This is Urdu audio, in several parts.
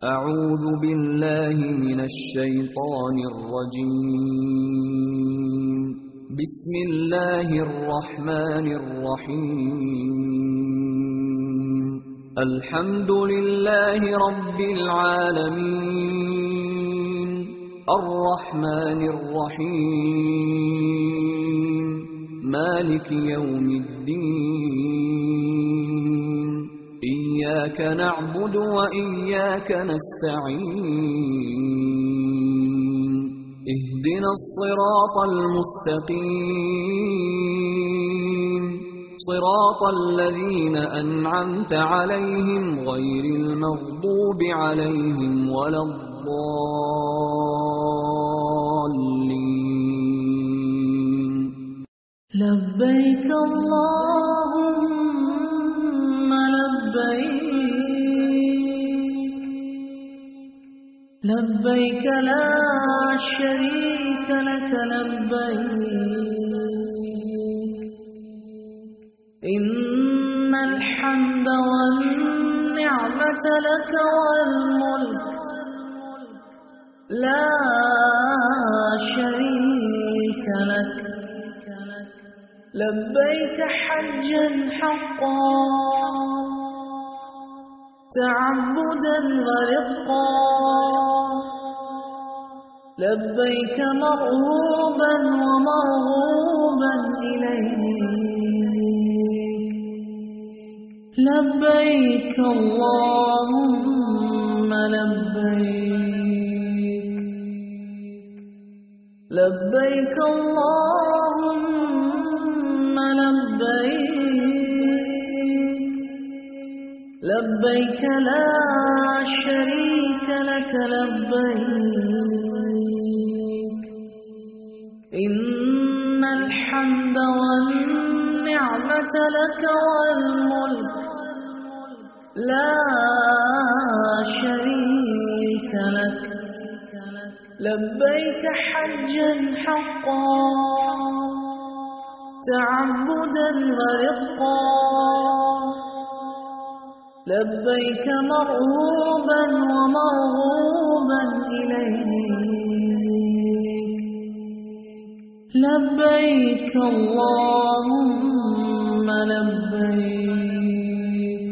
أعوذ بالله من الشيطان الرجيم. بسم الله الرحمن الرحيم. الحمد لله رب العالمين الرحمن الرحيم مالك يوم الدين. إياك نعبد وإياك نستعين. اهدنا الصراط المستقيم صراط الذين أنعمت عليهم غير المغضوب عليهم ولا الضالين. لبيك اللهم لبيك لبيك لا شريك لك لبيك إن الحمد والنعمة لك والملك لا شريك لك. لبيك حجا حقا تعبدا ورقا لبيك مرغوبا ومرغوبا إليك. لبيك اللهم لبيك لبيك اللهم لبيك لبيك لا شريك لك لبيك إن الحمد والنعمة لك والملك لا شريك لك. لبيك حجا حقا تعبدا ورقا لبيك مرغوبا ومرغوبا إليك. لبيك اللهم لبيك.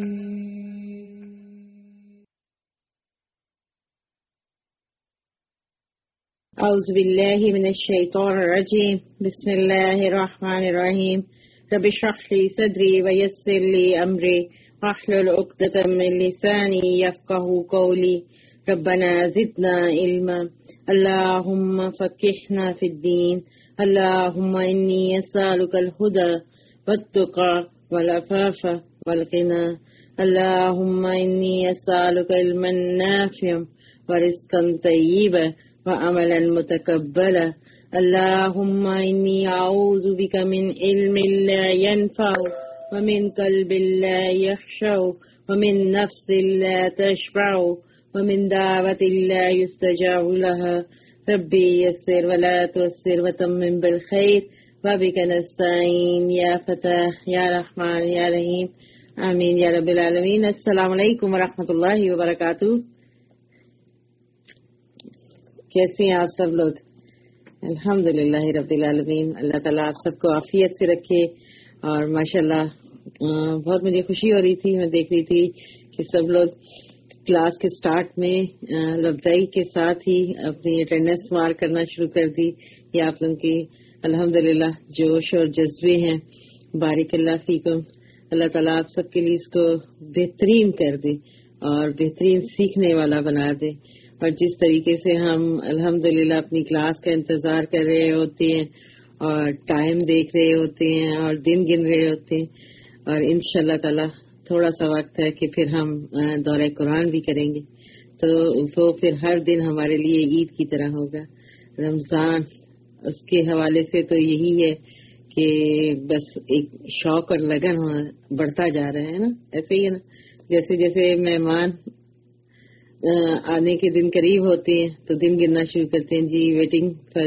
أعوذ بالله من الشيطان الرجيم. بسم الله الرحمن الرحيم. رب اشرح لي صدري ويسر لي أمري واحلل عقدة من لساني يفقه قولي. ربنا زدنا علما اللهم فقهنا في الدين. اللهم إني أسألك الهدى والتقى والعفاف والغنى. اللهم إني أسألك علما نافعا ورزقا طيبا وعملا متقبلا. اللهم إني أعوذ بك من علم لا ينفع ومن قلب لا يخشع ومن نفس لا تشبع ومن دعوة لا يستجاب لها. ربي يسر ولا تؤسر وتمم بالخير وبك نستعين يا فتاح يا رحمن يا رحيم آمين يا رب العالمين. السلام علیکم ورحمۃ اللہ وبرکاتہ. کیسے ہیں آپ سب لوگ؟ الحمدللہ رب العالمین. اللہ تعالیٰ آپ سب کو عافیت سے رکھے. اور ماشاءاللہ بہت مجھے خوشی ہو رہی تھی، میں دیکھ رہی تھی کہ سب لوگ کلاس کے سٹارٹ میں لبیک کے ساتھ ہی اپنی اٹینڈنس مار کرنا شروع کر دی. یہ آپ لوگوں کی الحمدللہ جوش اور جذبے ہیں. بارک اللہ فیکم. اللہ تعالیٰ آپ سب کے لیے اس کو بہترین کر دے اور بہترین سیکھنے والا بنا دے. اور جس طریقے سے ہم الحمدللہ اپنی کلاس کا انتظار کر رہے ہوتے ہیں اور ٹائم دیکھ رہے ہوتے ہیں اور دن گن رہے ہوتے ہیں، اور انشاءاللہ تعالیٰ تھوڑا سا وقت ہے کہ پھر ہم دورہ قرآن بھی کریں گے، تو وہ پھر ہر دن ہمارے لیے عید کی طرح ہوگا. رمضان اس کے حوالے سے تو یہی ہے کہ بس ایک شوق اور لگن بڑھتا جا رہا ہے نا. ایسے ہی ہے نا، جیسے جیسے مہمان آنے کے دن قریب ہوتے ہیں تو دن گننا شروع کرتے ہیں. جی ویٹنگ فار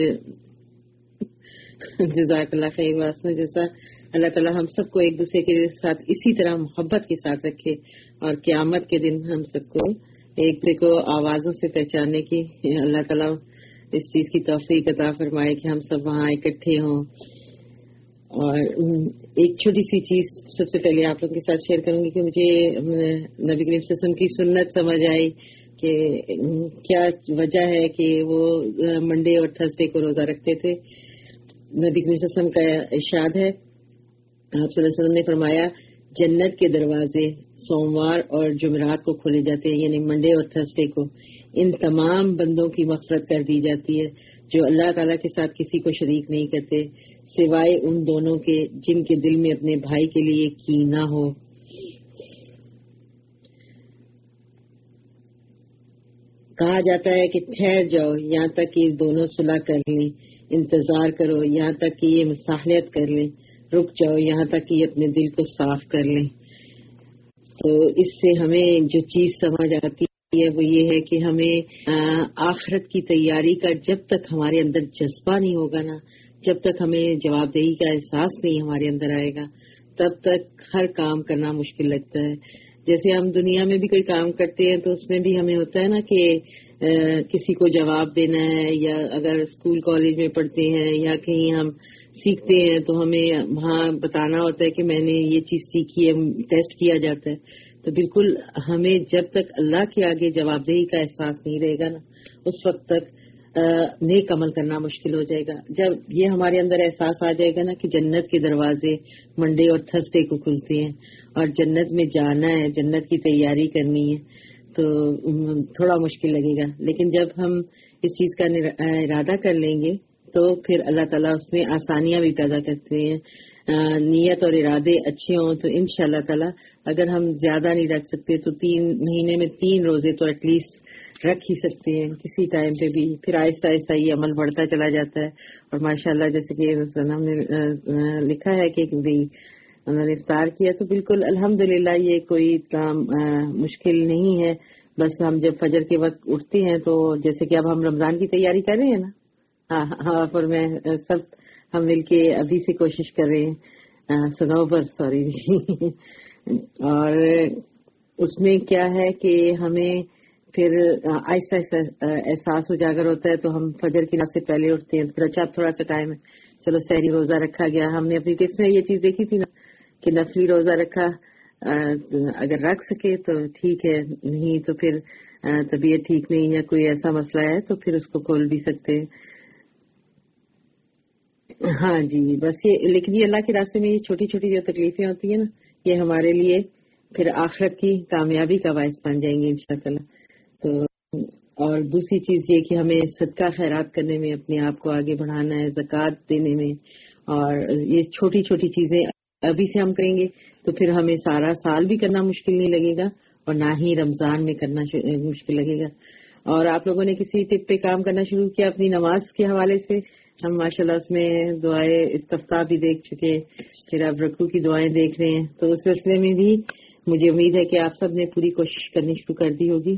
جزاک اللہ خیر. واسطہ جیسا اللہ تعالیٰ ہم سب کو ایک دوسرے کے ساتھ اسی طرح محبت کے ساتھ رکھے اور قیامت کے دن ہم سب کو ایک دوسرے کو آوازوں سے پہچاننے کی اللہ تعالیٰ اس چیز کی توفیق عطا فرمائے کہ ہم سب وہاں اکٹھے ہوں. اور ایک چھوٹی سی چیز سب سے پہلے آپ لوگوں کے ساتھ شیئر کروں گی کہ مجھے نبی کریم صلی اللہ علیہ وسلم کی سنت سمجھ آئی کہ کیا وجہ ہے کہ وہ منڈے اور تھرسڈے کو روزہ رکھتے تھے. نبی کریم صلی اللہ علیہ وسلم کا ارشاد ہے، آپ صلی اللہ علیہ وسلم نے فرمایا جنت کے دروازے سوموار اور جمعرات کو کھولے جاتے ہیں، یعنی منڈے اور تھرسڈے کو. ان تمام بندوں کی مغفرت کر دی جاتی ہے جو اللہ تعالیٰ کے ساتھ کسی کو شریک نہیں کرتے سوائے ان دونوں کے جن کے دل میں اپنے بھائی کے لیے کینہ ہو. کہا جاتا ہے کہ ٹھہر جاؤ یہاں تک کہ دونوں صلح کر لیں، انتظار کرو یہاں تک کہ یہ مصالحت کر لیں، رک جاؤ یہاں تک کہ یہ اپنے دل کو صاف کر لیں. تو اس سے ہمیں جو چیز سمجھ آتی ہے وہ یہ ہے کہ ہمیں آخرت کی تیاری کا جب تک ہمارے اندر جذبہ نہیں ہوگا نا، جب تک ہمیں جواب دہی کا احساس نہیں ہمارے اندر آئے گا، تب تک ہر کام کرنا مشکل لگتا ہے. جیسے ہم دنیا میں بھی کوئی کام کرتے ہیں تو اس میں بھی ہمیں ہوتا ہے نا کہ کسی کو جواب دینا ہے، یا اگر اسکول کالج میں پڑھتے ہیں یا کہیں ہم سیکھتے ہیں تو ہمیں وہاں بتانا ہوتا ہے کہ میں نے یہ چیز سیکھی ہے، ٹیسٹ کیا جاتا ہے. تو بالکل ہمیں جب تک اللہ کے آگے جواب دہی کا احساس نہیں رہے گا نا، اس وقت تک نیک عمل کرنا مشکل ہو جائے گا. جب یہ ہمارے اندر احساس آ جائے گا نا کہ جنت کے دروازے منڈے اور تھرسڈے کو کھلتے ہیں اور جنت میں جانا ہے، جنت کی تیاری کرنی ہے، تو تھوڑا مشکل لگے گا. لیکن جب ہم اس چیز کا ارادہ کر لیں گے تو پھر اللہ تعالیٰ اس میں آسانیاں بھی پیدا کرتے ہیں. نیت اور ارادے اچھے ہوں تو انشاءاللہ تعالیٰ اگر ہم زیادہ نہیں رکھ سکتے تو 3 مہینے میں 3 روزے تو ایٹ لیسٹ رکھ ہی سکتے ہیں کسی ٹائم پہ بھی. پھر آہستہ آہستہ یہ عمل بڑھتا چلا جاتا ہے. اور ماشاءاللہ جیسے کہ ہم نے لکھا ہے کہ انہوں نے افطار کیا تو بالکل الحمدللہ یہ کوئی کام مشکل نہیں ہے. بس ہم جب فجر کے وقت اٹھتے ہیں تو جیسے کہ اب ہم رمضان کی تیاری کر رہے ہیں نا، ہاں پر میں سب ہم مل کے ابھی سے کوشش کر رہے ہیں سنو پر سوری اور اس میں کیا ہے کہ ہمیں پھر آہستہ آہستہ احساس اجاگر ہوتا ہے تو ہم فجر کی نماز سے پہلے اٹھتے ہیں. پھر اچھا تھوڑا سا ٹائم ہے، چلو سحری روزہ رکھا گیا. ہم نے اپنی ٹپس میں یہ چیز دیکھی تھی نا کہ نفلی روزہ رکھا اگر رکھ سکے تو ٹھیک ہے، نہیں تو پھر طبیعت ٹھیک نہیں یا کوئی ایسا مسئلہ ہے تو پھر اس کو کھول بھی سکتے ہیں. ہاں جی بس یہ، لیکن یہ اللہ کے راستے میں یہ چھوٹی چھوٹی جو تکلیفیں ہوتی ہیں نا یہ ہمارے لیے پھر آخرت کی کامیابی کا باعث بن جائیں گے انشاءاللہ. تو اور دوسری چیز یہ کہ ہمیں صدقہ خیرات کرنے میں اپنے آپ کو آگے بڑھانا ہے، زکوٰۃ دینے میں. اور یہ چھوٹی چھوٹی چیزیں ابھی سے ہم کریں گے تو پھر ہمیں سارا سال بھی کرنا مشکل نہیں لگے گا اور نہ ہی رمضان میں کرنا مشکل لگے گا. اور آپ لوگوں نے کسی ٹپ پہ کام کرنا شروع کیا اپنی نماز کے حوالے سے، ہم ماشاءاللہ اس میں دعائیں استفتاح بھی دیکھ چکے، پھر اب رکوع کی دعائیں دیکھ رہے ہیں. تو اس سلسلے میں بھی مجھے امید ہے کہ آپ سب نے پوری کوشش کرنی شروع کر دی ہوگی.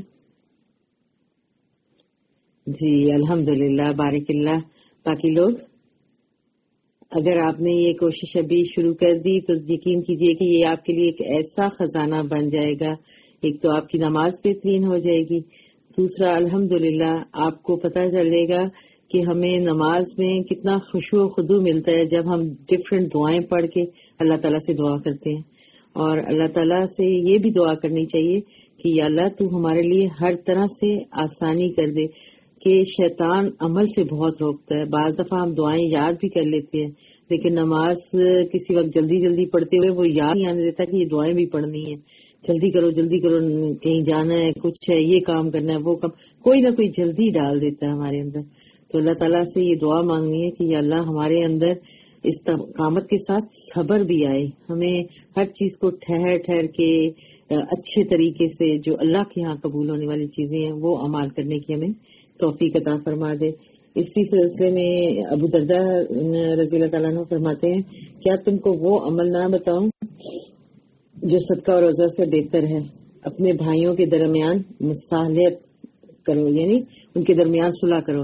جی الحمدللہ بارک اللہ. باقی لوگ اگر آپ نے یہ کوشش ابھی شروع کر دی تو یقین کیجئے کہ یہ آپ کے لیے ایک ایسا خزانہ بن جائے گا. ایک تو آپ کی نماز بہترین ہو جائے گی، دوسرا الحمدللہ آپ کو پتہ چلے گا کہ ہمیں نماز میں کتنا خشوع و خضوع ملتا ہے جب ہم ڈفرینٹ دعائیں پڑھ کے اللہ تعالیٰ سے دعا کرتے ہیں. اور اللہ تعالیٰ سے یہ بھی دعا کرنی چاہیے کہ یا اللہ تو ہمارے لیے ہر طرح سے آسانی کر دے، کہ شیطان عمل سے بہت روکتا ہے. بعض دفعہ ہم دعائیں یاد بھی کر لیتے ہیں لیکن نماز کسی وقت جلدی جلدی پڑھتے ہوئے وہ یاد نہیں آنے دیتا کہ یہ دعائیں بھی پڑھنی ہے. جلدی کرو کہیں جانا ہے، کچھ ہے، یہ کام کرنا ہے، وہ کام، کوئی نہ کوئی جلدی ڈال دیتا ہے ہمارے اندر. تو اللہ تعالیٰ سے یہ دعا مانگنی ہے کہ یا اللہ ہمارے اندر استقامت کے ساتھ صبر بھی آئے، ہمیں ہر چیز کو ٹھہر ٹھہر کے اچھے طریقے سے جو اللہ کے ہاں قبول ہونے والی چیزیں ہیں وہ عمل کرنے کی ہمیں توفیق عطا فرما دے. اسی سلسلے میں ابو درداء رضی اللہ تعالیٰ عنہ فرماتے ہیں کیا تم کو وہ عمل نہ بتاؤں جو صدقہ اور روزہ سے بہتر ہے؟ اپنے بھائیوں کے درمیان مصالحت کرو، یعنی ان کے درمیان صلح کرو.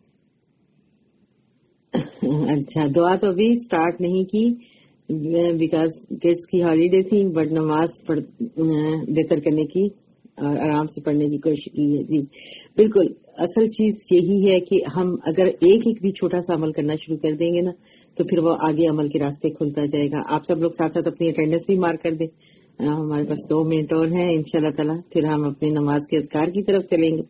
اچھا دعا تو ابھی سٹارٹ نہیں کی بیکاز کڈس کی ہالیڈے تھی، بٹ نماز بہتر کرنے کی اور آرام سے پڑھنے کی کوشش کی ہے. جی بالکل، اصل چیز یہی ہے کہ ہم اگر ایک بھی چھوٹا سا عمل کرنا شروع کر دیں گے نا تو پھر وہ آگے عمل کے راستے کھلتا جائے گا. آپ سب لوگ ساتھ ساتھ اپنی اٹینڈنس بھی مارک کر دیں. ہمارے پاس 2 منٹ اور ہیں انشاءاللہ تعالی، پھر ہم اپنی نماز کے اذکار کی طرف چلیں گے.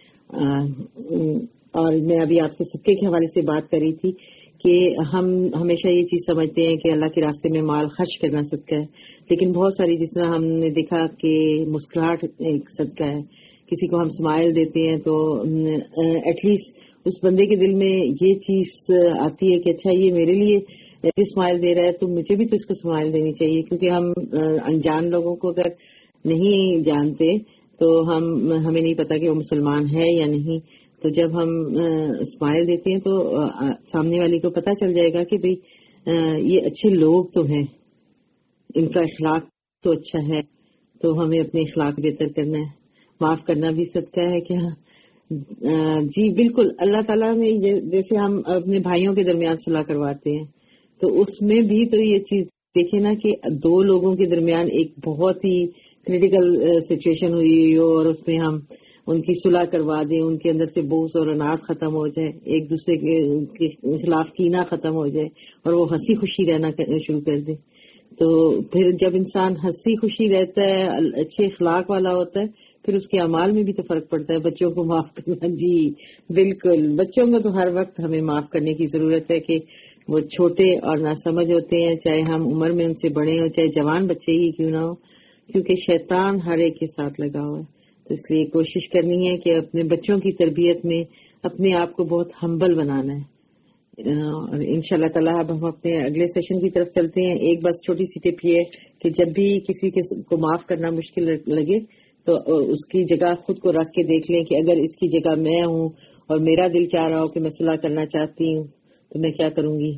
اور میں ابھی آپ سے صدقے کے حوالے سے بات کر رہی تھی کہ ہم ہمیشہ یہ چیز سمجھتے ہیں کہ اللہ کے راستے میں مال خرچ کرنا صدقہ ہے، لیکن بہت ساری جس طرح ہم نے دیکھا کہ مسکراہٹ ایک صدقہ ہے. کسی کو ہم اسمائل دیتے ہیں تو ایٹ لیسٹ اس بندے کے دل میں یہ چیز آتی ہے کہ اچھا یہ میرے لیے اسمائل دے رہا ہے تو مجھے بھی تو اس کو اسمائل دینی چاہیے. کیونکہ ہم انجان لوگوں کو اگر نہیں جانتے تو ہمیں نہیں پتا کہ وہ مسلمان ہے یا نہیں. تو جب ہم اسمائل دیتے ہیں تو سامنے والی کو پتہ چل جائے گا کہ بھئی یہ اچھے لوگ تو ہیں، ان کا اخلاق تو اچھا ہے، تو ہمیں اپنے اخلاق بہتر کرنا ہے. معاف کرنا بھی صدقہ ہے کیا؟ جی بالکل. اللہ تعالیٰ نے جیسے ہم اپنے بھائیوں کے درمیان صلح کرواتے ہیں تو اس میں بھی تو یہ چیز دیکھیں نا کہ 2 لوگوں کے درمیان ایک بہت ہی کریٹیکل سچویشن ہوئی ہو اور اس میں ہم ان کی صلح کروا دیں، ان کے اندر سے بغض اور عناد ختم ہو جائے، ایک دوسرے کے خلاف کینہ ختم ہو جائے اور وہ ہنسی خوشی رہنا شروع کر دے. تو پھر جب انسان ہنسی خوشی رہتا ہے، اچھے اخلاق والا ہوتا ہے، پھر اس کے اعمال میں بھی تو فرق پڑتا ہے. بچوں کو معاف کرنا، جی بالکل، بچوں کو تو ہر وقت ہمیں معاف کرنے کی ضرورت ہے کہ وہ چھوٹے اور ناسمجھ ہوتے ہیں، چاہے ہم عمر میں ان سے بڑے ہوں، چاہے جوان بچے ہی کیوں نہ ہو، کیونکہ شیطان ہر ایک کے ساتھ لگا ہوا ہے. تو اس لیے کوشش کرنی ہے کہ اپنے بچوں کی تربیت میں اپنے آپ کو بہت ہمبل بنانا ہے. اور انشاءاللہ تعالیٰ اب ہم اپنے اگلے سیشن کی طرف چلتے ہیں. ایک بس چھوٹی سی ٹپ یہ ہے کہ جب بھی کسی کو معاف کرنا مشکل لگے تو اس کی جگہ خود کو رکھ کے دیکھ لیں کہ اگر اس کی جگہ میں ہوں اور میرا دل چاہ رہا ہو کہ میں صلح کرنا چاہتی ہوں تو میں کیا کروں گی.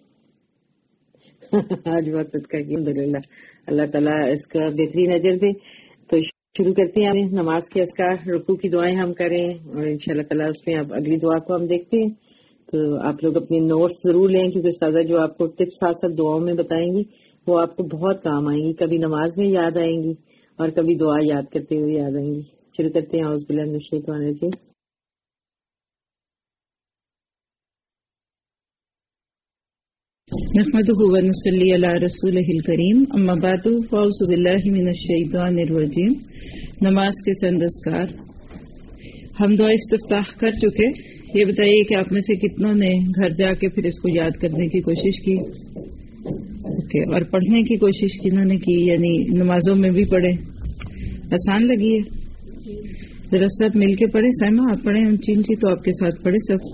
آج بات صدقہ کی الحمدللہ. اللہ تعالیٰ اس کا بہترین اجر دے. تو شروع کرتے ہیں نماز کے اذکار. رکوع کی دعائیں ہم کریں اور انشاءاللہ تعالیٰ اس میں اب اگلی دعا کو ہم دیکھتے ہیں. تو آپ لوگ اپنے نوٹس ضرور لیں کیونکہ استاذہ جو آپ کو ٹپس ساتھ ساتھ دعاؤں میں بتائیں گی وہ آپ کو بہت کام آئیں گی. کبھی نماز میں یاد آئیں گی اور کبھی دعا یاد کرتے ہوئے یاد آئیں گی. شروع کرتے ہیں. اعوذ باللہ من الشیطان الرجیم. نحمده ونصلي على رسوله الكريم. اما بعد فاعوذ بالله من الشیطان الرجیم. نماز کے چند اذکار. ہم دعا استفتاح کر چکے. یہ بتائیے کہ آپ میں سے کتنوں نے گھر جا کے پھر اس کو یاد کرنے کی کوشش کی؟ اور پڑھنے کی کوشش کنہوں نے کی؟ یعنی نمازوں میں بھی پڑھے. آسان لگی ہے؟ ذرا سب مل کے پڑھیں. سائمہ آپ پڑھیں ان چین کی تو آپ کے ساتھ پڑھے سب.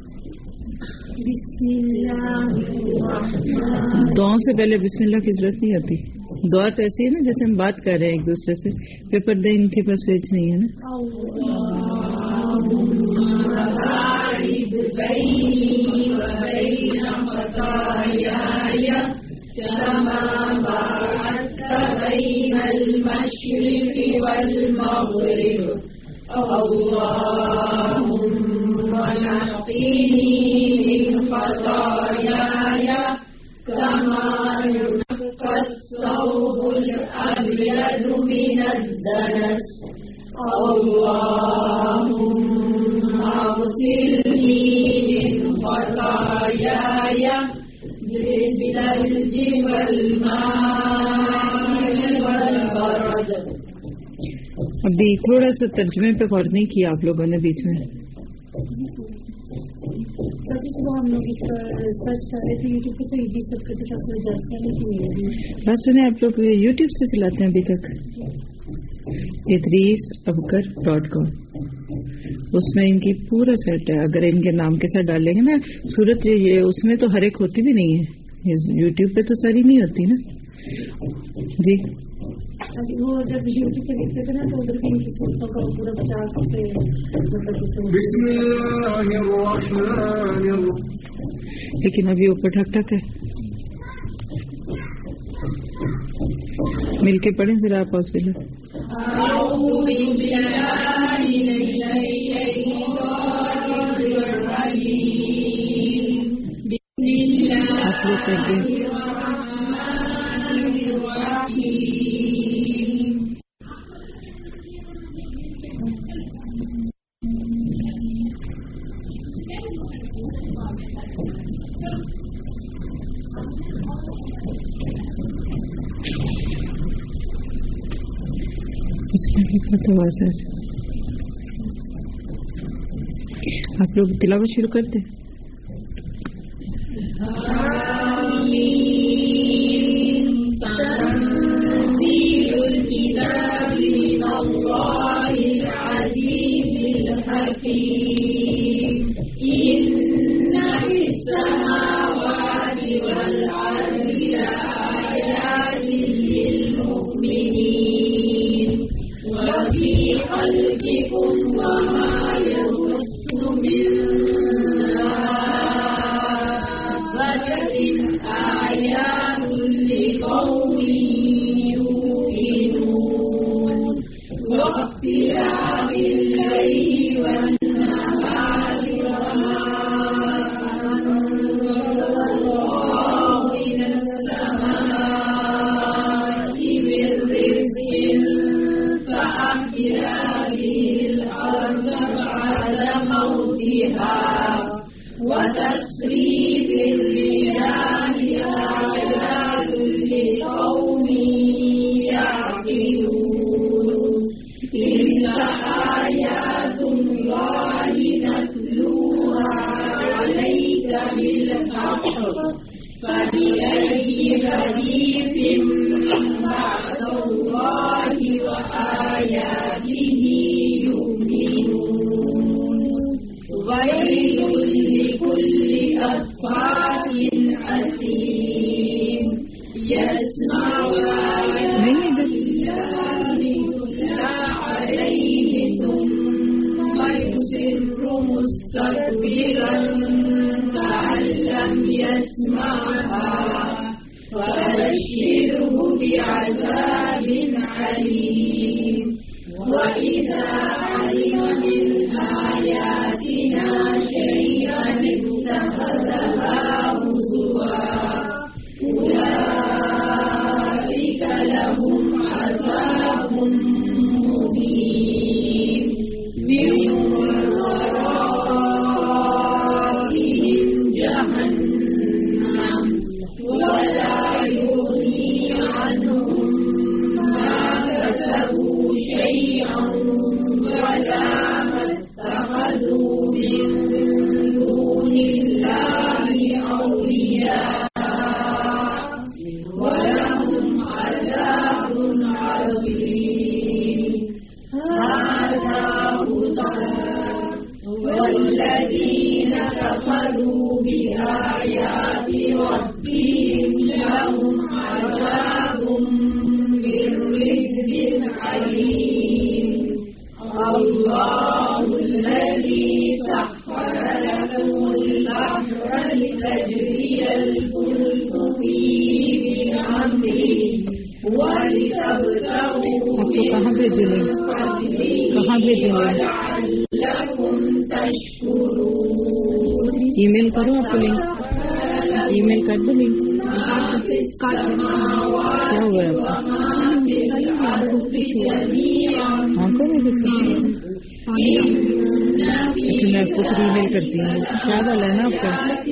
بسم اللہ دعاؤں سے پہلے بسم اللہ کی ضرورت نہیں ہوتی. دعا تو ایسی ہے نا جیسے ہم بات کر رہے ہیں ایک دوسرے سے. پیپر دیں ان کے پاس پیج نہیں ہے نا. ابھی تھوڑا سا ترجمے پہ غور نہیں کیا آپ لوگوں نے بیچ میں. ہم لوگ سرچ کر رہے تھے یوٹیوب پہ تو یہ سب کے پاس جاتے ہیں. بات سنیں آپ لوگ یوٹیوب سے چلاتے ہیں ابھی تک؟ idrisabkar.com اس میں ان کی پورا سیٹ ہے. اگر ان کے نام کے ساتھ ڈال لیں گے نا صورت اس میں تو ہر ایک ہوتی بھی نہیں ہے. یوٹیوب پہ تو ساری نہیں ہوتی نا. جی وہ جب یوٹیوب پہ دیکھتے تھے نا تو ادھر بھی ان کی صورتوں کا پورا 50 بسم اللہ الرحمن الرحیم. لیکن ابھی اوپر ٹھک ٹھک ہے. مل کے پڑھیں ذرا آپ. اعوذ باللہ آپ لوگ کر دیں. बहुत आवाज आ रही। आप लोग तिलावत शुरू करते हैं। ईमेल करो आपको लिंक, ईमेल कर दो लिंक। क्या हुआ आंखों में कुछ? अच्छा मैं आपको फिर ईमेल करती हूँ। क्या वाला है ना आपका?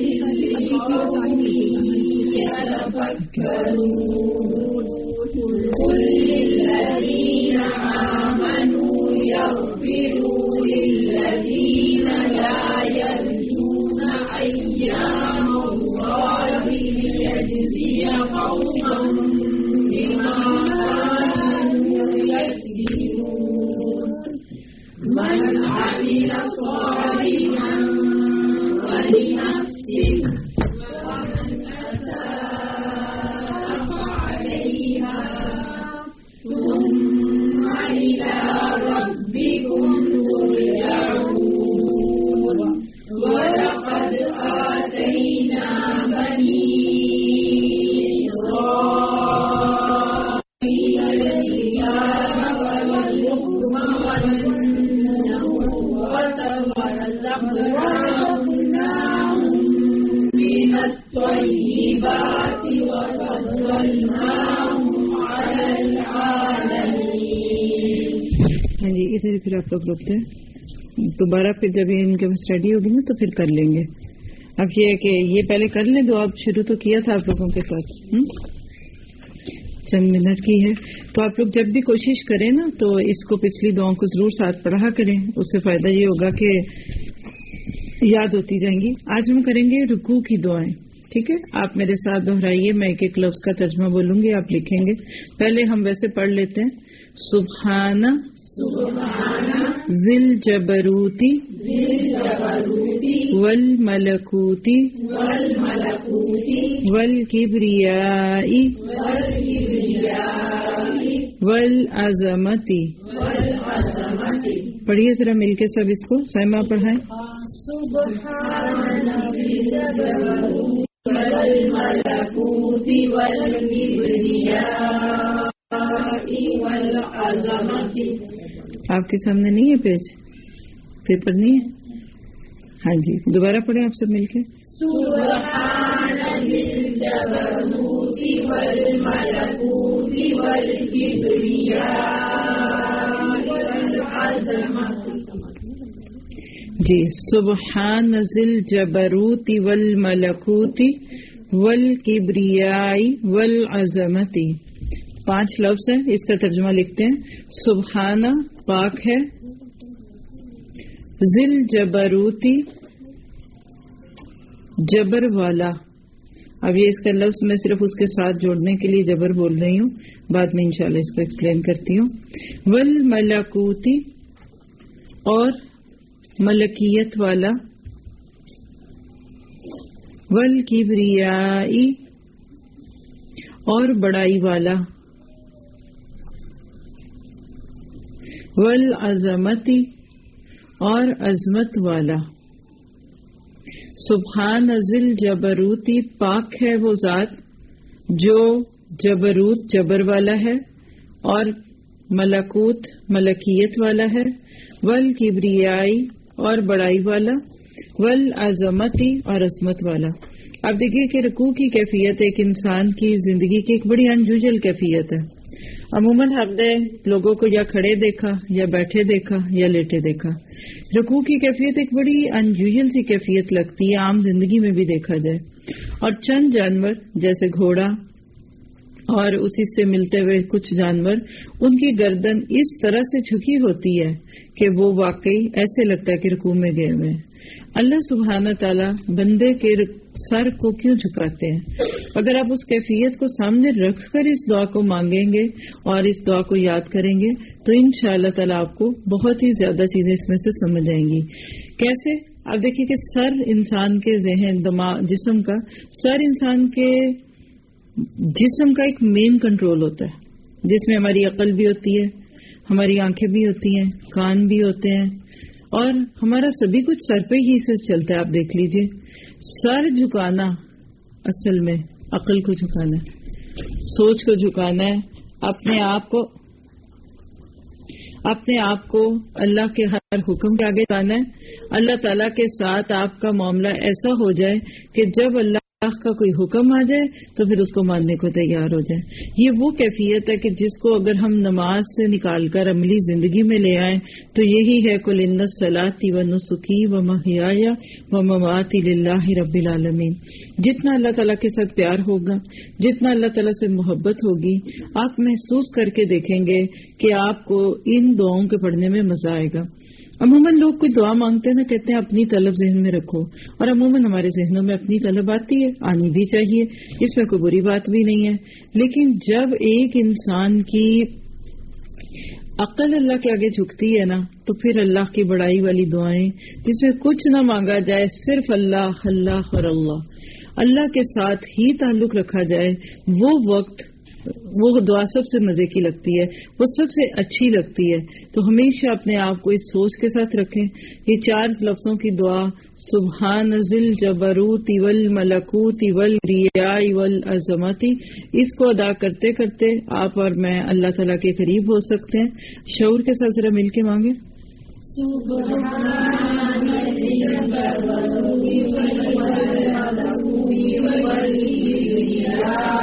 फिर आप लोग रुकते हैं दोबारा, फिर जब इनके पास रेडी होगी ना तो फिर कर लेंगे। अब ये है कि ये पहले कर लें, तो आप शुरू तो किया था आप लोगों के साथ। چند منٹ کی ہے. تو آپ لوگ جب بھی کوشش کریں نا تو اس کو پچھلی دعاؤں کو ضرور ساتھ پڑھا کریں. اس سے فائدہ یہ ہوگا کہ یاد ہوتی جائیں گی. آج ہم کریں گے رکوع کی دعائیں. ٹھیک ہے, آپ میرے ساتھ دہرائیے, میں ایک ایک لفظ کا ترجمہ بولوں گی, آپ لکھیں گے. پہلے ہم ویسے پڑھ لیتے ہیں. سبحان ذی الجبروتی والملکوتی والکبریائی والعظمتی. پڑھیے ذرا مل کے سب اس کو. سائمہ پڑھائیں. آپ کے سامنے نہیں ہے پیج, پیپر نہیں ہے. ہاں جی, دوبارہ پڑھیں آپ سب مل کے. سبحان ذی الجبروت والملکوت والکبریاء والعظمت. جی, سبحان ذی الجبروت والملکوت والکبریاء والعظمت. 5 لفظ ہیں, اس کا ترجمہ لکھتے ہیں. سبحانہ پاک ہے, ذل جبروتی جبر والا. اب یہ اس کا لفظ میں صرف اس کے ساتھ جوڑنے کے لیے جبر بول رہی ہوں, بعد میں انشاءاللہ اس کو ایکسپلین کرتی ہوں. والملکوتی اور ملکیت والا, والکبریائی اور بڑائی والا, والعظمتی اور عظمت والا. سبحان ذی الجبروتی پاک ہے وہ ذات جو جبروت جبر والا ہے اور ملکوت ملکیت والا ہے, والکبریائی اور بڑائی والا, والعظمتی اور عظمت والا. آپ دیکھیے کہ رکوع کی کیفیت ایک انسان کی زندگی کی ایک بڑی انجوجل کیفیت ہے. عموماً ہم نے لوگوں کو یا کھڑے دیکھا یا بیٹھے دیکھا یا لیٹے دیکھا. رکوع کی کیفیت ایک بڑی انیوژل سی کیفیت لگتی ہے, عام زندگی میں بھی دیکھا جائے. اور چند جانور جیسے گھوڑا اور اسی سے ملتے ہوئے کچھ جانور, ان کی گردن اس طرح سے جھکی ہوتی ہے کہ وہ واقعی ایسے لگتا ہے کہ رکوع میں گئے ہوئے ہیں. اللہ سبحانہ تعالیٰ بندے کے سر کو کیوں جھکاتے ہیں؟ اگر آپ اس کیفیت کو سامنے رکھ کر اس دعا کو مانگیں گے اور اس دعا کو یاد کریں گے تو انشاءاللہ تعالیٰ آپ کو بہت ہی زیادہ چیزیں اس میں سے سمجھ آئیں گی. کیسے؟ آپ دیکھیے کہ سر انسان کے ذہن دماغ جسم کا, سر انسان کے جسم کا ایک مین کنٹرول ہوتا ہے, جس میں ہماری عقل بھی ہوتی ہے, ہماری آنکھیں بھی ہوتی ہیں, کان بھی ہوتے ہیں, اور ہمارا سبھی کچھ سر پہ ہی سے چلتا ہے. آپ دیکھ لیجئے, سر جھکانا اصل میں عقل کو جھکانا ہے, سوچ کو جھکانا ہے, اپنے آپ کو اللہ کے ہر حکم کے آگے جانا ہے. اللہ تعالیٰ کے ساتھ آپ کا معاملہ ایسا ہو جائے کہ جب اللہ کا کوئی حکم آ جائے تو پھر اس کو ماننے کو تیار ہو جائے. یہ وہ کیفیت ہے کہ جس کو اگر ہم نماز سے نکال کر عملی زندگی میں لے آئیں تو یہی ہے قل ان صلاتی و نسکی و محیایا و مماتی للہ رب العالمین. جتنا اللہ تعالیٰ کے ساتھ پیار ہوگا, جتنا اللہ تعالیٰ سے محبت ہوگی, آپ محسوس کر کے دیکھیں گے کہ آپ کو ان دعاؤں کے پڑھنے میں مزہ آئے گا. عموماً لوگ کوئی دعا مانگتے ہیں نا, کہتے ہیں اپنی طلب ذہن میں رکھو, اور عموماً ہمارے ذہنوں میں اپنی طلب آتی ہے, آنی بھی چاہیے, اس میں کوئی بری بات بھی نہیں ہے. لیکن جب ایک انسان کی عقل اللہ کے آگے جھکتی ہے نا تو پھر اللہ کی بڑائی والی دعائیں جس میں کچھ نہ مانگا جائے, صرف اللہ اللہ اور اللہ کے ساتھ ہی تعلق رکھا جائے, وہ وقت وہ دعا سب سے مزے کی لگتی ہے, وہ سب سے اچھی لگتی ہے. تو ہمیشہ اپنے آپ کو اس سوچ کے ساتھ رکھیں. یہ 4 لفظوں کی دعا سبحان ذی الجبروت والملکوت والکبریاء والعظمت, اس کو ادا کرتے کرتے آپ اور میں اللہ تعالیٰ کے قریب ہو سکتے ہیں. شعور کے ساتھ ذرا مل کے مانگیں. سبحان ذی الجبروت والکبریاء.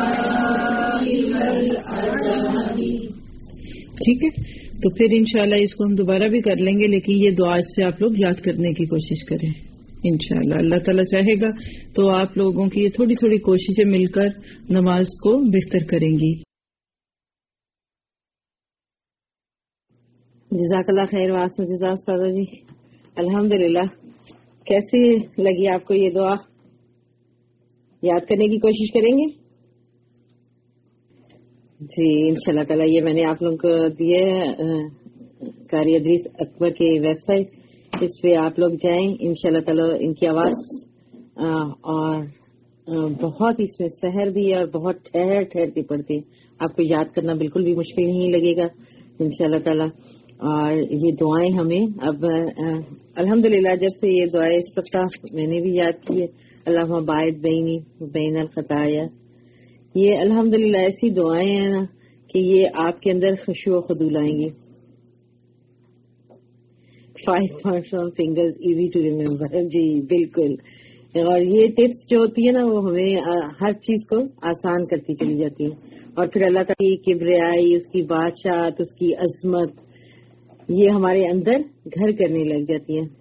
ٹھیک ہے, تو پھر انشاءاللہ اس کو ہم دوبارہ بھی کر لیں گے, لیکن یہ دعا سے آپ لوگ یاد کرنے کی کوشش کریں. انشاءاللہ اللہ تعالیٰ چاہے گا تو آپ لوگوں کی یہ تھوڑی تھوڑی کوششیں مل کر نماز کو بہتر کریں گی. جزاک اللہ خیر واسم جزا استاذہ جی. الحمدللہ. کیسی لگی آپ کو یہ دعا؟ یاد کرنے کی کوشش کریں گے؟ جی انشاءاللہ تعالیٰ. یہ میں نے آپ لوگوں کو دیے قاری ادریس اکبر کی ویب سائٹ، اس پہ آپ لوگ جائیں. انشاءاللہ تعالیٰ ان کی آواز اور بہت اس میں سحر بھی ہے اور بہت ٹھہر ٹھہر کے پڑھتی ہے. آپ کو یاد کرنا بالکل بھی مشکل نہیں لگے گا انشاءاللہ تعالیٰ. اور یہ دعائیں ہمیں اب الحمدللہ جب سے یہ دعائیں استفتاح میں نے بھی یاد کی ہے، اللہم باعد بینی بین الخطایا، یہ الحمدللہ ایسی دعائیں ہیں نا کہ یہ آپ کے اندر خشوع و خضوع لائیں گی. 5 fingers easy to remember. جی بالکل. اور یہ ٹپس جو ہوتی ہے نا وہ ہمیں ہر چیز کو آسان کرتی چلی جاتی ہے. اور پھر اللہ تعالیٰ کی کبریائی، اس کی بادشاہت، اس کی عظمت، یہ ہمارے اندر گھر کرنے لگ جاتی ہے.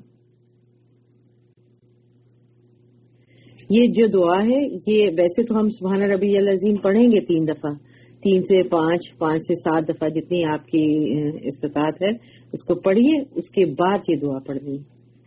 یہ جو دعا ہے یہ ویسے تو ہم سبحان ربی العظیم پڑھیں گے 3 دفعہ، 3 سے 5، 5 سے 7 دفعہ جتنی آپ کی استطاعت ہے اس کو پڑھیے. اس کے بعد یہ دعا پڑھنی،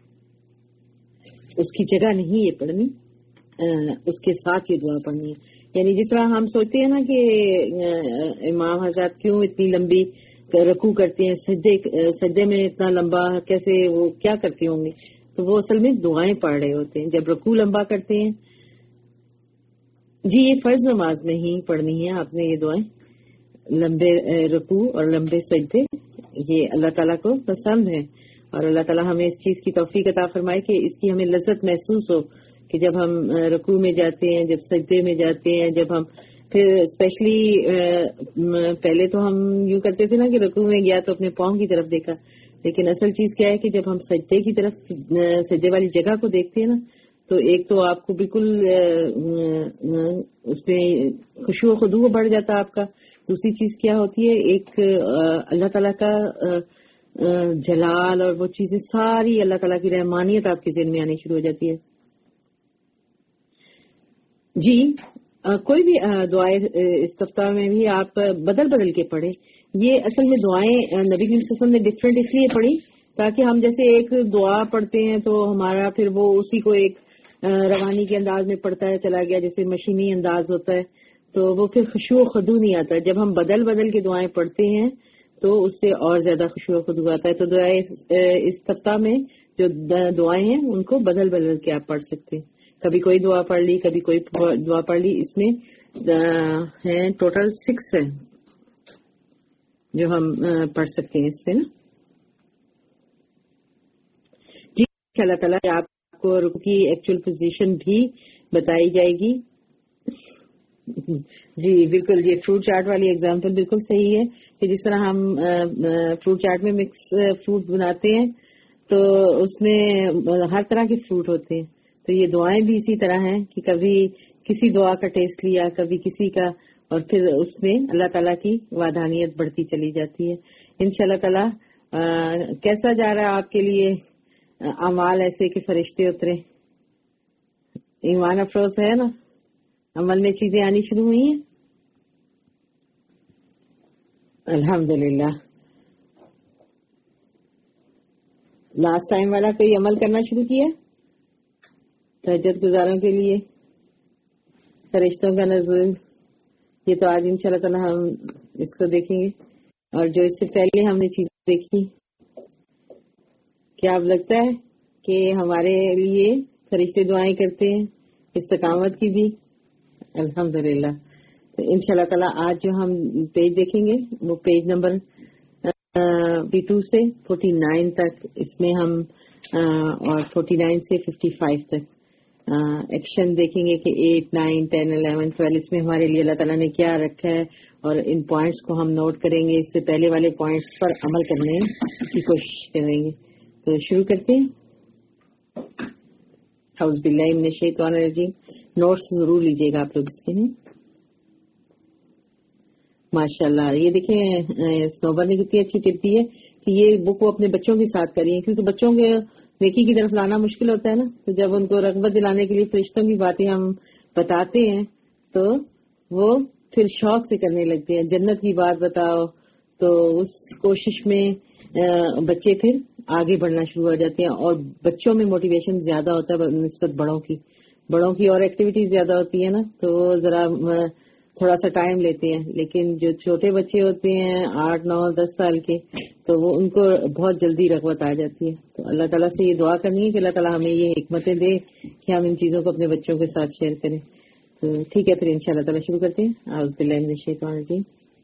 اس کی جگہ نہیں یہ پڑھنی، اس کے ساتھ یہ دعا پڑھنی ہے. یعنی جس طرح ہم سوچتے ہیں نا کہ امام حضرات کیوں اتنی لمبی رکوع کرتے ہیں، سجدے میں اتنا لمبا کیسے، وہ کیا کرتے ہوں گے؟ تو وہ اصل میں دعائیں پڑھ رہے ہوتے ہیں جب رکوع لمبا کرتے ہیں. جی یہ فرض نماز میں ہی پڑھنی ہے آپ نے یہ دعائیں، لمبے رکوع اور لمبے سجدے، یہ اللہ تعالیٰ کو پسند ہے. اور اللہ تعالیٰ ہمیں اس چیز کی توفیق عطا فرمائے کہ اس کی ہمیں لذت محسوس ہو کہ جب ہم رکوع میں جاتے ہیں، جب سجدے میں جاتے ہیں، جب ہم پھر اسپیشلی پہلے تو ہم یوں کرتے تھے نا کہ رکوع میں گیا تو اپنے پاؤں کی طرف دیکھا، لیکن اصل چیز کیا ہے کہ جب ہم سجدے کی طرف، سجدے والی جگہ کو دیکھتے ہیں نا تو ایک تو آپ کو بالکل اس میں خشوع و خضوع بڑھ جاتا ہے آپ کا. دوسری چیز کیا ہوتی ہے، ایک اللہ تعالیٰ کا جلال اور وہ چیزیں ساری اللہ تعالیٰ کی رحمانیت آپ کے ذہن میں آنی شروع ہو جاتی ہے. جی کوئی بھی دعائیں استفتاح میں بھی آپ بدل بدل کے پڑھیں. یہ اصل میں دعائیں نبی کریم صلی اللہ علیہ وسلم نے ڈفرینٹ اس لیے پڑھی تاکہ ہم جیسے ایک دعا پڑھتے ہیں تو ہمارا پھر وہ اسی کو ایک روانی کے انداز میں پڑھتا ہے چلا گیا، جیسے مشینی انداز ہوتا ہے، تو وہ پھر خشوع و خضوع نہیں آتا. جب ہم بدل بدل کے دعائیں پڑھتے ہیں تو اس سے اور زیادہ خشوع و خضوع آتا ہے. تو دعائیں استفتاح میں جو دعائیں ہیں ان کو بدل بدل کے آپ پڑھ سکتے ہیں. کبھی کوئی دعا پڑھ لی، کبھی کوئی دعا پڑھ لی. اس میں ہیں ٹوٹل 6 ہے جو ہم پڑھ سکتے ہیں اس میں نا. جی اللہ تعالیٰ آپ کو رکوع کی ایکچوئل پوزیشن بھی بتائی جائے گی. جی بالکل. یہ فروٹ چاٹ والی ایگزامپل بالکل صحیح ہے کہ جس طرح ہم فروٹ چاٹ میں مکس فروٹ بناتے ہیں تو اس میں ہر طرح کے فروٹ ہوتے ہیں. تو یہ دعائیں بھی اسی طرح ہیں کہ کبھی کسی دعا کا ٹیسٹ لیا، کبھی کسی کا، اور پھر اس میں اللہ تعالیٰ کی وحدانیت بڑھتی چلی جاتی ہے انشاءاللہ تعالیٰ. کیسا جا رہا ہے آپ کے لیے اعمال ایسے کہ فرشتے اترے؟ ایمان افروز ہے نا، عمل میں چیزیں آنی شروع ہوئی ہیں الحمدللہ. لاسٹ ٹائم والا کوئی عمل کرنا شروع کیا تہجد گزاروں کے لیے؟ فرشتوں کا نزول، یہ تو آج انشاءاللہ تعالیٰ ہم اس کو دیکھیں گے. اور جو اس سے پہلے ہم نے چیزیں دیکھی، کیا اب لگتا ہے کہ ہمارے لیے فرشتے دعائیں کرتے ہیں استقامت کی بھی؟ الحمدللہ. تو انشاءاللہ تعالیٰ آج جو ہم پیج دیکھیں گے وہ پیج نمبر 52 سے 49 تک، اس میں ہم اور 49 سے 55 تک ایکشن دیکھیں گے کہ 8، 9، 10، 11، 12 اس میں ہمارے لیے اللہ تعالیٰ نے کیا رکھا ہے، اور ان پوائنٹس کو ہم نوٹ کریں گے. اس سے پہلے والے پوائنٹس پر عمل کرنے کی کوشش کریں گے. تو شروع کرتے ہیں. اعوذ باللہ من الشیطان الرجیم. نوٹس ضرور لیجیے گا آپ لوگ اس کے ہیں. ماشاءاللہ یہ دیکھیں سنوبر نے کتنی اچھی ٹپ دی ہے کہ یہ بک وہ اپنے بچوں کے ساتھ کریے، کیونکہ بچوں کے نیکی کی طرف لانا مشکل ہوتا ہے نا. تو جب ان کو رغبت دلانے کے لیے فرشتوں کی باتیں ہم بتاتے ہیں تو وہ پھر شوق سے کرنے لگتے ہیں. جنت کی بات بتاؤ تو اس کوشش میں بچے پھر آگے بڑھنا شروع ہو جاتے ہیں، اور بچوں میں موٹیویشن زیادہ ہوتا ہے نسبت بڑوں کی اور ایکٹیویٹیز زیادہ ہوتی ہے نا، تو ذرا تھوڑا سا ٹائم لیتے ہیں. لیکن جو چھوٹے بچے ہوتے ہیں 8, 9, 10 سال کے، تو وہ ان کو بہت جلدی رغبت آ جاتی ہے. تو اللہ تعالیٰ سے یہ دعا کرنی ہے کہ اللہ تعالیٰ ہمیں یہ حکمتیں دے کہ ہم ان چیزوں کو اپنے بچوں کے ساتھ شیئر کریں. تو ٹھیک ہے، پھر انشاءاللہ تعالیٰ شروع کرتے ہیں. اعوذ باللہ من الشیطان الرجیم.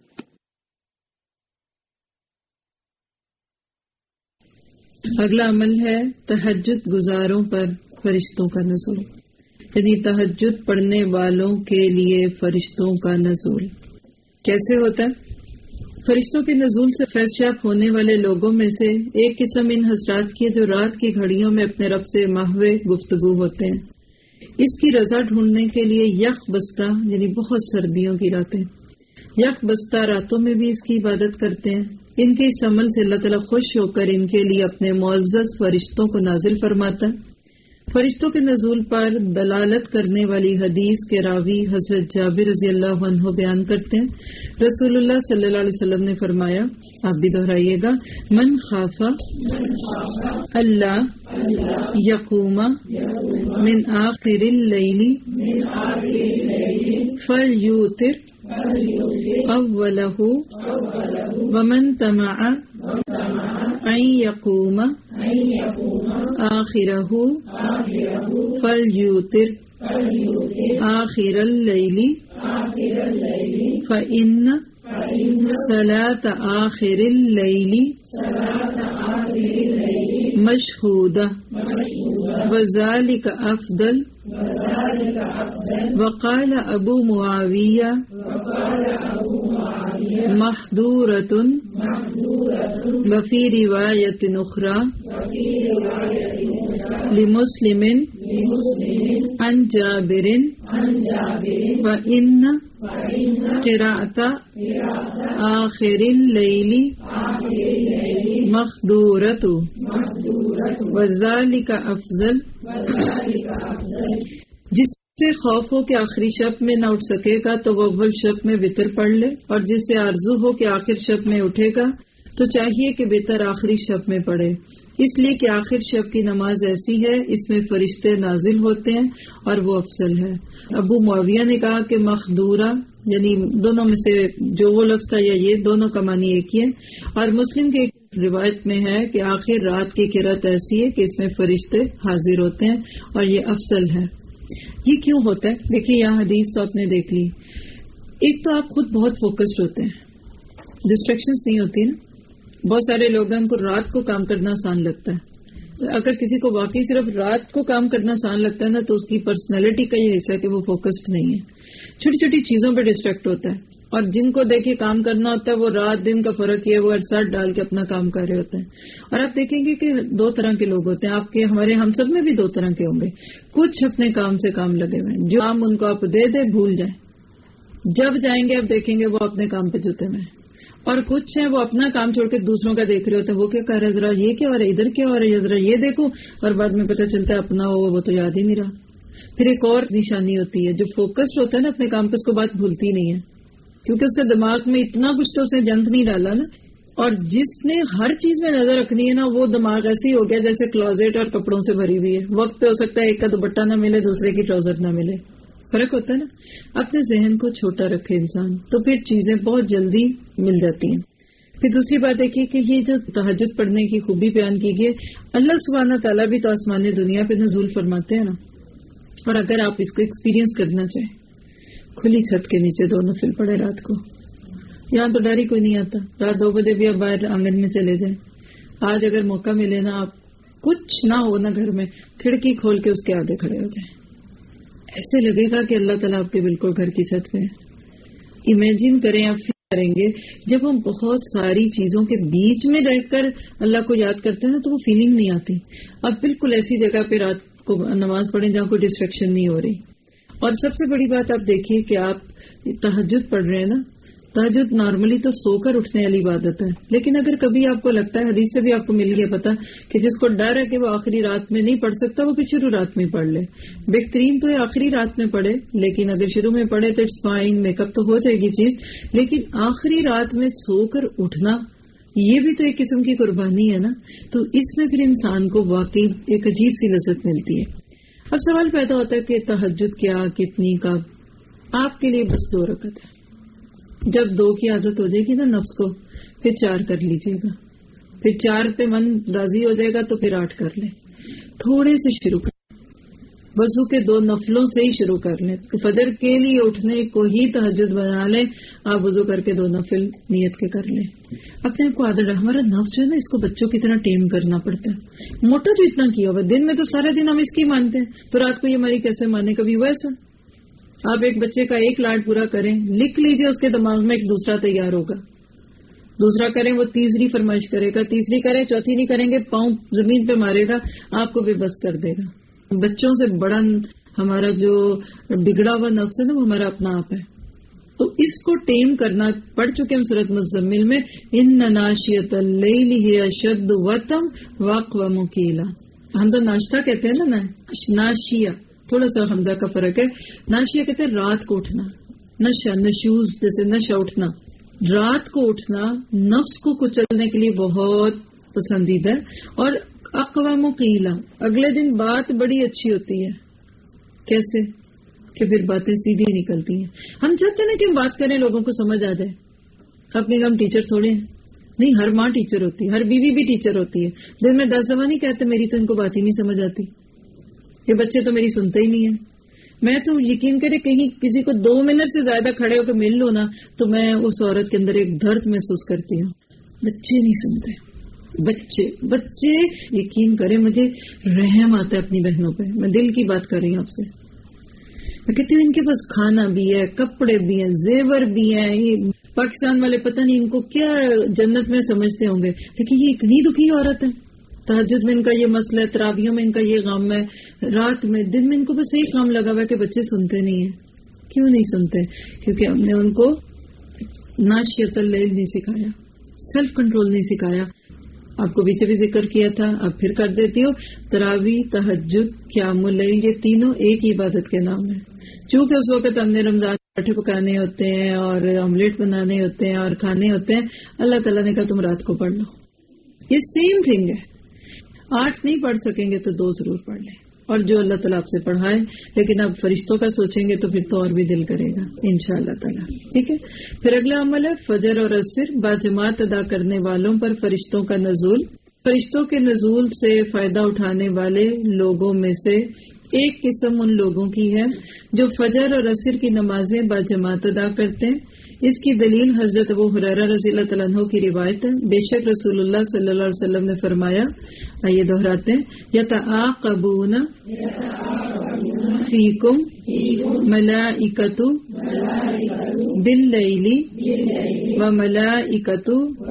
اگلا عمل ہے تہجد گزاروں پر فرشتوں کا نزول، یعنی تہجد پڑھنے والوں کے لیے فرشتوں کا نزول. کیسے ہوتا ہے؟ فرشتوں کے نزول سے فیض یاب ہونے والے لوگوں میں سے ایک قسم ان حضرات کی جو رات کی گھڑیوں میں اپنے رب سے محو گفتگو ہوتے ہیں. اس کی رضا ڈھونڈنے کے لیے یخ بستہ، یعنی بہت سردیوں کی راتیں، یخ بستہ راتوں میں بھی اس کی عبادت کرتے ہیں. ان کے اس عمل سے اللہ تعالیٰ خوش ہو کر ان کے لیے اپنے معزز فرشتوں کو نازل فرماتا ہے. فرشتوں کے نزول پر دلالت کرنے والی حدیث کے راوی حضرت جابر رضی اللہ عنہ بیان کرتے ہیں، رسول اللہ صلی اللہ علیہ وسلم نے فرمایا، آپ بھی دہرائیے گا، من خافا اللہ یقوم من آخر اللیل فلیوتر اولہ ومن طمع ان یقوم آخرہ فلیوتر آخر اللیل فإن صلاة آخر اللیل مشہودہ وذلک افضل. وقال ابو معاویہ محدورۃ وفی روایت اخری لمسلم عن جابر وإن قراءۃ آخر اللیل محدورۃ وذلک افضل. جس سے خوف ہو کہ آخری شب میں نہ اٹھ سکے گا تو وہ اول شب میں وتر پڑھ لے، اور جس سے آرزو ہو کہ آخر شب میں اٹھے گا تو چاہیے کہ وتر آخری شب میں پڑھے، اس لیے کہ آخر شب کی نماز ایسی ہے اس میں فرشتے نازل ہوتے ہیں اور وہ افضل ہے. ابو معاویہ نے کہا کہ مخدورہ، یعنی دونوں میں سے جو وہ لفظ تھا یا یہ، دونوں کا معنی ایک ہی ہے. اور مسلم کے روایت میں ہے کہ آخر رات کی قرات ایسی ہے کہ اس میں فرشتے حاضر ہوتے ہیں اور یہ افضل ہے. یہ کیوں ہوتا ہے؟ دیکھیے یہاں حدیث تو آپ نے دیکھ لی. ایک تو آپ خود بہت فوکسڈ ہوتے ہیں، ڈسٹریکشنز نہیں ہوتی نا. بہت سارے لوگ ہیں ان کو رات کو کام کرنا آسان لگتا ہے. اگر کسی کو واقعی صرف رات کو کام کرنا آسان لگتا ہے نا تو اس کی پرسنالٹی کا یہ حصہ ہے کہ وہ فوکسڈ نہیں ہے، چھوٹی چھوٹی چیزوں پہ ڈسٹریکٹ ہوتا ہے. اور جن کو دیکھیے کام کرنا ہوتا ہے وہ رات دن کا فرق یہ، وہ سر ڈال کے اپنا کام کر رہے ہوتے ہیں. اور آپ دیکھیں گے کہ دو طرح کے لوگ ہوتے ہیں، آپ کے ہمارے ہم سب میں بھی دو طرح کے ہوں گے. کچھ اپنے کام سے کام لگے ہوئے ہیں، جو کام ان کو آپ دے دیں بھول جائیں، جب جائیں گے آپ دیکھیں گے وہ اپنے کام پہ جتے ہوئے ہیں. اور کچھ ہیں وہ اپنا کام چھوڑ کے دوسروں کا دیکھ رہے ہوتے ہیں، وہ کیا کر رہے ذرا یہ کیا ہو رہا ہے، ادھر کیا ہو رہا ہے، ذرا یہ دیکھو، اور بعد میں پتہ چلتا ہے اپنا وہ تو یاد ہی نہیں رہا. پھر ایک اور نشانی ہوتی ہے، جو فوکسڈ ہوتا ہے نا اپنے کام پہ اس کو بات بھولتی نہیں ہے، کیونکہ اس کے دماغ میں اتنا کچھ تو اسے جنگ نہیں ڈالا نا. اور جس نے ہر چیز میں نظر رکھنی ہے نا وہ دماغ ایسے ہی ہو گیا جیسے کلوزٹ اور کپڑوں سے بھری ہوئی ہے. وقت پہ ہو سکتا ہے ایک کا دوپٹہ نہ ملے، دوسرے کی ٹراؤزر نہ ملے. فرق ہوتا ہے نا. اپنے ذہن کو چھوٹا رکھے انسان تو پھر چیزیں بہت جلدی مل جاتی ہیں. پھر دوسری بات دیکھیے کہ یہ جو تہجد پڑھنے کی خوبی بیان کی گئی، اللہ سبحانہ تعالیٰ بھی تو آسمانی دنیا پہ نزول فرماتے ہیں نا. اور اگر آپ اس کو ایکسپیرینس کرنا چاہیں، کھلی چھت کے نیچے 2 نفل پڑے رات کو، یہاں تو ڈر ہی کوئی نہیں آتا. رات 2 بجے بھی آپ باہر آنگن میں چلے جائیں. آج اگر موقع ملے نا، آپ کچھ نہ ہو نا گھر میں، کھڑکی کھول کے اس کے آگے کھڑے ہو جائیں، ایسے لگے گا کہ اللہ تعالیٰ آپ کے بالکل گھر کی چھت پہ ہے. امیجن کریں، آپ کریں گے جب ہم بہت ساری چیزوں کے بیچ میں رہ کر اللہ کو یاد کرتے ہیں نا تو وہ فیلنگ نہیں آتی. اب بالکل ایسی جگہ پہ رات کو نماز پڑھیں جہاں کوئی ڈسٹریکشن نہیں ہو رہی. اور سب سے بڑی بات آپ دیکھیے کہ آپ تہجد پڑھ رہے ہیں نا. تہجد نارملی تو سو کر اٹھنے والی عبادت ہے، لیکن اگر کبھی آپ کو لگتا ہے، حدیث سے بھی آپ کو مل گیا پتا کہ جس کو ڈر ہے کہ وہ آخری رات میں نہیں پڑھ سکتا، وہ پھر شروع رات میں پڑھ لے. بہترین تو یہ آخری رات میں پڑھے، لیکن اگر شروع میں پڑھے تو اٹس فائن، میک اپ تو ہو جائے گی چیز. لیکن آخری رات میں سو کر اٹھنا یہ بھی تو ایک قسم کی قربانی ہے نا. تو اس میں پھر انسان کو واقعی ایک عجیب سی لذت ملتی ہے. اب سوال پیدا ہوتا ہے کہ تہجد کیا، کتنی، کب؟ آپ کے لیے بس 2 رکعت ہے. جب 2 کی عادت ہو جائے گی نا نفس کو، پھر 4 کر لیجیے گا. پھر 4 پہ من راضی ہو جائے گا تو پھر 8 کر لیں. تھوڑے سے شروع کر، وضو کے 2 نفلوں سے ہی شروع کر لیں. فجر کے لیے اٹھنے کو ہی تہجد بنا لیں. آپ وضو کر کے 2 نفل نیت کے کر لیں. اپنے آپ کو عادت ہے. ہمارا نفس جو ہے نا، اس کو بچوں کی طرح ٹیم کرنا پڑتا ہے. موٹا جو اتنا کیا ہوا، دن میں تو سارے دن ہم اس کی مانتے ہیں، تو رات کو یہ ہماری کیسے مانے؟ کبھی ہوا ایسا؟ آپ ایک بچے کا 1 لاڈ پورا کریں، لکھ لیجئے اس کے دماغ میں ایک دوسرا تیار ہوگا. دوسرا کریں وہ تیسری فرمائش کرے گا، تیسری کریں چوتھی نہیں کریں گے، پاؤں زمین پہ مارے گا، آپ کو بے بس کر دے گا. بچوں سے بڑا ہمارا جو بگڑا ہوا نفس ہے نا، وہ ہمارا اپنا آپ ہے. تو اس کو ٹیم کرنا پڑ چکے ہم سورۃ مزمل میں. ان ناشیۃ اللیل ہی اشد وطم واقوم قیلا. ہم تو ناشتہ کہتے ہیں نا، ناشیہ تھوڑا سا حمزہ کا فرق ہے. ناشیہ کہتے ہیں رات کو اٹھنا، نشہ نشوز جیسے نشہ اٹھنا. رات کو اٹھنا نفس کو کچلنے کے لیے بہت پسندیدہ ہے. اور اقوام قیلا، اگلے دن بات بڑی اچھی ہوتی ہے. کیسے کہ پھر باتیں سیدھی نکلتی ہیں. ہم چاہتے ہیں نا کہ ہم بات کریں، لوگوں کو سمجھ آ جائے. اپنے ہم ٹیچر تھوڑے ہیں. نہیں، ہر ماں ٹیچر ہوتی ہے، ہر بیوی بھی ٹیچر ہوتی ہے. دن میں 10 دفعہ نہیں کہتے میری تو ان کو بات ہی نہیں سمجھ آتی، یہ بچے تو میری سنتے ہی نہیں ہیں. میں تو یقین کرے کہیں کسی کو 2 منٹ سے زیادہ کھڑے ہو کے مل لو نا، تو میں اس عورت کے اندر ایک درد محسوس کرتی ہوں. بچے نہیں سنتے. بچے یقین کریں مجھے رحم آتا ہے اپنی بہنوں پہ. میں دل کی بات کر رہی ہوں آپ سے. میں کہتی ہوں ان کے پاس کھانا بھی ہے، کپڑے بھی ہیں، زیور بھی ہیں. یہ پاکستان والے پتہ نہیں ان کو کیا جنت میں سمجھتے ہوں گے، لیکن یہ اتنی دکھی عورت ہے. تہجد میں ان کا یہ مسئلہ ہے، تراویحوں میں ان کا یہ غم ہے، رات میں، دن میں ان کو بس یہی کام لگا ہوا ہے کہ بچے سنتے نہیں ہیں. کیوں نہیں سنتے؟ کیونکہ ہم نے ان کو ناشیۃ اللیل نہیں سکھایا، سیلف کنٹرول نہیں سکھایا. آپ کو پیچھے بھی ذکر کیا تھا، اب پھر کر دیتی ہوں. تراویح، تہجد، قیام اللیل، یہ تینوں ایک ہی عبادت کے نام ہیں. چونکہ اس وقت ہم نے رمضان پٹھے پکانے ہوتے ہیں اور آملیٹ بنانے ہوتے ہیں اور کھانے ہوتے ہیں، اللہ تعالیٰ نے کہا تم رات کو پڑھ لو. یہ سیم تھنگ ہے. 8 نہیں پڑھ سکیں گے تو 2 ضرور پڑھ لیں، اور جو اللہ تعالیٰ آپ سے پڑھائے. لیکن اب فرشتوں کا سوچیں گے تو پھر تو اور بھی دل کرے گا انشاءاللہ تعالیٰ. ٹھیک ہے. پھر اگلا عمل ہے فجر اور عصر باجماعت ادا کرنے والوں پر فرشتوں کا نزول. فرشتوں کے نزول سے فائدہ اٹھانے والے لوگوں میں سے ایک قسم ان لوگوں کی ہے جو فجر اور عصر کی نمازیں باجماعت ادا کرتے ہیں. اس کی دلیل حضرت ابو ہریرہ رضی اللہ تعالیٰ عنہ کی روایت ہے. بے شک رسول اللہ صلی اللہ علیہ وسلم نے فرمایا، آئیے دہراتے ہیں، یتعاقبون فیکم ملائکۃ باللیل وملائکۃ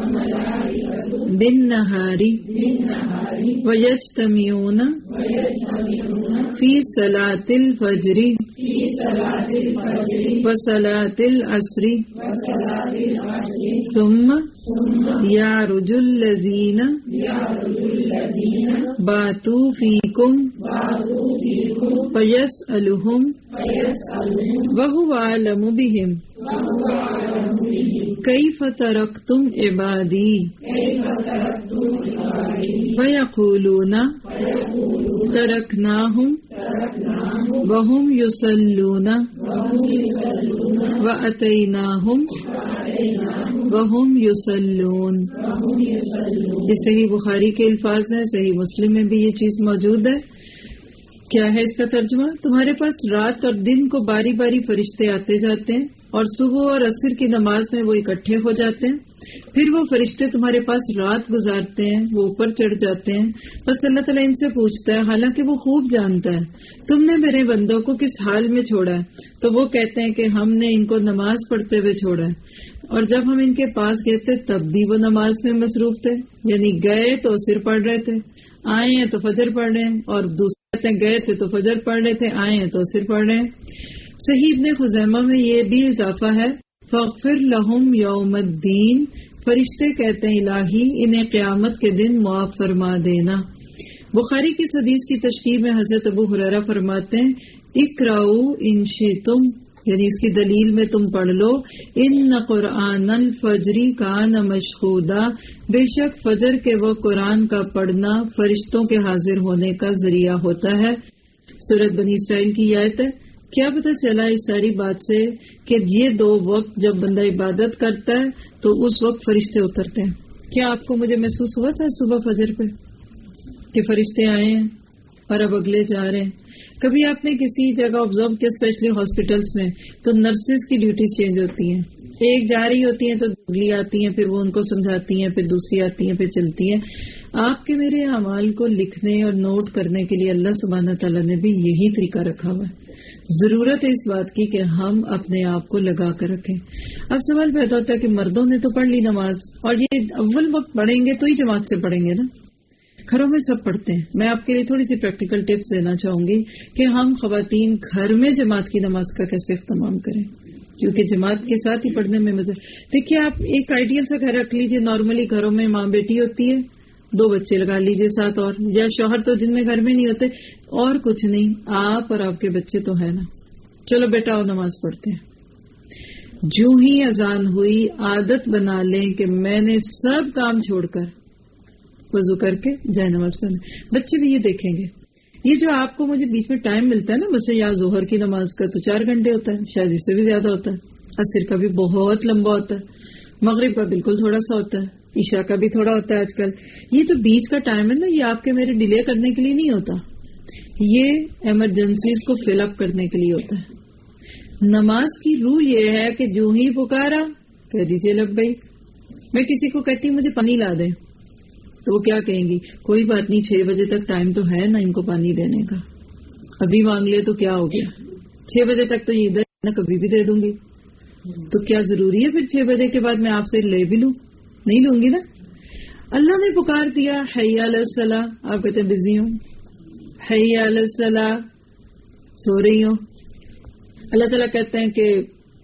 بالنہار ویجتمعون فی صلاۃ الفجر وصلاۃ العصر ثم یعرج الذین باتوا فیکم فیسألہم وہو اعلم بہم کیف ترکتم عبادی فیقولون ترکناہم وہم یصلون واتیناہم وہم یصلون. یہ صحیح بخاری کے الفاظ ہیں، صحیح مسلم میں بھی یہ چیز موجود ہے. کیا ہے اس کا ترجمہ؟ تمہارے پاس رات اور دن کو باری باری فرشتے آتے جاتے ہیں اور صبح اور عصر کی نماز میں وہ اکٹھے ہو جاتے ہیں. پھر وہ فرشتے تمہارے پاس رات گزارتے ہیں، وہ اوپر چڑھ جاتے ہیں. بس اللہ تعالیٰ ان سے پوچھتا ہے، حالانکہ وہ خوب جانتا ہے تم نے میرے بندوں کو کس حال میں چھوڑا ہے. تو وہ کہتے ہیں کہ ہم نے ان کو نماز پڑھتے ہوئے چھوڑا ہے، اور جب ہم ان کے پاس گئے تھے تب بھی وہ نماز میں مصروف تھے. یعنی گئے تو عصر پڑھ رہے تھے، آئے ہیں تو فجر پڑھ رہے ہیں، اور دوسرے گئے تھے تو فجر پڑھ رہے تھے، آئے ہیں تو عصر پڑھ رہے ہیں. صحیح ابن خزیمہ میں یہ بھی اضافہ ہے، فاغفر لہم یوم الدین. فرشتے کہتے ہیں الہی انہیں قیامت کے دن معاف فرما دینا. بخاری کی حدیث کی تشریح میں حضرت ابو ہریرہ فرماتے ہیں، اقرؤ ان شئتم یعنی اس کی دلیل میں تم پڑھ لو، ان قرآن الفجر کان مشہودا، بے شک فجر کے وہ قرآن کا پڑھنا فرشتوں کے حاضر ہونے کا ذریعہ ہوتا ہے۔ سورۃ بنی اسرائیل کی آیت ہے۔ کیا پتہ چلا اس ساری بات سے کہ یہ دو وقت جب بندہ عبادت کرتا ہے تو اس وقت فرشتے اترتے ہیں۔ کیا آپ کو مجھے محسوس ہوا تھا صبح فجر پہ کہ فرشتے آئے ہیں اور اب اگلے جا رہے ہیں؟ کبھی آپ نے کسی جگہ آبزرو کیا، اسپیشلی ہاسپٹلس میں، تو نرسز کی ڈیوٹیز چینج ہوتی ہیں، ایک جا رہی ہوتی ہیں تو دوسری آتی ہیں، پھر وہ ان کو سمجھاتی ہیں، پھر دوسری آتی ہیں، پھر چلتی ہیں۔ آپ کے میرے اعمال کو لکھنے اور نوٹ کرنے کے لیے اللہ سبحانہ تعالیٰ نے بھی یہی طریقہ رکھا ہوا ہے۔ ضرورت ہے اس بات کی کہ ہم اپنے آپ کو لگا کر رکھیں۔ اب سوال پیدا ہوتا ہے کہ مردوں نے تو پڑھ لی نماز، اور یہ اول وقت پڑھیں گے تو ہی جماعت سے پڑھیں گے نا، گھروں میں سب پڑھتے ہیں۔ میں آپ کے لیے تھوڑی سی پریکٹیکل ٹپس دینا چاہوں گی کہ ہم خواتین گھر میں جماعت کی نماز کا کیسے اہتمام کریں، کیونکہ جماعت کے ساتھ ہی پڑھنے میں مزہ۔ دیکھیے آپ ایک آئیڈیل سا گھر رکھ لیجیے، نارملی گھروں میں ماں بیٹی ہوتی ہے، 2 بچے لگا لیجیے ساتھ، اور یا شوہر تو دن میں گھر میں نہیں ہوتے، اور کچھ نہیں، آپ اور آپ کے بچے تو ہے نا۔ چلو بیٹا آؤ نماز پڑھتے ہیں۔ جو ہی اذان ہوئی عادت بنا لیں کہ میں نے سب کام چھوڑ کر وضو کر کے جائے نماز پڑھنا۔ بچے بھی یہ دیکھیں گے۔ یہ جو آپ کو مجھے بیچ میں ٹائم ملتا ہے نا، بس یا ظہر کی نماز کا تو 4 گھنٹے ہوتا ہے، شاید اس سے بھی زیادہ ہوتا ہے، عصر کا بھی بہت لمبا ہوتا ہے، مغرب کا بالکل تھوڑا سا ہوتا ہے، عشاء کا بھی تھوڑا ہوتا ہے آج کل۔ یہ جو بیچ کا ٹائم ہے نا، یہ آپ کے میرے ڈیلے کرنے کے لیے نہیں ہوتا، یہ ایمرجنسیز کو فل اپ کرنے کے لیے ہوتا ہے۔ نماز کی روح یہ ہے کہ جو ہی پکارا کہہ دیجیے لبیک۔ میں کسی کو کہتی ہوں مجھے پانی لا دیں، تو وہ کیا کہیں گی، کوئی بات نہیں 6 بجے تک ٹائم تو ہے نا ان کو پانی دینے کا، ابھی مانگ لے تو کیا ہو گیا، 6 بجے تک تو یہ ادھر نا کبھی بھی دے دوں گی، تو کیا ضروری ہے پھر 6 بجے کے بعد میں آپ سے لے بھی لوں؟ نہیں لوں گی نا۔ اللہ نے پکار دیا حی علی الصلاۃ، آپ کہتے ہیں بزی ہوں، حی علی الصلاۃ سو رہی ہوں۔ اللہ تعالیٰ کہتے ہیں کہ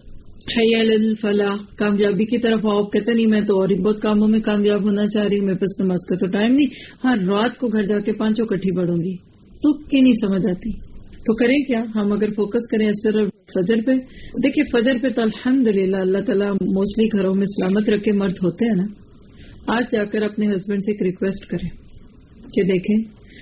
حی علی الفلاح، کامیابی کی طرف آؤ، کہتے نہیں میں تو اور بہت کاموں میں کامیاب ہونا چاہ رہی ہوں، میرے پاس نماز کا تو ٹائم نہیں، ہاں رات کو گھر جا کے 5 اکٹھی پڑھوں گی، تو کی نہیں سمجھ آتی۔ تو کریں کیا، ہم اگر فوکس کریں اثر اور فجر پہ، دیکھیں فجر پہ تو الحمدللہ اللہ تعالیٰ موسٹلی گھروں میں سلامت رکھے مرد ہوتے ہیں نا، آج جا کر اپنے ہسبینڈ سے ایک ریکویسٹ کریں کہ دیکھیں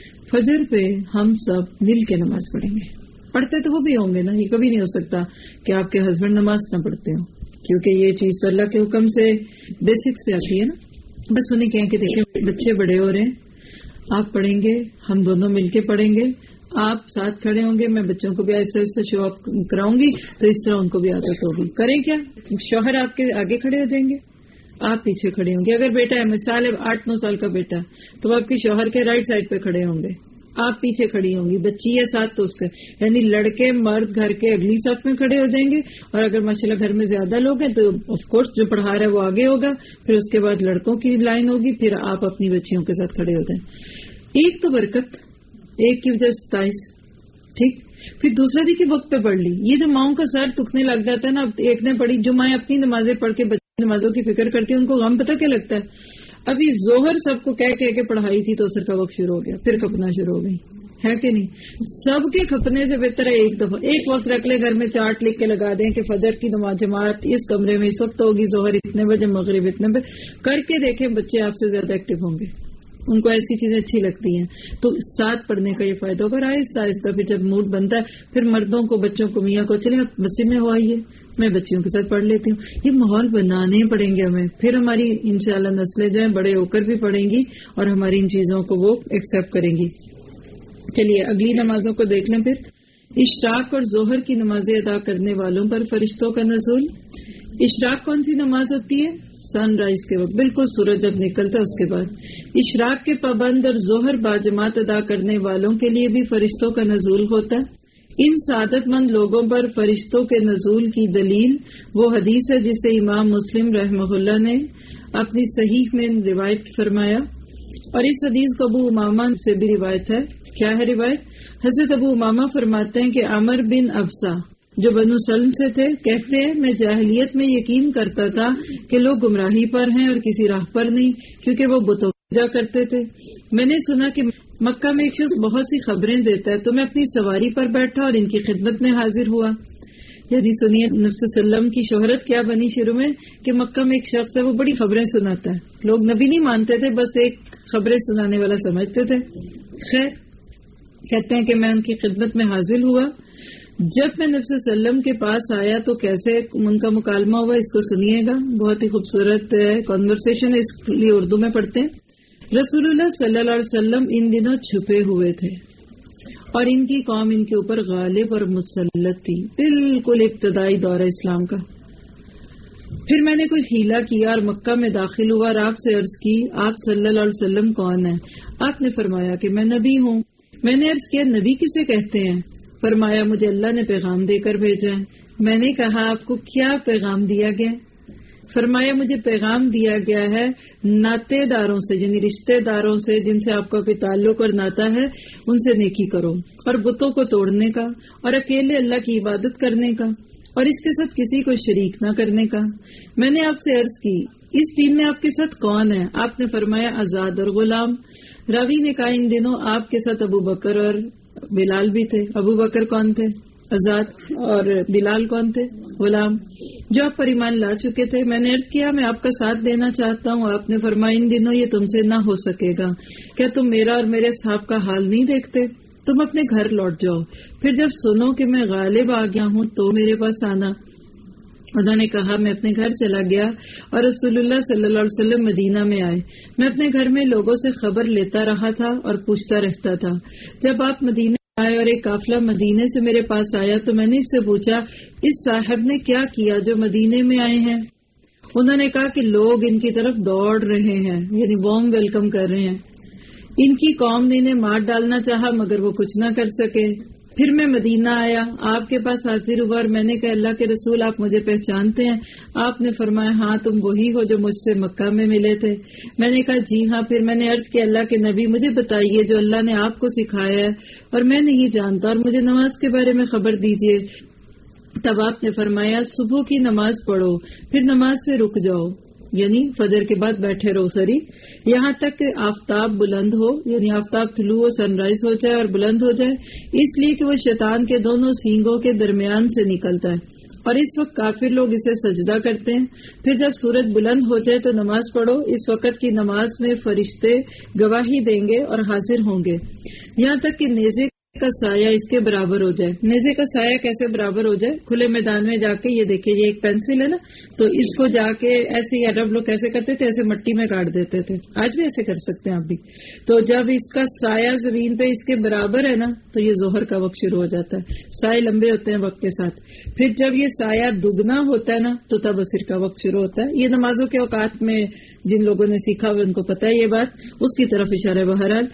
فجر پہ ہم سب مل کے نماز پڑھیں گے۔ پڑھتے تو وہ بھی ہوں گے نا، یہ کبھی نہیں ہو سکتا کہ آپ کے ہسبینڈ نماز نہ پڑھتے ہوں، کیونکہ یہ چیز تو اللہ کے حکم سے بیسکس پہ آتی ہے نا۔ بس انہیں کہیں کہ دیکھیں بچے بڑے ہو رہے ہیں، آپ پڑھیں گے، ہم دونوں مل کے پڑھیں گے، آپ ساتھ کھڑے ہوں گے، میں بچوں کو بھی ایسے ایسے شو اپ کراؤں گی تو اس طرح ان کو بھی عادت ہوگی۔ کریں کیا، شوہر آپ کے آگے کھڑے ہو جائیں گے، آپ پیچھے کھڑے ہوں گے۔ اگر بیٹا ہے مثال ہے 8-9 سال کا بیٹا، تو آپ کے شوہر کے رائٹ سائڈ پہ کھڑے ہوں گے، آپ پیچھے کھڑی ہوں گی، بچی ہے ساتھ تو اس کا، یعنی لڑکے مرد گھر کے اگلی صف میں کھڑے ہو جائیں گے، اور اگر ماشاءاللہ گھر میں زیادہ لوگ ہیں تو آف کورس جو پڑھا رہا ہے وہ آگے ہوگا، پھر اس کے بعد لڑکوں کی لائن ہوگی، پھر آپ اپنی بچیوں کے ساتھ کھڑے ہو جائیں۔ ایک تو برکت، ایک کی وجہ 27، ٹھیک، پھر دوسرا دی کہ وقت پہ پڑھ لی۔ یہ جو ماؤں کا سر دکھنے لگ جاتا ہے نا، ایک نے پڑھی، جو مائیں اپنی نمازیں پڑھ کے بچی نمازوں کی فکر کرتی ہیں ان کو غم پتہ کیا لگتا ہے، ابھی ظہر سب کو کہہ کے پڑھائی تھی تو اثر کا وقت شروع ہو گیا، پھر کھپنا شروع ہو گئی، ہے کہ نہیں؟ سب کے کھپنے سے بہتر ہے ایک دفعہ ایک وقت رکھ لے، گھر میں چارٹ لکھ کے لگا دیں کہ فجر کی نماز جماعت اس کمرے میں اس وقت ہوگی، ظہر اتنے بجے، مغرب اتنے بجے، کر کے دیکھیں بچے آپ سے زیادہ ایکٹیو ہوں گے، ان کو ایسی چیزیں اچھی لگتی ہیں، تو ساتھ پڑھنے کا یہ فائدہ ہوگا۔ آہستہ آہستہ پھر جب موڈ بنتا ہے، پھر مردوں کو بچوں کو میاں کو چلے آپ بسی میں ہو آئیے، میں بچیوں کے ساتھ پڑھ لیتی ہوں، یہ ماحول بنانے پڑیں گے ہمیں، پھر ہماری انشاءاللہ نسلیں جو ہیں بڑے ہو کر بھی پڑھیں گی اور ہماری ان چیزوں کو وہ ایکسپٹ کریں گی۔ چلیے اگلی نمازوں کو دیکھ لیں۔ پھر اشراق اور ظہر کی نمازیں ادا کرنے والوں پر فرشتوں کا نزول۔ اشراق کون سی نماز ہوتی ہے؟ سن رائز کے وقت، بالکل سورج جب نکلتا ہے اس کے بعد۔ اشراق کے پابند اور ظہر باجماعت ادا کرنے والوں کے لیے بھی فرشتوں کا نزول ہوتا ہے۔ ان سعادت مند لوگوں پر فرشتوں کے نزول کی دلیل وہ حدیث ہے جسے امام مسلم رحمہ اللہ نے اپنی صحیح میں روایت فرمایا، اور اس حدیث کو ابو امامہ سے بھی روایت ہے۔ کیا ہے روایت؟ حضرت ابو امامہ فرماتے ہیں کہ عمر بن ابسا جو بنو سلم سے تھے کہتے ہیں میں جاہلیت میں یقین کرتا تھا کہ لوگ گمراہی پر ہیں اور کسی راہ پر نہیں، کیونکہ وہ بتوں پوجا کرتے تھے۔ میں نے سنا کہ مکہ میں ایک شخص بہت سی خبریں دیتا ہے، تو میں اپنی سواری پر بیٹھا اور ان کی خدمت میں حاضر ہوا۔ یعنی سنیے نبی صلی اللہ علیہ وسلم کی شہرت کیا بنی شروع میں کہ مکہ میں ایک شخص ہے وہ بڑی خبریں سناتا ہے. لوگ نبی نہیں مانتے تھے, بس ایک خبریں سنانے والا سمجھتے تھے. خیر کہتے ہیں کہ میں ان کی خدمت میں حاضر ہوا. جب میں نبی صلی اللہ علیہ وسلم کے پاس آیا تو کیسے ان کا مکالمہ ہوا اس کو سنیے گا. بہت ہی خوبصورت کنورسیشن ہے, اس لیے اردو میں پڑھتے ہیں. رسول اللہ صلی اللہ علیہ وسلم ان دنوں چھپے ہوئے تھے اور ان کی قوم ان کے اوپر غالب اور مسلط تھی, بالکل ابتدائی دور اسلام کا. پھر میں نے کوئی حیلہ کیا اور مکہ میں داخل ہوا اور آپ سے عرض کی آپ صلی اللہ علیہ وسلم کون ہیں؟ آپ نے فرمایا کہ میں نبی ہوں. میں نے عرض کیا نبی کسے کہتے ہیں؟ فرمایا مجھے اللہ نے پیغام دے کر بھیجا ہے. میں نے کہا آپ کو کیا پیغام دیا گیا؟ فرمایا مجھے پیغام دیا گیا ہے ناطے داروں سے, یعنی رشتے داروں سے جن سے آپ کا کوئی تعلق اور ناطا ہے, ان سے نیکی کرو اور بتوں کو توڑنے کا اور اکیلے اللہ کی عبادت کرنے کا اور اس کے ساتھ کسی کو شریک نہ کرنے کا. میں نے آپ سے عرض کی اس دین میں آپ کے ساتھ کون ہے؟ آپ نے فرمایا آزاد اور غلام. راوی نے کہا ان دنوں آپ کے ساتھ ابو بکر اور بلال بھی تھے. ابو بکر کون تھے؟ آزاد. اور بلال کون تھے؟ غلام, جو آپ پر ایمان لا چکے تھے. میں نے عرض کیا میں آپ کا ساتھ دینا چاہتا ہوں. آپ نے فرمایا ان دنوں یہ تم سے نہ ہو سکے گا. کیا تم میرا اور میرے صاحب کا حال نہیں دیکھتے؟ تم اپنے گھر لوٹ جاؤ, پھر جب سنو کہ میں غالب آ گیا ہوں تو میرے پاس آنا. انہوں نے کہا میں اپنے گھر چلا گیا اور رسول اللہ صلی اللہ علیہ وسلم مدینہ میں آئے. میں اپنے گھر میں لوگوں سے خبر لیتا رہا تھا اور پوچھتا رہتا تھا. جب آپ مدینہ آئے اور ایک قافلہ مدینے سے میرے پاس آیا تو میں نے اس سے پوچھا اس صاحب نے کیا کیا جو مدینے میں آئے ہیں؟ انہوں نے کہا کہ لوگ ان کی طرف دوڑ رہے ہیں, یعنی وارم ویلکم کر رہے ہیں. ان کی قوم نے انہیں مار ڈالنا چاہا مگر وہ کچھ نہ کر سکے. پھر میں مدینہ آیا, آپ کے پاس حاضر ہوا اور میں نے کہا اللہ کے رسول آپ مجھے پہچانتے ہیں؟ آپ نے فرمایا ہاں تم وہی ہو جو مجھ سے مکہ میں ملے تھے. میں نے کہا جی ہاں. پھر میں نے عرض کیا اللہ کے نبی مجھے بتائیے جو اللہ نے آپ کو سکھایا ہے اور میں نہیں جانتا, اور مجھے نماز کے بارے میں خبر دیجیے. تب آپ نے فرمایا صبح کی نماز پڑھو پھر نماز سے رک جاؤ, یعنی فجر کے بعد بیٹھے رہو یہاں تک کہ آفتاب بلند ہو, یعنی آفتاب طلوع و سن رائز ہو جائے اور بلند ہو جائے, اس لیے کہ وہ شیطان کے دونوں سینگوں کے درمیان سے نکلتا ہے اور اس وقت کافر لوگ اسے سجدہ کرتے ہیں. پھر جب سورج بلند ہو جائے تو نماز پڑھو. اس وقت کی نماز میں فرشتے گواہی دیں گے اور حاضر ہوں گے یہاں تک کہ نیزے کا سایہ اس کے برابر ہو جائے. نیزے کا سایہ کیسے برابر ہو جائے؟ کھلے میدان میں جا کے یہ دیکھیے یہ ایک پینسل ہے نا, تو اس کو جا کے ایسے عرب لوگ کیسے کرتے تھے, ایسے مٹی میں کاٹ دیتے تھے. آج بھی ایسے کر سکتے ہیں آپ بھی. تو جب اس کا سایہ زمین پہ اس کے برابر ہے نا تو یہ ظہر کا وقت شروع ہو جاتا ہے. سائے لمبے ہوتے ہیں وقت کے ساتھ. پھر جب یہ سایہ دگنا ہوتا ہے نا تو تب عصر کا وقت شروع ہوتا ہے. یہ نمازوں کے اوقات میں جن لوگوں نے سیکھا ہوئے ان کو پتا ہے یہ بات, اس کی طرف اشارہ. بہرحال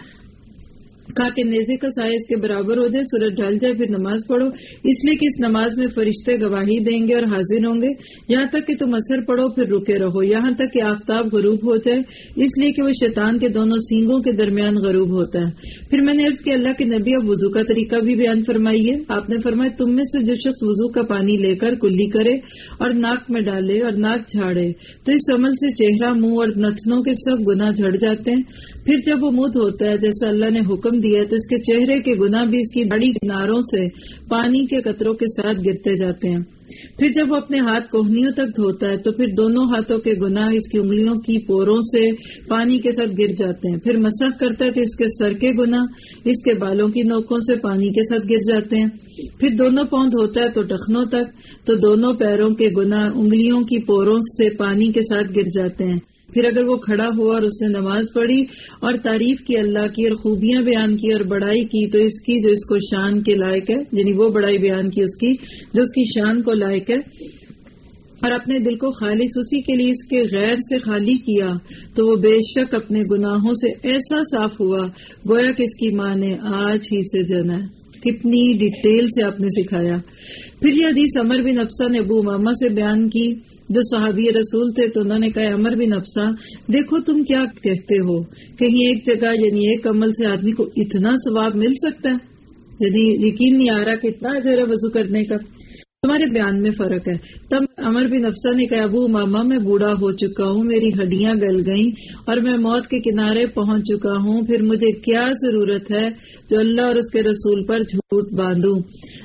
کہا کہ نیزے کا سایہ اس کے برابر ہو جائے, سورج ڈھل جائے, پھر نماز پڑھو, اس لیے کہ اس نماز میں فرشتے گواہی دیں گے اور حاضر ہوں گے یہاں تک کہ تم اثر پڑھو پھر رکے رہو یہاں تک کہ آفتاب غروب ہو جائے, اس لیے کہ وہ شیطان کے دونوں سینگوں کے درمیان غروب ہوتا ہے. پھر میں نے عرض کیا اللہ کے نبی اب وضو کا طریقہ بھی بیان فرمائیے. آپ نے فرمایا تم میں سے جو شخص وضو کا پانی لے کر کلی کرے اور ناک میں ڈالے اور ناک جھاڑے تو اس عمل سے چہرہ, منہ اور نتنوں کے سب گناہ جھڑ جاتے ہیں. پھر جب وہ منہ دھوتا ہے جیسا اللہ نے حکم دیا تو اس کے چہرے کے گناہ بھی اس کی بڑی کناروں سے پانی کے قطروں کے ساتھ گرتے جاتے ہیں. پھر جب وہ اپنے ہاتھ کوہنیوں تک دھوتا ہے تو پھر دونوں ہاتھوں کے گناہ اس کی انگلیوں کی پوروں سے پانی کے ساتھ گر جاتے ہیں. پھر مسح کرتا ہے تو اس کے سر کے گناہ اس کے بالوں کی نوکوں سے پانی کے ساتھ گر جاتے ہیں. پھر دونوں پاؤں دھوتا ہے تو ٹخنوں تک, تو دونوں پیروں کے گناہ انگلیوں کی پوروں سے پانی کے ساتھ گر جاتے ہیں. پھر اگر وہ کھڑا ہوا اور اس نے نماز پڑھی اور تعریف کی اللہ کی اور خوبیاں بیان کی اور بڑائی کی تو اس کی جو اس کو شان کے لائق ہے, یعنی وہ بڑائی بیان کی اس کی جو اس کی شان کو لائق ہے, اور اپنے دل کو خالص اسی کے لیے اس کے غیر سے خالی کیا تو وہ بے شک اپنے گناہوں سے ایسا صاف ہوا گویا کہ اس کی ماں نے آج ہی سے جنا ہے. کتنی ڈیٹیل سے آپ نے سکھایا. پھر یہ حدیث عمر بن افسہ نے ابو امامہ سے بیان کی جو صحابی رسول تھے, تو انہوں نے کہا عمر بن افسہ دیکھو تم کیا کہتے ہو, کہیں ایک جگہ یعنی ایک عمل سے آدمی کو اتنا ثواب مل سکتا ہے, یعنی یقین نہیں آ رہا کہ اتنا اجر ہے وضو کرنے کا. تمہارے بیان میں فرق ہے. تب عمر بن افسہ نے کہا ابو امامہ میں بوڑھا ہو چکا ہوں, میری ہڈیاں گل گئیں اور میں موت کے کنارے پہنچ چکا ہوں, پھر مجھے کیا ضرورت ہے جو اللہ اور اس کے رسول پر جھوٹ باندھوں.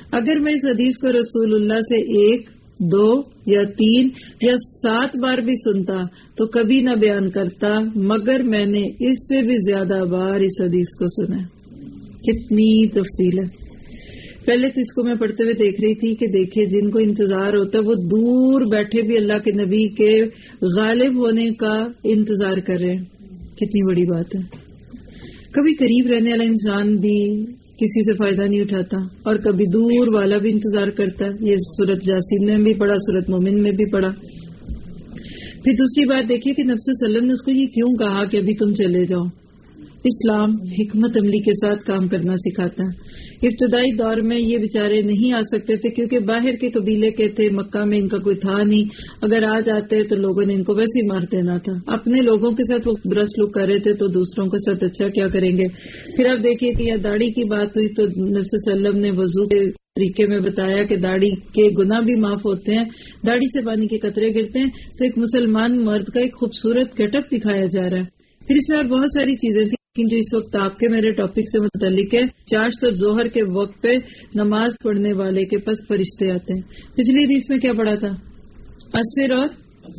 اگر میں اس حدیث کو رسول اللہ سے 1, 2 یا 3 یا 7 بار بھی سنتا تو کبھی نہ بیان کرتا، مگر میں نے اس سے بھی زیادہ بار اس حدیث کو سنا۔ کتنی تفصیل ہے۔ پہلے تو اس کو میں پڑھتے ہوئے دیکھ رہی تھی کہ دیکھیں جن کو انتظار ہوتا ہے وہ دور بیٹھے بھی اللہ کے نبی کے غالب ہونے کا انتظار کر رہے ہیں، کتنی بڑی بات ہے۔ کبھی قریب رہنے والا انسان بھی کسی سے فائدہ نہیں اٹھاتا اور کبھی دور والا بھی انتظار کرتا ہے۔ یہ سورۃ یاسین میں بھی پڑھا، سورۃ مومن میں بھی پڑھا۔ پھر دوسری بات دیکھیے کہ نبی صلی اللہ علیہ وسلم نے اس کو یہ کیوں کہا کہ ابھی تم چلے جاؤ۔ اسلام حکمت عملی کے ساتھ کام کرنا سکھاتا ہے۔ ابتدائی دور میں یہ بیچارے نہیں آ سکتے تھے کیونکہ باہر کے قبیلے کے تھے، مکہ میں ان کا کوئی تھا نہیں، اگر آ جاتے تو لوگوں نے ان کو ویسے ہی مار دینا تھا۔ اپنے لوگوں کے ساتھ وہ برا سلوک کر رہے تھے تو دوسروں کے ساتھ اچھا کیا کریں گے۔ پھر آپ دیکھیے کہ یہ داڑھی کی بات ہوئی تو نبی صلی اللہ علیہ وسلم نے وضو کے طریقے میں بتایا کہ داڑھی کے گناہ بھی معاف ہوتے ہیں، داڑھی سے پانی کے قطرے گرتے ہیں، تو ایک مسلمان مرد کا ایک خوبصورت گیٹ اپ دکھایا جا رہا ہے۔ پھر اس میں اور بہت ساری چیزیں تھیں جو اس وقت آپ کے میرے ٹاپک سے متعلق ہے۔ چاشت اور ظہر کے وقت پہ نماز پڑھنے والے کے پاس فرشتے آتے ہیں۔ پچھلی حدیث میں کیا پڑھا تھا؟ عصر اور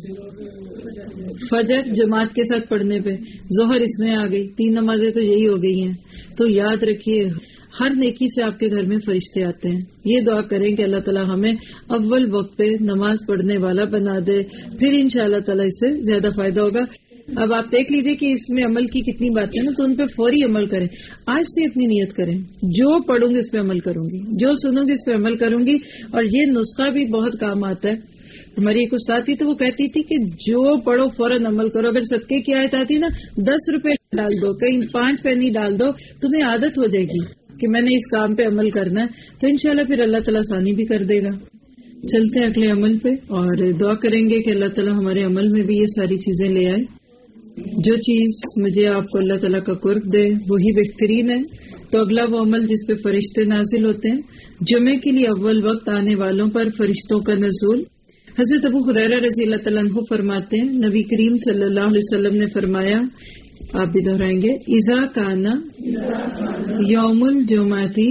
فجر جماعت کے ساتھ پڑھنے پہ، ظہر اس میں آ گئی، 3 نمازیں تو یہی ہو گئی ہیں۔ تو یاد رکھیے ہر نیکی سے آپ کے گھر میں فرشتے آتے ہیں۔ یہ دعا کریں کہ اللہ تعالیٰ ہمیں اول وقت پہ نماز پڑھنے والا بنا دے، پھر انشاءاللہ تعالیٰ اس سے زیادہ فائدہ ہوگا۔ اب آپ دیکھ لیجئے کہ اس میں عمل کی کتنی باتیں نا، تو ان پہ فوری عمل کریں۔ آج سے اپنی نیت کریں، جو پڑھوں گی اس پہ عمل کروں گی، جو سنوں گی اس پہ عمل کروں گی۔ اور یہ نسخہ بھی بہت کام آتا ہے۔ ہماری ایک استاد تھی تو وہ کہتی تھی کہ جو پڑھو فوراً عمل کرو۔ اگر صدقے کی آیت آتی نا 10 روپے ڈال دو، کہیں 5 پینی ڈال دو، تمہیں عادت ہو جائے گی کہ میں نے اس کام پہ عمل کرنا ہے، تو انشاءاللہ پھر اللہ تعالیٰ آسانی بھی کر دے گا۔ چلتے ہیں اگلے عمل پہ اور دعا کریں گے کہ اللہ تعالیٰ ہمارے عمل میں بھی یہ ساری چیزیں لے آئے۔ جو چیز مجھے آپ کو اللہ تعالیٰ کا قرب دے وہی بہترین ہے۔ تو اگلا وہ عمل جس پہ فرشتے نازل ہوتے ہیں۔ جمعے کے لیے اول وقت آنے والوں پر فرشتوں کا نزول۔ حضرت ابو ہریرہ رضی اللہ تعالیٰ عنہ فرماتے ہیں نبی کریم صلی اللہ علیہ وسلم نے فرمایا، آپ بھی دہرائیں گے، اذا کانا یوم الجمعہ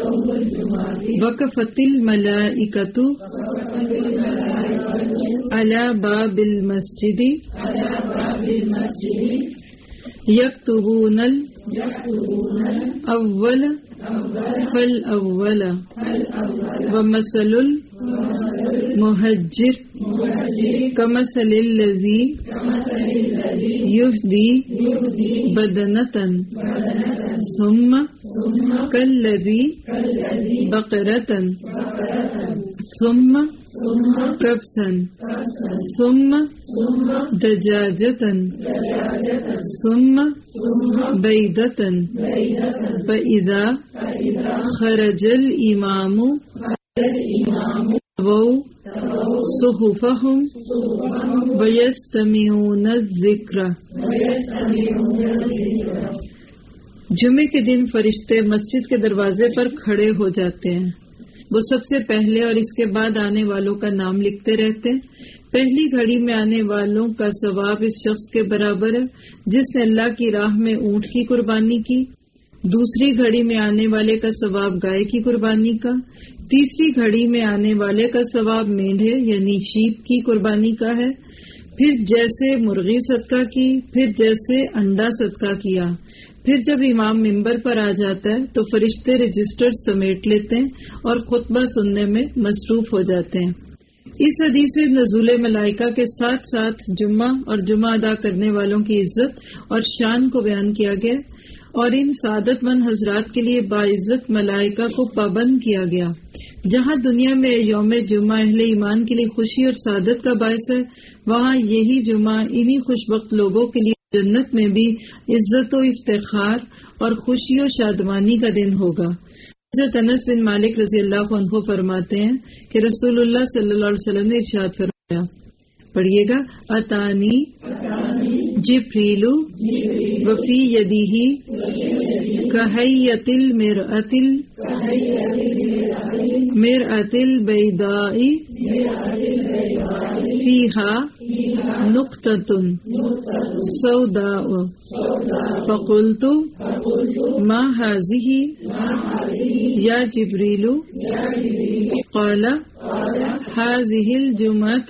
وقفت الملائکۃ علی باب المسجد یکتبون الاول فالاول ومثل المہجر کمثل الذی یفدی بدنۃ ثم کالذی بقرۃ ثم کبسا ثم دجاجۃ ثم بیضۃ فاذا خرج الامام صحفهم ويستمعون الذکر۔ جمعے کے دن فرشتے مسجد کے دروازے پر کھڑے ہو جاتے ہیں۔ وہ سب سے پہلے اور اس کے بعد آنے والوں کا نام لکھتے رہتے ہیں۔ پہلی گھڑی میں آنے والوں کا ثواب اس شخص کے برابر ہے جس نے اللہ کی راہ میں اونٹ کی قربانی کی۔ دوسری گھڑی میں آنے والے کا ثواب گائے کی قربانی کا۔ تیسری گھڑی میں آنے والے کا ثواب مینڈھے یعنی شیپ کی قربانی کا ہے۔ پھر جیسے مرغی صدقہ کی، پھر جیسے انڈا صدقہ کیا۔ پھر جب امام ممبر پر آ جاتا ہے تو فرشتے رجسٹر سمیٹ لیتے ہیں اور خطبہ سننے میں مصروف ہو جاتے ہیں۔ اس حدیث سے نزول ملائکہ کے ساتھ ساتھ جمعہ اور جمعہ ادا کرنے والوں کی عزت اور شان کو بیان کیا گیا اور ان سعادت مند حضرات کے لیے باعزت ملائکہ کو پابند کیا گیا۔ جہاں دنیا میں یوم جمعہ اہل ایمان کے لیے خوشی اور سعادت کا باعث ہے، وہاں یہی جمعہ انہی خوشبخت لوگوں کے لیے جنت میں بھی عزت و افتخار اور خوشی و شادمانی کا دن ہوگا۔ حضرت انس بن مالک رضی اللہ عنہ فرماتے ہیں کہ رسول اللہ صلی اللہ علیہ وسلم نے ارشاد فرمایا، پڑھیے گا، اتانی جبریل وفی یدہ کہیۃ المرأۃ البیضاء فیہا نقطۃ سوداء فقلت ما هذه یا جبریل قال هذه الجمعۃ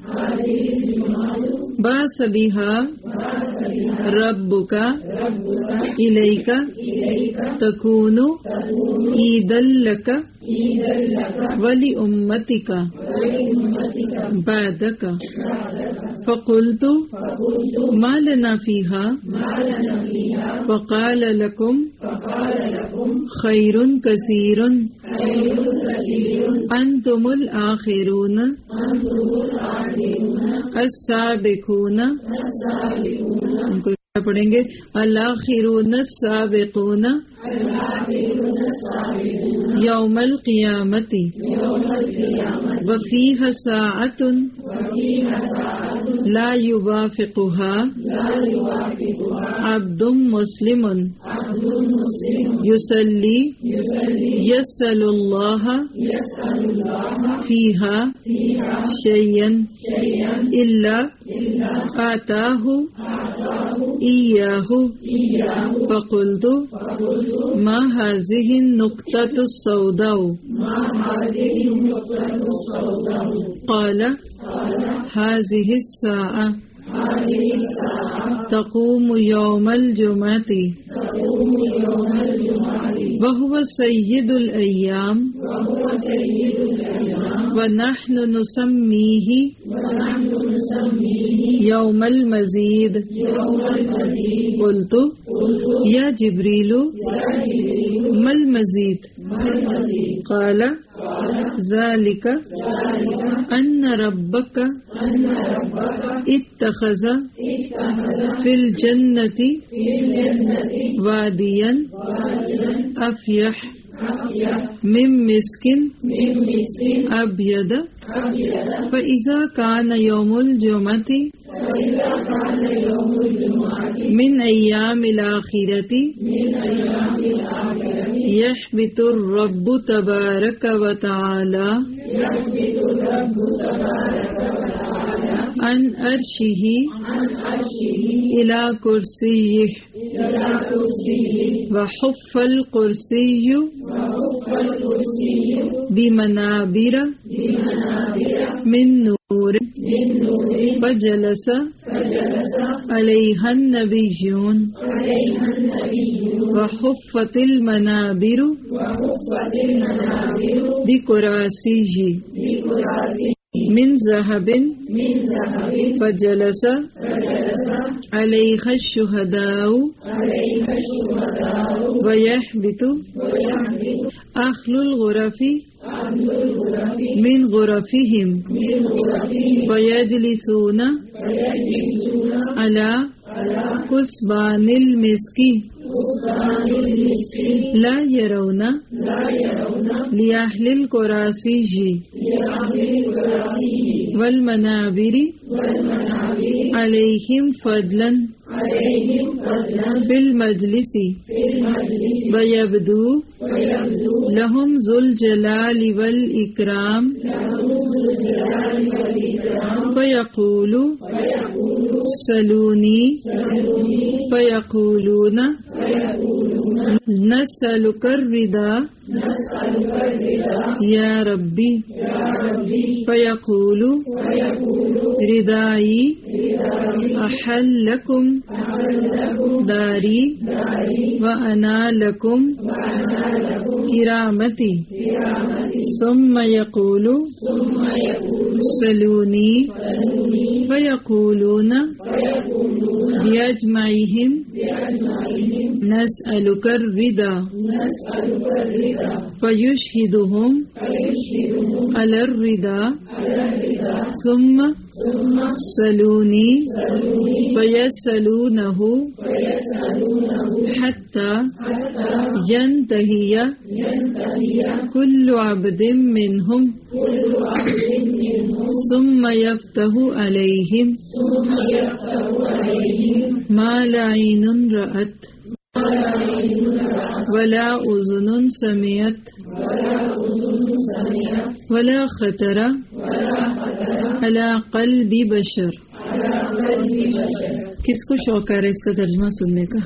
بعث بها ربك إليك تكون عيدا لك ولأمتك بعدك فقلت ما لنا فيها فقال لكم خير كثير أنتم الآخرون السابقون. ان کو پڑھیں گے الآخرون السابقون یوم القیامت وفیہ ساعۃ لا یوافقها عبد مسلم یصلی یسأل اللہ فیہا شیئا الا آتاہ ایاہ فقلت ما هذه النقطة السوداء قال هذه الساعة تقوم يوم الجمعة وهو سيد الأيام ونحن نسميه يوم المزيد. قلت يا جبريل ما المزيد؟ قال ذلك أن ربك اتخذ في الجنة واديا أفيح من مسك أبيض فإذا كان يوم الجمعة من أيام الآخرة يحبط الرب تبارك وتعالى عن عرشه إلى كرسيه وحف الكرسي بمنابر من نور فجلس عليها النبيون وحفت المنابر بكراسيه من ذهب فجلس عليها الشهداء ويحبط أهل الغرف من غرفهم ويجلسون على كثبان المسك لا يرون لأهل الكراسي والمنابر عليهم فضلا في المجلس ويبدو لهم ذو الجلال والإكرام فيقول سلوني فيقولون نسألك الرضا يا ربي فيقول رضاي أحلكم داري وأنا لكم كرامتي ثم يقول سلوني فيقولون بأجمعهم نسألك الرضا فيشهدهم على الرضا ثم سلوني فيسألونه حتى ينتهي كل عبد منهم ثم يفتح عليهم ما لا عين رأت ولا أذن سمعت ولا خطر على قلب بشر. کس کو شوق آ رہا ہے اس کا ترجمہ سننے کا؟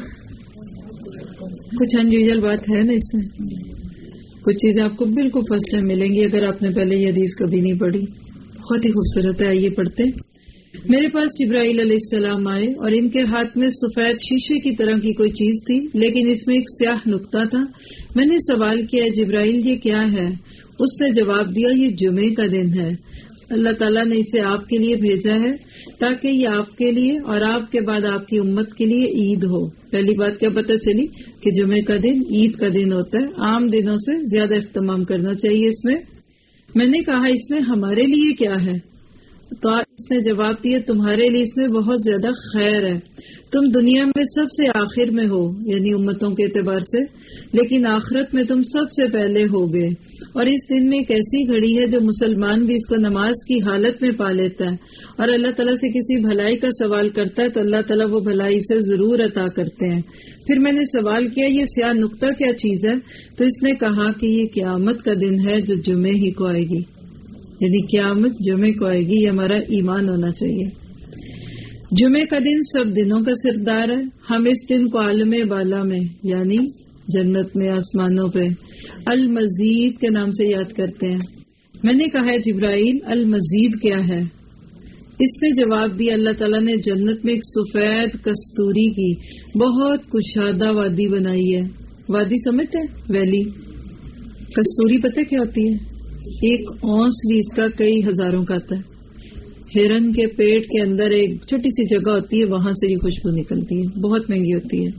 کچھ انیوژل بات ہے نا اس میں، کچھ چیزیں آپ کو بالکل فرسٹ ٹائم ملیں گی اگر آپ نے پہلے یہ حدیث کبھی نہیں پڑھی. بہت ہی خوبصورت ہے. آئیے پڑھتے. میرے پاس جبرائیل علیہ السلام آئے اور ان کے ہاتھ میں سفید شیشے کی طرح کی کوئی چیز تھی، لیکن اس میں ایک سیاہ نقطہ تھا. میں نے سوال کیا جبرائیل یہ کیا ہے؟ اس نے جواب دیا یہ جمعے کا دن ہے. اللہ تعالیٰ نے اسے آپ کے لیے بھیجا ہے تاکہ یہ آپ کے لیے اور آپ کے بعد آپ کی امت کے لیے عید ہو. پہلی بات کیا پتہ چلی کہ جمعے کا دن عید کا دن ہوتا ہے. عام دنوں سے زیادہ اہتمام کرنا چاہیے اس میں. میں نے کہا اس میں ہمارے لیے کیا ہے؟ تو اس نے جواب دیا تمہارے لیے اس میں بہت زیادہ خیر ہے. تم دنیا میں سب سے آخر میں ہو یعنی امتوں کے اعتبار سے، لیکن آخرت میں تم سب سے پہلے ہوگے. اور اس دن میں ایک ایسی گھڑی ہے جو مسلمان بھی اس کو نماز کی حالت میں پا لیتا ہے اور اللہ تعالیٰ سے کسی بھلائی کا سوال کرتا ہے تو اللہ تعالیٰ وہ بھلائی سے ضرور عطا کرتے ہیں. پھر میں نے سوال کیا یہ سیاہ نقطہ کیا چیز ہے؟ تو اس نے کہا کہ یہ قیامت کا دن ہے جو جمعے ہی کو آئے گی، یعنی قیامت جمعے کو آئے گی. یہ ہمارا ایمان ہونا چاہیے. جمعے کا دن سب دنوں کا سردار ہے. ہم اس دن کو عالم بالا میں یعنی جنت میں آسمانوں پہ المزید کے نام سے یاد کرتے ہیں. میں نے کہا ہے جبرائیل المزید کیا ہے؟ اس نے جواب دیا اللہ تعالیٰ نے جنت میں ایک سفید کستوری کی بہت کشادہ وادی بنائی ہے. وادی سمجھتے ہیں؟ ویلی. کستوری پتہ کیا ہوتی ہے؟ ایک اونس بھی اس کا کئی ہزاروں کا آتا ہے. ہرن کے پیٹ کے اندر ایک چھوٹی سی جگہ ہوتی ہے، وہاں سے یہ خوشبو نکلتی ہے، بہت مہنگی ہوتی ہے.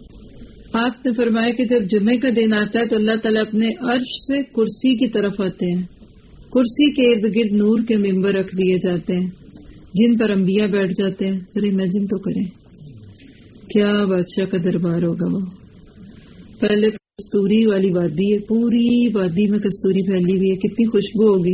آپ نے فرمایا کہ جب جمعے کا دن آتا ہے تو اللہ تعالیٰ اپنے عرش سے کرسی کی طرف آتے ہیں. کرسی کے ارد گرد نور کے ممبر رکھ دیے جاتے ہیں جن پر انبیاء بیٹھ جاتے ہیں. ذرا امیجن تو کریں کیا بادشاہ کا دربار ہوگا. وہ پہلے کستوری والی وادی ہے، پوری وادی میں کستوری پھیلی ہوئی ہے، کتنی خوشبو ہوگی،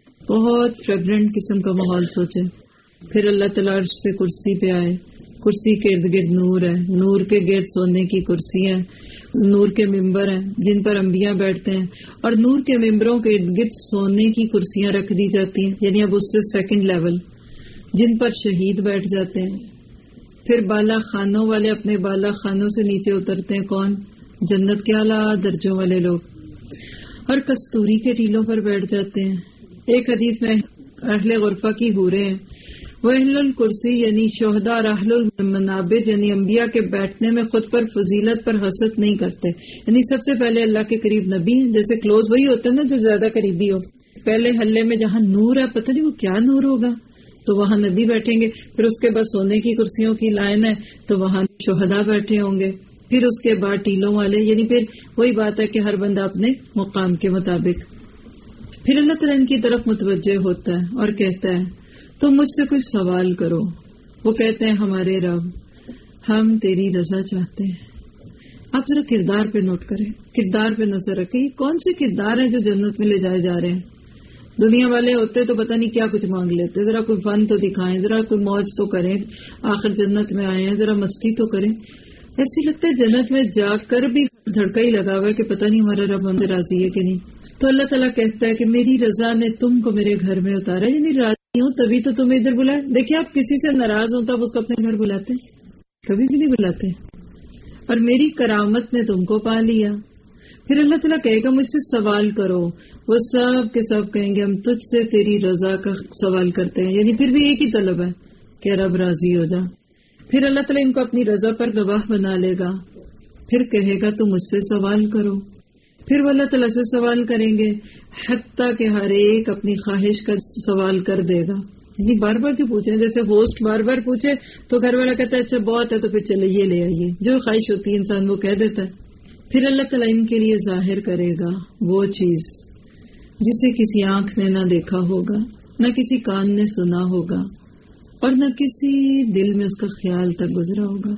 بہت فریگرنٹ قسم کا ماحول سوچے. پھر اللہ تعالیٰ عرش سے کرسی پہ آئے، کرسی کے ارد گرد نور ہے، نور کے گرد سونے کی کرسی ہیں، نور کے ممبر ہیں جن پر انبیاء بیٹھتے ہیں، اور نور کے ممبروں کے ارد گرد سونے کی کرسیاں رکھ دی جاتی ہیں، یعنی اب اس سے سیکنڈ لیول جن پر شہید بیٹھ جاتے ہیں. پھر بالا خانوں والے اپنے بالا خانوں سے نیچے اترتے ہیں. کون؟ جنت کے اعلیٰ درجوں والے لوگ، اور کستوری کے ٹیلوں پر بیٹھ جاتے ہیں. ایک حدیث میں اہل غرفہ کی حوریں ہیں، وہ اہل الکرسی یعنی شہداء اور اہل المنابر یعنی انبیاء کے بیٹھنے میں خود پر فضیلت پر حسد نہیں کرتے. یعنی سب سے پہلے اللہ کے قریب نبی ہیں، جیسے کلوز وہی ہوتا ہے نا جو زیادہ قریبی ہو. پہلے حلے میں جہاں نور ہے پتہ نہیں وہ کیا نور ہوگا، تو وہاں نبی بیٹھیں گے. پھر اس کے بعد سونے کی کرسیوں کی لائن ہے تو وہاں شہداء بیٹھے ہوں گے. پھر اس کے بعد ٹیلوں والے، یعنی پھر وہی بات ہے کہ ہر بندہ اپنے مقام کے مطابق. پھر اللہ تعالیٰ ان کی طرف متوجہ ہوتا ہے اور کہتا ہے تم مجھ سے کوئی سوال کرو. وہ کہتے ہیں ہمارے رب ہم تیری رضا چاہتے ہیں. آپ ذرا کردار پہ نوٹ کریں، کردار پہ نظر رکھیں. یہ کون سے کردار ہیں جو جنت میں لے جائے جا رہے ہیں؟ دنیا والے ہوتے تو پتہ نہیں کیا کچھ مانگ لیتے، ذرا کوئی فن تو دکھائیں، ذرا کوئی موج تو کریں، آخر جنت میں آئے ہیں ذرا مستی تو کریں. ایسے لگتا ہے جنت میں جا کر بھی دھڑکا ہی لگا ہوا ہے کہ پتہ نہیں ہمارا رب ہم سے راضی ہے کہ نہیں. تو اللہ تعالیٰ کہتا ہے کہ میری رضا نے تم کو میرے گھر میں اتارا، یعنی راضی ہوں تبھی تو تمہیں ادھر بلائے. دیکھیں آپ کسی سے ناراض ہوں تو آپ اس کو اپنے گھر بلاتے ہیں؟ کبھی بھی نہیں بلاتے. اور میری کرامت نے تم کو پا لیا. پھر اللہ تعالیٰ کہے گا مجھ سے سوال کرو. وہ سب کے سب کہیں گے ہم تجھ سے تیری رضا کا سوال کرتے ہیں، یعنی پھر بھی ایک ہی طلب ہے کہ رب راضی ہو جا. پھر اللہ تعالیٰ ان کو اپنی رضا پر گواہ بنا لے گا. پھر کہے گا تم مجھ سے سوال کرو. پھر وہ اللہ تعالیٰ سے سوال کریں گے حتیٰ کہ ہر ایک اپنی خواہش کا سوال کر دے گا. یعنی بار بار جو پوچھیں، جیسے ہوسٹ بار بار پوچھے تو گھر والا کہتا ہے اچھا بہت ہے تو پھر چلے یہ لے آئیے، جو خواہش ہوتی ہے انسان وہ کہہ دیتا ہے۔ پھر اللہ تعالیٰ ان کے لیے ظاہر کرے گا وہ چیز جسے کسی آنکھ نے نہ دیکھا ہوگا، نہ کسی کان نے سنا ہوگا، اور نہ کسی دل میں اس کا خیال تک گزرا ہوگا۔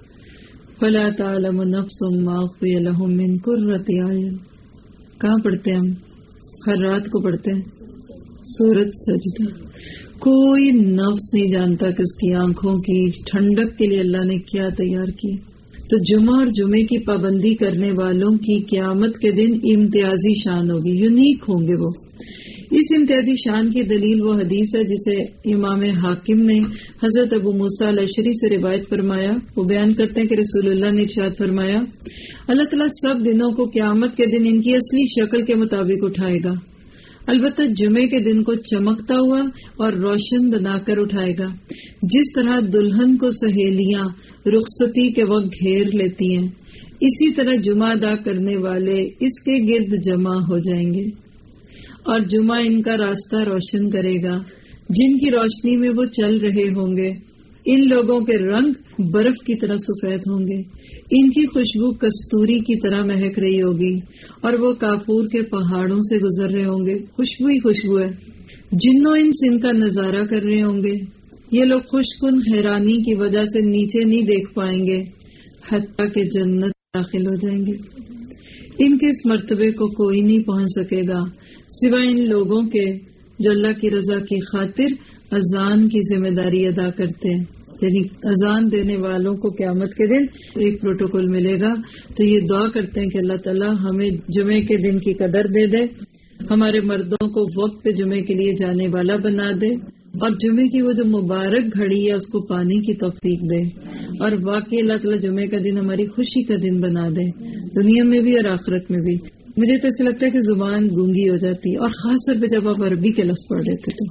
فَلَا تَعْلَمُ نَفْسٌ مَّا أُخْفِيَ لَهُم مِّن قُرَّةِ أَعْيُنٍ۔ کہاں پڑھتے ہیں ہم؟ ہر رات کو پڑھتے ہیں سورۃ سجدہ۔ کوئی نفس نہیں جانتا کہ اس کی آنکھوں کی ٹھنڈک کے لیے اللہ نے کیا تیار کی۔ تو جمعہ اور جمعے کی پابندی کرنے والوں کی قیامت کے دن امتیازی شان ہوگی، یونیک ہوں گے وہ۔ اس امتیازی شان کی دلیل وہ حدیث ہے جسے امام حاکم نے حضرت ابو موسیٰ الاشعری سے روایت فرمایا۔ وہ بیان کرتے ہیں کہ رسول اللہ نے ارشاد فرمایا، اللہ تعالیٰ سب دنوں کو قیامت کے دن ان کی اصلی شکل کے مطابق اٹھائے گا، البتہ جمعے کے دن کو چمکتا ہوا اور روشن بنا کر اٹھائے گا، جس طرح دلہن کو سہیلیاں رخصتی کے وقت گھیر لیتی ہیں، اسی طرح جمعہ ادا کرنے والے اس کے گرد جمع ہو جائیں گے، اور جمعہ ان کا راستہ روشن کرے گا جن کی روشنی میں وہ چل رہے ہوں گے۔ ان لوگوں کے رنگ برف کی طرح سفید ہوں گے، ان کی خوشبو کستوری کی طرح مہک رہی ہوگی، اور وہ کافور کے پہاڑوں سے گزر رہے ہوں گے، خوشبو ہی خوشبو ہے۔ جنوں انس ان کا نظارہ کر رہے ہوں گے، یہ لوگ خوشکن حیرانی کی وجہ سے نیچے نہیں دیکھ پائیں گے حتیٰ کہ جنت داخل ہو جائیں گے۔ ان کے اس مرتبے کو کوئی نہیں پہنچ سکے گا سوائے ان لوگوں کے جو اللہ کی رضا کی خاطر اذان کی ذمہ داری ادا کرتے ہیں۔ یعنی اذان دینے والوں کو قیامت کے دن ایک پروٹوکول ملے گا، تو یہ دعا کرتے ہیں کہ اللہ تعالیٰ ہمیں جمعے کے دن کی قدر دے دے، ہمارے مردوں کو وقت پہ جمعے کے لیے جانے والا بنا دے، اور جمعے کی وہ جو مبارک گھڑی ہے اس کو پانے کی توفیق دے، اور واقعی اللہ تعالیٰ جمعے کا دن ہماری خوشی کا دن بنا دے، دنیا میں بھی اور آخرت میں بھی۔ مجھے تو ایسا لگتا ہے کہ زبان گونگی ہو جاتی ہے، اور خاص طور پہ جب آپ عربی کے لفظ پڑھ رہے تھے تو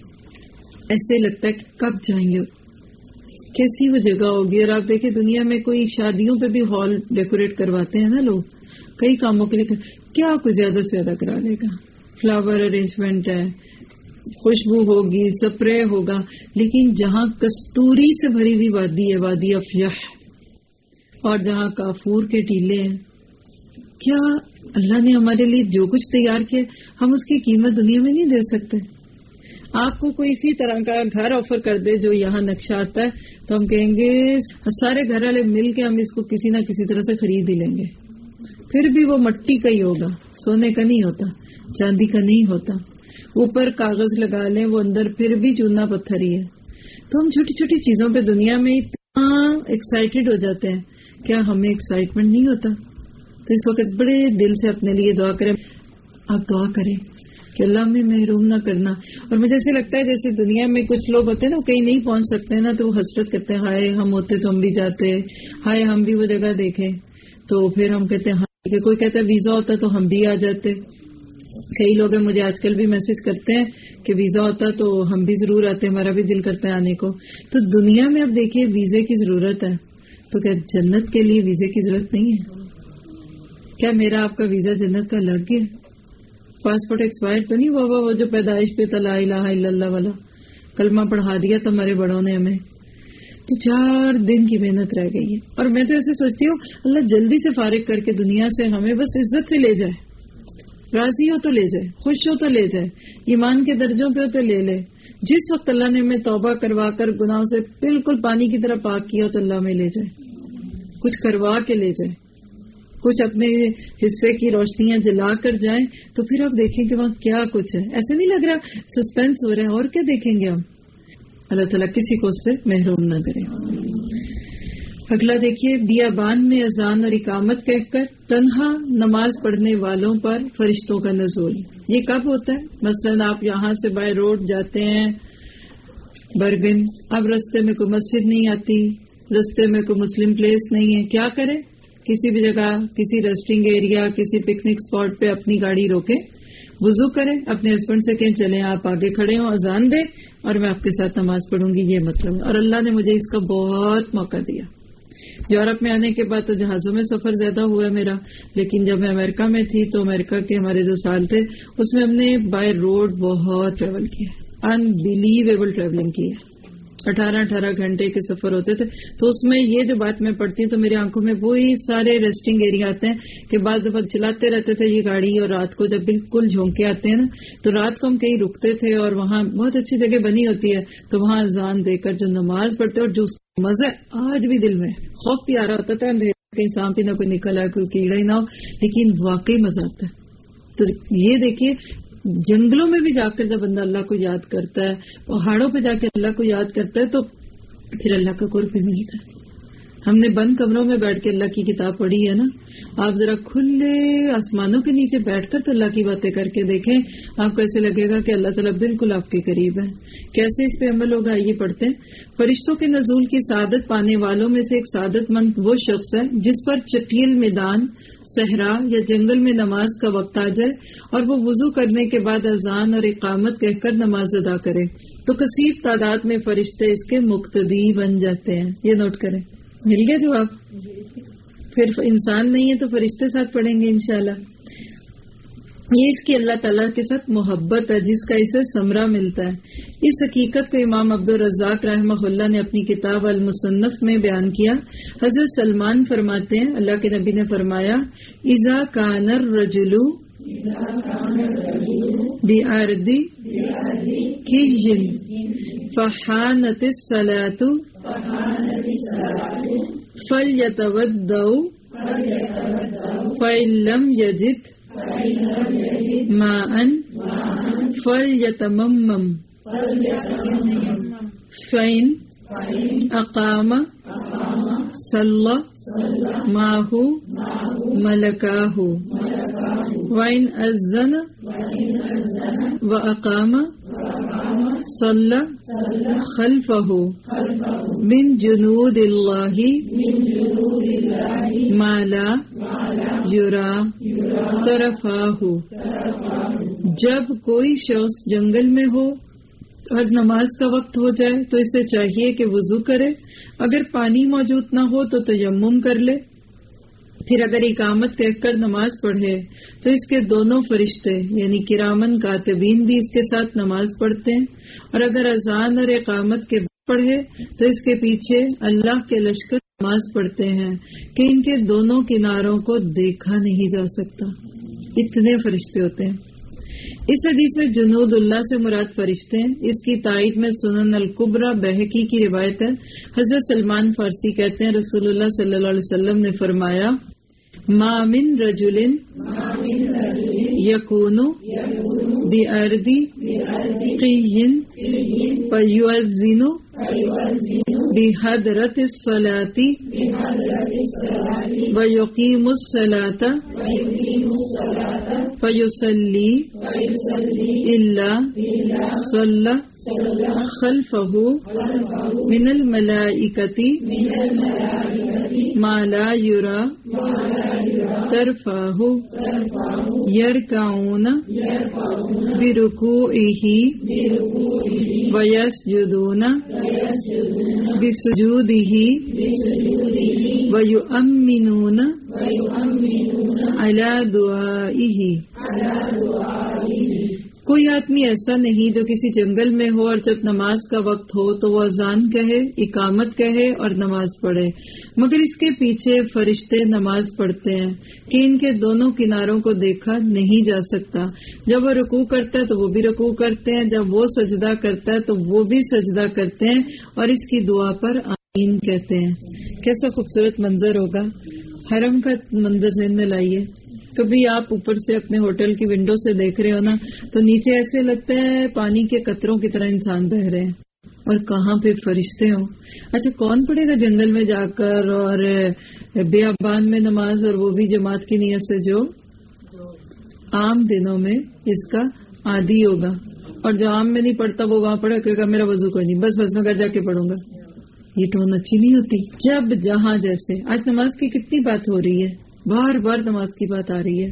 ایسے لگتا ہے کہ کب جائیں گے، کیسی وہ جگہ ہوگی۔ اور آپ دیکھیں دنیا میں کوئی شادیوں پہ بھی ہال ڈیکوریٹ کرواتے ہیں نا لوگ، کئی کاموں کے لیے، کیا کوئی زیادہ سے زیادہ کرا لے گا، فلاور ارینجمنٹ ہے، خوشبو ہوگی، سپرے ہوگا، لیکن جہاں کستوری سے بھری ہوئی وادی ہے، وادی افیح، اور جہاں کافور کے ٹیلے ہیں، کیا اللہ نے ہمارے لیے جو کچھ تیار کیا ہم اس کی قیمت دنیا میں نہیں دے سکتے۔ آپ کو کوئی اسی طرح کا گھر آفر کر دے جو یہاں نقشہ آتا ہے تو ہم کہیں گے سارے گھر والے مل کے ہم اس کو کسی نہ کسی طرح سے خرید ہی لیں گے، پھر بھی وہ مٹی کا ہی ہوگا، سونے کا نہیں ہوتا، چاندی کا نہیں ہوتا، اوپر کاغذ لگا لیں وہ اندر پھر بھی چونا پتھر ہی ہے۔ تو ہم چھوٹی چھوٹی چیزوں پہ دنیا میں اتنا ایکسائٹیڈ ہو جاتے ہیں، کیا ہمیں ایکسائٹمنٹ نہیں ہوتا؟ تو اس وقت بڑے دل سے اپنے لیے دعا کریں، آپ دعا کریں کہ اللہ میں محروم نہ کرنا۔ اور مجھے ایسے لگتا ہے جیسے دنیا میں کچھ لوگ ہوتے ہیں نا، کہیں نہیں پہنچ سکتے نا، تو وہ حسرت کرتے ہیں، ہائے ہم ہوتے تو ہم بھی جاتے، ہائے ہم بھی وہ جگہ دیکھیں۔ تو پھر ہم کہتے ہیں ہاں، کہ کوئی کہتا ہے ویزا ہوتا تو ہم بھی آ جاتے۔ کئی لوگ ہیں مجھے آج کل بھی میسج کرتے ہیں کہ ویزا ہوتا تو ہم بھی ضرور آتے، ہمارا بھی دل کرتا ہے آنے کو۔ تو دنیا میں اب دیکھیے ویزے کی ضرورت ہے، تو کیا جنت کے لیے ویزے کی ضرورت نہیں ہے؟ کیا میرا آپ کا ویزا جنت کا لگ گیا؟ پاسپورٹ ایکسپائر تو نہیں ہوا وہ جو پیدائش پہ لا الہ الا اللہ والا کلمہ پڑھا دیا تو ہمارے بڑوں نے ہمیں؟ تو 4 دن کی محنت رہ گئی ہے، اور میں تو ایسے سوچتی ہوں اللہ جلدی سے فارغ کر کے دنیا سے ہمیں بس عزت سے لے جائے، راضی ہو تو لے جائے، خوش ہو تو لے جائے، ایمان کے درجوں پہ ہو تو لے لے۔ جس وقت اللہ نے ہمیں توبہ کروا کر گناہوں سے بالکل پانی کی طرح پاک کیا تو اللہ میں لے جائے، کچھ کروا کے لے جائے، کچھ اپنے حصے کی روشنیاں جلا کر جائیں، تو پھر آپ دیکھیں کہ وہاں کیا کچھ ہے۔ ایسا نہیں لگ رہا سسپینس ہو رہا ہے، اور کیا دیکھیں گے ہم؟ اللہ تعالیٰ کسی کو اس سے محروم نہ کرے۔ اگلا دیکھیے، بیابان میں اذان اور اقامت کہہ کر تنہا نماز پڑھنے والوں پر فرشتوں کا نزول۔ یہ کب ہوتا ہے؟ مثلاً آپ یہاں سے بائی روڈ جاتے ہیں برگن، اب رستے میں کوئی مسجد نہیں آتی، رستے میں کوئی مسلم پلیس نہیں ہے، کیا کرے؟ کسی بھی جگہ، کسی ریسٹنگ ایریا، کسی پکنک اسپاٹ پہ اپنی گاڑی روکے، وضو کریں، اپنے ہسبینڈ سے کہیں چلیں آپ آگے کھڑے ہوں، اذان دیں اور میں آپ کے ساتھ نماز پڑھوں گی، یہ مطلب ہے۔ اور اللہ نے مجھے اس کا بہت موقع دیا۔ یورپ میں آنے کے بعد تو جہازوں میں سفر زیادہ ہوا ہے میرا، لیکن جب میں امریکہ میں تھی تو امریکہ کے ہمارے جو سال تھے اس میں ہم نے بائی روڈ بہت ٹریول کیا، انبلیویبل ٹریولنگ کی ہے. 18 گھنٹے کے سفر ہوتے تھے. تو اس میں یہ جو بات میں پڑھتی ہوں تو میری آنکھوں میں وہی سارے ریسٹنگ ایریا آتے ہیں کہ بعض دفعہ چلاتے رہتے تھے یہ گاڑی, اور رات کو جب بالکل جھونکے آتے ہیں نا تو رات کو ہم کہیں رکتے تھے اور وہاں بہت اچھی جگہ بنی ہوتی ہے تو وہاں اذان دے کر جو نماز پڑھتے اور جو مزہ آج بھی دل میں خوف بھی آ رہا ہوتا تھا کہیں سانپ ہی نہ کوئی نکل آئے, کوئی کیڑا ہی نہ ہو, لیکن واقعی مزہ آتا ہے. تو یہ دیکھیے جنگلوں میں بھی جا کر جب بندہ اللہ کو یاد کرتا ہے, پہاڑوں پہ جا کے اللہ کو یاد کرتا ہے تو پھر اللہ کا قرب بھی ملتا ہے. ہم نے بند کمروں میں بیٹھ کے اللہ کی کتاب پڑھی ہے نا, آپ ذرا کھلے آسمانوں کے نیچے بیٹھ کر تو اللہ کی باتیں کر کے دیکھیں, آپ کو ایسے لگے گا کہ اللہ تعالیٰ بالکل آپ کے قریب ہے. کیسے اس پہ عمل ہوگا آئیے پڑھتے ہیں. فرشتوں کے نزول کی سعادت پانے والوں میں سے ایک سعادت مند وہ شخص ہے جس پر چٹیل میدان, صحرا یا جنگل میں نماز کا وقت آ جائے اور وہ وضو کرنے کے بعد اذان اور اقامت کہہ کر نماز ادا کرے تو کثیر تعداد میں فرشتے اس کے مقتدی بن جاتے ہیں. یہ نوٹ کریں. مل گیا جواب. پھر انسان نہیں ہے تو فرشتے ساتھ پڑھیں گے انشاءاللہ. یہ اس کی اللہ تعالیٰ کے ساتھ محبت ہے جس کا اسے ثمرہ ملتا ہے. اس حقیقت کو امام عبد الرزاق رحمہ اللہ نے اپنی کتاب المصنف میں بیان کیا. حضرت سلمان فرماتے ہیں اللہ کے نبی نے فرمایا اذا کان الرجل بأرض کیج فحانت الصلاۃ فلیتوضأ فإن لم یجد ماء فلیتممم فإن اقام صلى معه ملكاه وإن أذن وأقام صلى خلفه من جنود الله ما لا يرى طرفاه. جب کوئی شخص جنگل میں ہو اور نماز کا وقت ہو جائے تو اسے چاہیے کہ وضو کرے, اگر پانی موجود نہ ہو تو تیمم کر لے, پھر اگر اقامت کہہ کر نماز پڑھے تو اس کے دونوں فرشتے یعنی کرامن کاتبین بھی اس کے ساتھ نماز پڑھتے ہیں, اور اگر اذان اور اقامت کے پڑھے تو اس کے پیچھے اللہ کے لشکر نماز پڑھتے ہیں کہ ان کے دونوں کناروں کو دیکھا نہیں جا سکتا. اتنے فرشتے ہوتے ہیں. اس حدیث میں جنود اللہ سے مراد فرشتے ہیں. اس کی تائید میں سنن الکبرى بہقی کی روایت ہے. حضرت سلمان فارسی کہتے ہیں رسول اللہ صلی اللہ علیہ وسلم نے فرمایا ما من رجل یکون بأرض قی فیؤذن بحضرت الصلاۃ ویقیم الصلاۃ فیصلی الا صلی خلفہ من الملائکۃ ما لا یری طرفہ یرکعون برکوعہ ویسجدون بسجودہ ویؤمنون علی دعائہ. کوئی آدمی ایسا نہیں جو کسی جنگل میں ہو اور جب نماز کا وقت ہو تو وہ اذان کہے, اقامت کہے اور نماز پڑھے, مگر اس کے پیچھے فرشتے نماز پڑھتے ہیں کہ ان کے دونوں کناروں کو دیکھا نہیں جا سکتا. جب وہ رکوع کرتا ہے تو وہ بھی رکوع کرتے ہیں, جب وہ سجدہ کرتا ہے تو وہ بھی سجدہ کرتے ہیں اور اس کی دعا پر آمین کہتے ہیں. کیسا خوبصورت منظر ہوگا. حرم کا منظر ذہن میں لائیے. کبھی آپ اوپر سے اپنے ہوٹل کی ونڈو سے دیکھ رہے ہو نا تو نیچے ایسے لگتا ہے پانی کے قطروں کی طرح انسان بہ رہے ہیں, اور کہاں پہ فرشتے ہوں. اچھا کون پڑھے گا جنگل میں جا کر اور بیابان میں نماز, اور وہ بھی جماعت کی نیت سے جو عام دنوں میں اس کا عادی ہوگا, اور جو عام میں نہیں پڑھتا وہ وہاں پڑھے کہے گا میرا وضو کوئی نہیں, بس میں گھر جا کے پڑھوں گا. یہ ٹون اچھی نہیں ہوتی. جب جہاں جیسے آج نماز کی کتنی بات ہو رہی ہے, بار بار نماز کی بات آ رہی ہے.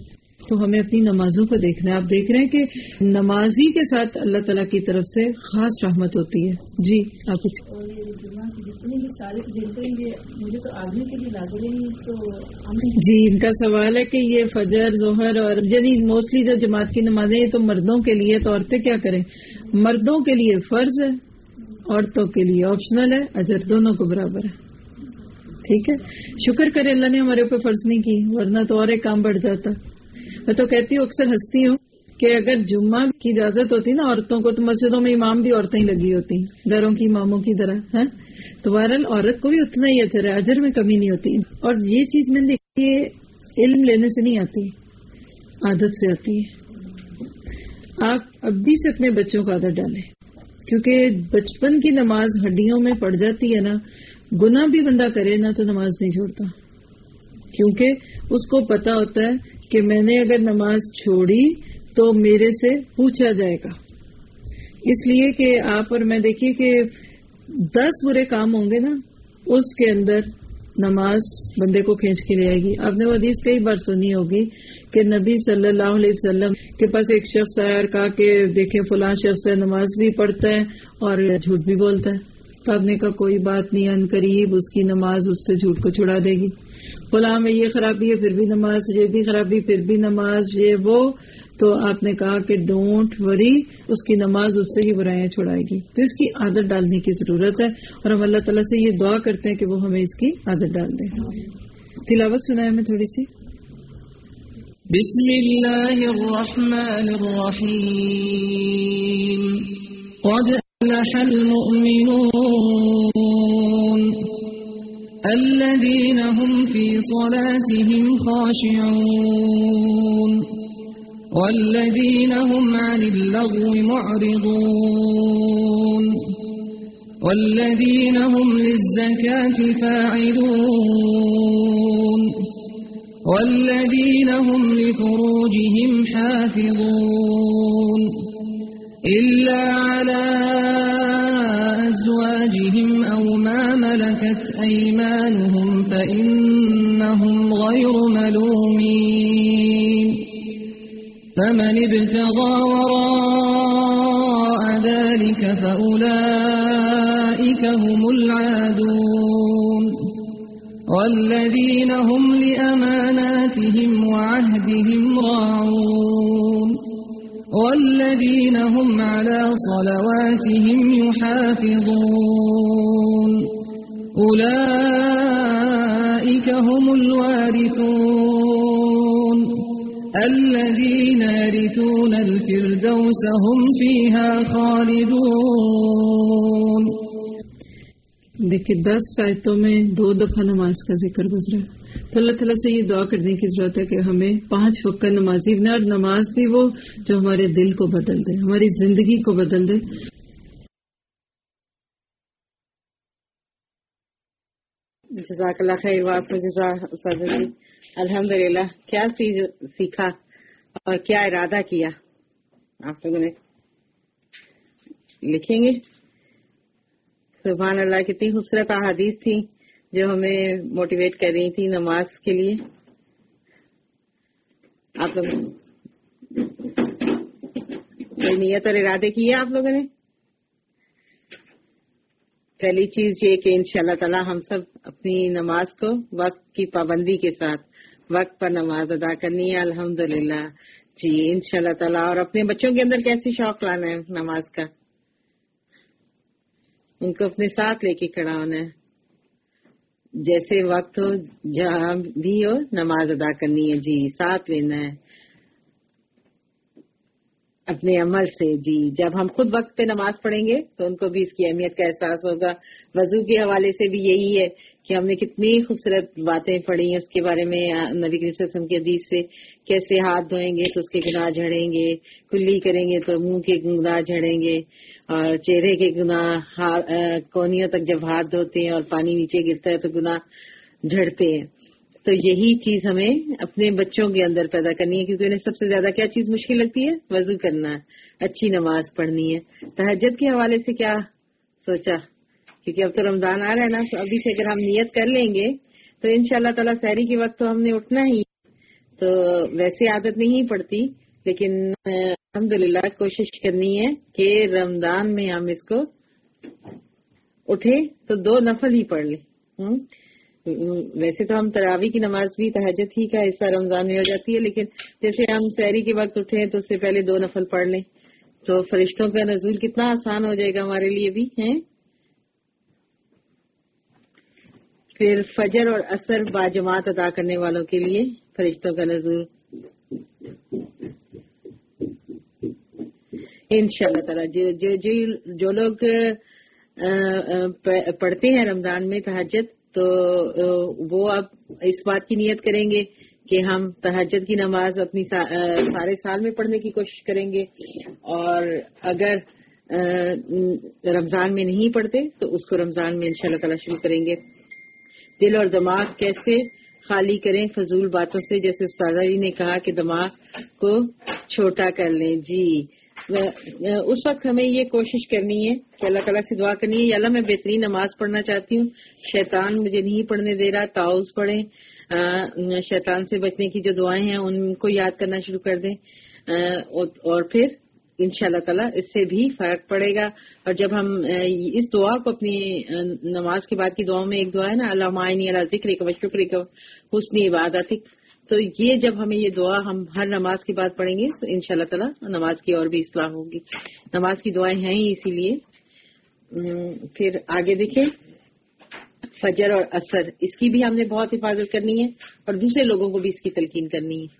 تو ہمیں اپنی نمازوں کو دیکھنا ہے. آپ دیکھ رہے ہیں کہ نمازی کے ساتھ اللہ تعالیٰ کی طرف سے خاص رحمت ہوتی ہے. جی آپ کچھ. اور یہ جمعہ جتنے بھی سارے دن یہ مجھے تو آدمی کے لیے لگ رہے ہیں تو ہم جی ان کا سوال ہے کہ یہ فجر ظہر اور یعنی موسٹلی جو جماعت کی نمازیں یہ تو مردوں کے لیے، تو عورتیں کیا کریں؟ مردوں کے لیے فرض ہے، عورتوں کے لیے آپشنل ہے، اجر دونوں کو برابر ہے. ٹھیک ہے، شکر کرے اللہ نے ہمارے اوپر فرض نہیں کی، ورنہ تو اور ایک کام بڑھ جاتا. میں تو کہتی ہوں، اکثر ہنستی ہوں کہ اگر جمعہ کی اجازت ہوتی نا عورتوں کو، تو مسجدوں میں امام بھی عورتیں ہی لگی ہوتی، گھروں کی اماموں کی طرح. ہے تو بہرحال عورت کو بھی اتنا ہی اجر ہے، اجر میں کمی نہیں ہوتی. اور یہ چیز میں نے دیکھی ہے، علم لینے سے نہیں آتی، عادت سے آتی ہے. آپ اب بھی سے اپنے بچوں کو عادت ڈالیں، کیونکہ بچپن کی نماز ہڈیوں میں پڑ جاتی ہے نا. گناہ بھی بندہ کرے نا تو نماز نہیں چھوڑتا، کیونکہ اس کو پتا ہوتا ہے کہ میں نے اگر نماز چھوڑی تو میرے سے پوچھا جائے گا. اس لیے کہ آپ اور میں دیکھیے کہ 10 برے کام ہوں گے نا، اس کے اندر نماز بندے کو کھینچ کے لے آئے گی. آپ نے وہ حدیث کئی بار سنی ہوگی کہ نبی صلی اللہ علیہ وسلم کے پاس ایک شخص آیا اور کہا کہ دیکھیں فلاں شخص ہے، نماز بھی پڑھتا ہے اور جھوٹ بھی بولتا ہے. تو آپ نے کہا کوئی بات نہیں، ان قریب اس کی نماز اس سے جھوٹ کو چھڑا دے گی. فلاں میں یہ خرابی ہے پھر بھی نماز، یہ بھی خرابی پھر بھی نماز، یہ وہ. تو آپ نے کہا کہ ڈونٹ وری، اس کی نماز اس سے ہی برائیاں چھڑائے گی. تو اس کی عادت ڈالنے کی ضرورت ہے، اور ہم اللہ تعالیٰ سے یہ دعا کرتے ہیں کہ وہ ہمیں اس کی عادت ڈال دیں. تلاوت سنائے ہمیں تھوڑی سی. بسم اللہ الرحمن الرحیم. قد أفلح المؤمنون الذين هم في صلاتهم خاشعون والذين هم عن اللغو معرضون والذين هم للزكاة فاعلون والذين هم لفروجهم حافظون إلا على أزواجهم أو ما ملكت أيمانهم فإنهم غير ملومين فمن ابتغى وراء ذلك فأولئك هم العادون والذين هم لأماناتهم وعهدهم راعون والذين هم على صلواتهم يحافظون أولئك هم الوارثون الذين يرثون الفردوس هم فيها خالدون. دیکھیں 10 آیتوں میں 2 دفعہ نماز کا ذکر گزرا، تو اللہ تعالیٰ سے یہ دعا کرنے کی ضرورت ہے کہ ہمیں 5 وقت کا نمازی بنا، اور نماز بھی وہ جو ہمارے دل کو بدل دے، ہماری زندگی کو بدل دے. جزاک اللہ خیر. استاد جی الحمدللہ، کیا سیکھا اور کیا ارادہ کیا آپ لوگوں نے؟ لکھیں گے؟ سبحان اللہ، کتنی خوبصورت احادیث تھی جو ہمیں موٹیویٹ کر رہی تھی نماز کے لیے. آپ لوگ کوئی نیت اور ارادے کیے آپ لوگوں نے؟ پہلی چیز یہ کہ انشاءاللہ تعالی ہم سب اپنی نماز کو وقت کی پابندی کے ساتھ وقت پر نماز ادا کرنی ہے. الحمدللہ جی انشاءاللہ تعالی. اور اپنے بچوں کے اندر کیسے شوق لانا ہے نماز کا، ان کو اپنے ساتھ لے کے کھڑا ہونا ہے. جیسے وقت ہو جہاں بھی ہو نماز ادا کرنی ہے جی، ساتھ لینا ہے اپنے عمل سے جی. جب ہم خود وقت پہ نماز پڑھیں گے تو ان کو بھی اس کی اہمیت کا احساس ہوگا. وضو کے حوالے سے بھی یہی ہے کہ ہم نے کتنی خوبصورت باتیں پڑھی ہیں اس کے بارے میں نبی کریم صلی اللہ علیہ وسلم کی حدیث سے. کیسے ہاتھ دھوئیں گے تو اس کے گناہ جھڑیں گے، کلی کریں گے تو منہ کے گناہ جھڑیں گے، اور چہرے کے گناہ کونیوں تک جب ہاتھ دھوتے ہیں اور پانی نیچے گرتا ہے تو گناہ جھڑتے ہیں. تو یہی چیز ہمیں اپنے بچوں کے اندر پیدا کرنی ہے، کیونکہ انہیں سب سے زیادہ کیا چیز مشکل لگتی ہے؟ وضو کرنا ہے، اچھی نماز پڑھنی ہے. تہجد کے حوالے سے کیا سوچا؟ کیونکہ اب تو رمضان آ رہا ہے نا، تو ابھی سے اگر ہم نیت کر لیں گے تو انشاءاللہ تعالی سحری کے وقت تو ہم نے اٹھنا ہی، تو ویسے عادت نہیں پڑتی، لیکن الحمدللہ کوشش کرنی ہے کہ رمضان میں ہم اس کو اٹھے تو 2 نفل ہی پڑھ لیں۔ ویسے تو ہم تراویح کی نماز بھی تہجد ہی کا حصہ رمضان میں ہو جاتی ہے، لیکن جیسے ہم سحری کے وقت اٹھیں تو اس سے پہلے 2 نفل پڑھ لیں تو فرشتوں کا نزول کتنا آسان ہو جائے گا ہمارے لیے بھی ہیں۔ پھر فجر اور عصر باجماعت ادا کرنے والوں کے لیے فرشتوں کا نزول انشاءاللہ تعالی جو لوگ پڑھتے ہیں رمضان میں تہجد تو وہ اب اس بات کی نیت کریں گے کہ ہم تہجد کی نماز اپنی سارے سال میں پڑھنے کی کوشش کریں گے، اور اگر رمضان میں نہیں پڑھتے تو اس کو رمضان میں انشاءاللہ تعالی شروع کریں گے۔ دل اور دماغ کیسے خالی کریں فضول باتوں سے، جیسے استاذہ جی نے کہا کہ دماغ کو چھوٹا کر لیں۔ جی اس وقت ہمیں یہ کوشش کرنی ہے کہ اللہ تعالیٰ سے دعا کرنی ہے، یا اللہ میں بہترین نماز پڑھنا چاہتی ہوں، شیطان مجھے نہیں پڑھنے دے رہا، تعوذ پڑھیں، شیطان سے بچنے کی جو دعائیں ہیں ان کو یاد کرنا شروع کر دیں، اور پھر انشاءاللہ تعالیٰ اس سے بھی فرق پڑے گا۔ اور جب ہم اس دعا کو اپنی نماز کے بعد کی دعاؤں میں ایک دعا ہے نا، اللہم اعنی علی ذکرک و شکرک و حسن عبادتک، تو یہ جب ہمیں یہ دعا ہم ہر نماز کے بعد پڑھیں گے تو انشاءاللہ تعالیٰ نماز کی اور بھی اصلاح ہوگی۔ نماز کی دعائیں ہیں ہی اسی لیے۔ پھر آگے دیکھیں فجر اور عصر، اس کی بھی ہم نے بہت حفاظت کرنی ہے اور دوسرے لوگوں کو بھی اس کی تلقین کرنی ہے۔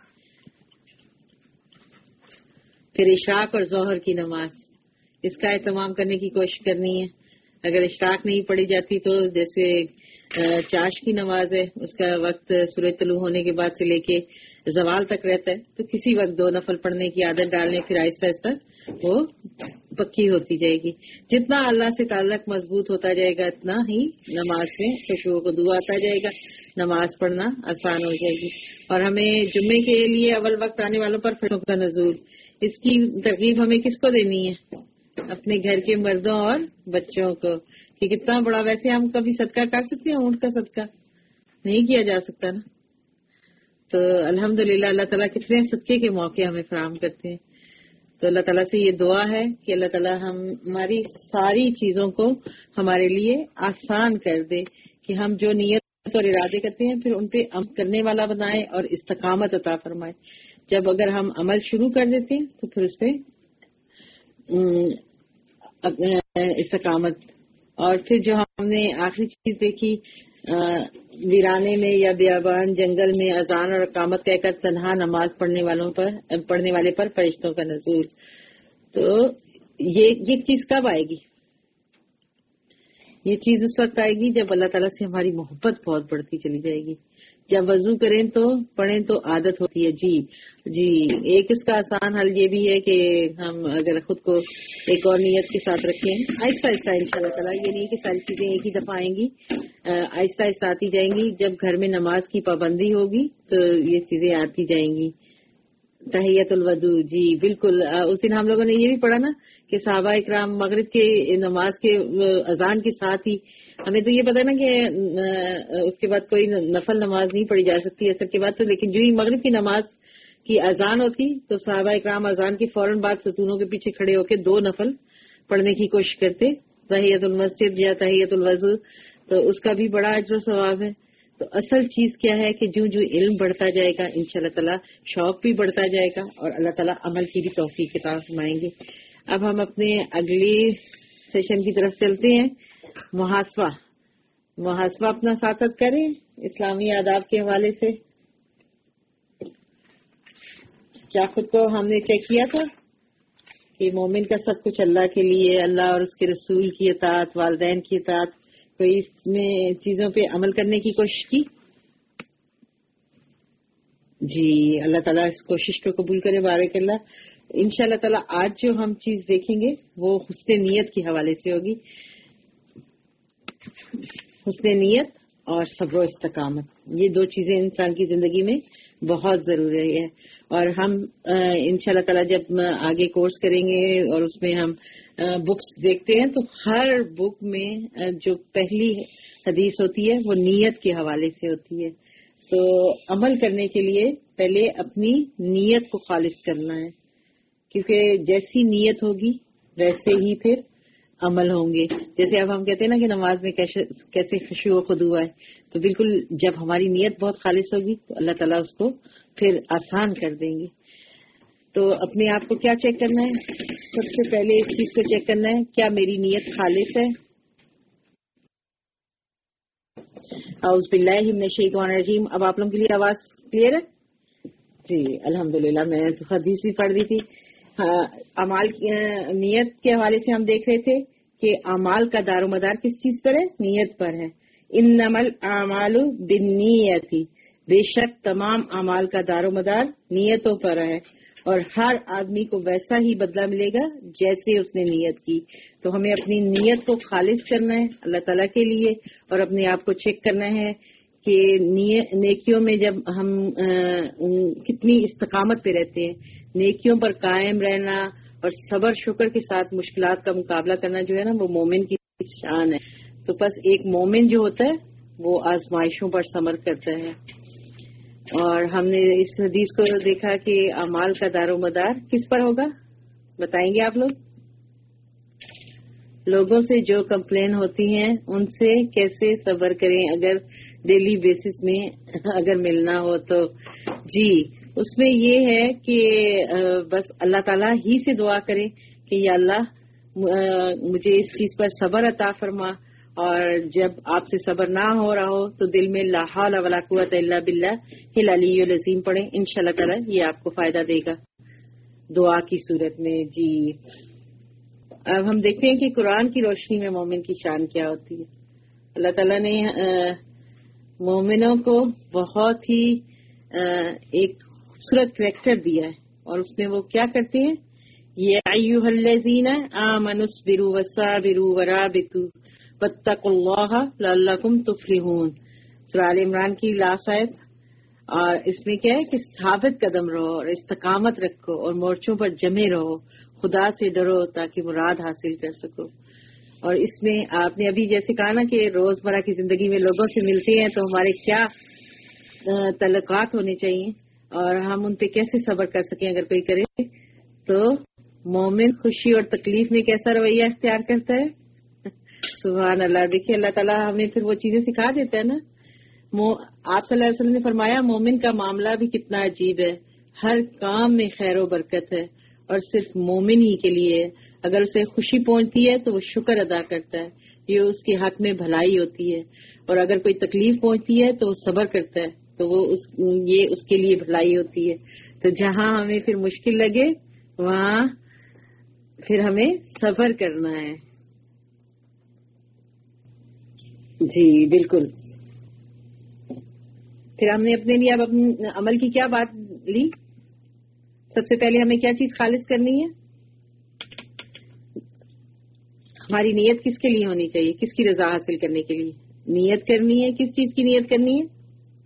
پھر اشراق اور ظہر کی نماز، اس کا اہتمام کرنے کی کوشش کرنی ہے۔ اگر اشراق نہیں پڑھی جاتی تو جیسے چاش کی نماز ہے، اس کا وقت سورج طلوع ہونے کے بعد سے لے کے زوال تک رہتا ہے، تو کسی وقت 2 نفل پڑھنے کی عادت ڈالنے، پھر آہستہ آہستہ وہ پکی ہوتی جائے گی۔ جتنا اللہ سے تعلق مضبوط ہوتا جائے گا اتنا ہی نماز میں خوشبو کو دعا آتا جائے گا، نماز پڑھنا آسان ہو جائے گی۔ اور ہمیں جمعے کے لیے اول وقت آنے والوں پر فرشتوں کا نزول، اس کی ترغیب ہمیں کس کو دینی ہے؟ اپنے گھر کے مردوں اور بچوں کو، کہ کتنا بڑا، ویسے ہم کبھی صدقہ کر سکتے ہیں، اونٹ کا صدقہ نہیں کیا جا سکتا نا، تو الحمدللہ اللہ تعالیٰ کتنے صدقے کے موقع ہمیں فراہم کرتے ہیں۔ تو اللہ تعالیٰ سے یہ دعا ہے کہ اللہ تعالیٰ ہماری ساری چیزوں کو ہمارے لیے آسان کر دے، کہ ہم جو نیت اور ارادے کرتے ہیں پھر ان پہ عمل کرنے والا بنائے اور استقامت عطا فرمائے۔ جب اگر ہم عمل شروع کر دیتے ہیں تو پھر اس پہ استقامت۔ اور پھر جو ہم نے آخری چیز دیکھی، ویرانے میں یا بیابان جنگل میں اذان اور اقامت کہہ کر تنہا نماز پڑھنے والے پر فرشتوں کا نزول، تو یہ چیز کب آئے گی؟ یہ چیز اس وقت آئے گی جب اللہ تعالیٰ سے ہماری محبت بہت بڑھتی چلی جائے گی۔ جب وضو کریں تو پڑھیں تو عادت ہوتی ہے۔ جی ایک اس کا آسان حل یہ بھی ہے کہ ہم اگر خود کو ایک اور نیت کے ساتھ رکھیں، آہستہ آہستہ انشاءاللہ تعالیٰ، یہ نہیں کہ ساری چیزیں ایک ہی دفعہ آئیں گی، آہستہ آہستہ آتی جائیں گی۔ جب گھر میں نماز کی پابندی ہوگی تو یہ چیزیں آتی جائیں گی۔ تحیت الوضو، جی بالکل، اس دن ہم لوگوں نے یہ بھی پڑھا نا کہ صحابہ اکرام مغرب کے نماز کے اذان کے ساتھ ہی، ہمیں تو یہ پتا نا کہ اس کے بعد کوئی نفل نماز نہیں پڑھی جا سکتی عصر کے بعد، تو لیکن جو ہی مغرب کی نماز کی اذان ہوتی تو صحابہ اکرام اذان کے فوراً بعد ستونوں کے پیچھے کھڑے ہو کے 2 نفل پڑھنے کی کوشش کرتے، تحیت المسجد یا تحیت الوضو، تو اس کا بھی بڑا اجر و ثواب ہے۔ تو اصل چیز کیا ہے کہ جو علم بڑھتا جائے گا انشاءاللہ تعالیٰ شوق بھی بڑھتا جائے گا اور اللہ تعالیٰ عمل کی بھی توفیق عطا فرمائیں گے۔ اب ہم اپنے اگلی سیشن کی طرف چلتے ہیں۔ محاسبہ اپنا ساتھ کریں اسلامی آداب کے حوالے سے۔ کیا خود کو ہم نے چیک کیا تھا کہ مومن کا سب کچھ اللہ کے لیے، اللہ اور اس کے رسول کی اطاعت، والدین کی اطاعت، کوئی اس میں چیزوں پہ عمل کرنے کی کوشش کی؟ جی اللہ تعالیٰ اس کوشش کو قبول کرے، بارک اللہ۔ انشاءاللہ تعالیٰ آج جو ہم چیز دیکھیں گے وہ حسن نیت کے حوالے سے ہوگی۔ حسن نیت اور صبر و استقامت، یہ 2 چیزیں انسان کی زندگی میں بہت ضروری ہے۔ اور ہم انشاءاللہ تعالیٰ جب آگے کورس کریں گے اور اس میں ہم بکس دیکھتے ہیں تو ہر بک میں جو پہلی حدیث ہوتی ہے وہ نیت کے حوالے سے ہوتی ہے۔ تو عمل کرنے کے لیے پہلے اپنی نیت کو خالص کرنا ہے، کیونکہ جیسی نیت ہوگی ویسے ہی پھر عمل ہوں گے. جیسے اب ہم کہتے ہیں نا کہ نماز میں کیسے خشوع و خضوع ہے، تو بالکل جب ہماری نیت بہت خالص ہوگی تو اللہ تعالیٰ اس کو پھر آسان کر دیں گے. تو اپنے آپ کو کیا چیک کرنا ہے؟ سب سے پہلے اس چیز کو چیک کرنا ہے کیا میری نیت خالص ہے. اعوذ باللہ من الشیطان الرجیم. اب آپ لوگوں کے لیے آواز کلیئر ہے؟ جی الحمدللہ. میں نے تو حدیث بھی پڑھ دی تھی. اعمال نیت کے حوالے سے ہم دیکھ رہے تھے کہ اعمال کا دار و مدار کس چیز پر ہے؟ نیت پر ہے. انما الاعمال بالنیت، بے شک تمام اعمال کا دار و مدار نیتوں پر ہے، اور ہر آدمی کو ویسا ہی بدلہ ملے گا جیسے اس نے نیت کی. تو ہمیں اپنی نیت کو خالص کرنا ہے اللہ تعالیٰ کے لیے، اور اپنے آپ کو چیک کرنا ہے کہ نیکیوں میں جب ہم کتنی استقامت پہ رہتے ہیں. نیکیوں پر قائم رہنا اور صبر شکر کے ساتھ مشکلات کا مقابلہ کرنا جو ہے نا، وہ مومن کی شان ہے. تو بس ایک مومن جو ہوتا ہے وہ آزمائشوں پر صبر کرتا ہے. اور ہم نے اس حدیث کو دیکھا کہ اعمال کا دار و مدار کس پر ہوگا، بتائیں گے آپ لوگ؟ لوگوں سے جو کمپلین ہوتی ہیں ان سے کیسے صبر کریں اگر ڈیلی بیسس میں اگر ملنا ہو تو. جی اس میں یہ ہے کہ بس اللہ تعالیٰ ہی سے دعا کریں کہ یا اللہ مجھے اس چیز پر صبر عطا فرما، اور جب آپ سے صبر نہ ہو رہا ہو تو دل میں لا حول ولا قوت الا باللہ العلی العظیم پڑھیں. انشاءاللہ تعالیٰ یہ آپ کو فائدہ دے گا دعا کی صورت میں. جی اب ہم دیکھتے ہیں کہ قرآن کی روشنی میں مومن کی شان کیا ہوتی ہے. اللہ تعالیٰ نے مومنوں کو بہت ہی ایک خوبصورت کریکٹر دیا ہے، اور اس میں وہ کیا کرتے ہیں؟ یا ایھا الذین آمنوا اصبروا وصابروا ورابطوا واتقوا اللہ لعلکم تفلحون. سورہ آل عمران کی لاسٹ آیت. اور اس میں کیا ہے کہ ثابت قدم رہو اور استقامت رکھو اور مورچوں پر جمے رہو، خدا سے ڈرو تاکہ مراد حاصل کر سکو. اور اس میں آپ نے ابھی جیسے کہا نا کہ روزمرہ کی زندگی میں لوگوں سے ملتے ہیں تو ہمارے کیا تعلقات ہونے چاہیے اور ہم ان پہ کیسے صبر کر سکیں. اگر کوئی کرے تو مومن خوشی اور تکلیف میں کیسا رویہ اختیار کرتا ہے. سبحان اللہ. دیکھیے اللہ تعالیٰ ہمیں پھر وہ چیزیں سکھا دیتا ہے نا. آپ صلی اللہ علیہ وسلم نے فرمایا مومن کا معاملہ بھی کتنا عجیب ہے، ہر کام میں خیر و برکت ہے اور صرف مومن ہی کے لیے ہے. اگر اسے خوشی پہنچتی ہے تو وہ شکر ادا کرتا ہے، یہ اس کے حق میں بھلائی ہوتی ہے. اور اگر کوئی تکلیف پہنچتی ہے تو وہ صبر کرتا ہے تو وہ یہ اس کے لیے بھلائی ہوتی ہے. تو جہاں ہمیں پھر مشکل لگے وہاں پھر ہمیں صبر کرنا ہے. جی بالکل. پھر ہم نے اپنے لیے اب اپنے عمل کی کیا بات لی؟ سب سے پہلے ہمیں کیا چیز خالص کرنی ہے؟ ہماری نیت کس کے لیے ہونی چاہیے؟ کس کی رضا حاصل کرنے کے لیے نیت کرنی ہے؟ کس چیز کی نیت کرنی ہے؟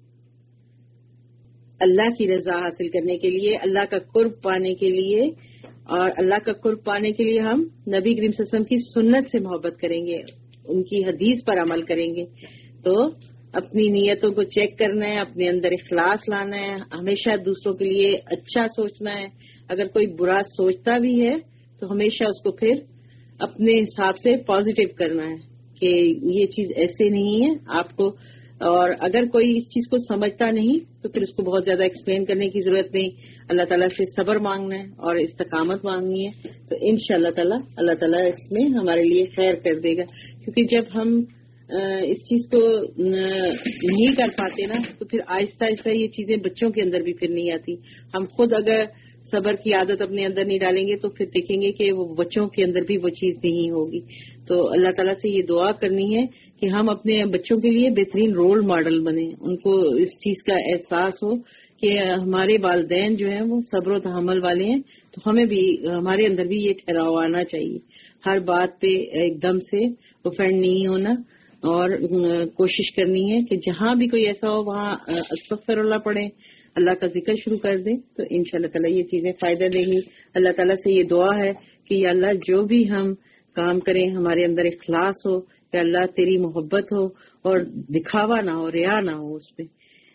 اللہ کی رضا حاصل کرنے کے لیے، اللہ کا قرب پانے کے لیے. اور اللہ کا قرب پانے کے لیے ہم نبی کریم صلی اللہ علیہ وسلم کی سنت سے محبت کریں گے، ان کی حدیث پر عمل کریں گے. تو اپنی نیتوں کو چیک کرنا ہے، اپنے اندر اخلاص لانا ہے، ہمیشہ دوسروں کے لیے اچھا سوچنا ہے. اگر کوئی برا سوچتا بھی ہے تو ہمیشہ اس کو پھر اپنے حساب سے پازیٹیو کرنا ہے کہ یہ چیز ایسے نہیں ہے آپ کو. اور اگر کوئی اس چیز کو سمجھتا نہیں تو پھر اس کو بہت زیادہ ایکسپلین کرنے کی ضرورت نہیں. اللہ تعالیٰ سے صبر مانگنا ہے اور استقامت مانگنی ہے. تو انشاءاللہ تعالیٰ اللہ تعالیٰ اس میں ہمارے لیے خیر کر دے گا. کیونکہ جب ہم اس چیز کو نہیں کر پاتے نا تو پھر آہستہ آہستہ یہ چیزیں بچوں کے اندر بھی پھر نہیں آتی. ہم خود اگر صبر کی عادت اپنے اندر نہیں ڈالیں گے تو پھر دیکھیں گے کہ وہ بچوں کے اندر بھی وہ چیز نہیں ہوگی. تو اللہ تعالیٰ سے یہ دعا کرنی ہے کہ ہم اپنے بچوں کے لیے بہترین رول ماڈل بنیں، ان کو اس چیز کا احساس ہو کہ ہمارے والدین جو ہیں وہ صبر و تحمل والے ہیں. تو ہمیں بھی ہمارے اندر بھی یہ ٹھہراؤ آنا چاہیے، ہر بات پہ ایک دم سے اوفینڈ نہیں ہونا، اور کوشش کرنی ہے کہ جہاں بھی کوئی ایسا ہو وہاں استغفر اللہ پڑھیں، اللہ کا ذکر شروع کر دیں. تو انشاءاللہ تعالیٰ یہ چیزیں فائدہ دیں گی. اللہ تعالیٰ سے یہ دعا ہے کہ یا اللہ جو بھی ہم کام کریں ہمارے اندر اخلاص ہو، یا اللہ تیری محبت ہو اور دکھاوا نہ ہو، ریا نہ ہو اس میں.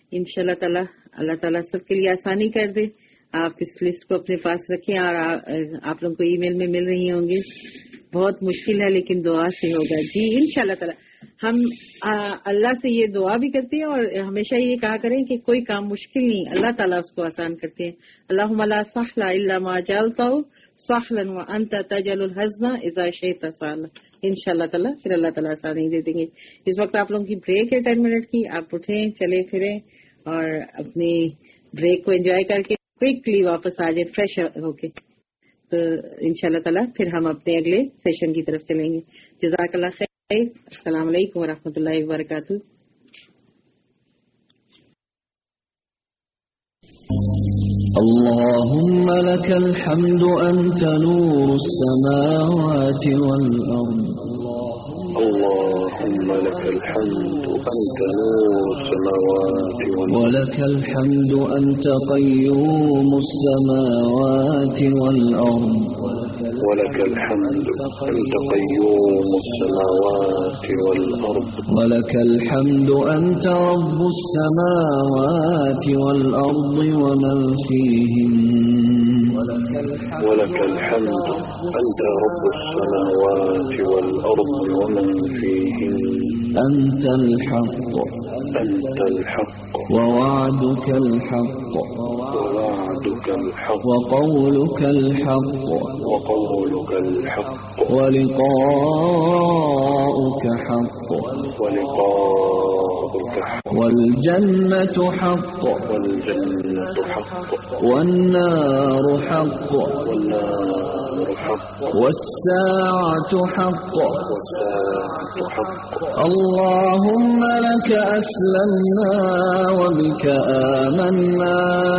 इंशाल्लाह ताला अल्लाह ताला सबके लिए आसानी कर दे। आप इस लिस्ट को अपने पास रखें और आप लोगों को ईमेल में मिल रही होंगी। बहुत मुश्किल है लेकिन दुआ से होगा जी इंशाल्लाह ताला। हम अल्लाह से ये दुआ भी करते हैं और हमेशा ये कहा करें कि कोई काम मुश्किल नहीं, अल्लाह ताला उसको आसान करते हैं। अल्लाहुम्मा ला सहला इल्ला मा जअलतहु सहलन व अंत तजलुल हज़्न इज़ा शि'ता सहला। इंशाल्लाह ताला फिर अल्लाह ताला आसानी दे देंगे। इस वक्त आप लोगों की ब्रेक है 10 मिनट की। आप उठें, चले फिरें और अपनी ब्रेक को एंजॉय करके क्विकली वापस आ जाए फ्रेश होके। तो इंशाल्लाह ताला फिर हम अपने अगले सेशन की तरफ चलेंगे। जज़ाकल्लाह खैर। अस्सलाम वालेकुम व रहमतुल्लाहि व बरकातुहू। اللهم لك الحمد أنت نور السماوات والأرض. اللهم لك الحمد أنت نور السماوات والأرض. ولك الحمد أنت قيوم السماوات والأرض. ولك الحمد أنت قيوم السماوات والأرض. ولك الحمد أنت رب السماوات والأرض ومن فيهن. ولك الحمد أنت رب السماوات والأرض ومن فيهن. أنت الحق أنت الحق ووعدك الحق ووعدك الحق وقولك الحق وقولك الحق ولقاؤك حق ولقاؤك حق والجنة حق والجنة حق والنار حق والنار حق والساعة حق والساعة حق. اللهم لك أسلمنا وبك آمنا.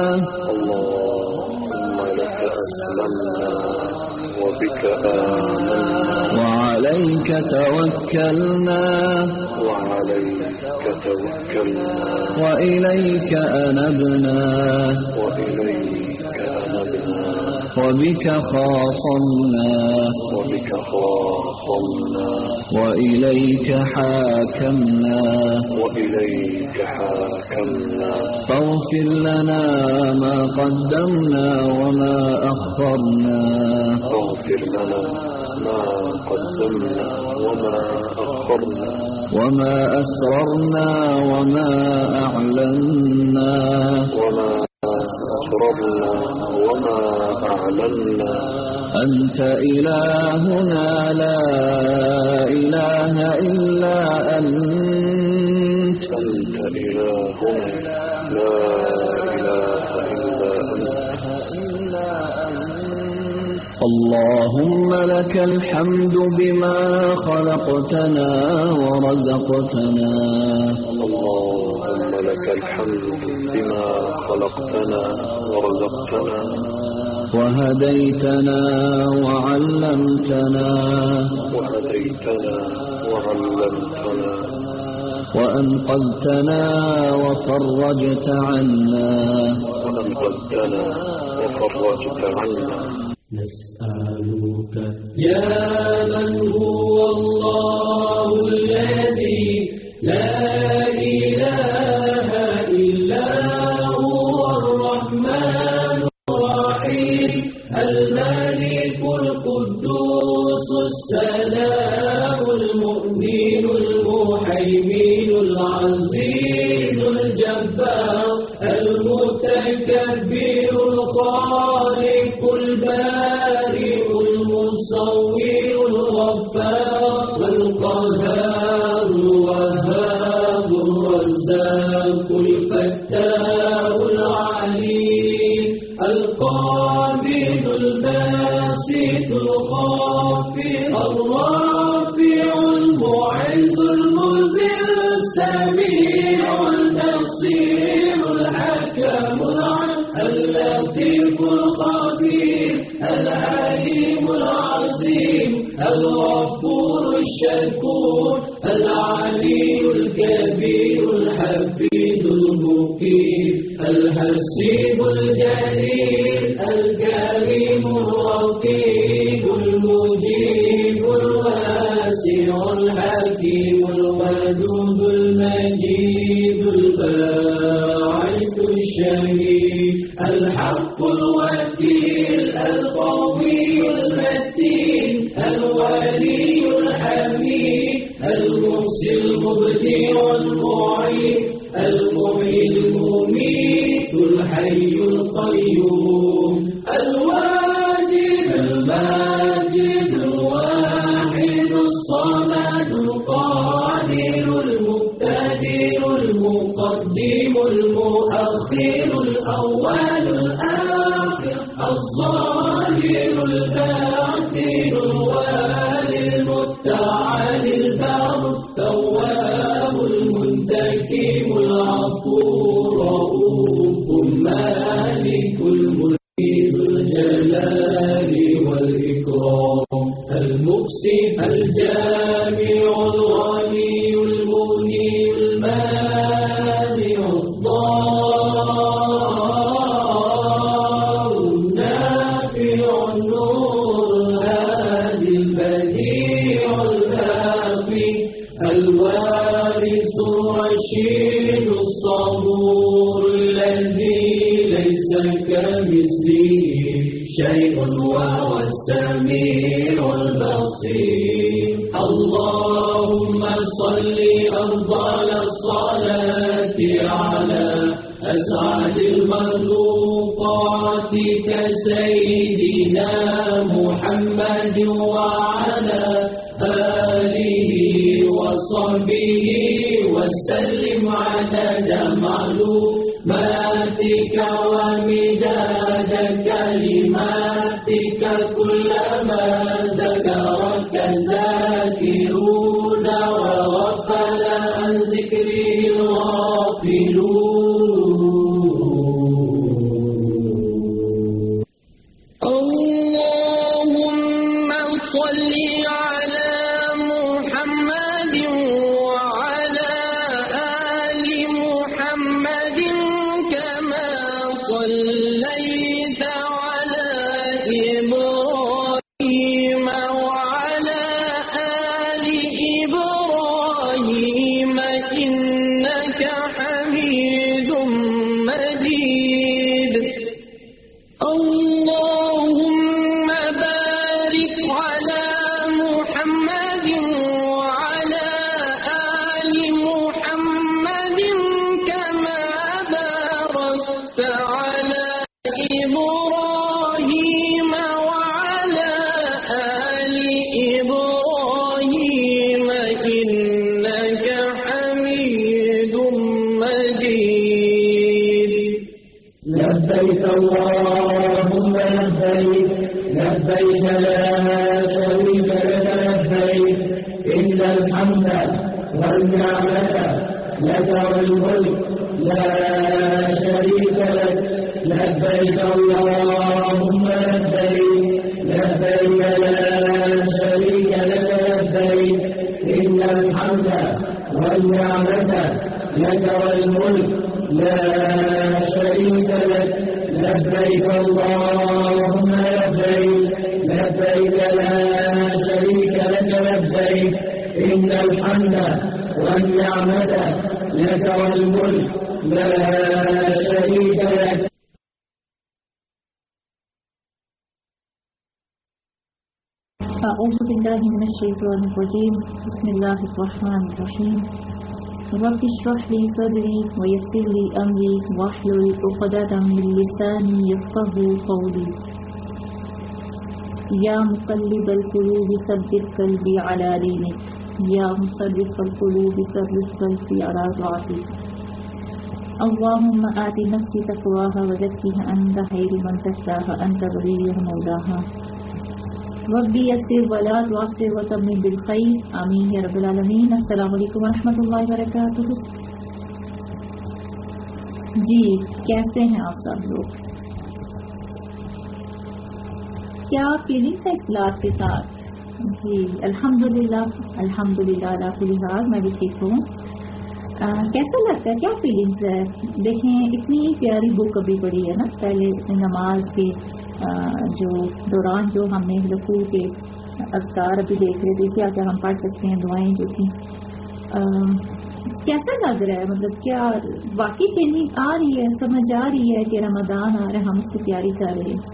اللهم لك أسلمنا وبك آمنا وعليك توكلنا وعليك توكلنا وإليك أنبنا وإليك أنبنا وبك خاصمنا وبك خاصمنا وإليك حاكمنا. وإليك حاكمنا. فاغفر لنا ما قدمنا وما أخرنا. فاغفر لنا ما قدمنا وما أخرنا وما أسررنا وما أعلنا. وما أسررنا وما أعلنا. أنت إلهنا لا إله إلا أنت. أنت إلهنا لا إله إلا أنت. اللهم لك الحمد بما خلقتنا ورزقتنا. اللهم لك الحمد بما خلقتنا ورزقتنا وهديتنا وعلمتنا وهديتنا وعلمتنا وأنقذتنا وفرجت عنا. وأنقذتنا وفرجت عنا. نسألك يا من هو الله الذي لا إله إلا هو الرحمن الرحيم الملك القدوس السلام المؤمن المهيمن العزيز الجبار المتكبر الخالق البارئ المصور الغفار القهار الوهاب الرزاق الفتاح العليم القابل الباسط الخافض الرافع المعز المذل السميع البصير الحكم اللطيف الخبير العليم العظيم الغفور الشكور العلي الكبير الحفيظ المقيم الحسيب الجليل الكريم الرقيب المجيب الواسع الحكيم الودود المجيد البارئ المبدع المعيد المحيي المميت الحي القيوم الواجد الماجد الواحد الصمد القادر المبتدئ المقدم المؤخر الأول الآخر الظاهر الباطن الوالي المتعالي البر التواب المنتقم العفو الرؤوف المالك الملك ذو الجلال والإكرام المفسح الجامع الغني المغني المانع الضار النافع النور الهادي البديع الباقي الوارث الرشيد الصبور الذي ليس كمثله شيء وهو السميع البصير اللهم صل أفضل الصلاة على أسعد المخلوقات كسيدنا محمد وعلى آله وصحبه وسلم عدد معلوماتك ومداد كلماتك كلما ذكرك الذاكرون وغفل عن ذكره الغافلون اللهم صل على محمد وعلى آل محمد كما صليت على إبراهيم وعلى آل إبراهيم إنك حميد مجيد اللهم بارك على محمد وعلى آل محمد كما باركت على إبراهيم وعلى آل إبراهيم إنك حميد مجيد لبيك اللهم لبيك لبيك لا شريك لك لبيك إن الحمد والنعمة لك والملك لا شريك لك لبيك اللهم لبيك لبيك لا شريك لك لبيك إن الحمد والنعمة لك والملك لا شريك لك لبيك اللهم لبيك لبيك لا شريك لك لبيك إن الحمد والنعمة لك والملك لا شريك لك أعوذ بالله من الشيطان الرجيم بسم الله الرحمن الرحيم رب اشرح لي صدري ويسر لي أمري واحلل عقدة من لساني يفقهوا قولي يا مقلب القلوب ثبت قلبي على دينك يا مصرف القلوب صرف قلبي على طاعتك اللهم آت نفسي تقواها وزكها أنت خير من زكاها أنت وليها مولاها ربي يسر ولا تعسر وتمم بالخير آمين يا رب العالمين السلام علیکم ورحمۃ اللہ وبرکاتہ جی کیسے ہیں آپ سب لوگ کیا فیلنگ ہے اس بات کے ساتھ جی الحمدللہ علی کل حال میں بھی ٹھیک ہوں کیسا لگتا ہے کیا فیلنگز ہے دیکھیں اتنی پیاری بک ابھی پڑھی ہے نا پہلے نماز کے جو دوران جو ہم نے رکوع کے اذکار ابھی دیکھ رہے تھے کیا کیا ہم پڑھ سکتے ہیں دعائیں جو تھیں کیسا لگ رہا ہے مطلب کیا واقعی چینجنگ آ رہی ہے سمجھ آ رہی ہے کہ رمضان آ رہا ہے ہم اس کی تیاری کر رہے ہیں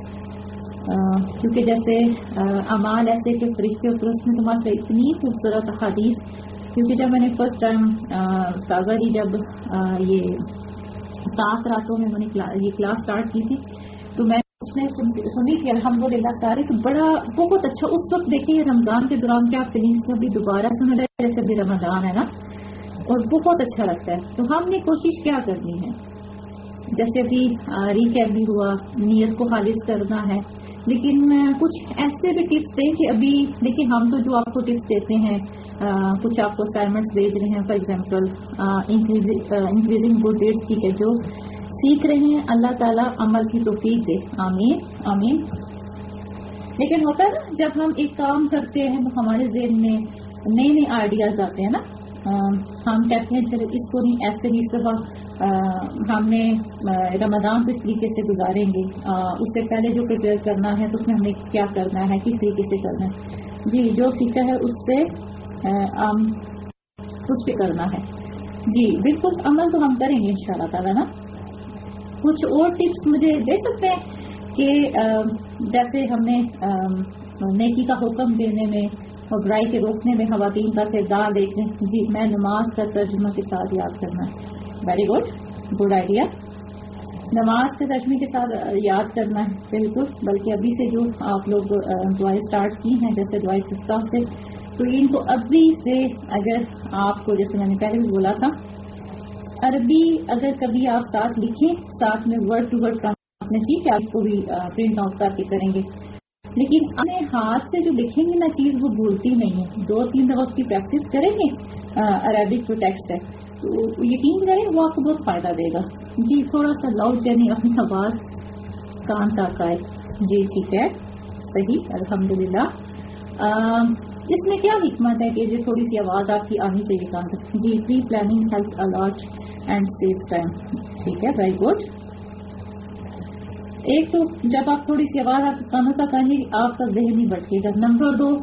کیونکہ جیسے اعمال ایسے کہ فرشتے اور اس میں تمہارے اتنی خوبصورت احادیث کیونکہ جب میں نے فرسٹ ٹائم ساگر جب یہ 7 راتوں میں نے یہ کلاس سٹارٹ کی تھی تو میں اس میں سنی تھی الحمدللہ سارے، تو بڑا بہت اچھا اس وقت دیکھیے رمضان کے دوران کیا فیلنگس تھا، ابھی دوبارہ سن رہے جیسے ابھی رمضان ہے نا، اور بہت اچھا لگتا ہے. تو ہم نے کوشش کیا کرنی ہے، جیسے ابھی ریکیپ بھی ہوا، نیت کو خالص کرنا ہے، لیکن کچھ ایسے بھی ٹپس دیں کہ ابھی دیکھیے ہم تو جو آپ کو ٹپس دیتے ہیں کچھ آپ کو اسائنمنٹس بھیج رہے ہیں، for example increasing good deeds کی کہ جو سیکھ رہے ہیں اللہ تعالیٰ عمل کی توفیق دے، آمین آمین. لیکن ہوتا ہے نا جب ہم ایک کام کرتے ہیں تو ہمارے ذہن میں نئے نئے آئیڈیاز آتے ہیں نا، ہم کہتے ہیں چلو اس کو نہیں ایسے نہیں، اس دفعہ ہم نے رمضان کو اس طریقے سے گزاریں گے، اس سے پہلے جو پریپیئر کرنا ہے تو اس میں ہمیں کیا کرنا ہے، کس طریقے سے کرنا ہے. جی جو سیکھا ہے اس سے کچھ بھی کرنا ہے. جی بالکل عمل تو ہم کریں گے انشاءاللہ تعالیٰ نا. کچھ اور ٹپس مجھے دے سکتے ہیں کہ جیسے ہم نے نیکی کا حکم دینے میں اور برائی کے روکنے میں خواتین کا کردار دیکھیں. جی میں نماز کا ترجمہ کے ساتھ یاد کرنا ہے. Very good idea. نماز کے ترجمے کے ساتھ یاد کرنا ہے بالکل. بلکہ ابھی سے جو آپ لوگ دعائیں اسٹارٹ کی ہیں جیسے دعائیں استفتاح سے، تو ان کو ابھی سے اگر آپ کو جیسے میں نے پہلے بھی بولا تھا عربی اگر کبھی آپ ساتھ لکھیں ساتھ میں ورڈ ٹو ورڈ اپنے ٹھیک ہے آپ کو بھی پرنٹ آؤٹ کر کے کریں گے، لیکن اپنے ہاتھ سے جو لکھیں گے نا چیز وہ بھولتی نہیں ہے. 2-3 دفعہ اس کی پریکٹس کریں گے. عربک جو ٹیکسٹ ہے تو یقین کریں وہ آپ کو بہت فائدہ دے گا. جی تھوڑا سا لاؤڈ یعنی اپنی آواز کان تک آئے. جی ٹھیک ہے صحیح الحمدللہ. اس میں کیا حکمت ہے کہ جو تھوڑی سی آواز آپ کی آنی چاہیے کان تک. جی pre planning helps a lot and saves time. ٹھیک ہے ویری گڈ. ایک تو جب آپ تھوڑی سی آواز آپ کانوں تک آئیں گی آپ کا ذہن ہی بھٹکے گا. نمبر 2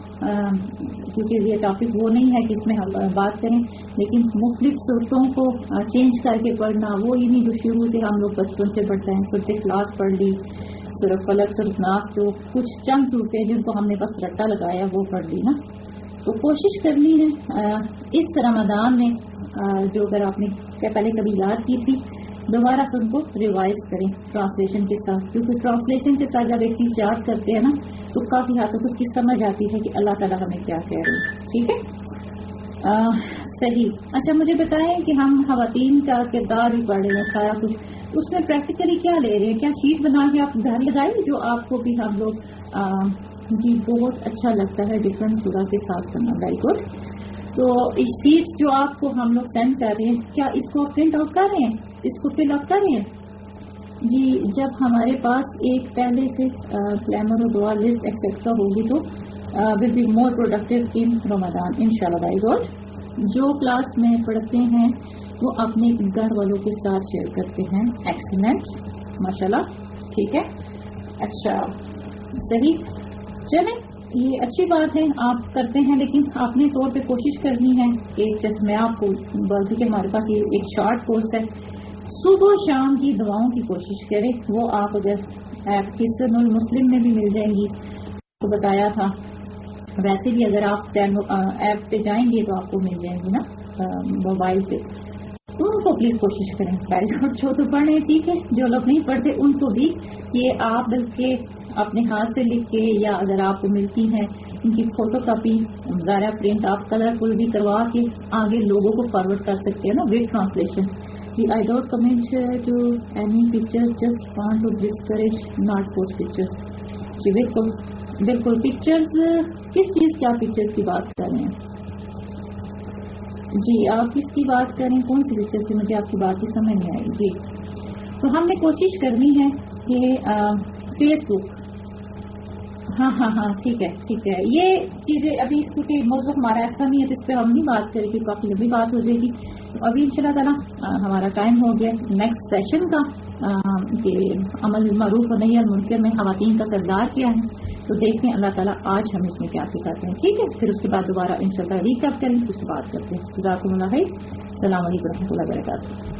کیونکہ یہ ٹاپک وہ نہیں ہے کہ اس میں ہم بات کریں، لیکن مختلف صورتوں کو چینج کر کے پڑھنا وہ ہی نہیں جو شروع سے ہم لوگ بچپن سے پڑھتے ہیں. صورت اخلاص پڑھ لی، سورۃ فلق، سورۃ ناس، جو کچھ چند صورتیں جن کو ہم نے بس رٹا لگایا وہ پڑھ لی نا. تو کوشش کرنی ہے اس رمضان میں جو اگر آپ نے پہلے کبھی یاد کی تھی دوبارہ سے ان کو ریوائز کریں ٹرانسلیشن کے ساتھ، کیونکہ ٹرانسلیشن کے ساتھ جب ایک چیز یاد کرتے ہیں نا تو کافی حد تک اس کی سمجھ آتی ہے کہ اللہ تعالیٰ ہمیں کیا کہہ رہے ہیں. ٹھیک ہے صحیح. اچھا مجھے بتائیں کہ ہم خواتین کا کردار بھی پڑھ رہے ہیں سارا کچھ، اس میں پریکٹیکلی کیا لے رہے ہیں؟ کیا شیٹ بنا کے آپ گھر لگائیں جو آپ کو بھی ہم لوگ جی بہت اچھا لگتا ہے ڈفرینٹ سورہ کے ساتھ کرنا. Very good. تو اس شیٹس جو آپ کو ہم لوگ سینڈ کر رہے ہیں کیا اس کو پرنٹ آؤٹ کر رہے ہیں، اس کو فل اپ کر رہے ہیں؟ جی جب ہمارے پاس ایک پہلے سے کلیمر اور دعا لسٹ ایکسیٹرا ہوگی تو ول بی مور پروڈکٹیو ان رمضان انشاءاللہ. Very good. جو کلاس میں پڑھتے ہیں وہ اپنے گھر والوں کے ساتھ شیئر کرتے ہیں. ایکسیلنٹ ماشاءاللہ. ٹھیک ہے اچھا صحیح. چلیں یہ اچھی بات ہے آپ کرتے ہیں، لیکن اپنے طور پہ کوشش کرنی ہے کہ جیسے میں آپ کو بلکہ کہ ہمارے پاس یہ ایک شارٹ کورس ہے صبح شام کی دعاؤں کی کوشش کریں. وہ آپ اگر ایپ حصن المسلم میں بھی مل جائیں گی تو بتایا تھا، ویسے بھی اگر آپ ایپ پہ جائیں گے تو آپ کو مل جائیں گی نا موبائل پہ. ان کو پلیز کوشش کریں. جو تو پڑھیں ٹھیک ہے، جو لوگ نہیں پڑھتے ان کو بھی یہ آپ بلکہ اپنے ہاتھ سے لکھ کے یا اگر آپ کو ملتی ہیں ان کی فوٹو کاپی ظاہر پرنٹ آپ کلرفل بھی کروا کے آگے لوگوں کو فارورڈ کر سکتے ہیں نا with translation. I don't comment to any picture just want to discourage not post pictures. جی بالکل بالکل. پکچرز کس چیز کی آپ پکچرز کی بات کر رہے ہیں؟ جی آپ کس کی بات کریں، کون سی پکچرز کی؟ مجھے آپ کی بات کی سمجھ نہیں آئی. جی تو ہم نے کوشش کرنی ہے کہ فیس بک ہاں ٹھیک ہے. یہ چیزیں ابھی اس کے موضوع ہمارا ایسا نہیں ہے تو اس پہ ہم نہیں بات کریں گے، کافی لمبی بات ہو جائے گی. تو ابھی انشاءاللہ تعالیٰ ہمارا ٹائم ہو گیا نیکسٹ سیشن کا کہ عمل معروف و نہی عن المنکر میں خواتین کا کردار کیا ہے. تو دیکھیں اللہ تعالیٰ آج ہم اس میں کیا سکھاتے ہیں. ٹھیک ہے پھر اس کے بعد دوبارہ انشاءاللہ ریکیپ کریں اس سے بات کرتے ہیں. جزاکم اللہ خیر. السلام علیکم ورحمۃ اللہ وبرکاتہ.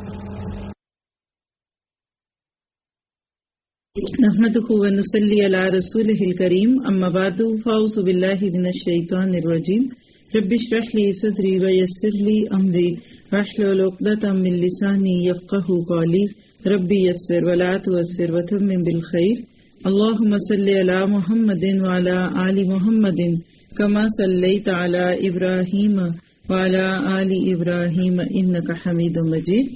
نحمده ونصلي على رسوله الكريم اما بعد فاعوذ بالله من الشيطان الرجيم. رب اشرح لي صدري ويسر لي أمري واحلل عقدة من لساني يفقهوا قولي ربي يسر ولا تعسر وتمم بالخير اللهم صل على محمد وعلى آل محمد كما صليت على إبراهيم وعلى آل إبراهيم إنك حميد مجيد.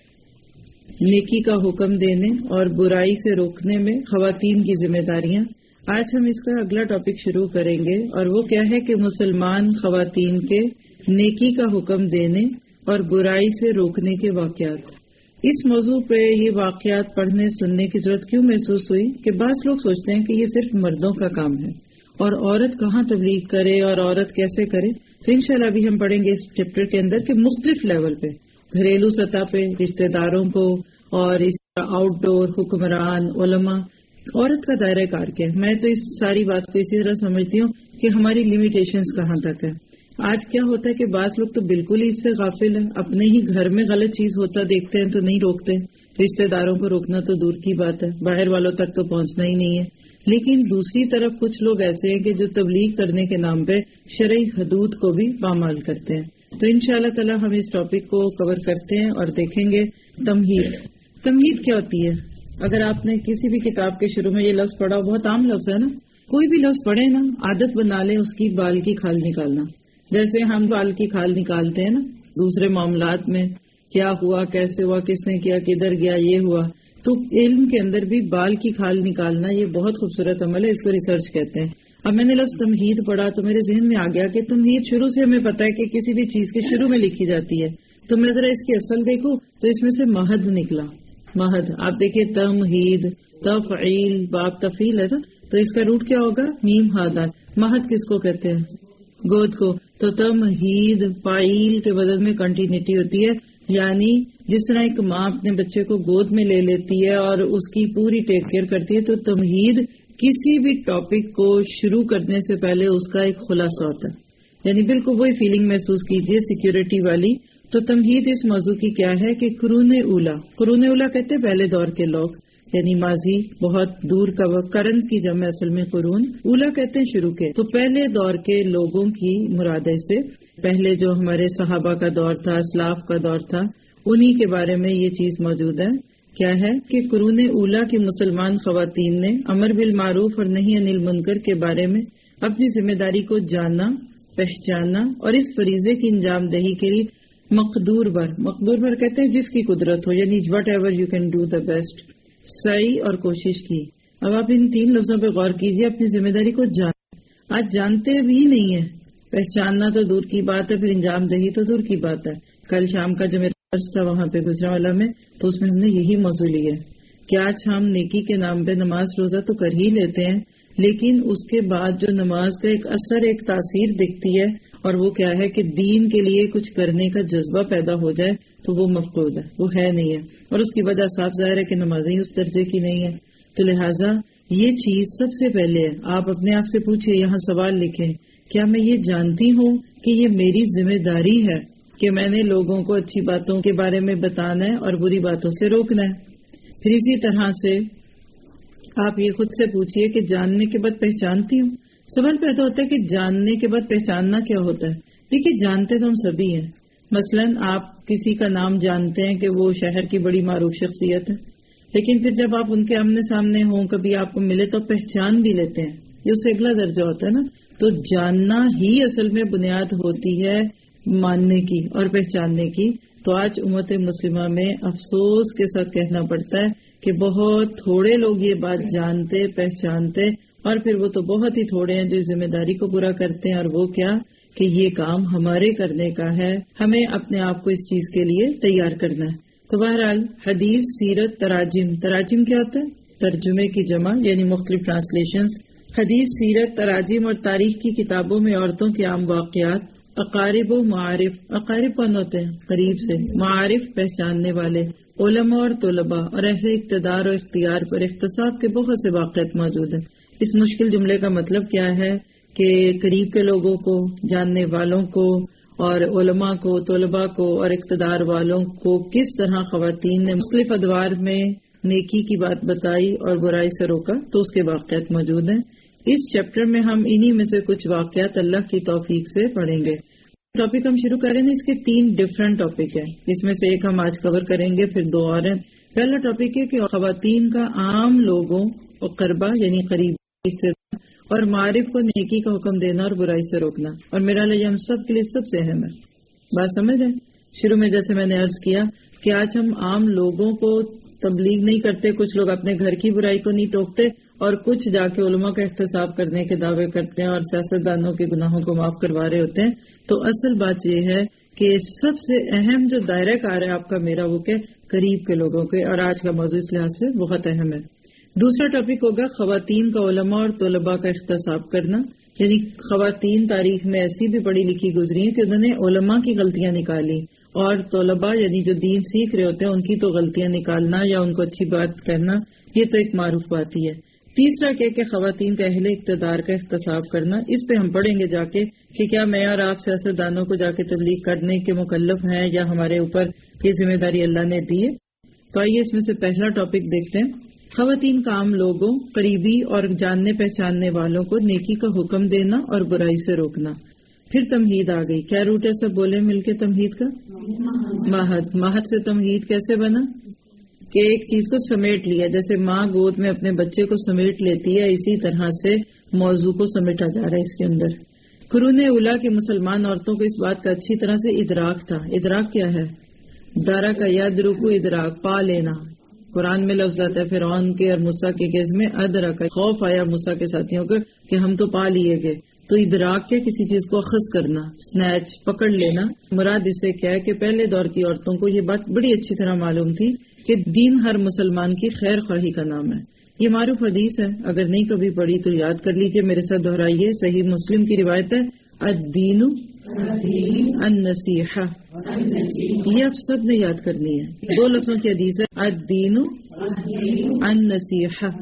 نیکی کا حکم دینے اور برائی سے روکنے میں خواتین کی ذمہ داریاں. آج ہم اس کا اگلا ٹاپک شروع کریں گے اور وہ کیا ہے کہ مسلمان خواتین کے نیکی کا حکم دینے اور برائی سے روکنے کے واقعات. اس موضوع پہ یہ واقعات پڑھنے سننے کی ضرورت کیوں محسوس ہوئی کہ بعض لوگ سوچتے ہیں کہ یہ صرف مردوں کا کام ہے اور عورت کہاں تبلیغ کرے اور عورت کیسے کرے. تو انشاءاللہ ابھی ہم پڑھیں گے اس چیپٹر کے اندر کہ مختلف لیول پہ، گھریلو سطح پہ رشتہ داروں کو اور اس آؤٹ ڈور حکمران علماء، عورت کا دائرہ کار کیا ہے. میں تو اس ساری بات کو اسی طرح سمجھتی ہوں کہ ہماری لیمیٹیشنز کہاں تک ہے. آج کیا ہوتا ہے کہ بعض لوگ تو بالکل ہی اس سے غافل ہیں، اپنے ہی گھر میں غلط چیز ہوتا دیکھتے ہیں تو نہیں روکتے. رشتہ داروں کو روکنا تو دور کی بات ہے، باہر والوں تک تو پہنچنا ہی نہیں ہے. لیکن دوسری طرف کچھ لوگ ایسے ہیں کہ جو تبلیغ کرنے کے نام پہ شرعی حدود کو بھی پامال کرتے ہیں. تو انشاءاللہ تعالی ہم اس ٹاپک کو کور کرتے ہیں اور دیکھیں گے تمہید. تمہید کیا ہوتی ہے؟ اگر آپ نے کسی بھی کتاب کے شروع میں یہ لفظ پڑھا، بہت عام لفظ ہے نا، کوئی بھی لفظ پڑھے نا عادت بنا لیں اس کی بال کی کھال نکالنا. جیسے ہم بال کی کھال نکالتے ہیں نا دوسرے معاملات میں، کیا ہوا، کیسے ہوا، کس نے کیا، کدھر گیا، یہ ہوا. تو علم کے اندر بھی بال کی کھال نکالنا یہ بہت خوبصورت عمل ہے، اس کو ریسرچ کہتے ہیں. اب میں نے لفظ تمہید پڑھا تو میرے ذہن میں آ گیا کہ تمہید شروع سے ہمیں پتا ہے کہ کسی بھی چیز کے شروع میں لکھی جاتی ہے. تو میں ذرا اس کی اصل دیکھوں تو اس میں سے مہد نکلا. مہد آپ دیکھیے، تمہید، تفعیل، باب تفعیل ہے نا، تو اس کا روٹ کیا ہوگا؟ میم ہادان. مہد کس کو کہتے ہیں؟ گود کو. تو تمہید فاعل کے بدل میں کنٹینیوٹی ہوتی ہے، یعنی جس طرح ایک ماں اپنے بچے کو گود میں لے لیتی ہے اور اس کی پوری ٹیک کیئر کرتی ہے، تو تمہید کسی بھی ٹاپک کو شروع کرنے سے پہلے اس کا ایک خلاصہ ہوتا ہے. یعنی بالکل وہی فیلنگ محسوس کیجئے سیکیورٹی والی. تو تمہید اس موضوع کی کیا ہے کہ قرون اولا. قرون اولا کہتے ہیں پہلے دور کے لوگ، یعنی ماضی بہت دور کا وقت. قرن کی جمع اصل میں قرون، اولا کہتے ہیں شروع کے. تو پہلے دور کے لوگوں کی مراد سے پہلے جو ہمارے صحابہ کا دور تھا، اسلاف کا دور تھا، انہی کے بارے میں یہ چیز موجود ہے. کیا ہے کہ قرون اولا کی مسلمان خواتین نے امر بالمعروف اور نہی عن المنکر کے بارے میں اپنی ذمہ داری کو جاننا، پہچاننا اور اس فریضے کی انجام دہی کے لیے مقدور بر کہتے ہیں جس کی قدرت ہو، یعنی whatever you can do the best, سعی اور کوشش کی. اب آپ ان تین لفظوں پہ غور کیجیے. اپنی ذمہ داری کو آج جانتے بھی نہیں ہے، پہچاننا تو دور کی بات ہے، پھر انجام دہی تو دور کی بات ہے. کل شام کا جو میرا درس تھا وہاں پہ گجرانوالہ میں، تو اس میں ہم نے یہی موضوع لیا کہ آج ہم نیکی کے نام پہ نماز روزہ تو کر ہی لیتے ہیں، لیکن اس کے بعد جو نماز کا ایک اثر، ایک تاثیر دکھتی ہے، اور وہ کیا ہے کہ دین کے لیے کچھ کرنے کا جذبہ پیدا ہو جائے، تو وہ مفقود ہے، وہ ہے نہیں ہے. اور اس کی وجہ صاف ظاہر ہے کہ نمازیں اس درجے کی نہیں ہے. تو لہٰذا یہ چیز سب سے پہلے ہے. آپ اپنے آپ سے پوچھئے، یہاں سوال لکھیں، کیا میں یہ جانتی ہوں کہ یہ میری ذمہ داری ہے کہ میں نے لوگوں کو اچھی باتوں کے بارے میں بتانا ہے اور بری باتوں سے روکنا ہے. پھر اسی طرح سے آپ یہ خود سے پوچھئے کہ جاننے کے بعد پہچانتی ہوں. سوال پیدا ہوتا ہے کہ جاننے کے بعد پہچاننا کیا ہوتا ہے. دیکھیے، جانتے تو ہم سبھی ہیں. مثلا آپ کسی کا نام جانتے ہیں کہ وہ شہر کی بڑی معروف شخصیت ہے، لیکن پھر جب آپ ان کے آمنے سامنے ہوں، کبھی آپ کو ملے تو پہچان بھی لیتے ہیں. یہ اس سے اگلا درجہ ہوتا ہے نا. تو جاننا ہی اصل میں بنیاد ہوتی ہے ماننے کی اور پہچاننے کی. تو آج امت مسلمہ میں افسوس کے ساتھ کہنا پڑتا ہے کہ بہت تھوڑے لوگ یہ بات جانتے، پہچانتے، اور پھر وہ تو بہت ہی تھوڑے ہیں جو اس ذمہ داری کو پورا کرتے ہیں. اور وہ کیا کہ یہ کام ہمارے کرنے کا ہے، ہمیں اپنے آپ کو اس چیز کے لیے تیار کرنا ہے. تو بہرحال حدیث، سیرت، تراجم کیا ہوتا ہے؟ ترجمے کی جمع، یعنی مختلف ٹرانسلیشنز. حدیث، سیرت، تراجم اور تاریخ کی کتابوں میں عورتوں کے عام واقعات، اقارب و معارف. اقارب کون ہوتے ہیں؟ قریب سے. معارف پہچاننے والے. علماء اور طلباء اور اہل اقتدار و اختیار پر اختصاص کے بہت سے واقعات موجود ہیں. اس مشکل جملے کا مطلب کیا ہے کہ قریب کے لوگوں کو، جاننے والوں کو اور علماء کو، طلباء کو اور اقتدار والوں کو کس طرح خواتین نے مختلف ادوار میں نیکی کی بات بتائی اور برائی سے روکا، تو اس کے واقعات موجود ہیں. اس چیپٹر میں ہم انہی میں سے کچھ واقعات اللہ کی توفیق سے پڑھیں گے. ٹاپک ہم شروع کریں اس کے 3 ڈفرنٹ ٹاپک ہیں، جس میں سے ایک ہم آج کور کریں گے، پھر 2 اور ہیں۔ پہلا ٹاپک ہے کہ خواتین کا عام لوگوں اور قربہ یعنی قریبی سے اور معارف کو نیکی کا حکم دینا اور برائی سے روکنا، اور میرا لیے ہم سب کے لیے سب سے اہم ہے۔ بات سمجھ رہے؟ شروع میں جیسے میں نے عرض کیا کہ آج ہم عام لوگوں کو تبلیغ نہیں کرتے، کچھ لوگ اپنے گھر کی برائی کو نہیں ٹوکتے اور کچھ جا کے علماء کا احتساب کرنے کے دعوے کرتے ہیں اور سیاستدانوں کے گناہوں کو معاف کروا رہے ہوتے ہیں۔ تو اصل بات یہ ہے کہ سب سے اہم جو دائرہ کار ہے آپ کا میرا وہ کہ قریب کے لوگوں کے، اور آج کا موضوع اس لحاظ سے بہت اہم ہے۔ دوسرا ٹاپک ہوگا خواتین کا علماء اور طلباء کا احتساب کرنا، یعنی خواتین تاریخ میں ایسی بھی پڑھی لکھی گزری ہیں کہ انہوں نے علماء کی غلطیاں نکالی، اور طلباء یعنی جو دین سیکھ رہے ہوتے ہیں ان کی تو غلطیاں نکالنا یا ان کو اچھی بات کرنا، یہ تو ایک معروف بات ہی ہے۔ تیسرا کہ خواتین کا اہل اقتدار کا احتساب کرنا، اس پہ ہم پڑھیں گے جا کے کہ کیا میں اور آپ سیاستدانوں کو جا کے تبلیغ کرنے کے مکلف ہیں یا ہمارے اوپر یہ ذمہ داری اللہ نے دی ہے۔ تو آئیے اس میں سے پہلا ٹاپک دیکھتے ہیں، خواتین کا عام لوگوں، قریبی اور جاننے پہچاننے والوں کو نیکی کا حکم دینا اور برائی سے روکنا۔ پھر تمہید آ گئی، کیا روٹ ہے سب بولے مل کے تمہید کا؟ ماہد۔ ماہد سے تمہید کیسے بنا کہ ایک چیز کو سمیٹ لیا، جیسے ماں گود میں اپنے بچے کو سمیٹ لیتی ہے، اسی طرح سے موضوع کو سمیٹا جا رہا ہے اس کے اندر۔ قرون اولیٰ کی مسلمان عورتوں کو اس بات کا اچھی طرح سے ادراک تھا۔ ادراک کیا ہے؟ دارا کا یدرکو، ادراک پا لینا۔ قرآن میں لفظ آتا ہے فرعون کے اور موسیٰ کے کیس میں ادرک، خوف آیا موسیٰ کے ساتھیوں کو کہ ہم تو پا لیے گئے۔ تو ادراک کے کسی چیز کو اخذ کرنا، سنیچ پکڑ لینا، مراد اس سے کیا ہے کہ پہلے دور کی عورتوں کو یہ بات بڑی اچھی طرح معلوم تھی کہ دین ہر مسلمان کی خیر خواہی کا نام ہے۔ یہ معروف حدیث ہے، اگر نہیں کبھی پڑھی تو یاد کر لیجئے، میرے ساتھ دہرائیے۔ صحیح مسلم کی روایت ہے، الدین النصیحہ، یہ آپ سب نے یاد کرنی ہے۔ 2 لفظوں کی حدیث ہے، الدین النصیحہ۔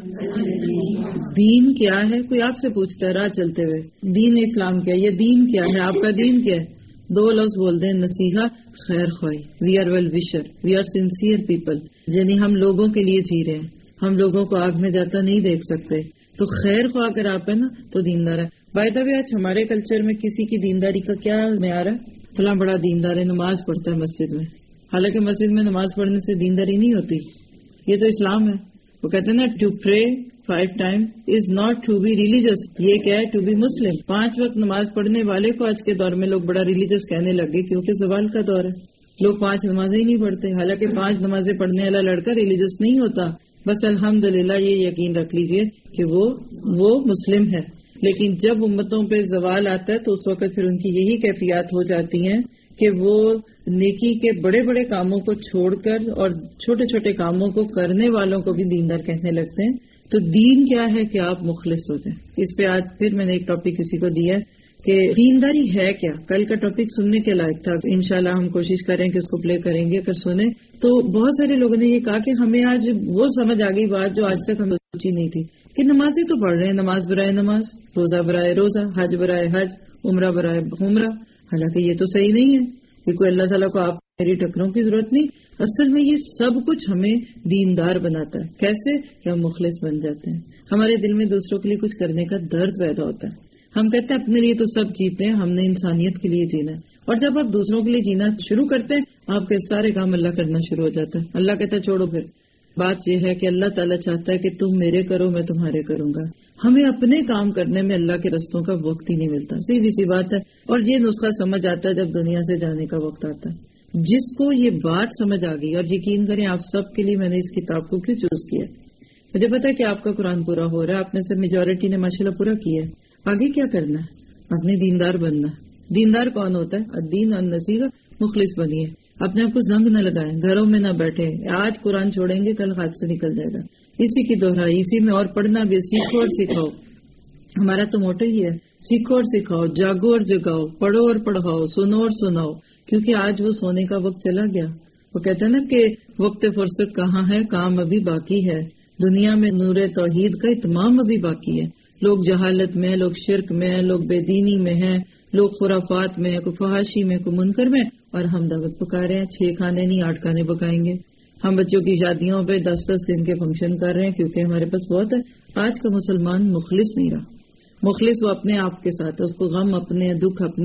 دین کیا ہے؟ کوئی آپ سے پوچھتا ہے راہ چلتے ہوئے، دین اسلام کیا ہے؟ یہ دین کیا ہے؟ آپ کا دین کیا ہے؟ 2 لفظ بول دیں، نصیحہ، خیر خواہی۔ وی آر ویل وشر، وی آر سنسیئر پیپل، یعنی ہم لوگوں کے لیے جی رہے ہیں، ہم لوگوں کو آگ میں جاتا نہیں دیکھ سکتے۔ تو خیر خواہ اگر آپ ہے نا تو دیندار ہے۔ بائی دا وے، آج ہمارے کلچر میں کسی کی دینداری کا کیا معیار ہے؟ فلاں بڑا دیندار ہے، نماز پڑھتا ہے مسجد میں، حالانکہ مسجد میں نماز پڑھنے سے دینداری نہیں ہوتی، یہ تو اسلام ہے۔ وہ کہتے ہیں نا to pray 5 times is not to be religious, یہ کیا ہے؟ To be Muslim. 5 وقت نماز پڑھنے والے کو آج کے دور میں لوگ بڑا ریلیجس کہنے لگے، کیونکہ زوال کا دور ہے، لوگ 5 نمازیں ہی نہیں پڑھتے، حالانکہ 5 نمازیں پڑھنے والا لڑکا ریلیجس نہیں ہوتا۔ بس الحمدللہ یہ یقین رکھ لیجئے کہ وہ مسلم ہے، لیکن جب امتوں پہ زوال آتا ہے تو اس وقت پھر ان کی یہی کیفیات ہو جاتی ہیں کہ وہ نیکی کے بڑے بڑے کاموں کو چھوڑ کر اور چھوٹے چھوٹے کاموں کو کرنے والوں کو بھی دیندار کہنے لگتے ہیں۔ تو دین کیا ہے کہ آپ مخلص ہو جائیں۔ اس پہ آج پھر میں نے ایک ٹاپک کسی کو دیا ہے کہ دینداری ہے کیا۔ کل کا ٹاپک سننے کے لائق تھا، انشاءاللہ ہم کوشش کریں کہ اس کو پلے کریں گے اگر سنیں تو۔ بہت سارے لوگوں نے یہ کہا کہ ہمیں آج وہ سمجھ آ گئی بات جو آج تک ہم سوچی نہیں تھی کہ نمازیں تو پڑھ رہے ہیں، نماز برائے نماز، روزہ برائے روزہ، حج برائے حج، عمرہ برائے عمرہ، حالانکہ یہ تو صحیح نہیں ہے کہ کوئی اللہ تعالیٰ کو آپ میری ٹکروں کی ضرورت نہیں۔ اصل میں یہ سب کچھ ہمیں دیندار بناتا ہے۔ کیسے؟ کہ ہم مخلص بن جاتے ہیں، ہمارے دل میں دوسروں کے لیے کچھ کرنے کا درد پیدا ہوتا ہے، ہم کہتے ہیں اپنے لیے تو سب جیتے ہیں، ہم نے انسانیت کے لیے جینا ہے۔ اور جب آپ دوسروں کے لیے جینا شروع کرتے ہیں آپ کے سارے کام اللہ کرنا شروع ہو جاتا ہے، اللہ کہتا ہے چھوڑو۔ پھر بات یہ ہے کہ اللہ تعالیٰ چاہتا ہے کہ تم میرے کرو میں تمہارے کروں گا، ہمیں اپنے کام کرنے میں اللہ کے رستوں کا وقت ہی نہیں ملتا، سیدھی سی بات ہے۔ اور یہ نسخہ سمجھ آتا ہے جب دنیا سے جانے کا وقت آتا ہے۔ جس کو یہ بات سمجھ آ گئی، اور یقین کریں آپ سب کے لیے میں نے اس کتاب کو کیوں چوز کیا، مجھے پتا ہے کہ آپ کا قرآن پورا ہو رہا ہے، آپ میں سے میجورٹی نے ماشاءاللہ پورا کیا ہے۔ آگے کیا کرنا ہے؟ اپنے دیندار بننا ہے۔ دیندار کون ہوتا ہے؟ الدین النصیحہ، مخلص بنیے، اپنے آپ کو زنگ نہ لگائیں، گھروں میں نہ بیٹھے، آج قرآن چھوڑیں گے کل ہاتھ سے نکل جائے گا، اسی کی دہرائی، اسی میں اور پڑھنا بھی، سیکھو اور سکھاؤ۔ ہمارا تو موٹو ہی ہے، سیکھو اور سکھاؤ، جاگو اور جگاؤ، پڑھو اور پڑھاؤ، سنو اور سناؤ، کیونکہ آج وہ سونے کا وقت چلا گیا۔ وہ کہتے ہیں نا کہ وقت فرصت کہاں ہے، کام ابھی باقی ہے، دنیا میں نور توحید کا اتمام ابھی باقی ہے۔ لوگ جہالت میں، لوگ شرک میں، لوگ بے دینی میں ہیں، لوگ خرافات میں، کوئی فحاشی میں، کوئی منکر میں، اور ہم دعوت پکا رہے ہیں۔ 6 کھانے نہیں 8 کھانے پکائیں گے، ہم بچوں کی شادیوں پہ 10-10 دن کے فنکشن کر رہے ہیں کیونکہ ہمارے پاس بہت ہے۔ آج کا مسلمان مخلص نہیں رہا، مخلص وہ اپنے آپ کے ساتھ ہے، اس کو غم اپنے، دکھ اپنے،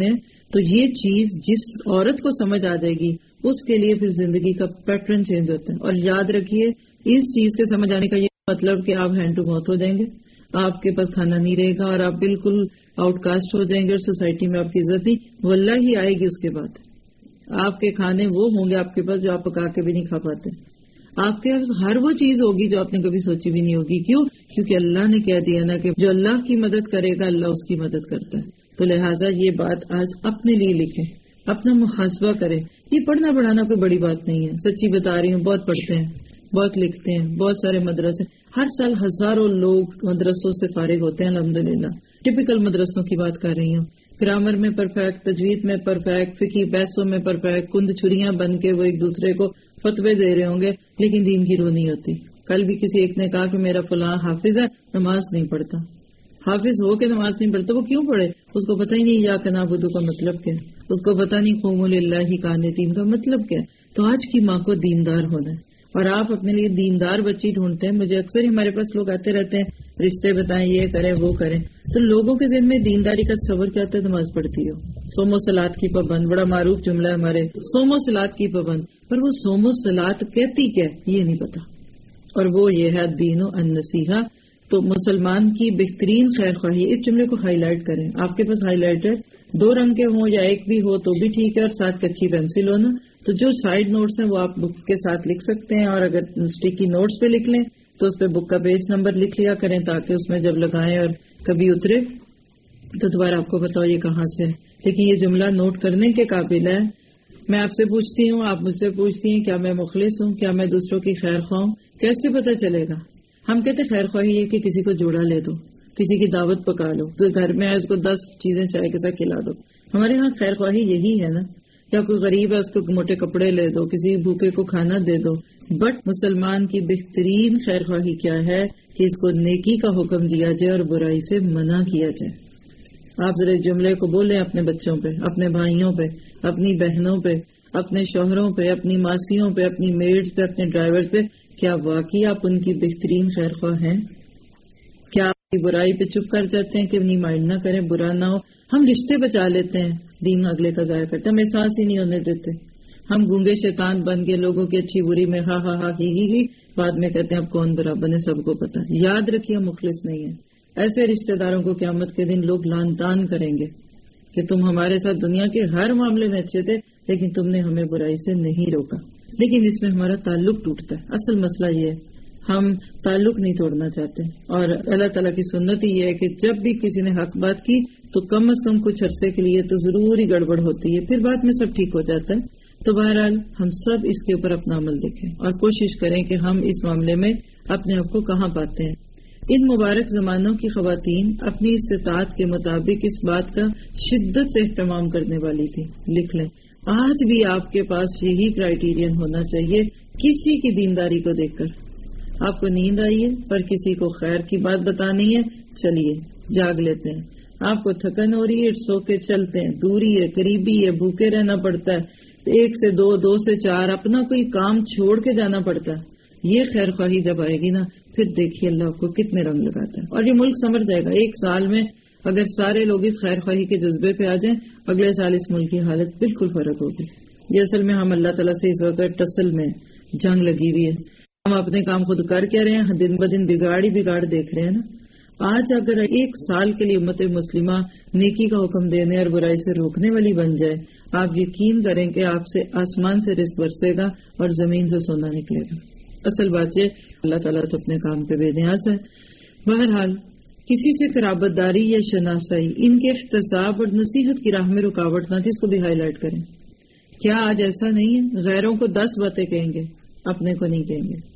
تو یہ چیز جس عورت کو سمجھ آ جائے گی اس کے لیے پھر زندگی کا پیٹرن چینج ہوتا ہے. اور یاد رکھیے اس چیز کے سمجھ آنے کا یہ مطلب کہ آپ ہینڈ ٹو ماؤتھ ہو جائیں گے, آپ کے پاس کھانا نہیں رہے گا اور آپ بالکل آؤٹ کاسٹ ہو جائیں گے اور سوسائٹی میں آپ کی عزت نہیں واللہ ہی آئے گی. اس کے بعد آپ کے کھانے وہ ہوں گے آپ کے پاس جو آپ پکا کے بھی نہیں کھا پاتے. آپ کے پاس ہر وہ چیز ہوگی جو آپ نے کبھی سوچی بھی نہیں ہوگی. کیوں؟ کیونکہ اللہ نے کہہ دیا نا کہ جو اللہ کی مدد کرے گا اللہ اس کی مدد کرتا ہے. تو لہٰذا یہ بات آج اپنے لیے لکھیں, اپنا محاسبہ کریں. یہ پڑھنا پڑھانا کوئی بڑی بات نہیں ہے, سچی بتا رہی ہوں. بہت پڑھتے ہیں, بہت لکھتے ہیں, بہت سارے مدرسے, ہر سال ہزاروں لوگ مدرسوں سے فارغ ہوتے ہیں الحمدللہ. ٹپیکل مدرسوں کی بات کر رہی ہوں. گرامر میں پرفیکٹ, تجوید میں پرفیکٹ, فقہی بحثوں میں پرفیکٹ, کند چھریاں بن کے وہ ایک دوسرے کو فتوے دے رہے ہوں گے لیکن دین کی روح نہیں ہوتی. کل بھی کسی ایک نے کہا کہ میرا فلاں حافظ ہے نماز نہیں پڑھتا. حافظ ہو کے نماز نہیں پڑھتا, وہ کیوں پڑھے؟ اس کو پتہ ہی نہیں یا کہ نعبدو کا مطلب کیا ہے, اس کو پتہ نہیں قوموا للہ قانتین کا مطلب کیا ہے. تو آج کی ماں کو دیندار ہونا ہے اور آپ اپنے لیے دیندار بچی ڈھونڈتے ہیں. مجھے اکثر ہی ہمارے پاس لوگ آتے رہتے ہیں رشتے بتائیں, یہ کریں وہ کریں. تو لوگوں کے ذہن میں دینداری کا تصور کیا ہوتا ہے؟ نماز پڑھتی ہو, صوم و صلات کی پابند. بڑا معروف جملہ ہے ہمارے, صوم و صلات کی پابند. پر وہ صوم و صلات کہتی کیا ہے یہ نہیں پتا, اور وہ یہ ہے دین و النصیحہ. تو مسلمان کی بہترین خیر خواہی, اس جملے کو ہائی لائٹ کریں. آپ کے پاس ہائی لائٹر 2 رنگ کے ہوں یا ایک بھی ہو تو بھی ٹھیک ہے, اور ساتھ کچی پینسل ہو نا, تو جو سائڈ نوٹس ہیں وہ آپ بک کے ساتھ لکھ سکتے ہیں. اور اگر اسٹیکی نوٹس پہ لکھ لیں تو اس پہ بک کا پیج نمبر لکھ لیا کریں تاکہ اس میں جب لگائیں اور کبھی اترے تو دوبارہ آپ کو بتاؤ یہ کہاں سے ہے. لیکن یہ جملہ نوٹ کرنے کے قابل ہے. میں آپ سے پوچھتی ہوں, آپ مجھ سے پوچھتی ہیں, کیا میں مخلص ہوں؟ کیا میں دوسروں کی خیر خواہ ہوں؟ کیسے پتہ چلے گا؟ ہم کہتے خیر خواہی یہ کہ کسی کو جوڑا لے دو, کسی کی دعوت پکا لو, تو گھر میں اس کو 10 چیزیں چائے کے ساتھ کھلا دو. ہمارے ہاں خیر خواہی یہی ہے نا, یا کوئی غریب ہے اس کو موٹے کپڑے لے دو, کسی بھوکے کو کھانا دے دو. بٹ مسلمان کی بہترین خیر خواہی کیا ہے کہ اس کو نیکی کا حکم دیا جائے اور برائی سے منع کیا جائے. آپ ذرا جملے کو بولیں اپنے بچوں پہ, اپنے بھائیوں پہ, اپنی بہنوں پہ, اپنے شوہروں پہ, اپنی ماسیوں پہ, اپنی میڈز پہ, اپنے ڈرائیور پہ. کیا واقعی آپ ان کی بہترین خیر خواہ ہیں؟ کیا آپ کی برائی پہ چپ کر جاتے ہیں کہ نہیں مائنڈ نہ کریں, برا نہ ہو؟ ہم رشتے بچا لیتے ہیں, دین اگلے کا ضائع کرتے ہیں, ہم احساس ہی نہیں ہونے دیتے. ہم گونگے شیطان بن کے لوگوں کی اچھی بری میں ہا ہا ہا ہی بعد میں کہتے ہیں اب کون برا بنے, سب کو پتا. یاد رکھیے مخلص نہیں ہے. ایسے رشتہ داروں کو قیامت کے دن لوگ لعن طعن کریں گے کہ تم ہمارے ساتھ دنیا کے ہر معاملے میں اچھے تھے لیکن تم نے ہمیں برائی سے نہیں روکا. لیکن اس میں ہمارا تعلق ٹوٹتا ہے. اصل مسئلہ یہ ہے ہم تعلق نہیں توڑنا چاہتے, اور اللہ تعالیٰ کی سنت ہی یہ ہے کہ جب بھی کسی نے حق بات کی تو کم از کم کچھ عرصے کے لیے تو ضرور ہی گڑبڑ ہوتی ہے, پھر بعد میں سب ٹھیک ہو جاتا ہے. تو بہرحال ہم سب اس کے اوپر اپنا عمل دیکھیں اور کوشش کریں کہ ہم اس معاملے میں اپنے آپ کو کہاں پاتے ہیں. ان مبارک زمانوں کی خواتین اپنی استطاعت کے مطابق اس بات کا شدت سے اہتمام کرنے والی تھی. لکھ لیں, آج بھی آپ کے پاس یہی کرائیٹیرین ہونا چاہیے. کسی کی دینداری کو دیکھ کر آپ کو نیند آئی ہے پر کسی کو خیر کی بات بتانی ہے, چلیے جاگ لیتے ہیں. آپ کو تھکن ہو رہی ہے, سو کے چلتے ہیں. دوری ہے, قریبی ہے, بھوکے رہنا پڑتا ہے, 1 سے 2, 2 سے 4, اپنا کوئی کام چھوڑ کے جانا پڑتا ہے. یہ خیر خواہی جب آئے گی نا پھر دیکھیے اللہ آپ کو کتنے رنگ لگاتا ہے. اور یہ ملک سمجھ جائے گا. 1 سال میں اگر سارے لوگ اس خیر خواہی کے جذبے پہ آ جائیں, اگلے سال اس ملک کی حالت بالکل فرق ہوگی. یہ اصل میں ہم اللہ تعالیٰ سے اس وقت ٹسل میں جنگ لگی ہوئی ہے. ہم اپنے کام خود کر کے رہے ہیں, دن بدن بگاڑ ہی بگاڑ دیکھ رہے ہیں نا. آج اگر 1 سال کے لیے امت مسلمہ نیکی کا حکم دینے اور برائی سے روکنے والی بن جائے, آپ یقین کریں کہ آپ سے آسمان سے رزق برسے گا اور زمین سے سونا نکلے گا. اصل بات یہ اللہ تعالیٰ تو اپنے کام پہ بے نیاز ہے. بہرحال کسی سے قرابت داری یا شناسائی ان کے احتساب اور نصیحت کی راہ میں رکاوٹ نہ تھی, اس کو بھی ہائی لائٹ کریں. کیا آج ایسا نہیں ہے؟ غیروں کو 10 باتیں کہیں گے, اپنے کو نہیں کہیں گے.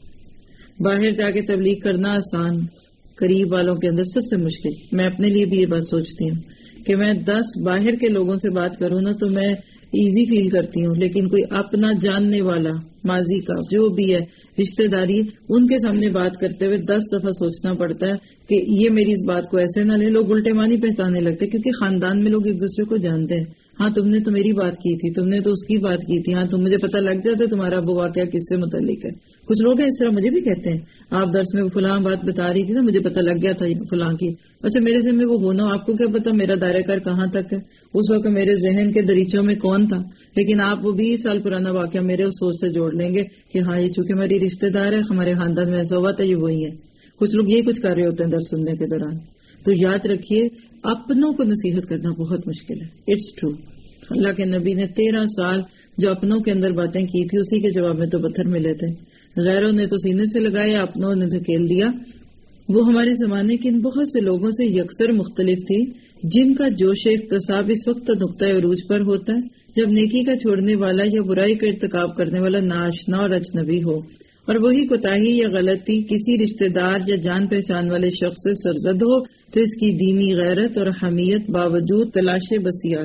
باہر جا کے تبلیغ کرنا آسان, قریب والوں کے اندر سب سے مشکل. میں اپنے لیے بھی یہ بات سوچتی ہوں کہ میں 10 باہر کے لوگوں سے بات کروں نا تو میں ایزی فیل کرتی ہوں, لیکن کوئی اپنا جاننے والا ماضی کا جو بھی ہے رشتہ داری, ان کے سامنے بات کرتے ہوئے 10 دفعہ سوچنا پڑتا ہے کہ یہ میری اس بات کو ایسے نہ لے. لوگ الٹے معنی پہچانے لگتے کیونکہ خاندان میں لوگ ایک دوسرے کو جانتے ہیں. ہاں تم نے تو میری بات کی تھی، تم نے تو اس کی بات کی تھی، ہاں تم مجھے پتہ لگ جاتا تمہارا وہ واقعہ کس سے متعلق ہے. کچھ لوگ ہیں اس طرح مجھے بھی کہتے ہیں آپ درس میں فلاں بات بتا رہی تھی نا، مجھے پتہ لگ گیا تھا فلاں کی. اچھا میرے ذہن میں وہ ہونا، آپ کو کیا پتا میرا دائرہ کار کہاں تک ہے، اس وقت میرے ذہن کے دریچوں میں کون تھا. لیکن آپ وہ 20 سال پرانا واقعہ میرے اس سوچ سے جوڑ لیں گے کہ ہاں یہ چونکہ ہماری رشتے دار ہے، ہمارے خاندان میں ایسا ہوا تھا، یہ وہی ہے. کچھ لوگ یہ کچھ کر رہے ہوتے ہیں درس سننے کے دوران. تو یاد رکھیے اپنوں کو نصیحت کرنا بہت مشکل ہے. It's true. اللہ کے نبی نے 13 سال جو اپنوں کے اندر باتیں کی تھی اسی کے جواب میں تو پتھر ملے تھے. غیروں نے تو سینے سے لگایا، اپنوں نے دھکیل دیا. وہ ہمارے زمانے کے ان بہت سے لوگوں سے یکسر مختلف تھی جن کا جوش اقتصاب اس وقت نقطۂ عروج پر ہوتا ہے جب نیکی کا چھوڑنے والا یا برائی کا ارتکاب کرنے والا ناآشنا اور اجنبی ہو، اور وہی کوتاہی یا غلطی کسی رشتہ دار یا جان پہچان والے شخص سے سرزد ہو تو اس کی دینی غیرت اور حمیت باوجود تلاش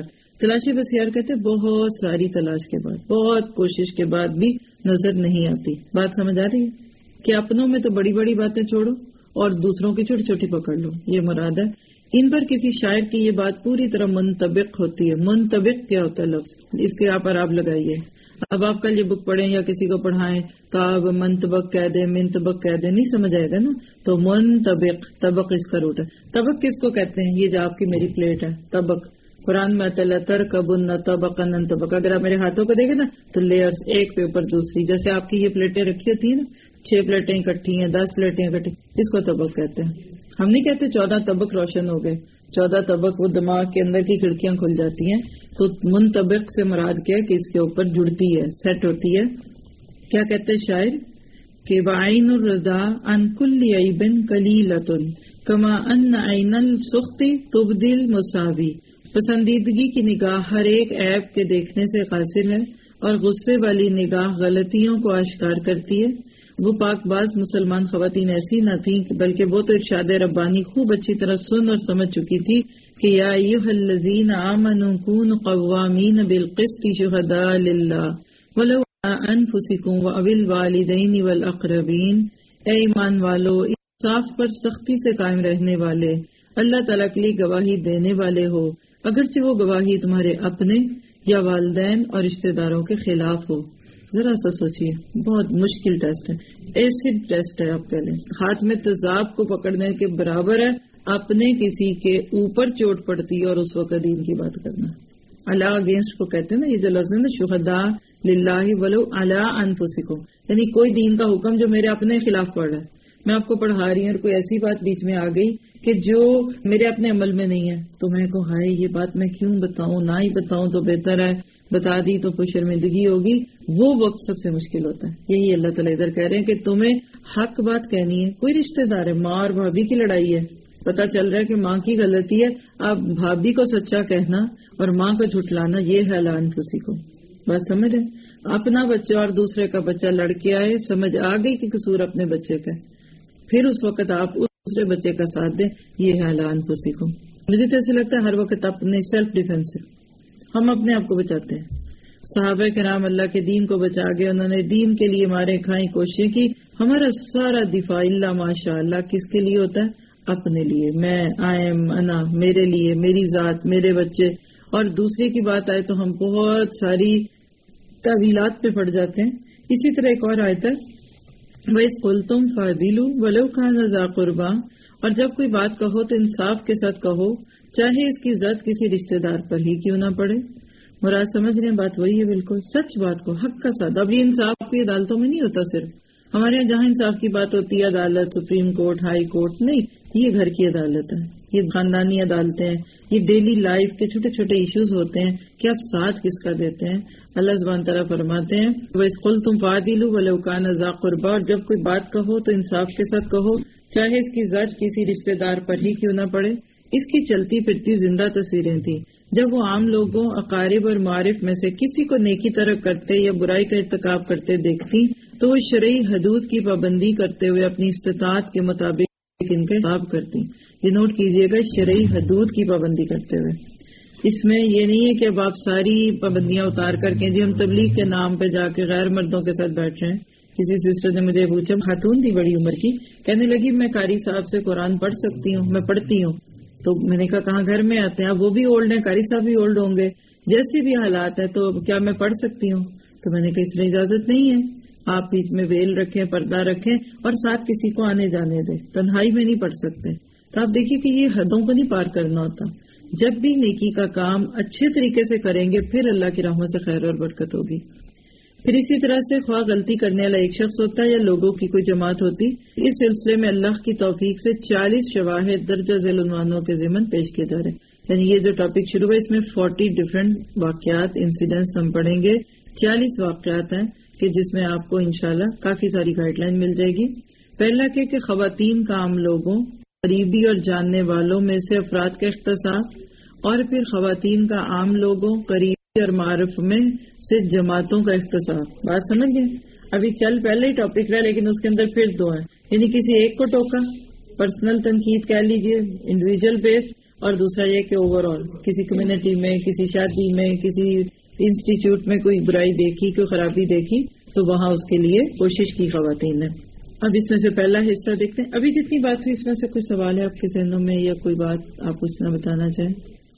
بسیار کہتے بہت ساری تلاش کے بعد، بہت کوشش کے بعد بھی نظر نہیں آتی. بات سمجھ آ رہی ہے کہ اپنوں میں تو بڑی بڑی باتیں چھوڑو اور دوسروں کی چھوٹی چھوٹی پکڑ لو، یہ مراد ہے. ان پر کسی شاعر کی یہ بات پوری طرح منطبق ہوتی ہے. منطبق کیا ہوتا ہے لفظ، اس کے آپ لگائیے. اب آپ کل یہ بک پڑھیں یا کسی کو پڑھائیں تو آپ منطبق کہہ دیں، منطبق کہہ دیں، نہیں سمجھ آئے گا نا. تو منطبق، طبق اس کا روٹ ہے. طبق کس کو کہتے ہیں؟ یہ جو آپ کی میری پلیٹ ہے طبق. قرآن میں ترکبن طبقا عن طبق. اگر آپ میرے ہاتھوں کو دیکھیں نا تو لیئرز ایک پہ اوپر دوسری، جیسے آپ کی یہ پلیٹیں رکھی ہوتی ہیں نا، 6 پلیٹیں اکٹھی ہیں، 10 پلیٹیں اکٹھی، اس کو طبق کہتے ہیں. ہم نہیں کہتے 14 طبق روشن ہو گئے. 14 طبق وہ دماغ کے اندر کی کھڑکیاں کھل جاتی ہیں. تو منطبق سے مراد کیا کہ اس کے اوپر جڑتی ہے، سیٹ ہوتی ہے. کیا کہتے ہیں شاعر کہ وعین الرضا عن کل عیب قلیلۃ کما ان عین السخط تبدی المساوی. پسندیدگی کی نگاہ ہر ایک عیب کے دیکھنے سے قاصر ہے اور غصے والی نگاہ غلطیوں کو آشکار کرتی ہے. وہ پاک باز مسلمان خواتین ایسی نہ تھیں بلکہ وہ تو ارشاد ربانی خوب اچھی طرح سن اور سمجھ چکی تھی کہ یا ایھا الذین آمنوا کونوا قوامین بالقسط شہداء للہ ولو علی انفسکم واولی الوالدین والاقربین. اے ایمان والو، انصاف پر سختی سے قائم رہنے والے، اللہ تعالیٰ کے لیے گواہی دینے والے ہو، اگرچہ وہ گواہی تمہارے اپنے یا والدین اور رشتہ داروں کے خلاف ہو. ذرا سا سوچئے، بہت مشکل ٹیسٹ ہے، ایسڈ ٹیسٹ ہے. آپ کہہ لیں ہاتھ میں تیزاب کو پکڑنے کے برابر ہے اپنے کسی کے اوپر چوٹ پڑتی ہے اور اس وقت دین کی بات کرنا. اللہ اگینسٹ کو کہتے ہیں نا، یہ جو لفظ ہے نا شہداء للہ ولو علی انفسکم، یعنی کوئی دین کا حکم جو میرے اپنے خلاف پڑ رہا ہے. میں آپ کو پڑھا رہی ہوں اور کوئی ایسی بات بیچ میں آ گئی کہ جو میرے اپنے عمل میں نہیں ہے تو میں کو ہائے یہ بات میں کیوں بتاؤں، نہ ہی بتاؤں تو بہتر ہے، بتا دی تو پھر شرمندگی ہوگی. وہ وقت سب سے مشکل ہوتا ہے. یہی اللہ تعالیٰ ادھر کہہ رہے ہیں کہ تمہیں حق بات کہنی ہے. کوئی رشتہ دار ہے، ماں اور بھابھی کی لڑائی ہے، پتا چل رہا ہے کہ ماں کی غلطی ہے، اب بھابھی کو سچا کہنا اور ماں کو جھٹلانا، یہ ہے لعن کسی کو. بات سمجھ ہے؟ اپنا بچہ اور دوسرے کا بچہ لڑ کے آئے، سمجھ آ گئی کہ قصور اپنے بچے کا، پھر اس وقت آپ دوسرے بچے کا ساتھ دیں، یہ ہے لعن کسی کو. مجھے تو ایسا لگتا ہے ہر وقت اپنے سیلف ڈیفینس، ہم اپنے آپ کو بچاتے ہیں. صحابہ کرام اللہ کے دین کو بچا گئے، انہوں نے دین کے لیے مارے کھائیں کوششیں کی. ہمارا سارا دفاع اللہ ماشاء اللہ کس کے لیے ہوتا ہے؟ اپنے لیے. میں، انا، میرے لیے، میری ذات، میرے بچے. اور دوسرے کی بات آئے تو ہم بہت ساری تعویلات پہ پڑ جاتے ہیں. اسی طرح ایک اور آیت ہے وَإِذْ قُلْتُمْ فَاعْدِلُوا وَلَوْ كَانَ ذَا قُرْبَىٰ. اور جب کوئی بات کہو تو انصاف کے ساتھ کہو، چاہے اس کی زد کسی رشتہ دار پر ہی کیوں نہ پڑے. مراد سمجھ رہے ہیں بات وہی ہے، بالکل سچ بات کو، حق کا ساتھ. اب یہ انصاف کی عدالتوں میں نہیں ہوتا، صرف ہمارے یہاں جہاں انصاف کی بات ہوتی ہے عدالت، سپریم کورٹ، ہائی کورٹ، نہیں، یہ گھر کی عدالت ہے، یہ خاندانی عدالتیں ہیں، یہ ڈیلی لائف کے چھوٹے چھوٹے ایشوز ہوتے ہیں کہ آپ ساتھ کس کا دیتے ہیں. اللہ سبحانہ تعالیٰ فرماتے ہیں وَإِذْ قُلْتُمْ فَاعْدِلُوا وَلَوْ كَانَ ذَا قُرْبَىٰ. اور جب کوئی بات کہو تو انصاف کے ساتھ کہو، چاہے اس کی زد کسی رشتہ دار پر ہی کیوں نہ پڑے. اس کی چلتی پھرتی زندہ تصویریں تھیں. جب وہ عام لوگوں، اقارب اور معارف میں سے کسی کو نیکی طرف کرتے یا برائی کا ارتکاب کرتے دیکھتی تو وہ شرعی حدود کی پابندی کرتے ہوئے اپنی استطاعت کے مطابق ان کا انتخاب کرتی. یہ نوٹ کیجئے گا، شرعی حدود کی پابندی کرتے ہوئے. اس میں یہ نہیں ہے کہ اب آپ ساری پابندیاں اتار کر کے جی ہم تبلیغ کے نام پہ جا کے غیر مردوں کے ساتھ بیٹھ رہے ہیں. کسی سسٹر نے مجھے پوچھا، خاتون تھی بڑی عمر کی، کہنے لگی میں قاری صاحب سے قرآن پڑھ سکتی ہوں؟ میں پڑھتی ہوں. تو میں نے کہا کہاں گھر میں آتے ہیں؟ اب وہ بھی اولڈ ہیں، قاری صاحب بھی اولڈ ہوں گے. جیسے بھی حالات ہیں تو کیا میں پڑھ سکتی ہوں؟ تو میں نے کہا اس میں اجازت نہیں ہے، آپ بیچ میں ویل رکھیں، پردہ رکھیں اور ساتھ کسی کو آنے جانے دیں، تنہائی میں نہیں پڑھ سکتے۔ تو آپ دیکھیے کہ یہ حدوں کو نہیں پار کرنا ہوتا۔ جب بھی نیکی کا کام اچھے طریقے سے کریں گے پھر اللہ کی راہوں سے خیر اور برکت ہوگی۔ پھر اسی طرح سے خواہ غلطی کرنے والا ایک شخص ہوتا ہے یا لوگوں کی کوئی جماعت ہوتی، اس سلسلے میں اللہ کی توفیق سے 40 شواہد درجہ ذیل عنوانوں کے ضمن پیش کیے جا رہے ہیں۔ یعنی یہ جو ٹاپک شروع ہے اس میں 40 ڈفرینٹ واقعات، انسیڈنٹس ہم پڑھیں گے۔ 40 واقعات ہیں کہ جس میں آپ کو انشاءاللہ کافی ساری گائیڈ لائن مل جائے گی۔ پہلا کہ خواتین کا عام لوگوں، قریبی اور جاننے والوں میں سے افراد کا اختصاص، اور پھر خواتین کا عام لوگوں، قریبی اور معارف میں سے جماعتوں کا اختصاص۔ بات سمجھ گئے؟ ابھی چل پہلے ہی ٹاپک رہا لیکن اس کے اندر پھر 2 ہیں، یعنی کسی ایک کو ٹوکا، پرسنل تنقید کہہ لیجئے، انڈیویجل بیسڈ، اور دوسرا یہ کہ اوور آل کسی کمیونٹی میں، کسی شادی میں، کسی انسٹیٹیوٹ میں کوئی برائی دیکھی، کوئی خرابی دیکھی تو وہاں اس کے لیے کوشش کی خواتین نے۔ اب اس میں سے پہلا حصہ دیکھتے ہیں۔ ابھی جتنی بات ہوئی اس میں سے کوئی سوال ہے آپ کے ذہنوں میں یا کوئی بات آپ پوچھنا بتانا چاہیں؟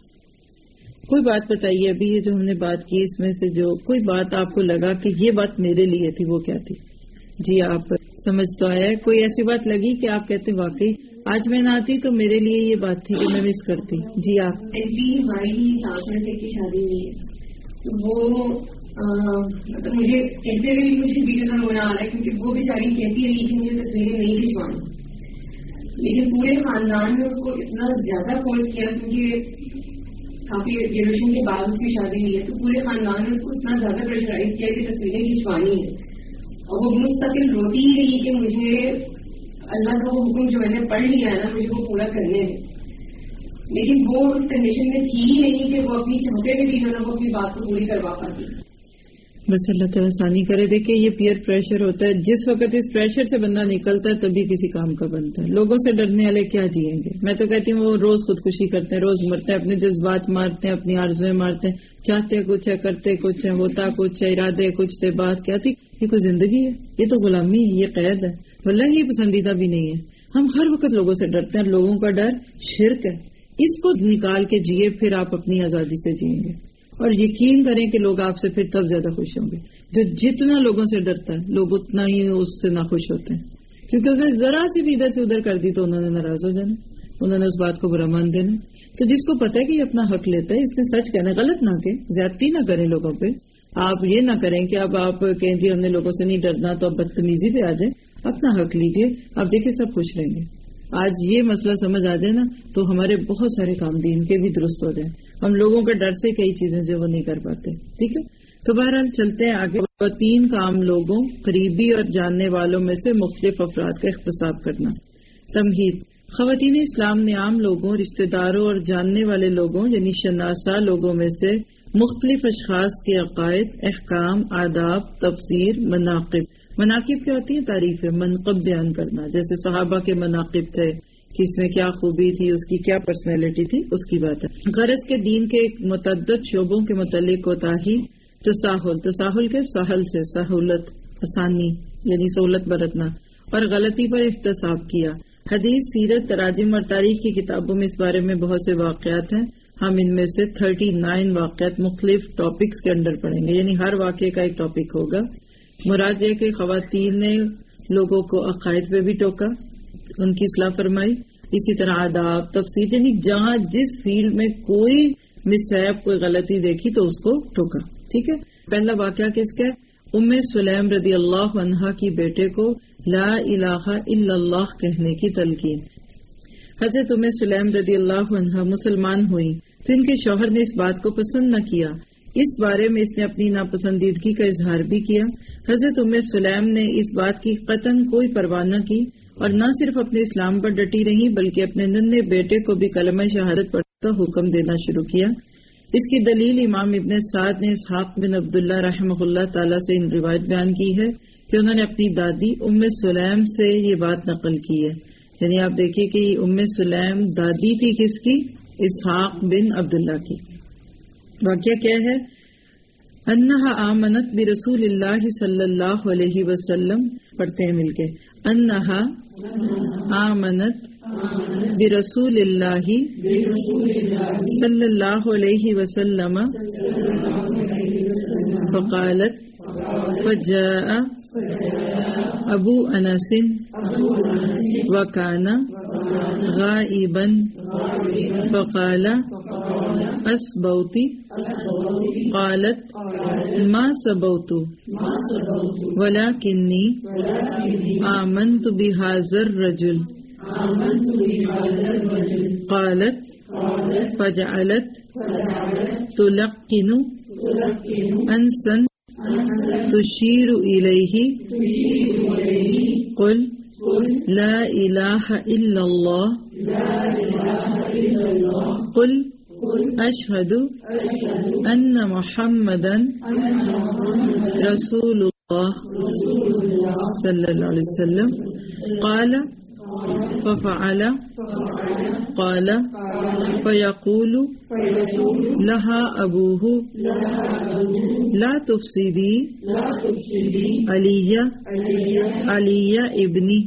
کوئی بات بتائیے۔ ابھی یہ جو ہم نے بات کی اس میں سے جو کوئی بات آپ کو لگا کہ یہ بات میرے لیے تھی، وہ کیا تھی؟ جی آپ سمجھ تو آیا؟ کوئی ایسی بات لگی کہ آپ کہتے واقعی آج میں نہ آتی تو میرے لیے یہ بات تھی کہ میں مس کرتی؟ جی آپ؟ جی ہماری ہی ساتھ میں کی شادی ہوئی ہے تو وہ مطلب مجھے کہتے ہوئے بھی مجھے بیچنا رونا آ رہا ہے کیونکہ وہ بیچاری کہتی رہی کہ مجھے تصویریں نہیں کھنچوانی، لیکن پورے خاندان نے اس کو اتنا زیادہ فورس کیا کیونکہ کافی گریجویشن کے بعد اس کی شادی ہوئی ہے تو پورے خاندان نے اس کو اتنا زیادہ پریشرائز کیا کہ تصویریں کھنچوانی ہے، اور وہ مستقل روتی ہی رہی کہ مجھے اللہ کا وہ حکم جو میں نے پڑھ لیا ہے نا مجھے وہ پورا کرنے دیں، لیکن وہ اس کنڈیشن میں تھی ہی نہیں کہ وہ اپنی چاہتے ہوئے بھی جو نا وہ اپنی بات کو پوری کروا پاتی۔ بس اللہ تعالیٰ آسانی کرے۔ دیکھیں یہ پیئر پریشر ہوتا ہے، جس وقت اس پریشر سے بندہ نکلتا ہے تبھی کسی کام کا بنتا ہے۔ لوگوں سے ڈرنے والے کیا جئیں گے؟ میں تو کہتی ہوں وہ روز خودکشی کرتے ہیں، روز مرتے ہیں، اپنے جذبات مارتے ہیں، اپنی آرزویں مارتے ہیں، چاہتے کچھ ہے، کرتے کچھ ہے، ہوتا کچھ ہے، ارادے کچھ تھے، بات کیا تھی؟ یہ کوئی زندگی ہے؟ یہ تو غلامی ہے، یہ قید ہے، واللہ یہ پسندیدہ بھی نہیں ہے۔ ہم ہر وقت لوگوں سے ڈرتے ہیں، لوگوں کا ڈر شرک ہے، اس کو نکال کے جیے پھر آپ اپنی آزادی سے جئیں گے، اور یقین کریں کہ لوگ آپ سے پھر تب زیادہ خوش ہوں گے۔ جو جتنا لوگوں سے ڈرتا ہے لوگ اتنا ہی اس سے ناخوش ہوتے ہیں، کیونکہ اگر ذرا سی بھی ادھر سے ادھر کر دی تو انہوں نے ناراض ہو جانا، انہوں نے اس بات کو برا مان دینا۔ تو جس کو پتا ہے کہ یہ اپنا حق لیتا ہے اس نے سچ کہنا، غلط نہ کہ زیادتی نہ کریں لوگوں پہ۔ آپ یہ نہ کریں کہ اب آپ کہیں جی ہم نے لوگوں سے نہیں ڈرنا تو اب بدتمیزی پہ آ جائیں، اپنا حق لیجئے، آپ دیکھیں سب خوش رہیں گے۔ آج یہ مسئلہ سمجھ آ جائے نا تو ہمارے بہت سارے کام دین کے بھی درست ہو جائیں، ہم لوگوں کے ڈر سے کئی چیزیں جو وہ نہیں کر پاتے۔ ٹھیک ہے، تو بہرحال چلتے ہیں آگے۔ خواتین کا عام لوگوں، قریبی اور جاننے والوں میں سے مختلف افراد کا اختصاب کرنا۔ تمہید: خواتین اسلام نے عام لوگوں، رشتہ داروں اور جاننے والے لوگوں یعنی شناسا لوگوں میں سے مختلف اشخاص کے عقائد، احکام، آداب، تفسیر، مناقب کیا ہوتی ہیں؟ تعریف ہے، منقب بیان کرنا، جیسے صحابہ کے مناقب تھے کہ اس میں کیا خوبی تھی، اس کی کیا پرسنالٹی تھی، اس کی بات ہے۔ غرض کے دین کے متعدد شعبوں کے متعلق کوتاہی، تساہل کے سہل سے سہولت، آسانی یعنی سہولت برتنا، اور غلطی پر احتساب کیا۔ حدیث، سیرت، تراجم اور تاریخ کی کتابوں میں اس بارے میں بہت سے واقعات ہیں، ہم ان میں سے 39 واقعات مختلف ٹاپکس کے اندر پڑھیں گے، یعنی ہر واقعے کا ایک ٹاپک ہوگا۔ مراد یہ کہ خواتین نے لوگوں کو عقائد پہ بھی ٹوکا، ان کی اصلاح فرمائی، اسی طرح آداب، تفسیر، یعنی جہاں جس فیلڈ میں کوئی مسہب، کوئی غلطی دیکھی تو اس کو ٹوکا۔ ٹھیک ہے، پہلا واقعہ کس کا ہے؟ ام سلیم رضی اللہ عنہا کی بیٹے کو لا الہ الا اللہ کہنے کی تلقین۔ حضرت ام سلیم رضی اللہ عنہا مسلمان ہوئی تو ان کے شوہر نے اس بات کو پسند نہ کیا، اس بارے میں اس نے اپنی ناپسندیدگی کا اظہار بھی کیا۔ حضرت ام سلیم نے اس بات کی قطعاً کوئی پرواہ نہ کی اور نہ صرف اپنے اسلام پر ڈٹی رہی بلکہ اپنے ننھے بیٹے کو بھی کلمہ شہادت پڑھنے کا حکم دینا شروع کیا۔ اس کی دلیل امام ابن سعد نے اسحاق بن عبداللہ رحمہ اللہ تعالیٰ سے ان روایت بیان کی ہے کہ انہوں نے اپنی دادی ام سلیم سے یہ بات نقل کی ہے، یعنی آپ دیکھیے کہ ام سلیم دادی تھی کس کی؟ اسحاق بن عبداللہ کی۔ واقعہ کیا ہے؟ انہا آمنت برسول اللہ صلی اللہ علیہ وسلم، پڑھتے ہیں مل کے، انہا آمنت برسول اللہ صلی اللہ علیہ وسلم فقالت فجاء ابو انس وكان غائبا فقال اسبوت قالت ما سبوت ولكني آمنت بهذا الرجل قالت فجعلت تلقن انسا تشير إليه قل لا إله إلا الله قل أشهد أن محمدا رسول الله صلى الله عليه وسلم قال ففعل قال فيقول لها أبوه لا تفسدي علي ابني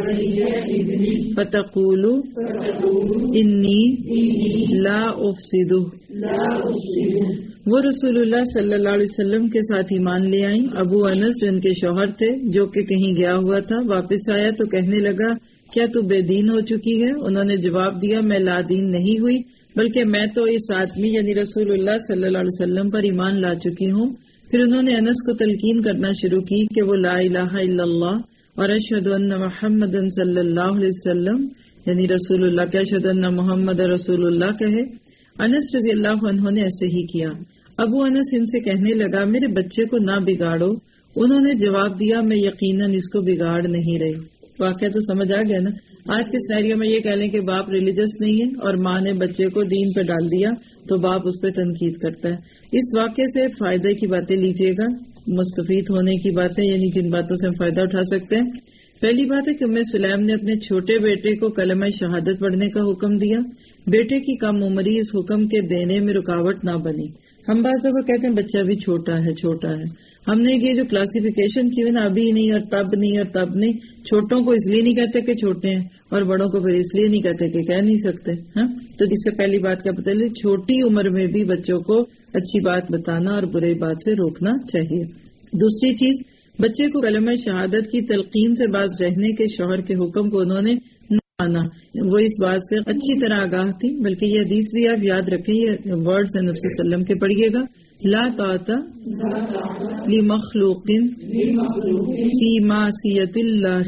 فتقول إني لا أفسده. وہ رسول اللہ صلی اللہ علیہ وسلم کے ساتھ ایمان لے آئیں. ابو انس جو ان کے شوہر تھے جو کہ کہیں گیا ہوا تھا واپس آیا تو کہنے لگا کیا تو بے دین ہو چکی ہے؟ انہوں نے جواب دیا میں لا دین نہیں ہوئی بلکہ میں تو اس آدمی یعنی رسول اللہ صلی اللہ علیہ وسلم پر ایمان لا چکی ہوں. پھر انہوں نے انس کو تلقین کرنا شروع کی کہ وہ لا الہ الا اللہ اور اشہد ان محمد صلی اللہ علیہ وسلم یعنی رسول اللہ کے اشہد ان محمد رسول اللہ کہے. انس رضی اللہ عنہ نے ایسے ہی کیا. ابو انس ان سے کہنے لگا میرے بچے کو نہ بگاڑو. انہوں نے جواب دیا میں یقیناً اس کو بگاڑ نہیں رہی. واقعہ تو سمجھ آ گیا نا. آج کے سیناریو میں یہ کہہ لیں کہ باپ ریلیجس نہیں ہے اور ماں نے بچے کو دین پہ ڈال دیا تو باپ اس پہ تنقید کرتا ہے. اس واقعے سے فائدے کی باتیں لیجیے گا, مستفید ہونے کی باتیں یعنی جن باتوں سے ہم فائدہ اٹھا سکتے ہیں. پہلی بات ہے کہ ام سلیم نے اپنے چھوٹے بیٹے کو کلمہ شہادت پڑھنے کا حکم دیا. بیٹے کی کم عمری اس حکم کے دینے میں رکاوٹ نہ بنی. ہم بعض دفعہ کہتے ہیں بچہ بھی چھوٹا ہے. ہم نے یہ جو کلاسیفیکیشن کی ہے نا ابھی نہیں اور تب نہیں اور تب نہیں, چھوٹوں کو اس لیے نہیں کہتے کہ چھوٹے ہیں اور بڑوں کو پھر اس لیے نہیں کہتے کہ کہہ نہیں سکتے. ہاں تو اس سے پہلی بات کا پتہ چلے چھوٹی عمر میں بھی بچوں کو اچھی بات بتانا اور بری بات سے روکنا چاہیے. دوسری چیز بچے کو کلمہ شہادت کی تلقین سے باز رہنے کے شوہر کے حکم کو انہوں نے نہ وہ اس بات سے اچھی طرح آگاہ تھی. بلکہ یہ حدیث بھی آپ یاد رکھیں, یہ ورڈز ہیں نبی صلی اللہ علیہ وسلم کے پڑھیے گا. لا طاعت لمخلوق فی معصیت اللہ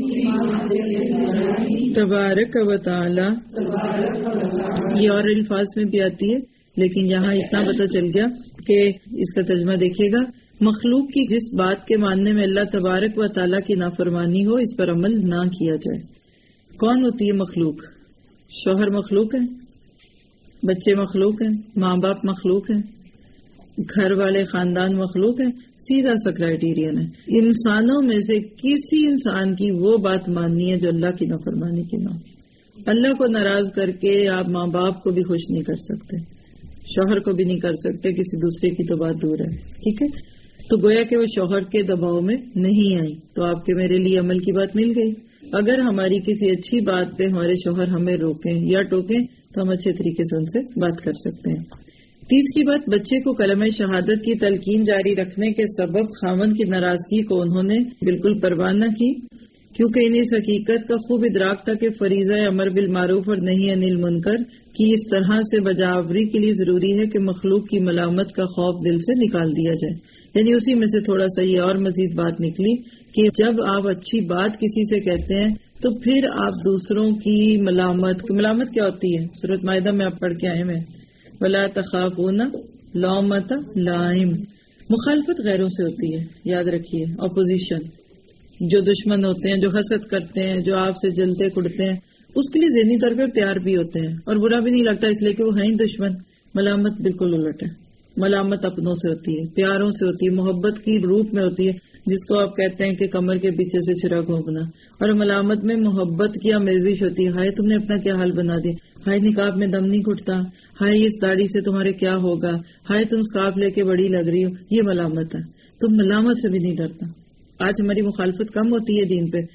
تبارک و تعالی. یہ اور الفاظ میں بھی آتی ہے لیکن یہاں اتنا پتہ چل گیا کہ اس کا ترجمہ دیکھیے گا. مخلوق کی جس بات کے ماننے میں اللہ تبارک و تعالی کی نافرمانی ہو اس پر عمل نہ کیا جائے. کون ہوتی ہے مخلوق؟ شوہر مخلوق ہے, بچے مخلوق ہیں, ماں باپ مخلوق ہیں, گھر والے خاندان مخلوق ہیں. سیدھا سا کرائیٹیرین ہے انسانوں میں سے کسی انسان کی وہ بات ماننی ہے جو اللہ کی نافرمانی کی نہ ہو. اللہ کو ناراض کر کے آپ ماں باپ کو بھی خوش نہیں کر سکتے, شوہر کو بھی نہیں کر سکتے, کسی دوسرے کی تو بات دور ہے. ٹھیک ہے, تو گویا کہ وہ شوہر کے دباؤ میں نہیں آئی تو آپ کے میرے لیے عمل کی بات مل گئی. اگر ہماری کسی اچھی بات پہ ہمارے شوہر ہمیں روکیں یا ٹوکیں تو ہم اچھے طریقے سے ان سے بات کر سکتے ہیں. تیسری بات, بچے کو کلمہ شہادت کی تلقین جاری رکھنے کے سبب خاوند کی ناراضگی کو انہوں نے بالکل پرواہ نہ کی کیونکہ انہیں اس حقیقت کا خوب ادراک تھا کہ فریضہ امر بالمعروف اور نہی عن المنکر کی اس طرح سے بجاوری کے لیے ضروری ہے کہ مخلوق کی ملامت کا خوف دل سے نکال دیا جائے. یعنی اسی میں سے تھوڑا سا یہ اور مزید بات نکلی کہ جب آپ اچھی بات کسی سے کہتے ہیں تو پھر آپ دوسروں کی ملامت کیا ہوتی ہے؟ سورۃ مائدہ میں آپ پڑھ کے آئے ہیں وَلَا تَخَافُونَ لَوْمَةَ لَائِمٍ. مخالفت غیروں سے ہوتی ہے, یاد رکھیے. اپوزیشن, جو دشمن ہوتے ہیں, جو حسد کرتے ہیں, جو آپ سے جلتے کڑتے ہیں, اس کے لیے ذہنی طور پر تیار بھی ہوتے ہیں اور برا بھی نہیں لگتا اس لیے کہ وہ ہیں دشمن. ملامت بالکل الٹ ہے. ملامت اپنوں سے ہوتی ہے, پیاروں سے ہوتی ہے, محبت کی روپ میں ہوتی ہے, جس کو آپ کہتے ہیں کہ کمر کے پیچھے سے چھرا گھونپنا. اور ملامت میں محبت کی آمیزش ہوتی ہے, ہائے تم نے اپنا کیا حال بنا دیا, ہائے نقاب میں دم نہیں گھٹتا, ہائے اس داڑھی سے تمہارے کیا ہوگا, ہائے تم سکارف لے کے بڑی لگ رہی ہو. یہ ملامت ہے. تم ملامت سے بھی نہیں ڈرتا. آج ہماری مخالفت کم ہوتی ہے دین پہ,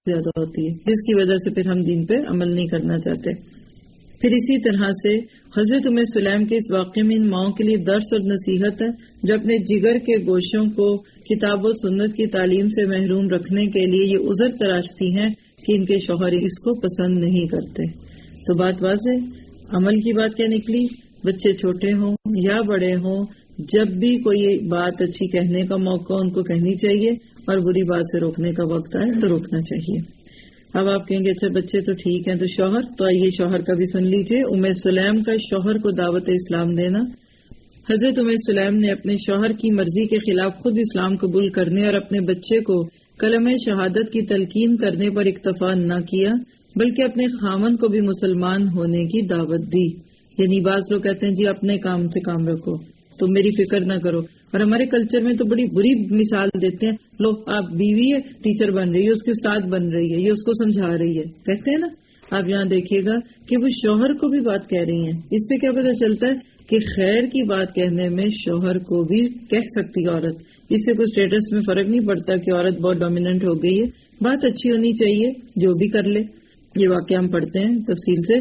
زیادہ ہوتی ہے، جس کی وجہ سے پھر ہم دین پہ عمل نہیں کرنا چاہتے۔ پھر اسی طرح سے حضرت ام سلیم کے اس واقعے میں ان ماؤں کے لیے درس اور نصیحت ہے جو اپنے جگر کے گوشوں کو کتاب و سنت کی تعلیم سے محروم رکھنے کے لیے یہ عذر تراشتی ہیں کہ ان کے شوہر اس کو پسند نہیں کرتے۔ تو بات واضح، عمل کی بات کیا نکلی؟ بچے چھوٹے ہوں یا بڑے ہوں، جب بھی کوئی بات اچھی کہنے کا موقع ان کو کہنی چاہیے، اور بری بات سے روکنے کا وقت آئے تو روکنا چاہیے۔ اب آپ کہیں گے اچھا بچے تو ٹھیک ہیں، تو شوہر؟ تو آئیے شوہر کا بھی سن لیجئے۔ ام سلیم کا شوہر کو دعوت اسلام دینا۔ حضرت ام سلیم نے اپنے شوہر کی مرضی کے خلاف خود اسلام قبول کرنے اور اپنے بچے کو کلمہ شہادت کی تلقین کرنے پر اکتفا نہ کیا، بلکہ اپنے خامن کو بھی مسلمان ہونے کی دعوت دی۔ یعنی بعض لوگ کہتے ہیں جی اپنے کام سے کام رکھو، تم میری فکر نہ کرو، اور ہمارے کلچر میں تو بڑی بری مثال دیتے ہیں، لو آپ بیوی ہے ٹیچر بن رہی ہے، اس کی استاد بن رہی ہے، یہ اس کو سمجھا رہی ہے، کہتے ہیں نا۔ آپ یہاں دیکھیے گا کہ وہ شوہر کو بھی بات کہہ رہی ہیں۔ اس سے کیا پتہ چلتا ہے کہ خیر کی بات کہنے میں شوہر کو بھی کہہ سکتی عورت، اس سے کوئی اسٹیٹس میں فرق نہیں پڑتا کہ عورت بہت ڈومیننٹ ہو گئی ہے، بات اچھی ہونی چاہیے، جو بھی کر لے۔ یہ واقعہ ہم پڑھتے ہیں تفصیل سے۔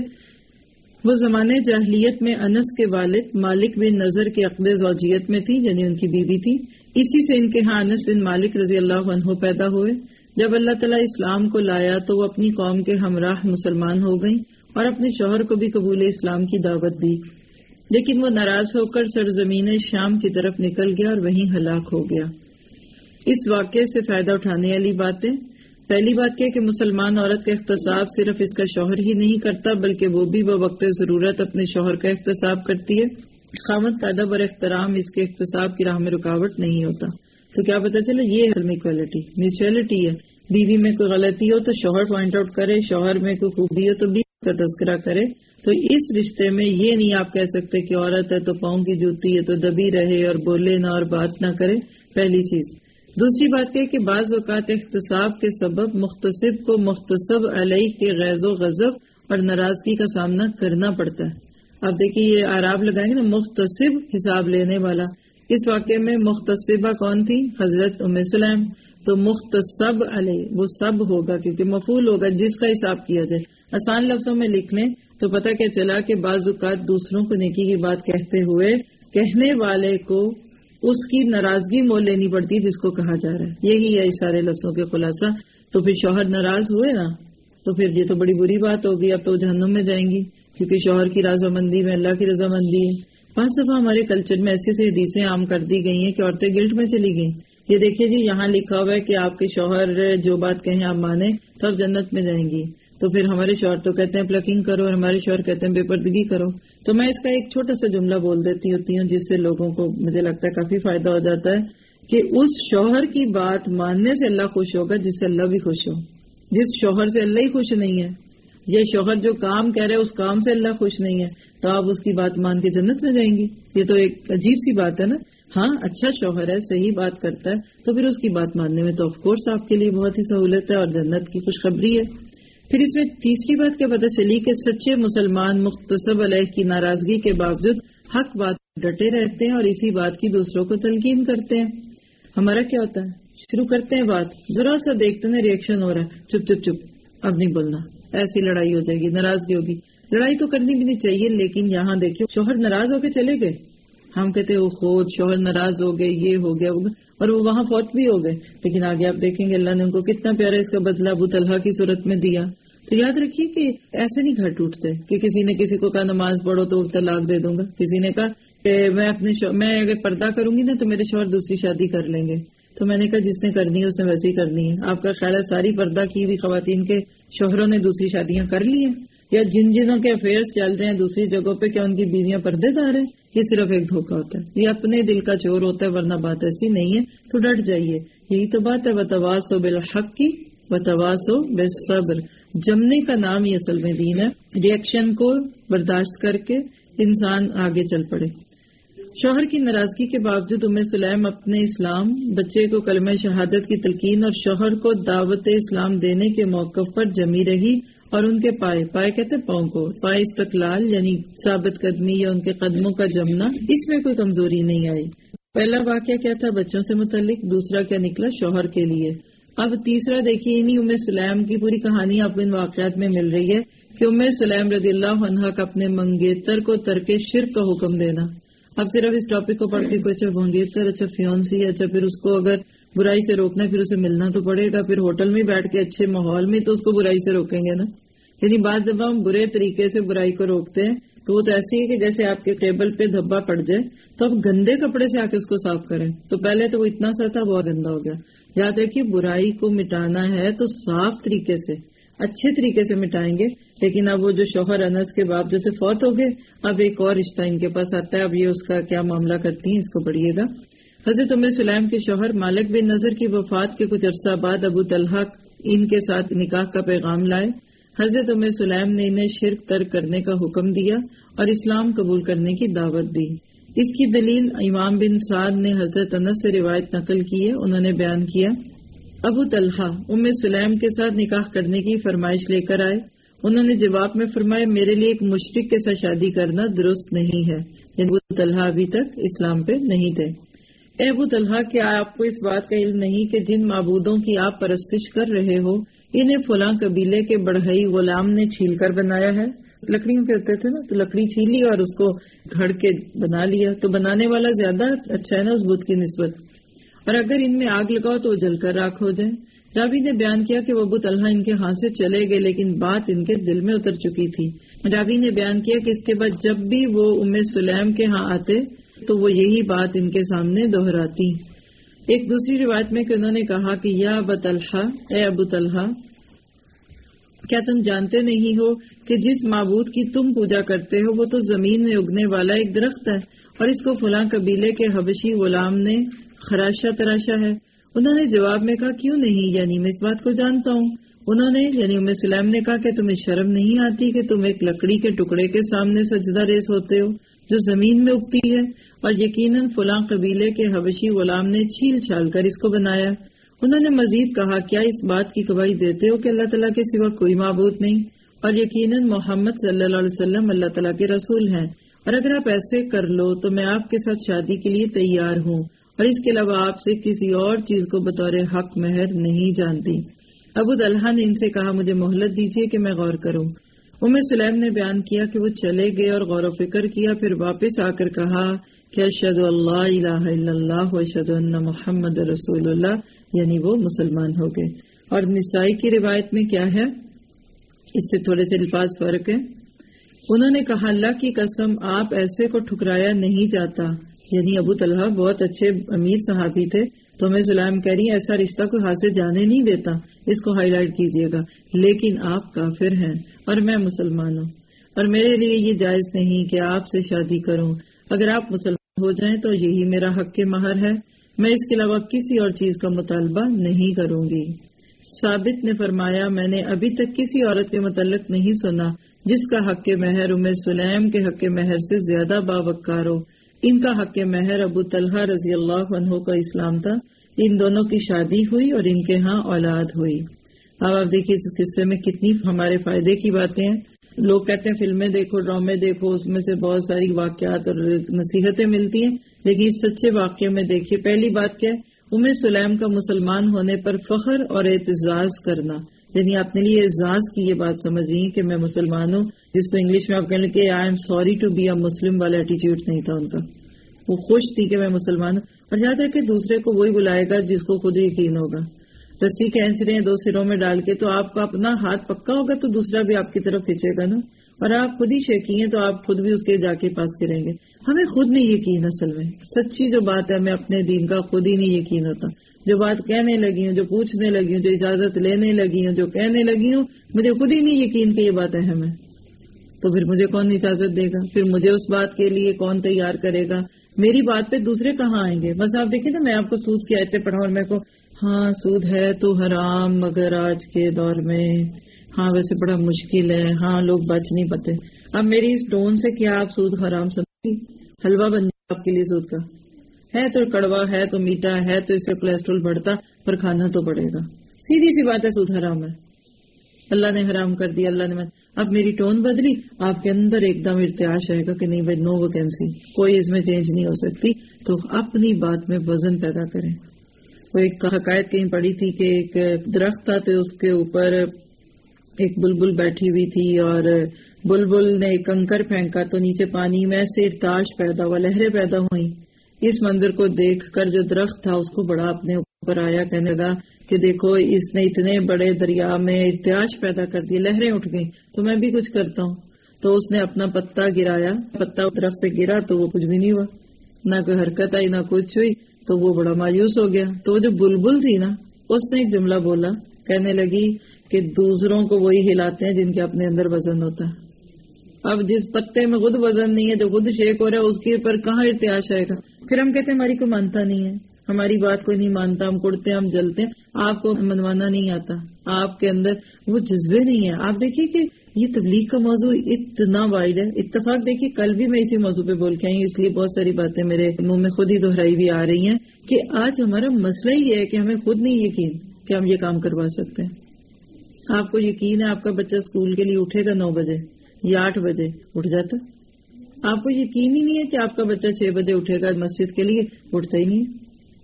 وہ زمانے جاہلیت میں انس کے والد مالک بن نضر کے عقد زوجیت میں تھی، یعنی ان کی بیوی تھی۔ اسی سے ان کے ہاں انس بن مالک رضی اللہ عنہ پیدا ہوئے۔ جب اللہ تعالیٰ اسلام کو لایا تو وہ اپنی قوم کے ہمراہ مسلمان ہو گئیں اور اپنے شوہر کو بھی قبول اسلام کی دعوت دی، لیکن وہ ناراض ہو کر سرزمین شام کی طرف نکل گیا اور وہیں ہلاک ہو گیا۔ اس واقعے سے فائدہ اٹھانے والی باتیں: پہلی بات یہ کہ مسلمان عورت کا احتساب صرف اس کا شوہر ہی نہیں کرتا، بلکہ وہ بھی بوقت ضرورت اپنے شوہر کا احتساب کرتی ہے۔ خامد کا ادب اور احترام اس کے احتساب کی راہ میں رکاوٹ نہیں ہوتا۔ تو کیا پتہ چلے، یہ ہے ایکویلٹی، میوچولیٹی ہے۔ بیوی میں کوئی غلطی ہو تو شوہر پوائنٹ آؤٹ کرے، شوہر میں کوئی خوبی ہو تو بیوی کا تذکرہ کرے۔ تو اس رشتے میں یہ نہیں آپ کہہ سکتے کہ عورت ہے تو پاؤں کی جوتی ہے تو دبی رہے اور بولے نہ اور بات نہ کرے، پہلی چیز۔ دوسری بات یہ کہ بعض اوقات احتساب کے سبب مختصب کو مختصب علیہ کے غیظ و غضب اور ناراضگی کا سامنا کرنا پڑتا ہے۔ آپ دیکھیے یہ اعراب لگائیں گے نا، مختصب حساب لینے والا۔ اس واقعے میں مختصبہ کون تھی؟ حضرت ام سلیم۔ تو مختصب علیہ وہ سب ہوگا کیونکہ مفعول ہوگا جس کا حساب کیا جائے۔ آسان لفظوں میں لکھ لیں تو پتہ کیا چلا کہ بعض اوقات دوسروں کو نیکی کی بات کہتے ہوئے کہنے والے کو اس کی ناراضگی مول لینی پڑتی جس کو کہا جا رہا ہے۔ یہی ہے اس سارے لفظوں کے خلاصہ۔ تو پھر شوہر ناراض ہوئے نا تو پھر یہ تو بڑی بری بات ہوگی، اب تو جہنم میں جائیں گی، کیونکہ شوہر کی رضامندی میں اللہ کی رضامندی ہے۔ بعض دفعہ ہمارے کلچر میں ایسی ایسی حدیثیں عام کر دی گئی ہیں کہ عورتیں گلٹ میں چلی گئیں۔ یہ دیکھیے جی یہاں لکھا ہوا ہے کہ آپ کے شوہر جو بات کہیں آپ مانیں تو آپ جنت میں جائیں گی، تو پھر ہمارے شوہر تو کہتے ہیں پلکنگ کرو اور ہمارے شوہر کہتے ہیں بے پردگی کرو۔ تو میں اس کا ایک چھوٹا سا جملہ بول دیتی ہوتی ہوں جس سے لوگوں کو مجھے لگتا ہے کافی فائدہ ہو جاتا ہے کہ اس شوہر کی بات ماننے سے اللہ خوش ہوگا جس سے اللہ بھی خوش ہو۔ جس شوہر سے اللہ ہی خوش نہیں ہے، یہ شوہر جو کام کہہ رہے اس کام سے اللہ خوش نہیں ہے، تو آپ اس کی بات مان کے جنت میں جائیں گی۔ یہ تو ایک عجیب سی بات ہے نا۔ ہاں اچھا شوہر ہے، صحیح بات کرتا ہے، تو پھر اس کی بات ماننے میں تو آف کورس آپ کے لیے بہت ہی سہولت ہے اور جنت کی خوشخبری ہے۔ پھر اس میں تیسری بات کیا پتہ چلی کہ سچے مسلمان مختصب علیہ کی ناراضگی کے باوجود حق بات ڈٹے رہتے ہیں اور اسی بات کی دوسروں کو تلقین کرتے ہیں۔ ہمارا کیا ہوتا ہے، شروع کرتے ہیں بات، ذرا سا دیکھتے ہیں ریئیکشن ہو رہا ہے، چپ چپ چپ اب نہیں بولنا، ایسی لڑائی ہو جائے گی، ناراضگی ہوگی۔ لڑائی تو کرنی بھی نہیں چاہیے، لیکن یہاں دیکھیے شوہر ناراض ہو کے چلے گئے، ہم کہتے وہ خود شوہر ناراض ہو گئے، یہ ہو گیا اور وہ وہاں فوت بھی ہو گئے، لیکن آگے آپ دیکھیں گے اللہ نے ان کو کتنا پیارا اس کا بدلہ ابو طلحہ کی صورت میں دیا۔ تو یاد رکھیے کہ ایسے نہیں گھر ٹوٹتے کہ کسی نے کسی کو کہا نماز پڑھو تو طلاق دے دوں گا، کسی نے کہا کہ میں اگر پردہ کروں گی نا تو میرے شوہر دوسری شادی کر لیں گے، تو میں نے کہا جس نے کرنی ہے اس نے ویسے ہی کرنی ہے۔ آپ کا خیال ہے ساری پردہ کی ہوئی خواتین کے شوہروں نے دوسری شادیاں کر لی ہیں؟ یا جن جنوں کے افیئرس چل رہے ہیں دوسری جگہوں پہ کیا ان کی بیویاں پردے دار ہیں؟ یہ صرف ایک دھوکہ ہوتا ہے، یہ اپنے دل کا چور ہوتا ہے، ورنہ بات ایسی نہیں ہے۔ تو ڈٹ جائیے، یہی تو بات ہے، وتواصوا بالحق وتواصوا بالصبر۔ جمنے کا نام ہی اصل میں دین ہے، ریئیکشن کو برداشت کر کے انسان آگے چل پڑے۔ شوہر کی ناراضگی کے باوجود ام سلیم اپنے اسلام، بچے کو کلمہ شہادت کی تلقین اور شوہر کو دعوت اسلام دینے کے موقف پر جمی رہی، اور ان کے پائے کہتے ہیں پاؤں کو، پائے استقلال یعنی ثابت قدمی یا ان کے قدموں کا جمنا، اس میں کوئی کمزوری نہیں آئی۔ پہلا واقعہ کیا تھا بچوں سے متعلق، دوسرا کیا نکلا شوہر کے لیے۔ اب تیسرا دیکھیے، انہی ام سلیم کی پوری کہانی آپ کو ان واقعات میں مل رہی ہے کہ ام سلیم رضی اللہ عنہا کا اپنے منگیتر کو ترک شرک کا حکم دینا. اب صرف اس ٹاپک کو پڑھ کے کوئی اچھا منگیتر، اچھا فیونسی، اچھا پھر اس کو اگر برائی سے روکنا پھر اسے ملنا تو پڑے گا، پھر ہوٹل میں بیٹھ کے اچھے ماحول میں تو اس کو برائی سے روکیں گے نا. یعنی بعض دفعہ ہم برے طریقے سے برائی کو روکتے ہیں تو وہ تو ایسی ہے کہ جیسے آپ کے ٹیبل پہ دھبا پڑ جائے تو آپ گندے کپڑے سے آ کے اس کو صاف کریں. تو پہلے تو وہ اتنا سا تھا، بہت گندا ہو گیا. یاد رکھیے برائی کو مٹانا ہے تو صاف طریقے سے، اچھے طریقے سے مٹائیں گے. لیکن اب وہ جو شوہر انس کے باپ جو سے فوت ہو گئے، اب ایک اور رشتہ ان کے پاس آتا ہے. اب یہ اس کا کیا معاملہ کرتی ہیں اس کو پڑھیے گا. حضرت ام سلیم کے شوہر مالک بن نضر کی وفات کے کچھ عرصہ بعد ابو طلحہ ان کے ساتھ نکاح کا پیغام لائے. حضرت ام سلیم نے انہیں شرک ترک کرنے کا حکم دیا اور اسلام قبول کرنے کی دعوت دی. اس کی دلیل امام بن سعد نے حضرت انس سے روایت نقل کی ہے. انہوں نے بیان کیا، ابو طلحہ ام سلیم کے ساتھ نکاح کرنے کی فرمائش لے کر آئے. انہوں نے جواب میں فرمایا، میرے لیے ایک مشرک کے ساتھ شادی کرنا درست نہیں ہے. ابو طلحہ ابھی تک اسلام پہ نہیں تھے. اے ابو طلحہ، کیا آپ کو اس بات کا علم نہیں کہ جن معبودوں کی آپ پرستش کر رہے ہو انہیں فلاں قبیلے کے بڑھئی غلام نے چھیل کر بنایا ہے؟ لکڑیوں کہتے تھے نا، تو لکڑی چھیلی اور اس کو گھڑ کے بنا لیا. تو بنانے والا زیادہ اچھا ہے نا اس بت کی نسبت. اور اگر ان میں آگ لگاؤ تو وہ جل کر راکھ ہو جائیں. راوی نے بیان کیا کہ وہ ابو طلحہ ان کے ہاتھ سے چلے گئے لیکن بات ان کے دل میں اتر چکی تھی. راوی نے بیان کیا کہ اس کے بعد جب بھی وہ ام سلیم کے ہاں آتے تو وہ یہی بات ان کے سامنے دہراتی. ایک دوسری روایت میں کہ انہوں نے کہا کہ یا ابو طلحہ، اے ابو طلحہ، کیا تم جانتے نہیں ہو کہ جس معبود کی تم پوجا کرتے ہو وہ تو زمین میں اگنے والا ایک درخت ہے اور اس کو فلاں قبیلے کے حبشی غلام نے خراشا تراشا ہے. انہوں نے جواب میں کہا کیوں نہیں، یعنی میں اس بات کو جانتا ہوں. انہوں نے یعنی ام سلیم نے کہا کہ تمہیں شرم نہیں آتی کہ تم ایک لکڑی کے ٹکڑے کے سامنے سجدہ ریز ہوتے ہو جو زمین میں اگتی ہے، اور یقیناً فلاں قبیلے کے حبشی غلام نے چھیل چھال کر اس کو بنایا. انہوں نے مزید کہا کیا اس بات کی گواہی دیتے ہو کہ اللہ تعالیٰ کے سوا کوئی معبود نہیں اور یقیناً محمد صلی اللہ علیہ وسلم اللہ تعالیٰ کے رسول ہیں، اور اگر آپ ایسے کر لو تو میں آپ کے ساتھ شادی کے لیے تیار ہوں اور اس کے علاوہ آپ سے کسی اور چیز کو بطور حق مہر نہیں جانتی. ابو طلحہ نے ان سے کہا مجھے مہلت دیجیے کہ میں غور کروں. ام سلیم نے بیان کیا کہ وہ چلے گئے اور غور و فکر کیا، پھر واپس آ کر کہا کہ اشہد اللہ الہ الا اللہ و اشہد ان محمد رسول اللہ، یعنی وہ مسلمان ہو گئے. اور نسائی کی روایت میں کیا ہے، اس سے تھوڑے سے الفاظ فرق ہے. انہوں نے کہا اللہ کی قسم آپ ایسے کو ٹھکرایا نہیں جاتا. یعنی ابو طلحہ بہت اچھے امیر صحابی تھے، تو ہمیں سلیم کہہ رہی ہیں ایسا رشتہ کوئی ہاتھ سے جانے نہیں دیتا، اس کو ہائی لائٹ کیجیے گا. لیکن آپ کافر ہیں اور میں مسلمان ہوں اور میرے لیے یہ جائز نہیں کہ آپ سے شادی کروں. اگر آپ مسلمان ہو جائیں تو یہی میرا حق کے مہر ہے، میں اس کے علاوہ کسی اور چیز کا مطالبہ نہیں کروں گی. ثابت نے فرمایا میں نے ابھی تک کسی عورت کے متعلق نہیں سنا جس کا حق کے مہر ام سلیم کے حق کے مہر سے زیادہ باوقار ہو. ان کا حق مہر ابو طلحہ رضی اللہ عنہ کا اسلام تھا. ان دونوں کی شادی ہوئی اور ان کے ہاں اولاد ہوئی. اب آپ دیکھیے اس قصے میں کتنی ہمارے فائدے کی باتیں ہیں. لوگ کہتے ہیں فلمیں دیکھو، ڈرامے دیکھو، اس میں سے بہت ساری واقعات اور نصیحتیں ملتی ہیں، لیکن اس سچے واقعے میں دیکھیے پہلی بات کیا ہے، ام سلیم کا مسلمان ہونے پر فخر اور اعتزاز کرنا. یعنی اپنے لیے اعزاز کی یہ بات سمجھ رہی ہیں کہ میں مسلمان ہوں، جس کو انگلش میں آپ کہنے کہ I am sorry to be a Muslim والا ایٹیچیوڈ نہیں تھا ان کا. وہ خوش تھی کہ میں مسلمان ہوں. اور یاد ہے کہ دوسرے کو وہی بلائے گا جس کو خود یقین ہوگا. رسی کھینچ رہے ہیں دو سروں میں ڈال کے، تو آپ کا اپنا ہاتھ پکا ہوگا تو دوسرا بھی آپ کی طرف کھینچے گا نا. اور آپ خود ہی شیکی ہیں تو آپ خود بھی اس کے جا کے پاس کریں گے. ہمیں خود نہیں یقین، اصل میں سچی جو بات ہے ہمیں اپنے دین کا خود ہی نہیں یقین ہوتا. جو بات کہنے لگی ہوں، جو پوچھنے لگی ہوں، جو اجازت لینے لگی ہوں، جو کہنے لگی ہوں، مجھے خود ہی نہیں یقین کہ یہ بات اہم ہے. تو پھر مجھے کون اجازت دے گا؟ پھر مجھے اس بات کے لیے کون تیار کرے گا؟ میری بات پہ دوسرے کہاں آئیں گے؟ بس آپ دیکھیں نا، میں آپ کو سود کی آیتیں پڑھاؤں اور میں کو ہاں سود ہے تو حرام، مگر آج کے دور میں ہاں ویسے بڑا مشکل ہے، ہاں لوگ بچ نہیں پاتے. اب میری اس ٹون سے کیا آپ سود حرام سمجھیں؟ حلوہ بن جائے آپ کے لیے سود کا. ہے تو کڑوا، ہے تو میٹھا، ہے تو اس سے کولیسٹرول بڑھتا، پر کھانا تو پڑے گا. سیدھی سی بات ہے، سود حرام ہے، اللہ نے حرام کر دیا، اللہ نے. اب میری ٹون بدلی، آپ کے اندر ایک دم ارتعاش آئے گا کہ نہیں بھائی نو ویکینسی، کوئی اس میں چینج نہیں ہو سکتی. تو اپنی بات میں وزن پیدا کریں. وہ ایک حکایت کہیں پڑھی تھی کہ ایک درخت تھا تو اس کے اوپر ایک بلبل بیٹھی ہوئی تھی اور بلبل نے ایک کنکر پھینکا تو نیچے پانی میں سے ارتعاش پیدا ہوا، لہریں پیدا ہوئیں. اس منظر کو دیکھ کر جو درخت تھا اس کو بڑا اپنے اوپر آیا، کہنے لگا کہ دیکھو اس نے اتنے بڑے دریا میں ارتعاش پیدا کر دی، لہریں اٹھ گئیں، تو میں بھی کچھ کرتا ہوں. تو اس نے اپنا پتا گرایا، پتا درخت سے گرا تو وہ کچھ بھی نہیں ہوا، نہ کوئی حرکت آئی نہ کچھ ہوئی. تو وہ بڑا مایوس ہو گیا. تو وہ جو بلبل تھی نا اس نے ایک جملہ بولا، کہنے لگی کہ دوسروں کو وہی ہلاتے ہیں جن کے اپنے اندر وزن ہوتا ہے. اب جس پتے میں خود وزن نہیں ہے، جو خود شیک ہو رہا ہے، اس کے اوپر کہاں ارتعاش آئے گا؟ پھر ہم کہتے ہیں ہماری کوئی مانتا نہیں ہے، ہماری بات کوئی نہیں مانتا، ہم کڑتے ہیں، ہم جلتے ہیں. آپ کو منوانا نہیں آتا، آپ کے اندر وہ جذبے نہیں ہے. آپ دیکھیے کہ یہ تبلیغ کا موضوع اتنا وائڈ ہے. اتفاق دیکھیے کل بھی میں اسی موضوع پہ بول کے آئی ہوں، اس لیے بہت ساری باتیں میرے منہ میں خود ہی دہرائی بھی آ رہی ہیں کہ آج ہمارا مسئلہ یہ ہے کہ ہمیں خود نہیں یقین کہ ہم یہ کام کروا سکتے ہیں. آپ کو یقین ہے آپ کا بچہ اسکول کے لیے اٹھے گا 9 بجے یا 8 بجے اٹھ جاتا؟ آپ کو یقین ہی نہیں ہے کہ آپ کا بچہ 6 بجے اٹھے گا مسجد کے لیے، اٹھتا ہی نہیں.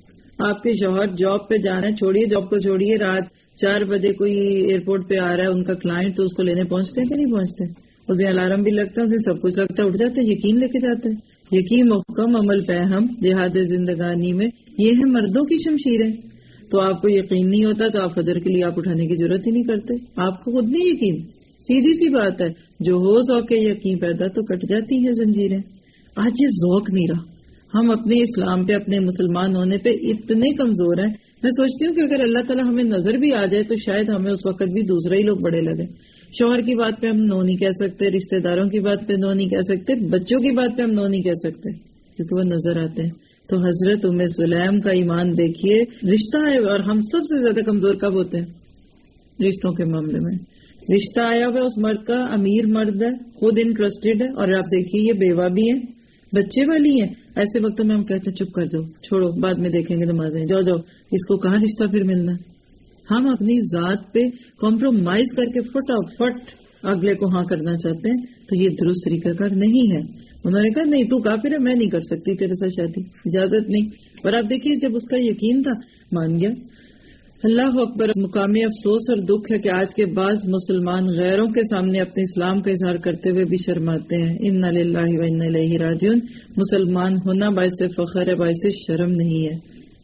آپ کے شوہر جاب پہ جانا ہے، چھوڑیے جاب کو، چھوڑیے رات 4 بجے کوئی ایئرپورٹ پہ آ رہا ہے ان کا کلائنٹ، تو اس کو لینے پہنچتے ہیں کہ نہیں پہنچتے؟ اسے الارم بھی لگتا ہے، اسے سب کچھ لگتا ہے، اٹھ جاتے ہیں، یقین لے کے جاتے ہیں. یقین محکم عمل پہ ہم جہاد زندگانی میں یہ ہے مردوں کی شمشیریں. تو آپ کو یقین نہیں ہوتا تو آپ فجر کے لیے آپ اٹھانے کی ضرورت ہی نہیں کرتے. آپ کو خود نہیں یقین، سیدھی سی بات ہے. جو ہو ذوق یقین پیدا تو کٹ جاتی ہے زنجیریں. آج یہ ذوق نہیں رہا. ہم اپنے اسلام پہ، اپنے مسلمان ہونے پہ اتنے کمزور ہیں. میں سوچتی ہوں کہ اگر اللہ تعالیٰ ہمیں نظر بھی آ جائے تو شاید ہمیں اس وقت بھی دوسرے ہی لوگ بڑے لگے. شوہر کی بات پہ ہم نو نہیں کہہ سکتے، رشتہ داروں کی بات پہ نو نہیں کہہ سکتے، بچوں کی بات پہ ہم نو نہیں کہہ سکتے کیونکہ وہ نظر آتے ہیں. تو حضرت ام سلیم کا ایمان دیکھیے. رشتہ ہے اور ہم سب سے زیادہ کمزور کب ہوتے ہیں؟ رشتوں کے معاملے میں. رشتہ آیا ہوا اس مرد کا، امیر مرد ہے، خود انٹرسٹڈ ہے، اور آپ دیکھیے یہ بیوہ بھی ہے، بچے والی ہیں. ایسے وقتوں میں ہم کہتے ہیں چپ کر جاؤ، چھوڑو، بعد میں دیکھیں گے نمازیں، جاؤ جاؤ، اس کو کہاں رشتہ پھر ملنا ہے. ہم اپنی ذات پہ کمپرومائز کر کے فٹافٹ اگلے کو ہاں کرنا چاہتے ہیں، تو یہ درست طریقہ کار نہیں ہے. انہوں نے کہا نہیں تو کافر ہے، میں نہیں کر سکتی تیرے ساتھ شادی، اجازت نہیں. اور آپ دیکھیے جب اس کا یقین تھا مان گیا. اللہ اکبر. مقام افسوس اور دکھ ہے کہ آج کے بعض مسلمان غیروں کے سامنے اپنے اسلام کا اظہار کرتے ہوئے بھی شرماتے ہیں. انا للہ و انا الیہ راجعون. مسلمان ہونا باعث فخر ہے، باعث شرم نہیں ہے.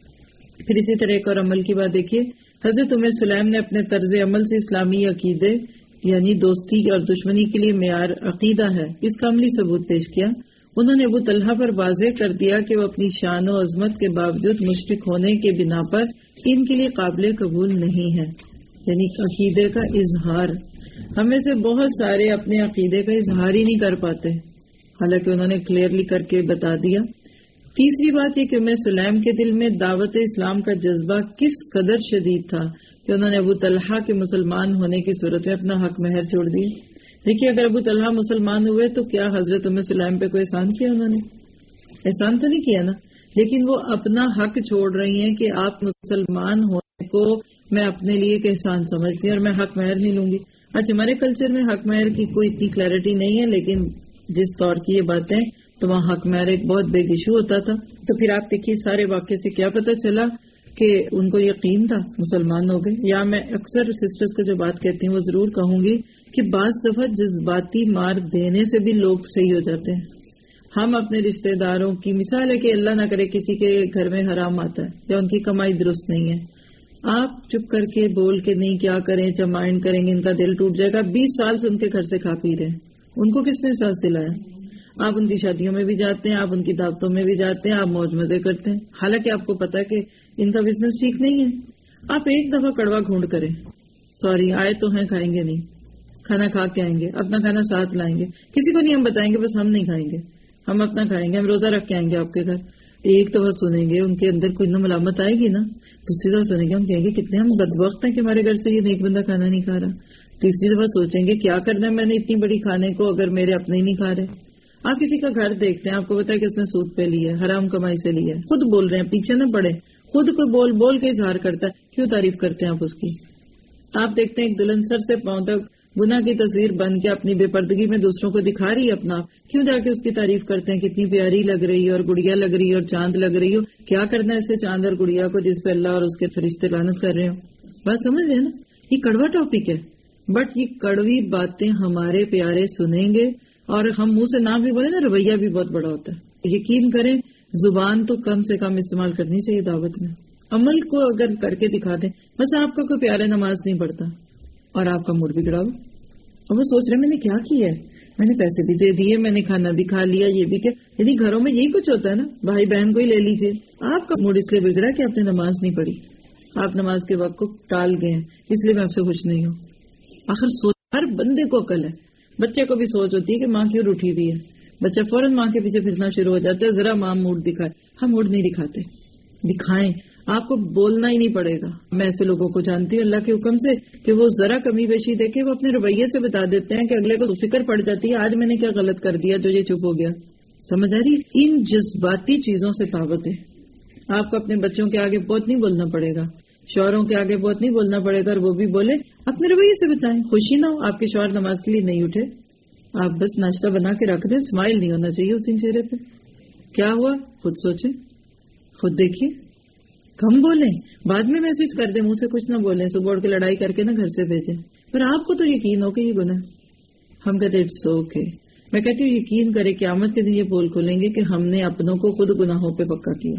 پھر اسی طرح ایک اور عمل کی بات دیکھیے. حضرت ام سلیم نے اپنے طرز عمل سے اسلامی عقیدے یعنی دوستی اور دشمنی کے لیے معیار عقیدہ ہے اس کا عملی ثبوت پیش کیا. انہوں نے ابو طلحہ پر واضح کر دیا کہ وہ اپنی شان و عظمت کے باوجود مشرک ہونے کے بنا پر ان کے لیے قابل قبول نہیں ہے. یعنی عقیدے کا اظہار. ہمیں سے بہت سارے اپنے عقیدے کا اظہار ہی نہیں کر پاتے، حالانکہ انہوں نے کلیئرلی کر کے بتا دیا. تیسری بات یہ کہ ام سلیم کے دل میں دعوت اسلام کا جذبہ کس قدر شدید تھا کہ انہوں نے ابو طلحہ کے مسلمان ہونے کی صورت میں اپنا حق مہر چھوڑ دی. دیکھیے اگر ابو طلحہ مسلمان ہوئے تو کیا حضرت ام سلیم پہ کوئی احسان کیا؟ انہوں نے احسان تو نہیں کیا نا، لیکن وہ اپنا حق چھوڑ رہی ہیں کہ آپ مسلمان ہونے کو میں اپنے لیے ایک احسان سمجھتی ہوں اور میں حق مہر نہیں لوں گی. آج ہمارے کلچر میں حق مہر کی کوئی اتنی کلیئرٹی نہیں ہے، لیکن جس طور کی یہ باتیں تو وہاں حق مہر ایک بہت بگ ایشو ہوتا تھا. تو پھر آپ دیکھیے سارے واقعے سے کیا پتہ چلا کہ ان کو یقین تھا، مسلمان ہو گئے. یا میں اکثر سسٹرز کو جو بات کہتی ہوں وہ ضرور کہوں گی کہ بعض دفعہ جذباتی مار دینے سے بھی لوگ صحیح ہو جاتے ہیں. ہم اپنے رشتہ داروں کی مثال ہے کہ اللہ نہ کرے کسی کے گھر میں حرام آتا ہے یا ان کی کمائی درست نہیں ہے، آپ چپ کر کے بول کے نہیں کیا کریں، جب مائنڈ کریں گے ان کا دل ٹوٹ جائے گا. 20 سال سے ان کے گھر سے کھا پی رہے ہیں، ان کو کس نے سانس دلایا؟ آپ ان کی شادیوں میں بھی جاتے ہیں، آپ ان کی دعوتوں میں بھی جاتے ہیں، آپ موج مزے کرتے ہیں، حالانکہ آپ کو پتا ہے کہ ان کا بزنس ٹھیک نہیں ہے. آپ ایک دفعہ کڑوا گھونٹ کریں، سوری آئے تو ہیں، کھائیں گے نہیں، کھانا کھا کے آئیں گے، اپنا کھانا ساتھ لائیں گے، کسی کو نہیں ہم بتائیں گے، بس ہم نہیں کھائیں گے، ہم اپنا کھائیں گے، ہم روزہ رکھ کے آئیں گے آپ کے گھر. ایک دفعہ سنیں گے ان کے اندر کوئی نہ ملامت آئے گی نا، دوسری دفعہ سنیں گے ہم کہیں گے کتنے ہم بدبخت ہیں کہ ہمارے گھر سے یہ نیک بندہ کھانا نہیں کھا رہا. تیسری دفعہ سوچیں گے کیا کرنا ہے میں نے اتنی بڑی کھانے کو اگر میرے اپنے ہی نہیں کھا رہے. آپ کسی کا گھر دیکھتے ہیں، آپ کو پتا ہے کہ اس نے سود پہ لیا ہے، حرام کمائی سے لیا ہے، خود بول رہے ہیں، پیچھے نہ پڑے، خود کو بول بول کے اظہار کرتا ہے، کیوں تعریف کرتے ہیں آپ اس کی؟ آپ دیکھتے ہیں ایک دلہن سر سے پاؤں تک گناہ کی تصویر بن کے اپنی بے پردگی میں دوسروں کو دکھا رہی ہے اپنا، کیوں جا کے اس کی تعریف کرتے ہیں کتنی پیاری لگ رہی ہے اور گڑیا لگ رہی ہے اور چاند لگ رہی ہو. کیا کرنا ہے اسے چاند اور گڑیا کو جس پہ اللہ اور اس کے فرشتے لعنت کر رہے ہو؟ بات سمجھ رہے ہیں نا؟ یہ کڑوا ٹاپک ہے، بٹ یہ کڑوی باتیں ہمارے پیارے سنیں گے اور ہم منہ سے نہ بھی بولے نا، رویہ بھی بہت بڑا ہوتا ہے. یقین کریں زبان تو کم سے کم استعمال کرنی چاہیے دعوت میں، عمل کو اگر کر کے دکھا دیں. بس آپ کا کوئی پیارے نماز نہیں پڑھتا اور آپ کا موڈ بگڑا ہو اور وہ سوچ رہے میں نے کیا کیا ہے، میں نے پیسے بھی دے دیے، میں نے کھانا بھی کھا لیا، یہ بھی کیا. یعنی گھروں میں یہی کچھ ہوتا ہے نا، بھائی بہن کو ہی لے لیجیے. آپ کا موڈ اس لیے بگڑا کہ آپ نے نماز نہیں پڑھی، آپ نماز کے وقت کو ٹال گئے ہیں، اس لیے میں آپ سے خوش نہیں ہوں. آخر سوچ ہر بندے کو عقل ہے، بچے کو بھی سوچ ہوتی ہے کہ ماں کیوں روٹھی ہوئی ہے، بچہ فوراً ماں کے پیچھے پھرنا شروع ہو جاتا ہے، ذرا ماں موڈ دکھائے. ہم موڈ نہیں دکھاتے، دکھائیں. آپ کو بولنا ہی نہیں پڑے گا. میں ایسے لوگوں کو جانتی ہوں اللہ کے حکم سے کہ وہ ذرا کمی بیشی دیکھے وہ اپنے رویے سے بتا دیتے ہیں کہ اگلے کو فکر پڑ جاتی ہے آج میں نے کیا غلط کر دیا جو یہ چپ ہو گیا. سمجھ آ رہی؟ ان جذباتی چیزوں سے طاقت ہے. آپ کو اپنے بچوں کے آگے بہت نہیں بولنا پڑے گا، شوہروں کے آگے بہت نہیں بولنا پڑے گا، اور وہ بھی بولے اپنے رویے سے بتائیں. خوشی نہ ہو آپ کے شوہر نماز کے لیے نہیں اٹھے، آپ بس ناشتہ بنا کے رکھ دیں، اسمائل نہیں ہونا چاہیے اس دن چہرے پہ. کیا ہوا خود سوچیں، خود دیکھیے. کم بولیں، بعد میں میسج کر دیں، منہ سے کچھ نہ بولیں، صبح اٹھ کے لڑائی کر کے نہ گھر سے بھیجیں. پر آپ کو تو یقین ہو کہ یہ گناہ. ہم کہتے اٹس اوکے. میں کہتی ہوں یقین کرے قیامت کے دن یہ پول کھولیں گے کہ ہم نے اپنوں کو خود گناہوں پہ پکا کیا.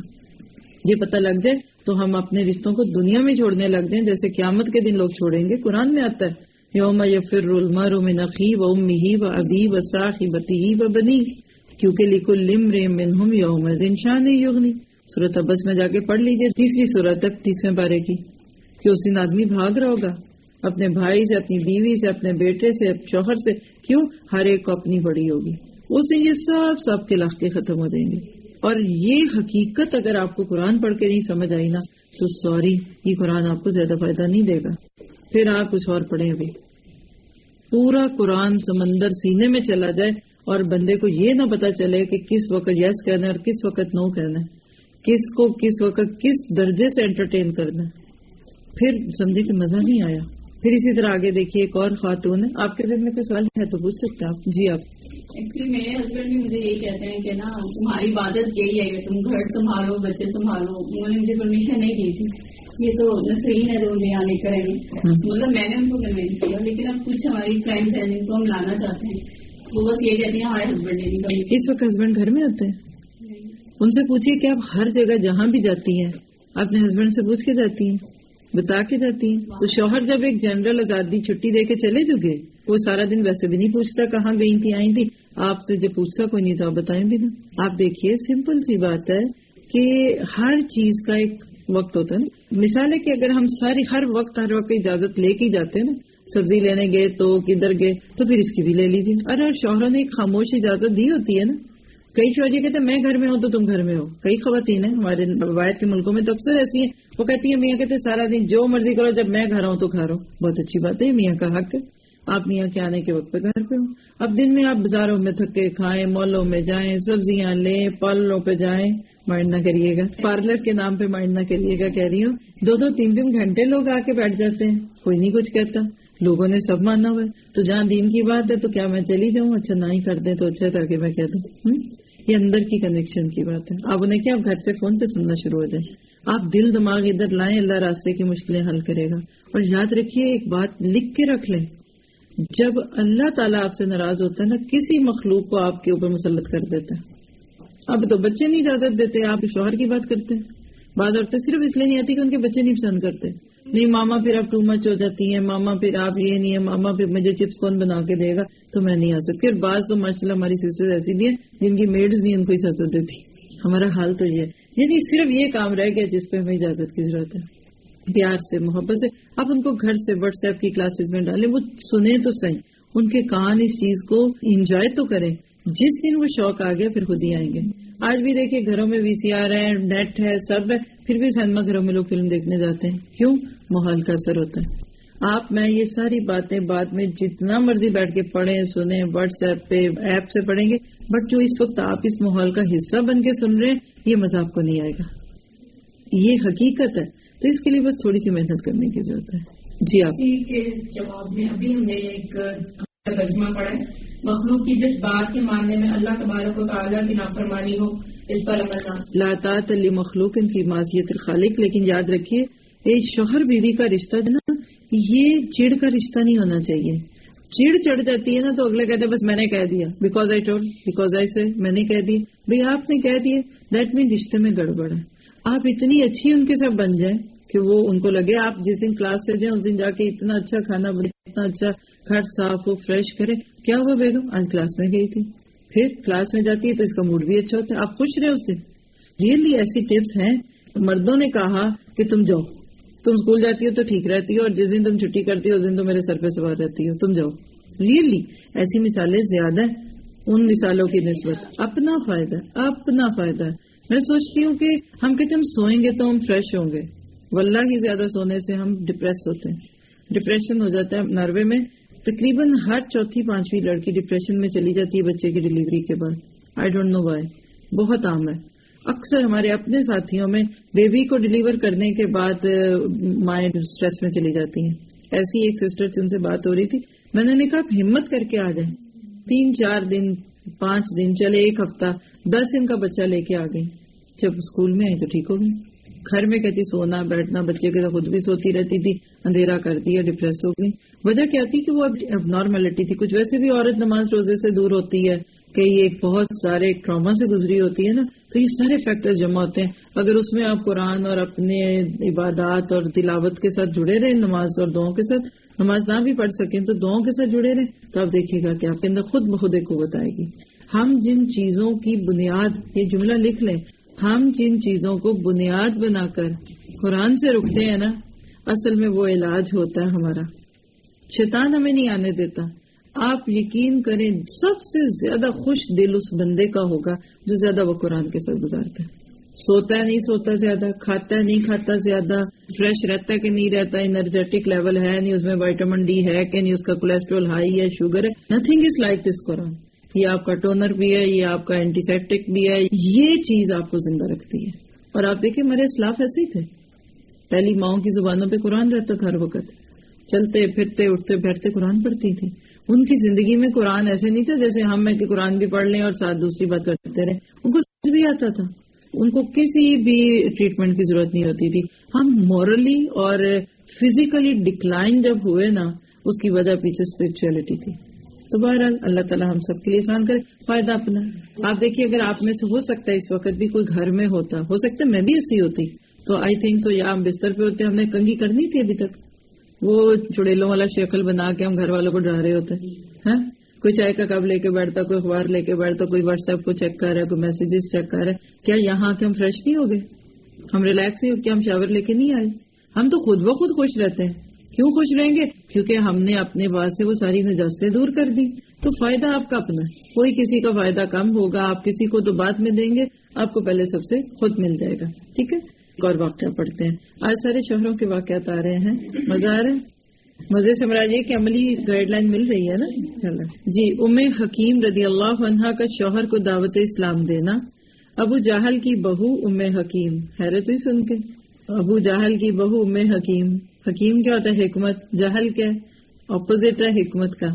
یہ پتہ لگ جائے تو ہم اپنے رشتوں کو دنیا میں چھوڑنے لگ جائیں جیسے قیامت کے دن لوگ چھوڑیں گے. قرآن میں آتا ہے یوم یفر المرء من اخیہ وامہ وابیہ وصاحبتہ وبنیہ کیونکہ لکل امرئ منہم یومئذ شأن یغنی. سورۃ عبس میں جا کے پڑھ لیجئے، تیسری سورت ہے 30ویں پارے کی، کہ اس دن آدمی بھاگ رہا ہوگا اپنے بھائی سے، اپنی بیوی سے، اپنے بیٹے سے، شوہر سے. کیوں؟ ہر ایک کو اپنی بڑی ہوگی. اس دن یہ سب کے لاکھے ختم ہو جائیں گے. اور یہ حقیقت اگر آپ کو قرآن پڑھ کے نہیں سمجھ آئی نا تو سوری، یہ قرآن آپ کو زیادہ فائدہ نہیں دے گا. پھر آپ کچھ اور پڑھیں. ابھی پورا قرآن سمندر سینے میں چلا جائے اور بندے کو یہ نہ پتا چلے کہ کس وقت یس کہنا ہے اور کس وقت نو کہنا ہے، کس کو کس وقت کس درجے سے انٹرٹین کرنا ہے، پھر سمجھے کہ مزہ نہیں آیا. پھر اسی طرح آگے دیکھیے ایک اور خاتون ہے. آپ کے دل میں کوئی سوال ہے تو پوچھ سکتے ہیں آپ. جی آپ. ایکچولی میرے ہسبینڈ بھی مجھے یہی کہتے ہیں کہ نا تمہاری عبادت یہی ہے کہ تم گھر سنبھالو، بچے سنبھالو. انہوں نے مجھے پرمیشن نہیں دی تھی، یہ تو نسرین ہے جو نیا لے کریں گے، مطلب میں نے ان کو کنوینس کیا. لیکن اب کچھ ہماری فرینڈس ہیں جن کو ہم لانا چاہتے ہیں، وہ بس یہ کہتی ہیں ہمارے ہسبینڈ نے نہیں. اس وقت ہسبینڈ گھر میں ہوتے ہیں؟ ان سے پوچھیے کہ آپ ہر جگہ جہاں بھی جاتی ہیں اپنے ہسبینڈ سے پوچھ کے جاتی ہیں، بتا کے جاتی ہیں. تو شوہر جب ایک جنرل آزادی چھٹی دے کے چلے جو گے، وہ سارا دن ویسے بھی نہیں پوچھتا کہاں گئی تھی آئی تھی. آپ سے جو پوچھتا کوئی نہیں تو آپ بتائیں بھی نا. آپ دیکھیے سمپل سی بات ہے کہ ہر چیز کا ایک وقت ہوتا ہے نا. مثال ہے کہ اگر ہم ہر وقت اجازت لے کے جاتے ہیں نا، سبزی لینے گئے تو کدھر گئے تو پھر اس کی بھی لے لیجیے. ارے شوہروں نے ایک خاموش اجازت دی ہوتی ہے نا. کئی شوہر یہ کہتے ہیں میں گھر میں ہوں تو تم گھر میں ہو. کئی خواتین ہیں ہمارے باہر کے ملکوں میں تو اکثر ایسی ہیں، وہ کہتی ہیں میاں کہتے سارا دن جو مرضی کرو، جب میں گھر ہوں تو گھر ہو. بہت اچھی بات ہے، میاں کا حق ہے. آپ میاں کے آنے کے وقت پہ گھر پہ ہوں. اب دن میں آپ بازاروں میں تھکے کھائیں، مالوں میں جائیں، سبزیاں لیں، پارلروں پہ جائیں. مائنڈ نہ کریے گا، پارلر کے نام پہ مائنڈ نہ کریے گا. کہہ رہی ہوں 2-3 گھنٹے لوگ آ کے بیٹھ جاتے ہیں، کوئی نہیں کچھ کہتا. لوگوں نے سب مانا ہوا ہے. تو جہاں دین کی بات ہے تو کیا میں چلی جاؤں؟ اچھا نہ ہی کر دیں تو اچھا تھا کہ میں کہہ دوں. یہ اندر کی کنیکشن کی بات ہے. آپ انہیں کیا آپ گھر سے فون پہ سننا شروع ہو جائیں. آپ دل دماغ ادھر لائیں، اللہ راستے کی مشکلیں حل کرے گا. اور یاد رکھیے ایک بات لکھ کے رکھ لیں، جب اللہ تعالیٰ آپ سے ناراض ہوتا ہے نا، کسی مخلوق کو آپ کے اوپر مسلط کر دیتا ہے. اب تو بچے نہیں اجازت دیتے، آپ شوہر کی بات کرتے ہیں. بعض عورتیں صرف اس لیے نہیں آتی کہ ان کے بچے نہیں پسند کرتے. نہیں ماما پھر آپ ٹو مچ ہو جاتی ہیں، ماما پھر آپ یہ نہیں ہے، ماما پھر مجھے چپس کون بنا کے دے گا تو میں نہیں آ سکتی. اور بعض تو ماشاء اللہ ہماری سسٹر ایسی بھی ہیں جن کی میڈز نہیں ان کو اجازت دیتی. ہمارا حال تو یہ ہے. یعنی صرف یہ کام رہ گیا جس پہ ہمیں اجازت کی ضرورت ہے. پیار سے محبت سے آپ ان کو گھر سے واٹس ایپ کی کلاسز میں ڈالیں، وہ سنیں تو صحیح، ان کے کان اس چیز کو انجوائے تو کریں. جس دن وہ شوق آ گیا پھر خود ہی آئیں گے. آج بھی دیکھیں گھروں میں VCR ہے، نیٹ ہے، سب ہے، پھر بھی سینما گھروں میں لوگ فلم دیکھنے جاتے ہیں. کیوں؟ ماحول کا اثر ہوتا ہے. آپ میں یہ ساری باتیں بعد میں جتنا مرضی بیٹھ کے پڑھیں سنیں، واٹس ایپ پہ ایپ سے پڑھیں گے، بٹ جو اس وقت آپ اس ماحول کا حصہ بن کے سن رہے ہیں یہ مزہ آپ کو نہیں آئے گا. یہ حقیقت ہے. تو اس کے لیے بس تھوڑی سی محنت کرنے کی ضرورت ہے. جی آپ کے جواب میں ابھی ہم نے ایک ترجمہ پڑھا ہے، مخلوق کی جس بات کے ماننے میں اللہ تبارک و تعالیٰ کی نافرمانی ہو اس پر عمل نہ، لا طاعت لمخلوق فی معصیت الخالق. لیکن یاد رکھیے یہ شوہر بیوی کا رشتہ ہے نا، یہ چڑ کا رشتہ نہیں ہونا چاہیے. چڑ چڑھ جاتی ہے نا تو اگلے کہتے ہیں بس میں نے کہہ دیا، because I told, because I say, میں نے کہہ دیا. بھئی آپ نے کہہ دیے، دیٹ مین رشتے میں گڑبڑ ہے. آپ اتنی اچھی ان کے ساتھ بن جائیں کہ وہ ان کو لگے آپ جس دن کلاس سے جائیں اس دن جا کے اتنا اچھا کھانا بنے، اتنا اچھا گھر صاف ہو، فریش کرے. کیا ہوا بیگم؟ آج کلاس میں گئی تھی. پھر کلاس میں جاتی ہے تو اس کا موڈ بھی اچھا ہوتا ہے، آپ خوش رہے اس دن. ریئلی ایسی ٹپس ہیں. مردوں نے کہا کہ تم جاؤ، تم اسکول جاتی ہو تو ٹھیک رہتی ہو، اور جس دن تم چھٹی کرتی ہو اس دن تو میرے سر پہ سوار رہتی ہو، تم جاؤ. ریئلی ایسی مثالیں زیادہ ہیں ان مثالوں کی نسبت. اپنا فائدہ، اپنا فائدہ. میں سوچتی ہوں کہ ہم کہتے ہم سوئیں گے تو ہم فریش ہوں گے، واللہ ہی زیادہ سونے سے ہم ڈپریس ہوتے ہیں. ڈپریشن ہو جاتا ہے. ناروے میں تقریباً ہر چوتھی پانچویں لڑکی ڈپریشن میں چلی جاتی ہے بچے کی ڈلیوری کے بعد. I don't know why. بہت عام ہے. اکثر ہمارے اپنے ساتھیوں میں بیبی کو ڈلیور کرنے کے بعد مائیں اسٹریس میں چلی جاتی ہیں. ایسی ایک سسٹر سے ان سے بات ہو رہی تھی. میں نے کہا آپ ہمت کر کے آ جائیں. 3-4 دن 5 دن چلے، 1 ہفتہ 10 دن کا بچہ لے کے آ گئی. جب اسکول میں آئی تو ٹھیک ہو گئی. گھر میں کہتی سونا بیٹھنا، بچے کے خود بھی سوتی رہتی تھی، اندھیرا کر دیا، ڈپریس ہو گئی. وجہ کیا تھی کہ وہ اب نارملٹی تھی. کچھ ویسے بھی عورت نماز روزے سے دور ہوتی ہے کہ یہ بہت سارے ٹراما سے گزری ہوتی ہے نا، تو یہ سارے فیکٹرز جمع ہوتے ہیں. اگر اس میں آپ قرآن اور اپنے عبادات اور تلاوت کے ساتھ جڑے رہے، نماز اور دعاؤں کے ساتھ، نماز نہ بھی پڑھ سکیں تو دعاؤں کے ساتھ جڑے رہے، تو آپ دیکھیے گا کہ آپ کے اندر خود بخود ایک قوت آئے گی. ہم جن چیزوں کی بنیاد، یہ جملہ لکھ لیں، ہم جن چیزوں کو بنیاد بنا کر قرآن سے رکتے ہیں نا، اصل میں وہ علاج ہوتا ہے ہمارا. شیطان ہمیں نہیں آنے دیتا. آپ یقین کریں سب سے زیادہ خوش دل اس بندے کا ہوگا جو زیادہ وہ قرآن کے ساتھ گزارتا ہے. سوتا ہے نہیں سوتا زیادہ، کھاتا ہے نہیں کھاتا زیادہ، فریش رہتا ہے کہ نہیں رہتا، انرجیٹک لیول ہے نہیں، اس میں وائٹامن ڈی ہے کہ نہیں، اس کا کولیسٹرول ہائی ہے، شوگر ہے. Nothing is like this Quran. یہ آپ کا ٹونر بھی ہے، یہ آپ کا اینٹی سیپٹک بھی ہے. یہ چیز آپ کو زندہ رکھتی ہے. اور آپ دیکھیں ہمارے اسلاف ایسے ہی تھے. پہلی ماؤں کی زبانوں پہ قرآن رہتا تھا ہر وقت، چلتے پھرتے اٹھتے بیٹھتے قرآن پڑھتی تھی. ان کی زندگی میں قرآن ایسے نہیں تھا جیسے ہم میں کہ قرآن بھی پڑھ لیں اور ساتھ دوسری بات کرتے رہے. ان کو سمجھ بھی آتا تھا، ان کو کسی بھی ٹریٹمنٹ کی ضرورت نہیں ہوتی تھی. ہم مورلی اور فزیکلی ڈکلائن جب ہوئے نا، اس کی وجہ پیچھے اسپرچولیٹی تھی. تو بہرحال اللہ تعالیٰ ہم سب کے لیے آسان کرے. فائدہ اپنا. آپ دیکھیے اگر آپ میں سے ہو سکتا ہے اس وقت بھی کوئی گھر میں ہوتا، ہو سکتا ہے میں بھی ایسی ہوتی، تو آئی تھنک تو یا ہم بستر پہ ہوتے، ہم نے کنگھی کرنی تھی ابھی تک. وہ چڑیلوں والا شکل بنا کے ہم گھر والوں کو ڈرا رہے ہوتے ہیں. کوئی چائے کا کپ لے کے بیٹھتا، کوئی اخبار لے کے بیٹھتا، کوئی واٹس ایپ کو چیک کر رہا ہے، کوئی میسیجز چیک کر رہا ہے. کیا یہاں کے ہم فریش نہیں ہو گئے؟ ہم ریلیکس نہیں ہو گئے؟ ہم شاور لے کے نہیں آئے؟ ہم تو خود بخود خوش رہتے ہیں. کیوں خوش رہیں گے؟ کیونکہ ہم نے اپنے بعد سے وہ ساری نجاستیں دور کر دی. تو فائدہ آپ کا اپنا. کوئی کسی کا فائدہ کم ہوگا، آپ کسی کو تو بعد میں دیں گے، آپ کو پہلے سب سے خود مل جائے گا. ٹھیک ہے. ایک اور واقعہ پڑھتے ہیں. آج سارے شوہروں کے واقعات آ رہے ہیں. مزہ آ رہا ہے. مزے سے مراد یہ کہ عملی گائیڈ لائن مل رہی ہے نا. جی. ام حکیم رضی اللہ عنہا کا شوہر کو دعوت اسلام دینا. ابو جہل کی بہو ام حکیم. حیرت ہوئی سن کے. ابو جہل کی بہو ام حکیم. حکیم کیا ہوتا ہے؟ حکمت. جہل کیا ہے؟ اپوزٹ ہے حکمت کا.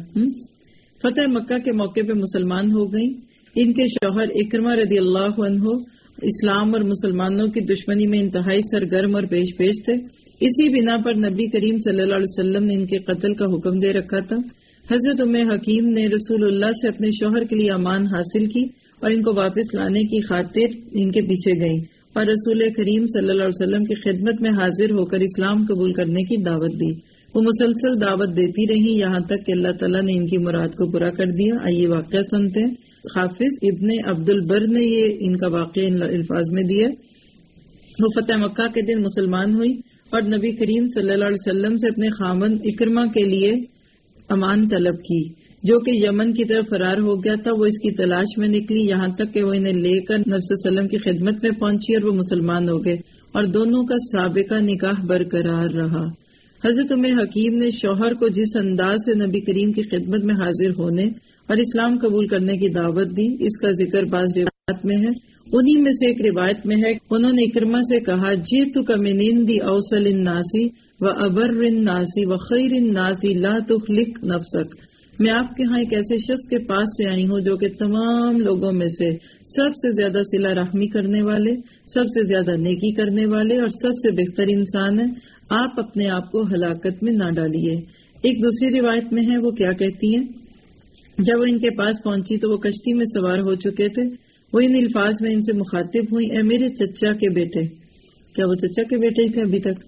فتح مکہ کے موقع پہ مسلمان ہو گئی. ان کے شوہر اکرمہ رضی اللہ عنہ اسلام اور مسلمانوں کی دشمنی میں انتہائی سرگرم اور پیش تھے. اسی بنا پر نبی کریم صلی اللہ علیہ وسلم نے ان کے قتل کا حکم دے رکھا تھا. حضرت ام حکیم نے رسول اللہ سے اپنے شوہر کے لیے امان حاصل کی اور ان کو واپس لانے کی خاطر ان کے پیچھے گئیں اور رسول کریم صلی اللہ علیہ وسلم کی خدمت میں حاضر ہو کر اسلام قبول کرنے کی دعوت دی. وہ مسلسل دعوت دیتی رہی یہاں تک کہ اللہ تعالیٰ نے ان کی مراد کو پورا کر دیا. آئیے واقعہ سنتے ہیں. حافظ ابن عبد البر نے یہ ان کا واقعہ ان الفاظ میں دیا. وہ فتح مکہ کے دن مسلمان ہوئی اور نبی کریم صلی اللہ علیہ وسلم سے اپنے خامند اکرمہ کے لیے امان طلب کی، جو کہ یمن کی طرف فرار ہو گیا تھا. وہ اس کی تلاش میں نکلی یہاں تک کہ وہ انہیں لے کر نبی صلی اللہ علیہ وسلم کی خدمت میں پہنچی اور وہ مسلمان ہو گئے اور دونوں کا سابقہ نکاح برقرار رہا. حضرت ام حکیم نے شوہر کو جس انداز سے نبی کریم کی خدمت میں حاضر ہونے اور اسلام قبول کرنے کی دعوت دی، اس کا ذکر بعض روایات میں ہے، انہی میں سے ایک روایت میں ہے انہوں نے اکرمہ سے کہا جئتک من عند اوصل الناس وابر الناس وخیر الناس لا تخلق نفسک، میں آپ کے ہاں ایک ایسے شخص کے پاس سے آئی ہوں جو کہ تمام لوگوں میں سے سب سے زیادہ صلہ رحمی کرنے والے، سب سے زیادہ نیکی کرنے والے اور سب سے بہتر انسان ہے، آپ اپنے آپ کو ہلاکت میں نہ ڈالیے۔ ایک دوسری روایت میں ہے وہ کیا کہتی ہیں، جب وہ ان کے پاس پہنچی تو وہ کشتی میں سوار ہو چکے تھے، وہ ان الفاظ میں ان سے مخاطب ہوئی، اے میرے چچا کے بیٹے۔ کیا وہ چچا کے بیٹے ہی تھے ابھی تک؟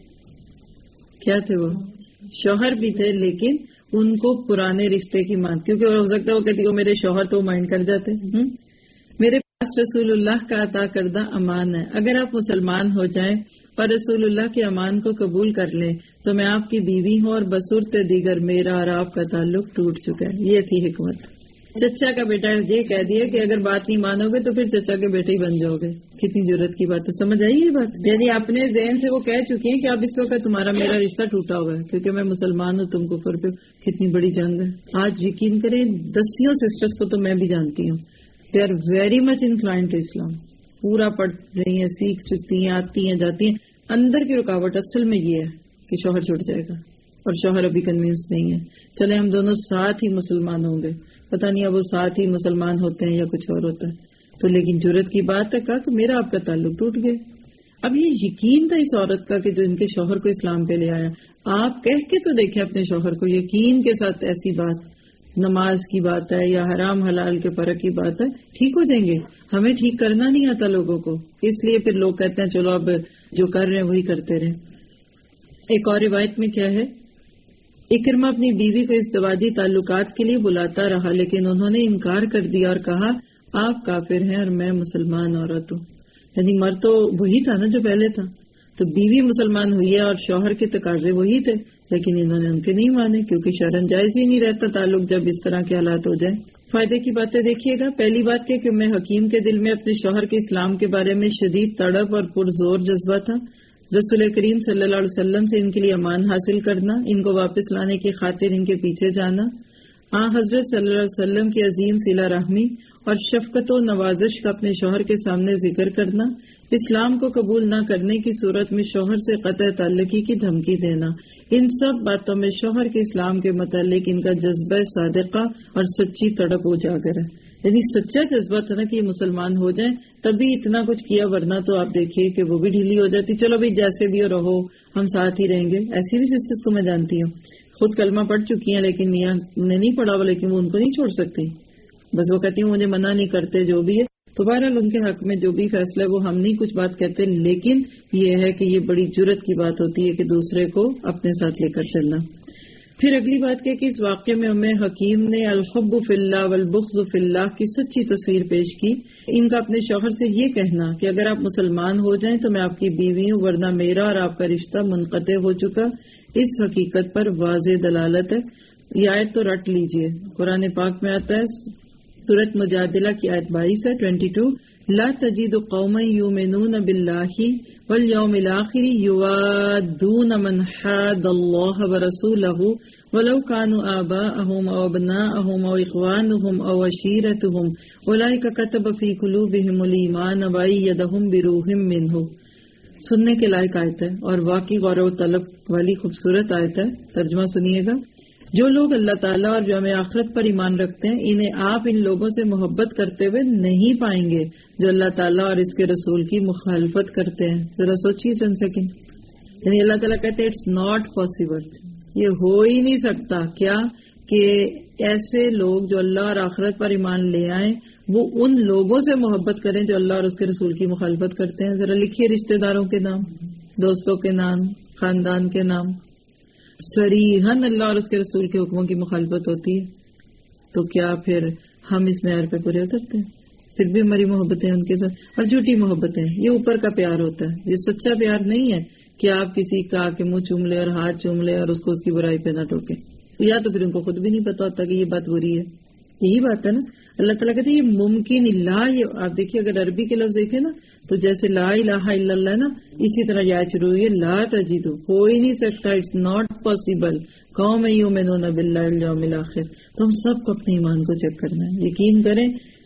کیا تھے؟ وہ شوہر بھی تھے لیکن ان کو پرانے رشتے کی مان، کیونکہ ہو سکتا ہے وہ کہتی وہ میرے شوہر تو مائنڈ کر جاتے۔ میرے پاس رسول اللہ کا عطا کردہ امان ہے، اگر آپ مسلمان ہو جائیں اور رسول اللہ کے امان کو قبول کر لیں تو میں آپ کی بیوی ہوں اور بصورت دیگر میرا اور آپ کا تعلق ٹوٹ چکا ہے۔ یہ تھی حکمت۔ چچا کا بیٹا یہ کہہ دیا کہ اگر بات نہیں مانو گے تو پھر چچا کے بیٹے ہی بن جاؤ گے۔ کتنی ضرورت کی بات ہے، سمجھ آئی یہ بات؟ یعنی اپنے ذہن سے وہ کہہ چکی ہیں کہ اب اس وقت تمہارا میرا رشتہ ٹوٹا ہوا ہے کیونکہ میں مسلمان ہوں، تم کفر پہ۔ کتنی بڑی جنگ ہے۔ آج یقین کریں دسیوں سسٹرز کو تو میں بھی جانتی ہوں، they are very much inclined to Islam, پورا پڑھ رہی ہیں، سیکھ چکی ہیں، آتی ہیں، جاتی ہیں۔ اندر کی رکاوٹ اصل میں یہ ہے کہ شوہر چھوٹ جائے گا اور شوہر ابھی کنوینس نہیں ہے، چلے ہم دونوں ساتھ ہی مسلمان ہوں گے، پتہ نہیں اب وہ ساتھ ہی مسلمان ہوتے ہیں یا کچھ اور ہوتا ہے تو، لیکن جرت کی بات ہے کہا کہ میرا آپ کا تعلق ٹوٹ گیا۔ اب یہ یقین تھا اس عورت کا کہ جو ان کے شوہر کو اسلام پہ لے آیا۔ آپ کہہ کے تو دیکھیں اپنے شوہر کو، یقین کے ساتھ ایسی بات، نماز کی بات ہے یا حرام حلال کے فرق کی بات ہے، ٹھیک ہو جائیں گے۔ ہمیں ٹھیک کرنا نہیں آتا لوگوں کو، اس لیے پھر لوگ کہتے ہیں چلو اب جو کر رہے ہیں وہی کرتے رہیں۔ ایک اور روایت میں کیا ہے، اکرمہ اپنی بیوی کو ازدواجی تعلقات کے لیے بلاتا رہا لیکن انہوں نے انکار کر دیا اور کہا آپ کافر ہیں اور میں مسلمان عورت ہوں۔ یعنی مرد تو وہی تھا نا جو پہلے تھا، تو بیوی مسلمان ہوئی ہے اور شوہر کے تقاضے وہی تھے لیکن انہوں نے ان کے نہیں مانے کیونکہ شرعاً جائز ہی نہیں رہتا تعلق جب اس طرح کے حالات ہو جائیں۔ فائدے کی باتیں دیکھیے گا۔ پہلی بات کہ میں حکیم کے دل میں اپنے شوہر کے اسلام کے بارے میں شدید تڑپ اور پرزور جذبہ تھا۔ رسول کریم صلی اللہ علیہ وسلم سے ان کے لیے امان حاصل کرنا، ان کو واپس لانے کی خاطر ان کے پیچھے جانا، حضرت صلی اللہ علیہ وسلم کی عظیم صلہ رحمی اور شفقت و نوازش کا اپنے شوہر کے سامنے ذکر کرنا، اسلام کو قبول نہ کرنے کی صورت میں شوہر سے قطع تعلقی کی دھمکی دینا، ان سب باتوں میں شوہر کے اسلام کے متعلق ان کا جذبہ صادقہ اور سچی تڑپ اجاگر ہے۔ یعنی سچا جذبہ تھا نا کہ یہ مسلمان ہو جائیں تبھی اتنا کچھ کیا، ورنہ تو آپ دیکھیے کہ وہ بھی ڈھیلی ہو جاتی، چلو بھائی جیسے بھی رہو ہم ساتھ ہی رہیں گے۔ ایسی بھی سسٹرز کو میں جانتی ہوں، خود کلمہ پڑھ چکی ہیں لیکن میاں نے نہیں پڑھا ہوا لیکن وہ ان کو نہیں چھوڑ سکتی، بس وہ کہتی ہوں مجھے منع نہیں کرتے جو بھی ہے۔ تو بہرحال ان کے حق میں جو بھی فیصلہ ہے وہ ہم نہیں کچھ بات کہتے، لیکن یہ ہے کہ یہ بڑی جرت کی بات ہوتی ہے کہ دوسرے کو اپنے ساتھ لے کر چلنا۔ پھر اگلی بات کہ اس واقعے میں حکیم نے الحب فی اللہ والبغض فی اللہ کی سچی تصویر پیش کی۔ ان کا اپنے شوہر سے یہ کہنا کہ اگر آپ مسلمان ہو جائیں تو میں آپ کی بیوی ہوں ورنہ میرا اور آپ کا رشتہ منقطع ہو چکا، اس حقیقت پر واضح دلالت ہے۔ یہ آیت تو رٹ لیجئے، قرآن پاک میں آتا ہے سورۃ مجادلہ کی آیت 22 ہے 22، لا تجد قوما یؤمنون باللہ والیوم الآخر یوادون من حاد اللہ ورسولہ ولو كانوا آباءهم او ابناءهم او اخوانهم او عشیرتهم اولئک کتب فی قلوبهم الایمان وأیدهم بروح منہ۔ سننے کے لائق آیت ہے اور واقعی غور و طلب والی خوبصورت آیت ہے۔ ترجمہ سنیے گا، جو لوگ اللہ تعالیٰ اور یوم آخرت پر ایمان رکھتے ہیں انہیں آپ ان لوگوں سے محبت کرتے ہوئے نہیں پائیں گے جو اللہ تعالیٰ اور اس کے رسول کی مخالفت کرتے ہیں۔ ذرا سوچیے چند سیکنڈ، یعنی اللہ تعالیٰ کہتے ہیں اٹس ناٹ پاسبل، یہ ہو ہی نہیں سکتا کیا کہ ایسے لوگ جو اللہ اور آخرت پر ایمان لے آئیں وہ ان لوگوں سے محبت کریں جو اللہ اور اس کے رسول کی مخالفت کرتے ہیں۔ ذرا لکھیے رشتہ داروں کے نام، دوستوں کے نام، خاندان کے نام، صریحاً اللہ اور اس کے رسول کے حکموں کی مخالفت ہوتی ہے تو کیا پھر ہم اس معیار پہ پورے اترتے ہیں؟ پھر بھی ہماری محبتیں ان کے ساتھ، اور جھوٹی محبتیں، یہ اوپر کا پیار ہوتا ہے، یہ سچا پیار نہیں ہے کہ آپ کسی کا کہ منہ چوم لے اور ہاتھ چوم لے اور اس کو اس کی برائی پہ نہ ٹوکے، یا تو پھر ان کو خود بھی نہیں پتا ہوتا کہ یہ بات بری ہے۔ یہی بات ہے نا، اللہ تعالیٰ کہتے ہیں یہ ممکن اللہ، یہ آپ دیکھیے اگر عربی کے لفظ دیکھیں نا تو جیسے لا الہ الا اللہ نا، اسی طرح یہ شروع ہوئی ہے لا تجد، ہو ہی نہیں سکتا، اٹس ناٹ پاسبل قوم یؤمنون باللہ والیوم الآخر۔ تو ہم سب کو اپنے ایمان کو چیک کرنا ہے۔ یقین کریں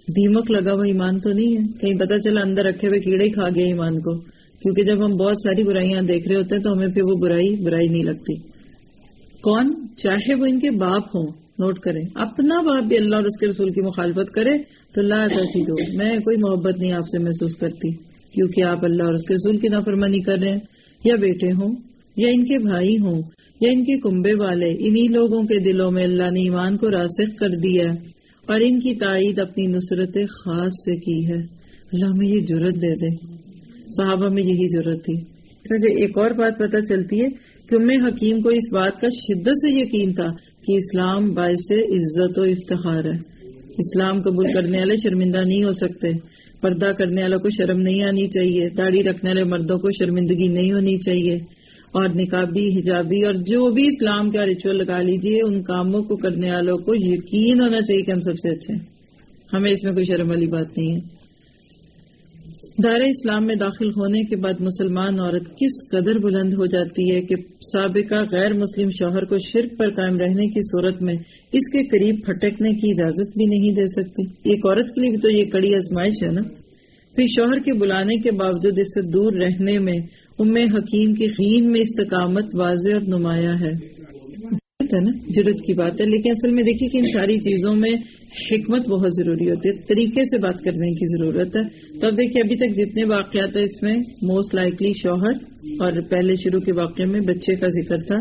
دیمک لگا ہوا ایمان تو نہیں ہے، کہیں پتہ چلا اندر رکھے ہوئے کیڑے ہی کھا گیا ایمان کو، کیونکہ جب ہم بہت ساری برائیاں دیکھ رہے ہوتے ہیں تو ہمیں پھر وہ برائی نہیں لگتی. کون چاہے وہ ان کے باپ ہوں، نوٹ کریں، اپنا باپ بھی اللہ اور اس کے رسول کی مخالفت کرے تو لا تعتذرو، میں کوئی محبت نہیں آپ سے محسوس کرتی کیونکہ آپ اللہ اور اس کے رسول کی نافرمانی کر رہے ہیں. یا بیٹے ہوں یا ان کے بھائی ہوں یا ان کے کنبے والے، انہی لوگوں کے دلوں میں اللہ نے ایمان کو راسخ کر دیا اور ان کی تائید اپنی نصرت خاص سے کی ہے. اللہ ہمیں یہ جرت دے دے، صحابہ میں یہی جرت تھی. ایک اور بات پتہ چلتی ہے کہ ام حکیم کو اس بات کا شدت سے یقین تھا کہ اسلام باعث عزت و افتخار ہے. اسلام قبول کرنے والے شرمندہ نہیں ہو سکتے، پردہ کرنے والوں کو شرم نہیں آنی چاہیے، داڑھی رکھنے والے مردوں کو شرمندگی نہیں ہونی چاہیے، اور نقابی حجابی اور جو بھی اسلام کا ریچول لگا لیجیے ان کاموں کو کرنے والوں کو یقین ہونا چاہیے کہ ہم سب سے اچھے ہیں. ہمیں اس میں کوئی شرم والی بات نہیں ہے. دائرہ اسلام میں داخل ہونے کے بعد مسلمان عورت کس قدر بلند ہو جاتی ہے کہ سابقہ غیر مسلم شوہر کو شرک پر قائم رہنے کی صورت میں اس کے قریب پھٹکنے کی اجازت بھی نہیں دے سکتی. ایک عورت کے لیے بھی تو یہ کڑی آزمائش ہے نا. پھر شوہر کے بلانے کے باوجود اس سے دور رہنے میں ام حکیم کی خین میں استقامت واضح اور نمایاں ہے نا، جرت کی بات ہے. لیکن اصل میں دیکھیے کہ ان ساری چیزوں میں حکمت بہت ضروری ہوتی ہے، طریقے سے بات کرنے کی ضرورت ہے. تب دیکھیے ابھی تک جتنے واقعات ہیں اس میں موسٹ لائکلی شوہر اور پہلے شروع کے واقعے میں بچے کا ذکر تھا.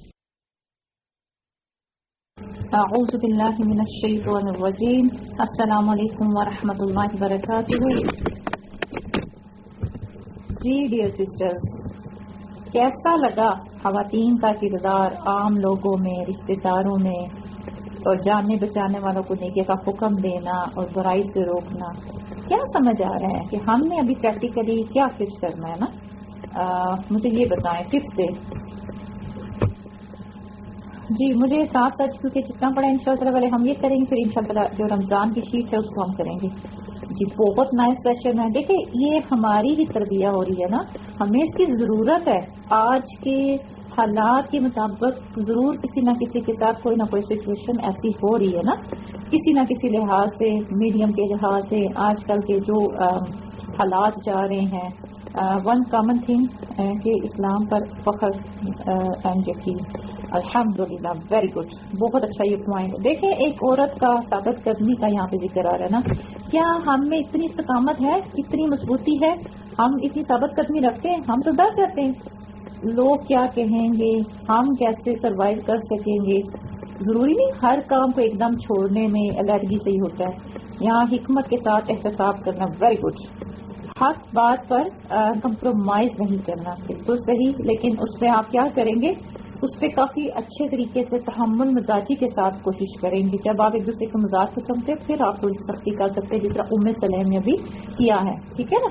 اعوذ باللہ من الشیطان الرجیم. السلام علیکم ورحمۃ اللہ وبرکاتہ. جی ڈیئر سسٹرز، کیسا لگا خواتین کا کردار عام لوگوں میں، رشتہ داروں میں، اور جاننے بچانے والوں کو نیکی کا حکم دینا اور برائی سے روکنا؟ کیا سمجھ آ رہا ہے کہ ہم نے ابھی پریکٹیکلی کیا فکس کرنا ہے نا؟ مجھے یہ بتائیں، ٹپس دیں. جی مجھے ساتھ ساتھ کیونکہ جتنا پڑا انشاءاللہ تعالی والے ہم یہ کریں گے، پھر انشاءاللہ جو رمضان کی شیٹ ہے اس کو ہم کریں گے. جی بہت نائس سیشن ہے. دیکھیں یہ ہماری ہی تربیہ ہو رہی ہے نا، ہمیں اس کی ضرورت ہے. آج کے حالات کے مطابق ضرور کسی نہ کسی کے ساتھ کوئی نہ کوئی سچویشن ایسی ہو رہی ہے نا، کسی نہ کسی لحاظ سے، میڈیم کے لحاظ سے، آج کل کے جو حالات جا رہے ہیں. ون کامن تھنگ کہ اسلام پر فخر اینڈ یقین. الحمدللہ، ویری گڈ، بہت اچھا یہ پوائنٹ. دیکھیں ایک عورت کا ثابت قدمی کا یہاں پہ ذکر آ رہا ہے نا. کیا ہم میں اتنی استقامت ہے، اتنی مضبوطی ہے، ہم اتنی ثابت قدمی رکھتے ہیں؟ ہم تو ڈر جاتے ہیں لوگ کیا کہیں گے، ہم کیسے سروائیو کر سکیں گے. ضروری نہیں ہر کام کو ایک دم چھوڑنے میں الرجی سے ہی ہوتا ہے. یہاں حکمت کے ساتھ احتساب کرنا، ویری گڈ. حق بات پر کمپرومائز نہیں کرنا، بالکل صحیح. لیکن اس پہ آپ کیا کریں گے؟ اس پہ کافی اچھے طریقے سے تحمل مزاجی کے ساتھ کوشش کریں گے. جب آپ ایک دوسرے کو مزاج کو سمجھتے پھر آپ تھوڑی سختی کر سکتے ہیں، جس طرح ام سلیم نے بھی کیا ہے. ٹھیک ہے نا.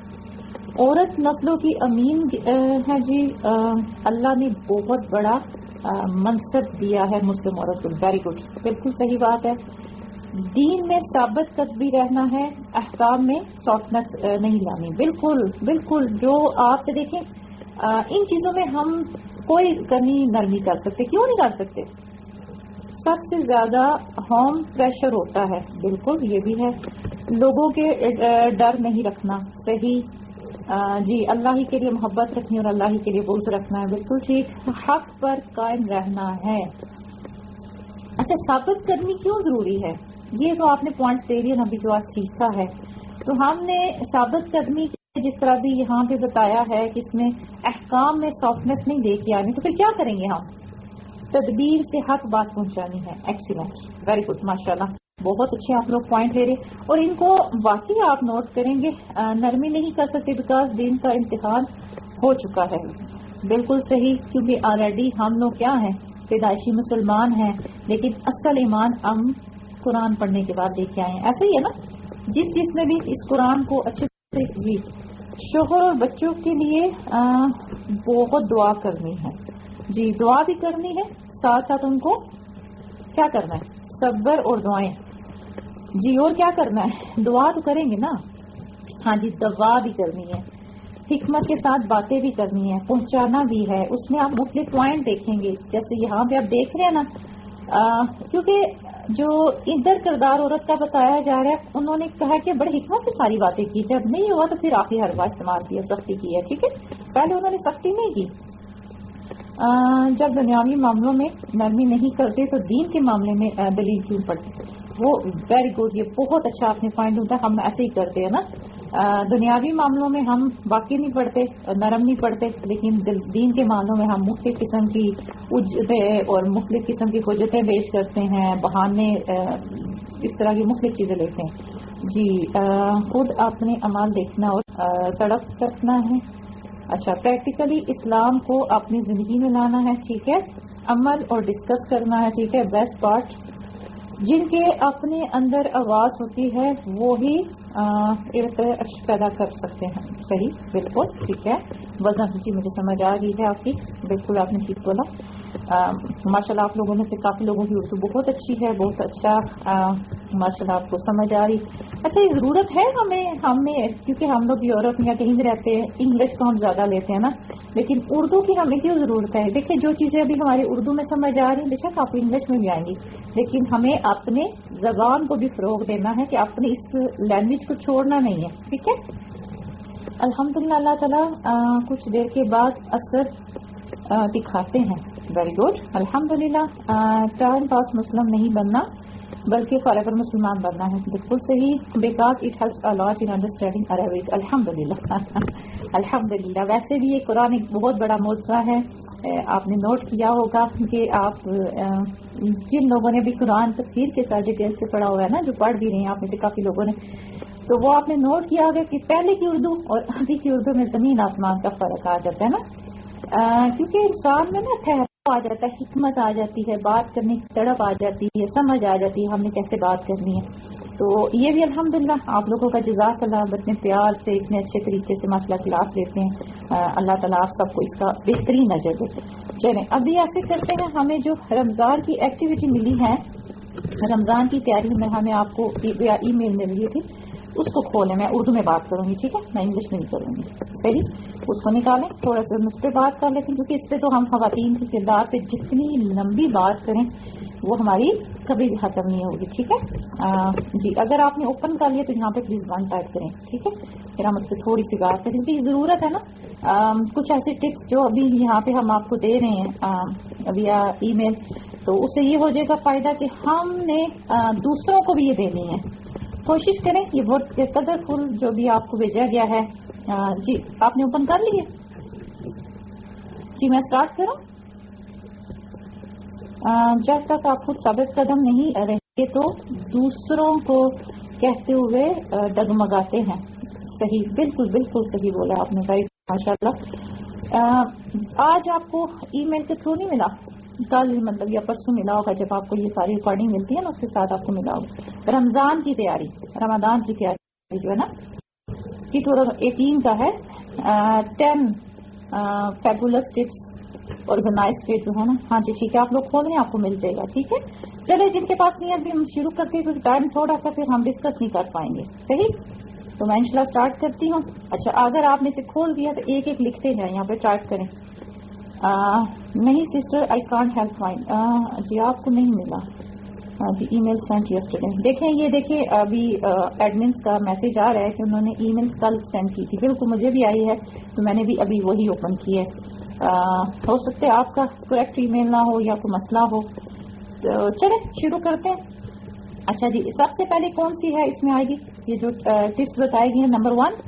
عورت نسلوں کی امین ہے. جی اللہ نے بہت بڑا منصب دیا ہے مسلم عورت کو. ویری گڈ، بالکل صحیح بات ہے. دین میں ثابت قدمی رہنا ہے، احکام میں سافٹنس نہیں لانی. بالکل بالکل. جو آپ دیکھیں ان چیزوں میں ہم کوئی کمی نرمی کر سکتے. کیوں نہیں کر سکتے؟ سب سے زیادہ ہوم پریشر ہوتا ہے. بالکل یہ بھی ہے. لوگوں کے ڈر نہیں رکھنا، صحیح. جی اللہ ہی کے لیے محبت رکھنی اور اللہ ہی کے لیے بغض رکھنا ہے. بالکل ٹھیک. حق پر قائم رہنا ہے. اچھا ثابت قدمی کیوں ضروری ہے؟ یہ تو آپ نے پوائنٹس دے دیے نا ابھی جو آج سیکھا ہے. تو ہم نے ثابت قدمی جس طرح بھی یہاں پہ بتایا ہے کہ اس میں احکام میں سافٹنس نہیں دے کے آنی، تو پھر کیا کریں گے ہم؟ تدبیر سے حق بات پہنچانی ہے. ایکسیلنٹ، ویری گڈ، ماشاءاللہ، بہت اچھے آپ لوگ پوائنٹ لے رہے. اور ان کو واقعی آپ نوٹ کریں گے. نرمی نہیں کر سکتے بیکاز دین کا امتحان ہو چکا ہے. بالکل صحیح. کیونکہ آلریڈی ہم لوگ کیا ہیں؟ پیدائشی مسلمان ہیں، لیکن اصل ایمان ہم قرآن پڑھنے کے بعد دیکھ کے آئے ہیں. ایسا ہی ہے نا. جس نے بھی اس قرآن کو اچھے سے جی شوہر اور بچوں کے لیے بہت دعا کرنی ہے. جی دعا بھی کرنی ہے، ساتھ ساتھ ان کو کیا کرنا ہے؟ صبر اور دعائیں. جی اور کیا کرنا ہے؟ دعا تو کریں گے نا. ہاں جی دعا بھی کرنی ہے، حکمت کے ساتھ باتیں بھی کرنی ہے، پہنچانا بھی ہے. اس میں آپ مختلف پوائنٹ دیکھیں گے. جیسے یہاں پہ آپ دیکھ رہے ہیں نا، کیونکہ جو ادھر کردار عورت کا بتایا جا رہا ہے، انہوں نے کہا کہ بڑے حکمت سے ساری باتیں کی، جب نہیں ہوا تو پھر آخری حربہ استعمال کیا، سختی کی ہے. ٹھیک ہے، پہلے انہوں نے سختی نہیں کی. جب دنیاوی معاملوں میں نرمی نہیں کرتے تو دین کے معاملے میں دلیل کیوں پڑتے؟ وہ ویری گڈ، یہ بہت اچھا آپ نے پوائنٹ ہوتا ہے. ہم ایسے ہی کرتے ہیں نا، دنیاوی معاملوں میں ہم باقی نہیں پڑھتے، نرم نہیں پڑھتے، لیکن دین کے معاملوں میں ہم مختلف قسم کی حجتیں اور مختلف قسم کی حجتیں پیش کرتے ہیں، بہانے اس طرح کی مختلف چیزیں لیتے ہیں. جی خود اپنے اعمال دیکھنا اور تڑپ کرنا ہے. اچھا، پریکٹیکلی اسلام کو اپنی زندگی میں لانا ہے. ٹھیک ہے، عمل اور ڈسکس کرنا ہے. ٹھیک ہے، بیسٹ پارٹ جن کے اپنے اندر آواز ہوتی ہے وہی پیدا کر سکتے ہیں. صحیح، بالکل ٹھیک ہے. وزن جی مجھے سمجھ آ رہی ہے آپ کی، بالکل آپ نے ٹھیک بولا. ماشاء اللہ آپ لوگوں میں سے کافی لوگوں کی اردو بہت اچھی ہے، بہت اچھا ماشاء اللہ آپ کو سمجھ آ رہی. اچھا، یہ ضرورت ہے ہمیں کیونکہ ہم لوگ یورپ میں کہیں بھی رہتے ہیں، انگلش کو ہم زیادہ لیتے ہیں نا، لیکن اردو کی ہمیں کیوں ضرورت ہے؟ دیکھیں جو چیزیں ابھی ہماری اردو میں سمجھ آ رہی ہیں بے شک آپ انگلش میں بھی آئیں گی، لیکن ہمیں اپنے زبان کو بھی فروغ دینا ہے کہ اپنی اس لینگویج کو چھوڑنا نہیں ہے. ٹھیک ہے، الحمدللہ اللہ تعالیٰ کچھ دیر کے بعد اثر دکھاتے ہیں. ویری گڈ، الحمدللہ. ٹائم پاس مسلم نہیں بننا بلکہ فار ایور مسلمان بننا ہے. بالکل صحیح، because it helps a lot in understanding Arabic. الحمدللہ الحمدللہ. ویسے بھی یہ قرآن ایک بہت بڑا معجزہ ہے. آپ نے نوٹ کیا ہوگا کہ آپ جن لوگوں نے بھی قرآن تفسیر کے ساتھ ڈیٹیل سے پڑھا ہوا ہے نا، جو پڑھ بھی رہے ہیں آپ میں سے کافی لوگوں نے، تو وہ آپ نے نوٹ کیا ہوگا کہ پہلے کی اردو اور ابھی کی اردو میں زمین آسمان کا فرق آ جاتا ہے نا. کیونکہ انسان میں نا ٹھہراؤ آ جاتا ہے، حکمت آ جاتی ہے، بات کرنے کی تڑپ آ جاتی ہے، سمجھ آ جاتی ہے ہم نے کیسے بات کرنی ہے. تو یہ بھی الحمدللہ آپ لوگوں کا جزاک اللہ، اتنے پیار سے اتنے اچھے طریقے سے ماشاءاللہ کلاس لیتے ہیں. اللہ تعالیٰ آپ سب کو اس کا بہترین اجر دے. چلیں ابھی ایسے کرتے ہیں، ہمیں جو رمضان کی ایکٹیویٹی ملی ہے، رمضان کی تیاری میں ہمیں آپ کو ای میل مل رہی تھی، اس کو کھولیں. میں اردو میں بات کروں گی، ٹھیک ہے، میں انگلش میں نہیں کروں گی. صحیح، اس کو نکالیں، تھوڑا سا مجھ پہ بات کر لیتے ہیں کیونکہ اس پہ تو ہم خواتین کے کردار پہ جتنی لمبی بات کریں وہ ہماری کبھی بھی ختم نہیں ہوگی. ٹھیک ہے جی، اگر آپ نے اوپن کر لیا تو یہاں پہ پلیز 1 ٹائپ کریں. ٹھیک ہے، پھر ہم اس پہ تھوڑی سی بات کریں کیونکہ ضرورت ہے نا. کچھ ایسے ٹپس جو ابھی یہاں پہ ہم آپ کو دے رہے ہیں ویا ای میل، تو اس سے یہ ہو جائے گا فائدہ کہ ہم نے دوسروں کو بھی یہ دینی ہے. کوشش کریں یہ بہت قدر فل جو بھی آپ کو بھیجا گیا ہے. جی آپ نے اوپن کر لیے؟ جی میں سٹارٹ کروں. جب تک آپ خود ثابت قدم نہیں رہتے تو دوسروں کو کہتے ہوئے ڈگمگاتے ہیں. صحیح، بالکل بالکل صحیح بولا آپ نے بھائی، ماشاء اللہ. آج آپ کو ای میل کے تھرو نہیں ملا، کل مطلب یا پرسوں ملا ہوگا جب آپ کو یہ ساری ریکارڈنگ ملتی ہے نا، اس کے ساتھ آپ کو ملا ہوگا. رمضان کی تیاری، رمضان کی تیاری جو ہے نا 2018 کا ہے. 10 فیبولس ٹپس آرگنائز پہ جو ہے نا. ہاں جی ٹھیک ہے، آپ لوگ کھول لیں، آپ کو مل جائے گا. ٹھیک ہے، چلے جن کے پاس نہیں ابھی ہم شروع کرتے ہیں کیونکہ ٹائم تھوڑا سا پھر ہم ڈسکس نہیں کر پائیں گے. صحیح، تو میں انشاءاللہ سٹارٹ کرتی ہوں. اچھا، اگر آپ نے اسے کھول دیا تو ایک ایک لکھتے جائیں، یہاں پہ ٹائپ کریں. نہیں sister I can't help find. جی آپ کو نہیں ملا جی ای میل سینڈ یسٹرڈے. دیکھیں یہ دیکھیں ابھی ایڈمنس کا میسج آ رہا ہے کہ انہوں نے ای میلس کل سینڈ کی تھی. بالکل مجھے بھی آئی ہے تو میں نے بھی ابھی وہی اوپن کی ہے. ہو سکتا ہے آپ کا کریکٹ ای میل نہ ہو یا کوئی مسئلہ ہو. تو چلیں شروع کرتے ہیں. اچھا جی، سب سے پہلے کون سی ہے اس میں آئے گی یہ جو ٹپس بتائی گئی ہیں؟ نمبر 1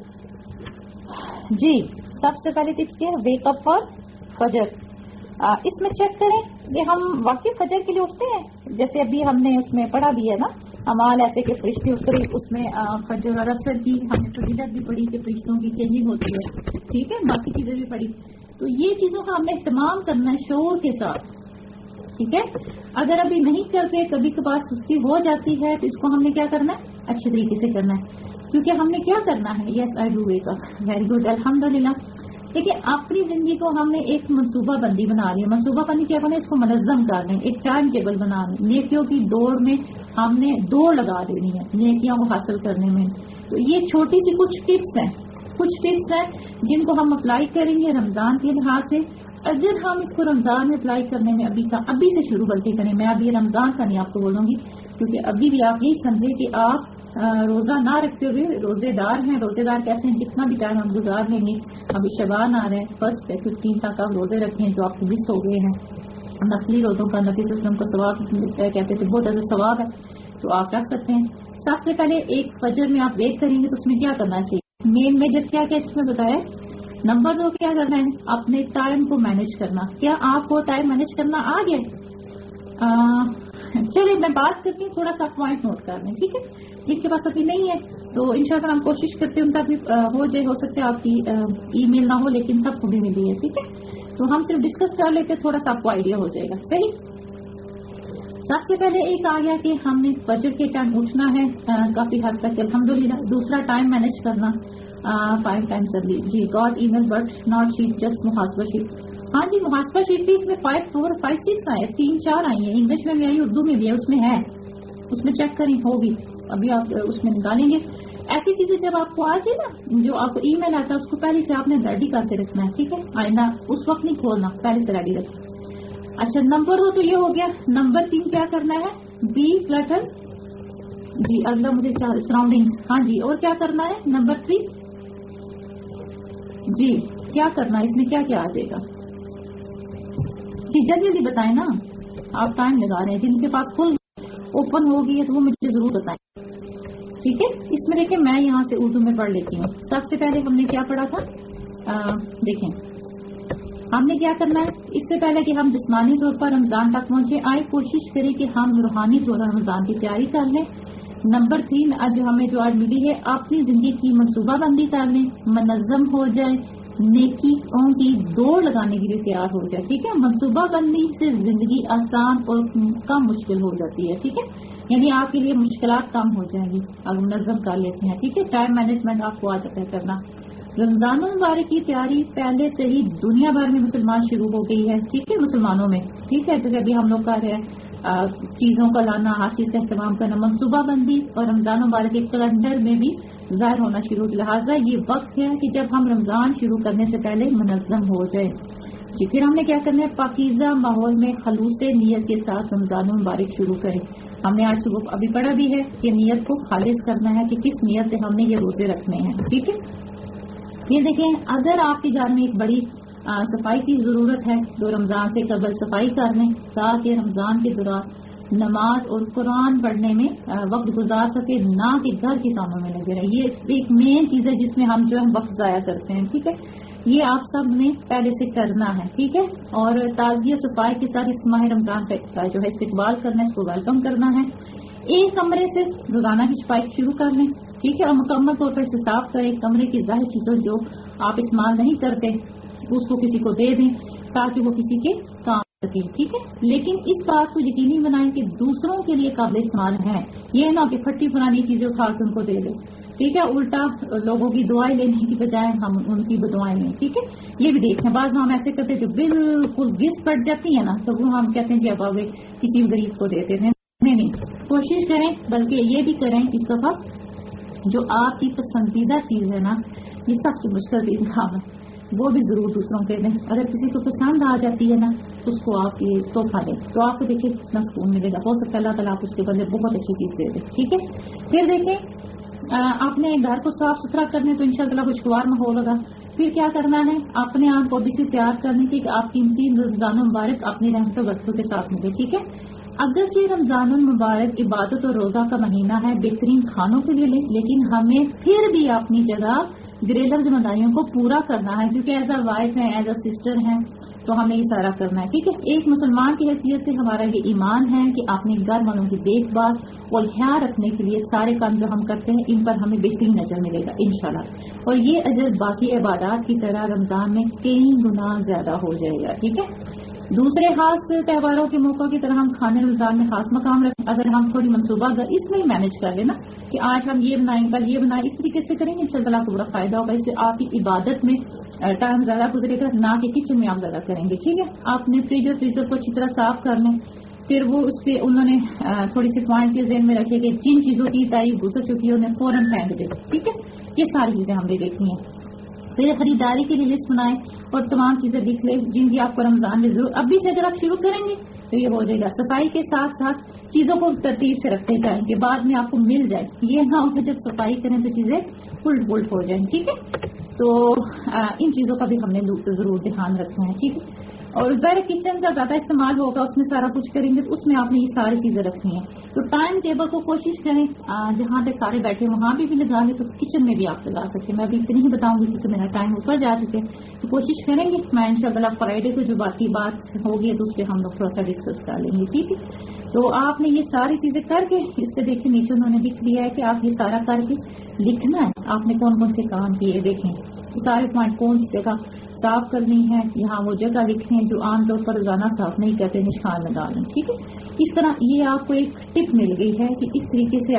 جی، سب سے پہلے ٹپس کیا ہے؟ ویک اپ فار فجر. اس میں چیک کریں کہ ہم واقعی فجر کے لیے اٹھتے ہیں. جیسے ابھی ہم نے اس میں پڑھا بھی ہے نا، امال ایسے کہ فرشتے اترے، اس میں فجر اور عصر کی ہم نے فضیلت بھی پڑھی کہ فرشتوں کی چینجنگ ہوتی ہے. ٹھیک ہے، باقی چیزیں بھی پڑھی. تو یہ چیزوں کا ہم نے اہتمام کرنا ہے شعور کے ساتھ. ٹھیک ہے، اگر ابھی نہیں کرتے، کبھی کبھار سستی ہو جاتی ہے، تو اس کو ہم نے کیا کرنا ہے؟ اچھے طریقے سے کرنا ہے. کیونکہ ہم نے کیا کرنا ہے؟ Yes I do wake up. Very good, الحمدللہ. دیکھیے اپنی زندگی کو ہم نے ایک منصوبہ بندی بنا لی. منصوبہ بندی کیا کرنا ہے؟ اس کو منظم کرنا ہے، ایک ٹائم ٹیبل بنانا. نیکیوں کی دوڑ میں ہم نے دوڑ لگا دینی ہے نیکیوں کو حاصل کرنے میں. تو یہ چھوٹی سی کچھ ٹپس ہیں جن کو ہم اپلائی کریں گے رمضان کے لحاظ سے. اگر ہم اس کو رمضان میں اپلائی کرنے میں ابھی سے شروع غلطی کریں، میں ابھی رمضان کا نہیں آپ کو بولوں گی، کیونکہ ابھی بھی آپ یہی سمجھے کہ آپ روزہ نہ رکھتے ہوئے روزے دار ہیں. روزے دار کیسے ہیں؟ جتنا بھی ٹائم ہم گزار لیں گے، ابھی شعبان آ رہے ہیں، فرسٹ ہے 15 تک آپ روزے رکھیں جو آپ کو مس ہو گئے ہیں. نقلی روزوں کا نبی صلی اللہ علیہ وسلم کا ثواب کہتے تھے بہت زیادہ ثواب ہے، تو آپ رکھ سکتے ہیں. سب سے پہلے ایک فجر میں آپ ویٹ کریں گے تو اس میں کیا کرنا چاہیے؟ مین میجر کیا کیا اس میں بتایا. نمبر 2 کیا کرنا ہے؟ اپنے ٹائم کو مینج کرنا. کیا آپ کو ٹائم مینج کرنا آ گیا؟ چلیے میں بات کرتی ہوں، تھوڑا سا پوائنٹ نوٹ کر لیں، ٹھیک ہے. جن کے پاس ابھی نہیں ہے تو انشاءاللہ ہم کوشش کرتے ہیں ان کا بھی ہو جائے. ہو سکتا ہے آپ کی ای میل نہ ہو لیکن سب کو بھی ملی ہے، ٹھیک ہے. تو ہم صرف ڈسکس کر لیتے، تھوڑا سا آپ کو آئیڈیا ہو جائے گا. صحیح. سب سے پہلے ایک آ گیا کہ ہم نے فجر کے ٹائم اٹھنا ہے کافی حد تک الحمدللہ. دوسرا ٹائم مینج کرنا 5 times ارلی. جی got email but not sheet just محاسبہ شیٹ. ہاں جی محاسبہ شیٹ بھی اس میں 5 4 5 6 آئے، 3 4 آئی ہیں. انگلش میں بھی آئی، اردو میں بھی ہے، اس میں ہے، اس میں چیک کریں ہوگی. ابھی آپ اس میں نکالیں گے. ایسی چیزیں جب آپ کو آ جائے نا، جو آپ کو ای میل آتا ہے اس کو پہلے سے آپ نے ریڈی کر کے رکھنا ہے، ٹھیک ہے. آئندہ اس وقت نہیں کھولنا، پہلے سے ریڈی رکھنا. اچھا نمبر 2 تو یہ ہو گیا. نمبر 3 کیا کرنا ہے؟ Be flatter. جی اگلا مجھے سراؤنڈنگ. ہاں جی اور کیا کرنا ہے؟ نمبر 3 جی کیا کرنا ہے؟ اس میں کیا کیا آ جائے گا؟ جی جلدی جلدی بتائیں نا، آپ ٹائم لگا رہے ہیں. جن کے پاس فل اوپن ہوگی ہے تو وہ مجھے ضرور بتائیں، ٹھیک ہے. اس میں دیکھیں میں یہاں سے اردو میں پڑھ لیتی ہوں. سب سے پہلے ہم نے کیا پڑھا تھا؟ دیکھیں ہم نے کیا کرنا ہے. اس سے پہلے کہ ہم جسمانی طور پر رمضان تک پہنچے، آئے کوشش کریں کہ ہم روحانی طور پر رمضان کی تیاری کر لیں. نمبر 3 جو آج ملی ہے، اپنی زندگی کی منصوبہ بندی کر لیں، منظم ہو جائے، نیکیوں کی دوڑ لگانے کے لیے تیار ہو جائے، ٹھیک ہے. منصوبہ بندی سے زندگی آسان اور کم مشکل ہو جاتی ہے، ٹھیک ہے. یعنی آپ کے لیے مشکلات کم ہو جائیں گی اگر منظم کر لیتے ہیں، ٹھیک ہے. ٹائم مینجمنٹ آپ کو آ جاتا ہے کرنا. رمضان المبارک کی تیاری پہلے سے ہی دنیا بھر میں مسلمان شروع ہو گئی ہے، ٹھیک ہے. مسلمانوں میں ٹھیک ہے، جیسے ابھی ہم لوگ کر رہے ہیں چیزوں کا لانا، ہر چیز کا اہتمام کرنا، منصوبہ بندی اور رمضان مبارک کے کیلنڈر میں بھی ظاہر ہونا شروع. لہٰذا یہ وقت ہے کہ جب ہم رمضان شروع کرنے سے پہلے منظم ہو جائے. جی پھر ہم نے کیا کرنا ہے؟ پاکیزہ ماحول میں خلوص نیت کے ساتھ رمضان مبارک شروع کریں. ہم نے آج صبح ابھی پڑھا بھی ہے کہ نیت کو خالص کرنا ہے کہ کس نیت سے ہم نے یہ روزے رکھنے ہیں، ٹھیک ہے. یہ دیکھیں اگر آپ کے گھر میں ایک بڑی صفائی کی ضرورت ہے تو رمضان سے قبل صفائی کر لیں تاکہ رمضان کے دوران نماز اور قرآن پڑھنے میں وقت گزار سکے، نہ کہ گھر کے کاموں میں لگے رہے. یہ ایک مین چیز ہے جس میں ہم جو ہے وقت ضائع کرتے ہیں، ٹھیک ہے. یہ آپ سب نے پہلے سے کرنا ہے، ٹھیک ہے. اور تازگی اور صفائی کے ساتھ اس ماہ رمضان کا جو ہے استقبال کرنا ہے، اس کو ویلکم کرنا ہے. ایک کمرے سے روزانہ کی صفائی شروع کر لیں، ٹھیک ہے. اور مکمل طور پر اسے صاف کریں. کمرے کی ظاہر چیزوں جو آپ استعمال نہیں کرتے اس کو کسی کو دے دیں تاکہ وہ کسی کے کام سکے، ٹھیک ہے. لیکن اس بات کو یقینی بنائیں کہ دوسروں کے لیے قابل استعمال ہے. یہ نہ کہ پھٹی پرانی چیزیں اٹھا کے ان کو دے دیں، ٹھیک ہے. الٹا لوگوں کی دعائیں لینے کی بجائے ہم ان کی بدعائیں لیں، ٹھیک ہے. یہ بھی دیکھیں بعض ہم ایسے کرتے جو بالکل گس پڑ جاتی ہے نا تو وہ ہم کہتے ہیں جی اب آگے کسی غریب کو دیتے ہیں. نہیں، کوشش کریں بلکہ یہ بھی کریں اس دفعہ جو آپ کی پسندیدہ چیز ہے نا، یہ سب سے مشکل کام ہے، وہ بھی ضرور دوسروں کے دیں. اگر کسی کو پسند آ جاتی ہے نا اس کو آپ یہ تحفہ دیں تو آپ کو دیکھیں کتنا سکون ملے گا. ہو سکتا ہے اللہ تعالیٰ آپ اس کے بدلے بہت اچھی چیز دے دیں، ٹھیک ہے. پھر دیکھیں آپ نے گھر کو صاف ستھرا کرنے تو انشاءاللہ خوشگوار ماحول ہوگا. پھر کیا کرنا ہے؟ اپنے آپ کو بھی سے تیار کرنے کی کہ آپ قیمتی رمضان المبارک اپنی رحمت و برکتوں کے ساتھ ملے، ٹھیک ہے. اگرچہ رمضان المبارک عبادت اور روزہ کا مہینہ ہے، بہترین کھانوں کے لیے لیکن ہمیں پھر بھی اپنی جگہ گریلر ذمہ داریوں کو پورا کرنا ہے کیونکہ ایز اے وائف ہے، ایز اے سسٹر ہیں تو ہمیں یہ سارا کرنا ہے، ٹھیک ہے. ایک مسلمان کی حیثیت سے ہمارا یہ ایمان ہے کہ اپنے گھر والوں کی دیکھ بھال اور خیال رکھنے کے لیے سارے کام جو ہم کرتے ہیں ان پر ہمیں بہترین اجر ملے گا انشاءاللہ. اور یہ اجر باقی عبادات کی طرح رمضان میں کئی گنا زیادہ ہو جائے گا، ٹھیک ہے. دوسرے خاص تہواروں کے موقع کی طرح ہم کھانے رمضان میں خاص مقام رکھیں. اگر ہم تھوڑی منصوبہ اگر اس میں ہی مینج کر لیں نا کہ آج ہم یہ بنائیں کل یہ بنائیں، اس طریقے سے کریں گے انشاءاللہ آپ کو بڑا فائدہ ہوگا. اس سے آپ کی عبادت میں ٹائم زیادہ گزرے گا، نہ کہ کچن میں آپ زیادہ کریں گے، ٹھیک ہے. آپ نے فریج اور فریزر کو اچھی طرح صاف کر لیں. پھر وہ اس پہ انہوں نے تھوڑی سی پوائنٹ کے ذہن میں رکھے کہ جن چیزوں کی تاریخ گزر چکی ہے انہیں فوراً پھینک دے، ٹھیک ہے. یہ ساری چیزیں ہم نے دیکھی ہیں. پھر خریداری کے لیے لسٹ بنائیں اور تمام چیزیں لکھ لیں جن کی آپ کو رمضان میں ضرور اب بھی سے اگر آپ شروع کریں گے تو یہ ہو جائے گا. صفائی کے ساتھ ساتھ چیزوں کو ترتیب سے رکھتے جائیں کہ بعد میں آپ کو مل جائے. یہ نہ ہو کہ جب صفائی کریں تو چیزیں الٹ پلٹ ہو جائیں. ٹھیک ہے, تو ان چیزوں کا بھی ہم نے ضرور دھیان رکھنا ہے. ٹھیک ہے, اور ظاہر کچن کا زیادہ استعمال ہوگا, اس میں سارا کچھ کریں گے تو اس میں آپ نے یہ ساری چیزیں رکھنی ہیں. تو ٹائم ٹیبل کو کوشش کریں جہاں پہ سارے بیٹھے وہاں بھی لگا لیں, تو کچن میں بھی آپ لگا سکتے ہیں. میں ابھی اتنی ہی بتاؤں گی کیونکہ میرا ٹائم اوپر جا چکے, تو کوشش کریں گے. میں انشاءاللہ فرائیڈے کو جو باقی بات ہوگی تو اس پہ ہم لوگ تھوڑا سا ڈسکس کر لیں گے. ٹھیک ہے, تو آپ نے یہ ساری چیزیں کر کے اس پہ دیکھیں نیچے انہوں نے لکھ دیا ہے کہ آپ یہ سارا کر کے لکھنا ہے آپ نے کون کون سے کام کیے. دیکھیں سارے پوائنٹ کون سی جگہ صاف کرنی ہے, یہاں وہ جگہ لکھیں جو عام طور پر روزانہ صاف نہیں کرتے, نشان لگا لیں. ٹھیک ہے, اس طرح یہ آپ کو ایک ٹپ مل گئی ہے کہ اس طریقے سے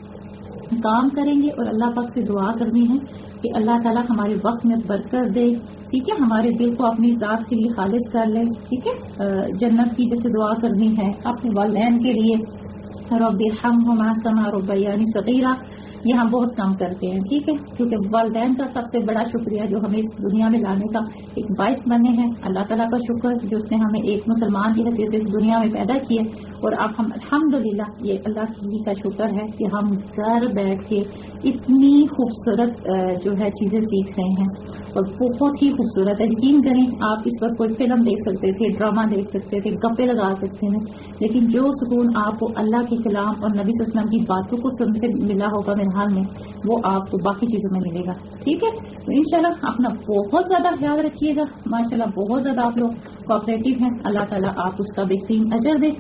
آپ کام کریں گے اور اللہ پاک سے دعا کرنی ہے کہ اللہ تعالیٰ ہمارے وقت میں برکت دے. ٹھیک ہے, ہمارے دل کو اپنی ذات کے لیے خالص کر لے. ٹھیک ہے, جنت کی جیسے دعا کرنی ہے اپنے والدین کے لیے, رب ارحمہما کما ربیانی صغیرا, یہ ہم بہت کم کرتے ہیں. ٹھیک ہے, کیونکہ والدین کا سب سے بڑا شکریہ جو ہمیں اس دنیا میں لانے کا ایک باعث بنے ہیں. اللہ تعالیٰ کا شکر جو اس نے ہمیں ایک مسلمان کی حیثیت اس دنیا میں پیدا کیے, اور اب ہم الحمدللہ یہ اللہ کی کا شکر ہے کہ ہم گھر بیٹھ کے اتنی خوبصورت جو ہے چیزیں سیکھ رہے ہیں, اور بہت ہی خوبصورت ہے. یقین کریں آپ اس وقت کوئی فلم دیکھ سکتے تھے, ڈرامہ دیکھ سکتے تھے, گپے لگا سکتے ہیں, لیکن جو سکون آپ کو اللہ کے کلام اور نبی صلی اللہ علیہ وسلم کی باتوں کو سن سے ملا ہوگا میرے حال میں, وہ آپ کو باقی چیزوں میں ملے گا. ٹھیک ہے, تو انشاءاللہ اپنا بہت زیادہ خیال رکھیے گا. ماشاءاللہ بہت زیادہ آپ لوگ کوآپریٹو ہیں, اللہ تعالیٰ آپ اس کا بہترین اجر دے.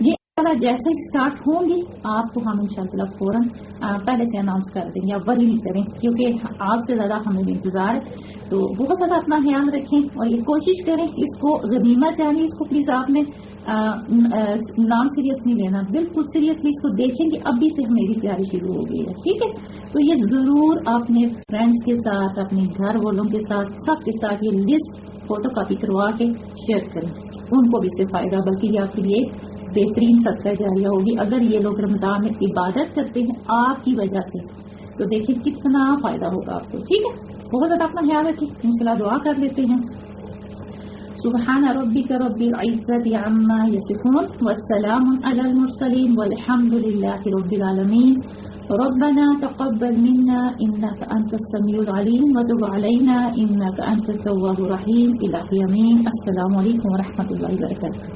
جیسے ہی اسٹارٹ ہوں گی آپ کو ہم انشاءاللہ فوراً پہلے سے اناؤنس کر دیں گے, یا وری نہیں کریں کیونکہ آپ سے زیادہ ہمیں بھی انتظار ہے. تو بہت زیادہ اپنا خیال رکھیں اور یہ کوشش کریں اس کو غنیمت جانیں, اس کو پلیز آپ نے نام سیریس نہیں لینا, بالکل سیریسلی اس کو دیکھیں گے. ابھی سے میری تیاری شروع ہو گئی ہے. ٹھیک ہے, تو یہ ضرور اپنے فرینڈس کے ساتھ, اپنے گھر والوں کے ساتھ, سب کے ساتھ یہ لسٹ فوٹو کاپی کروا کے شیئر کریں, ان کو بھی اس سے فائدہ, بلکہ یہ آپ کے لیے بہترین صدقہ جاریہ ہوگی. اگر یہ لوگ رمضان میں عبادت کرتے ہیں آپ کی وجہ سے تو دیکھیں کتنا فائدہ ہوگا آپ کو. ٹھیک ہے, بہت زیادہ اپنا خیال رکھیں. انشاءاللہ دعا کر لیتے ہیں. سبحان ربک رب العزت عما یصفون والسلام علی المرسلین والحمد للہ رب العالمین. ربنا تقبل منا انك انت السميع العليم وتب علينا انك انت التواب الرحيم. الہی امین. السلام علیکم ورحمۃ اللہ وبرکاتہ.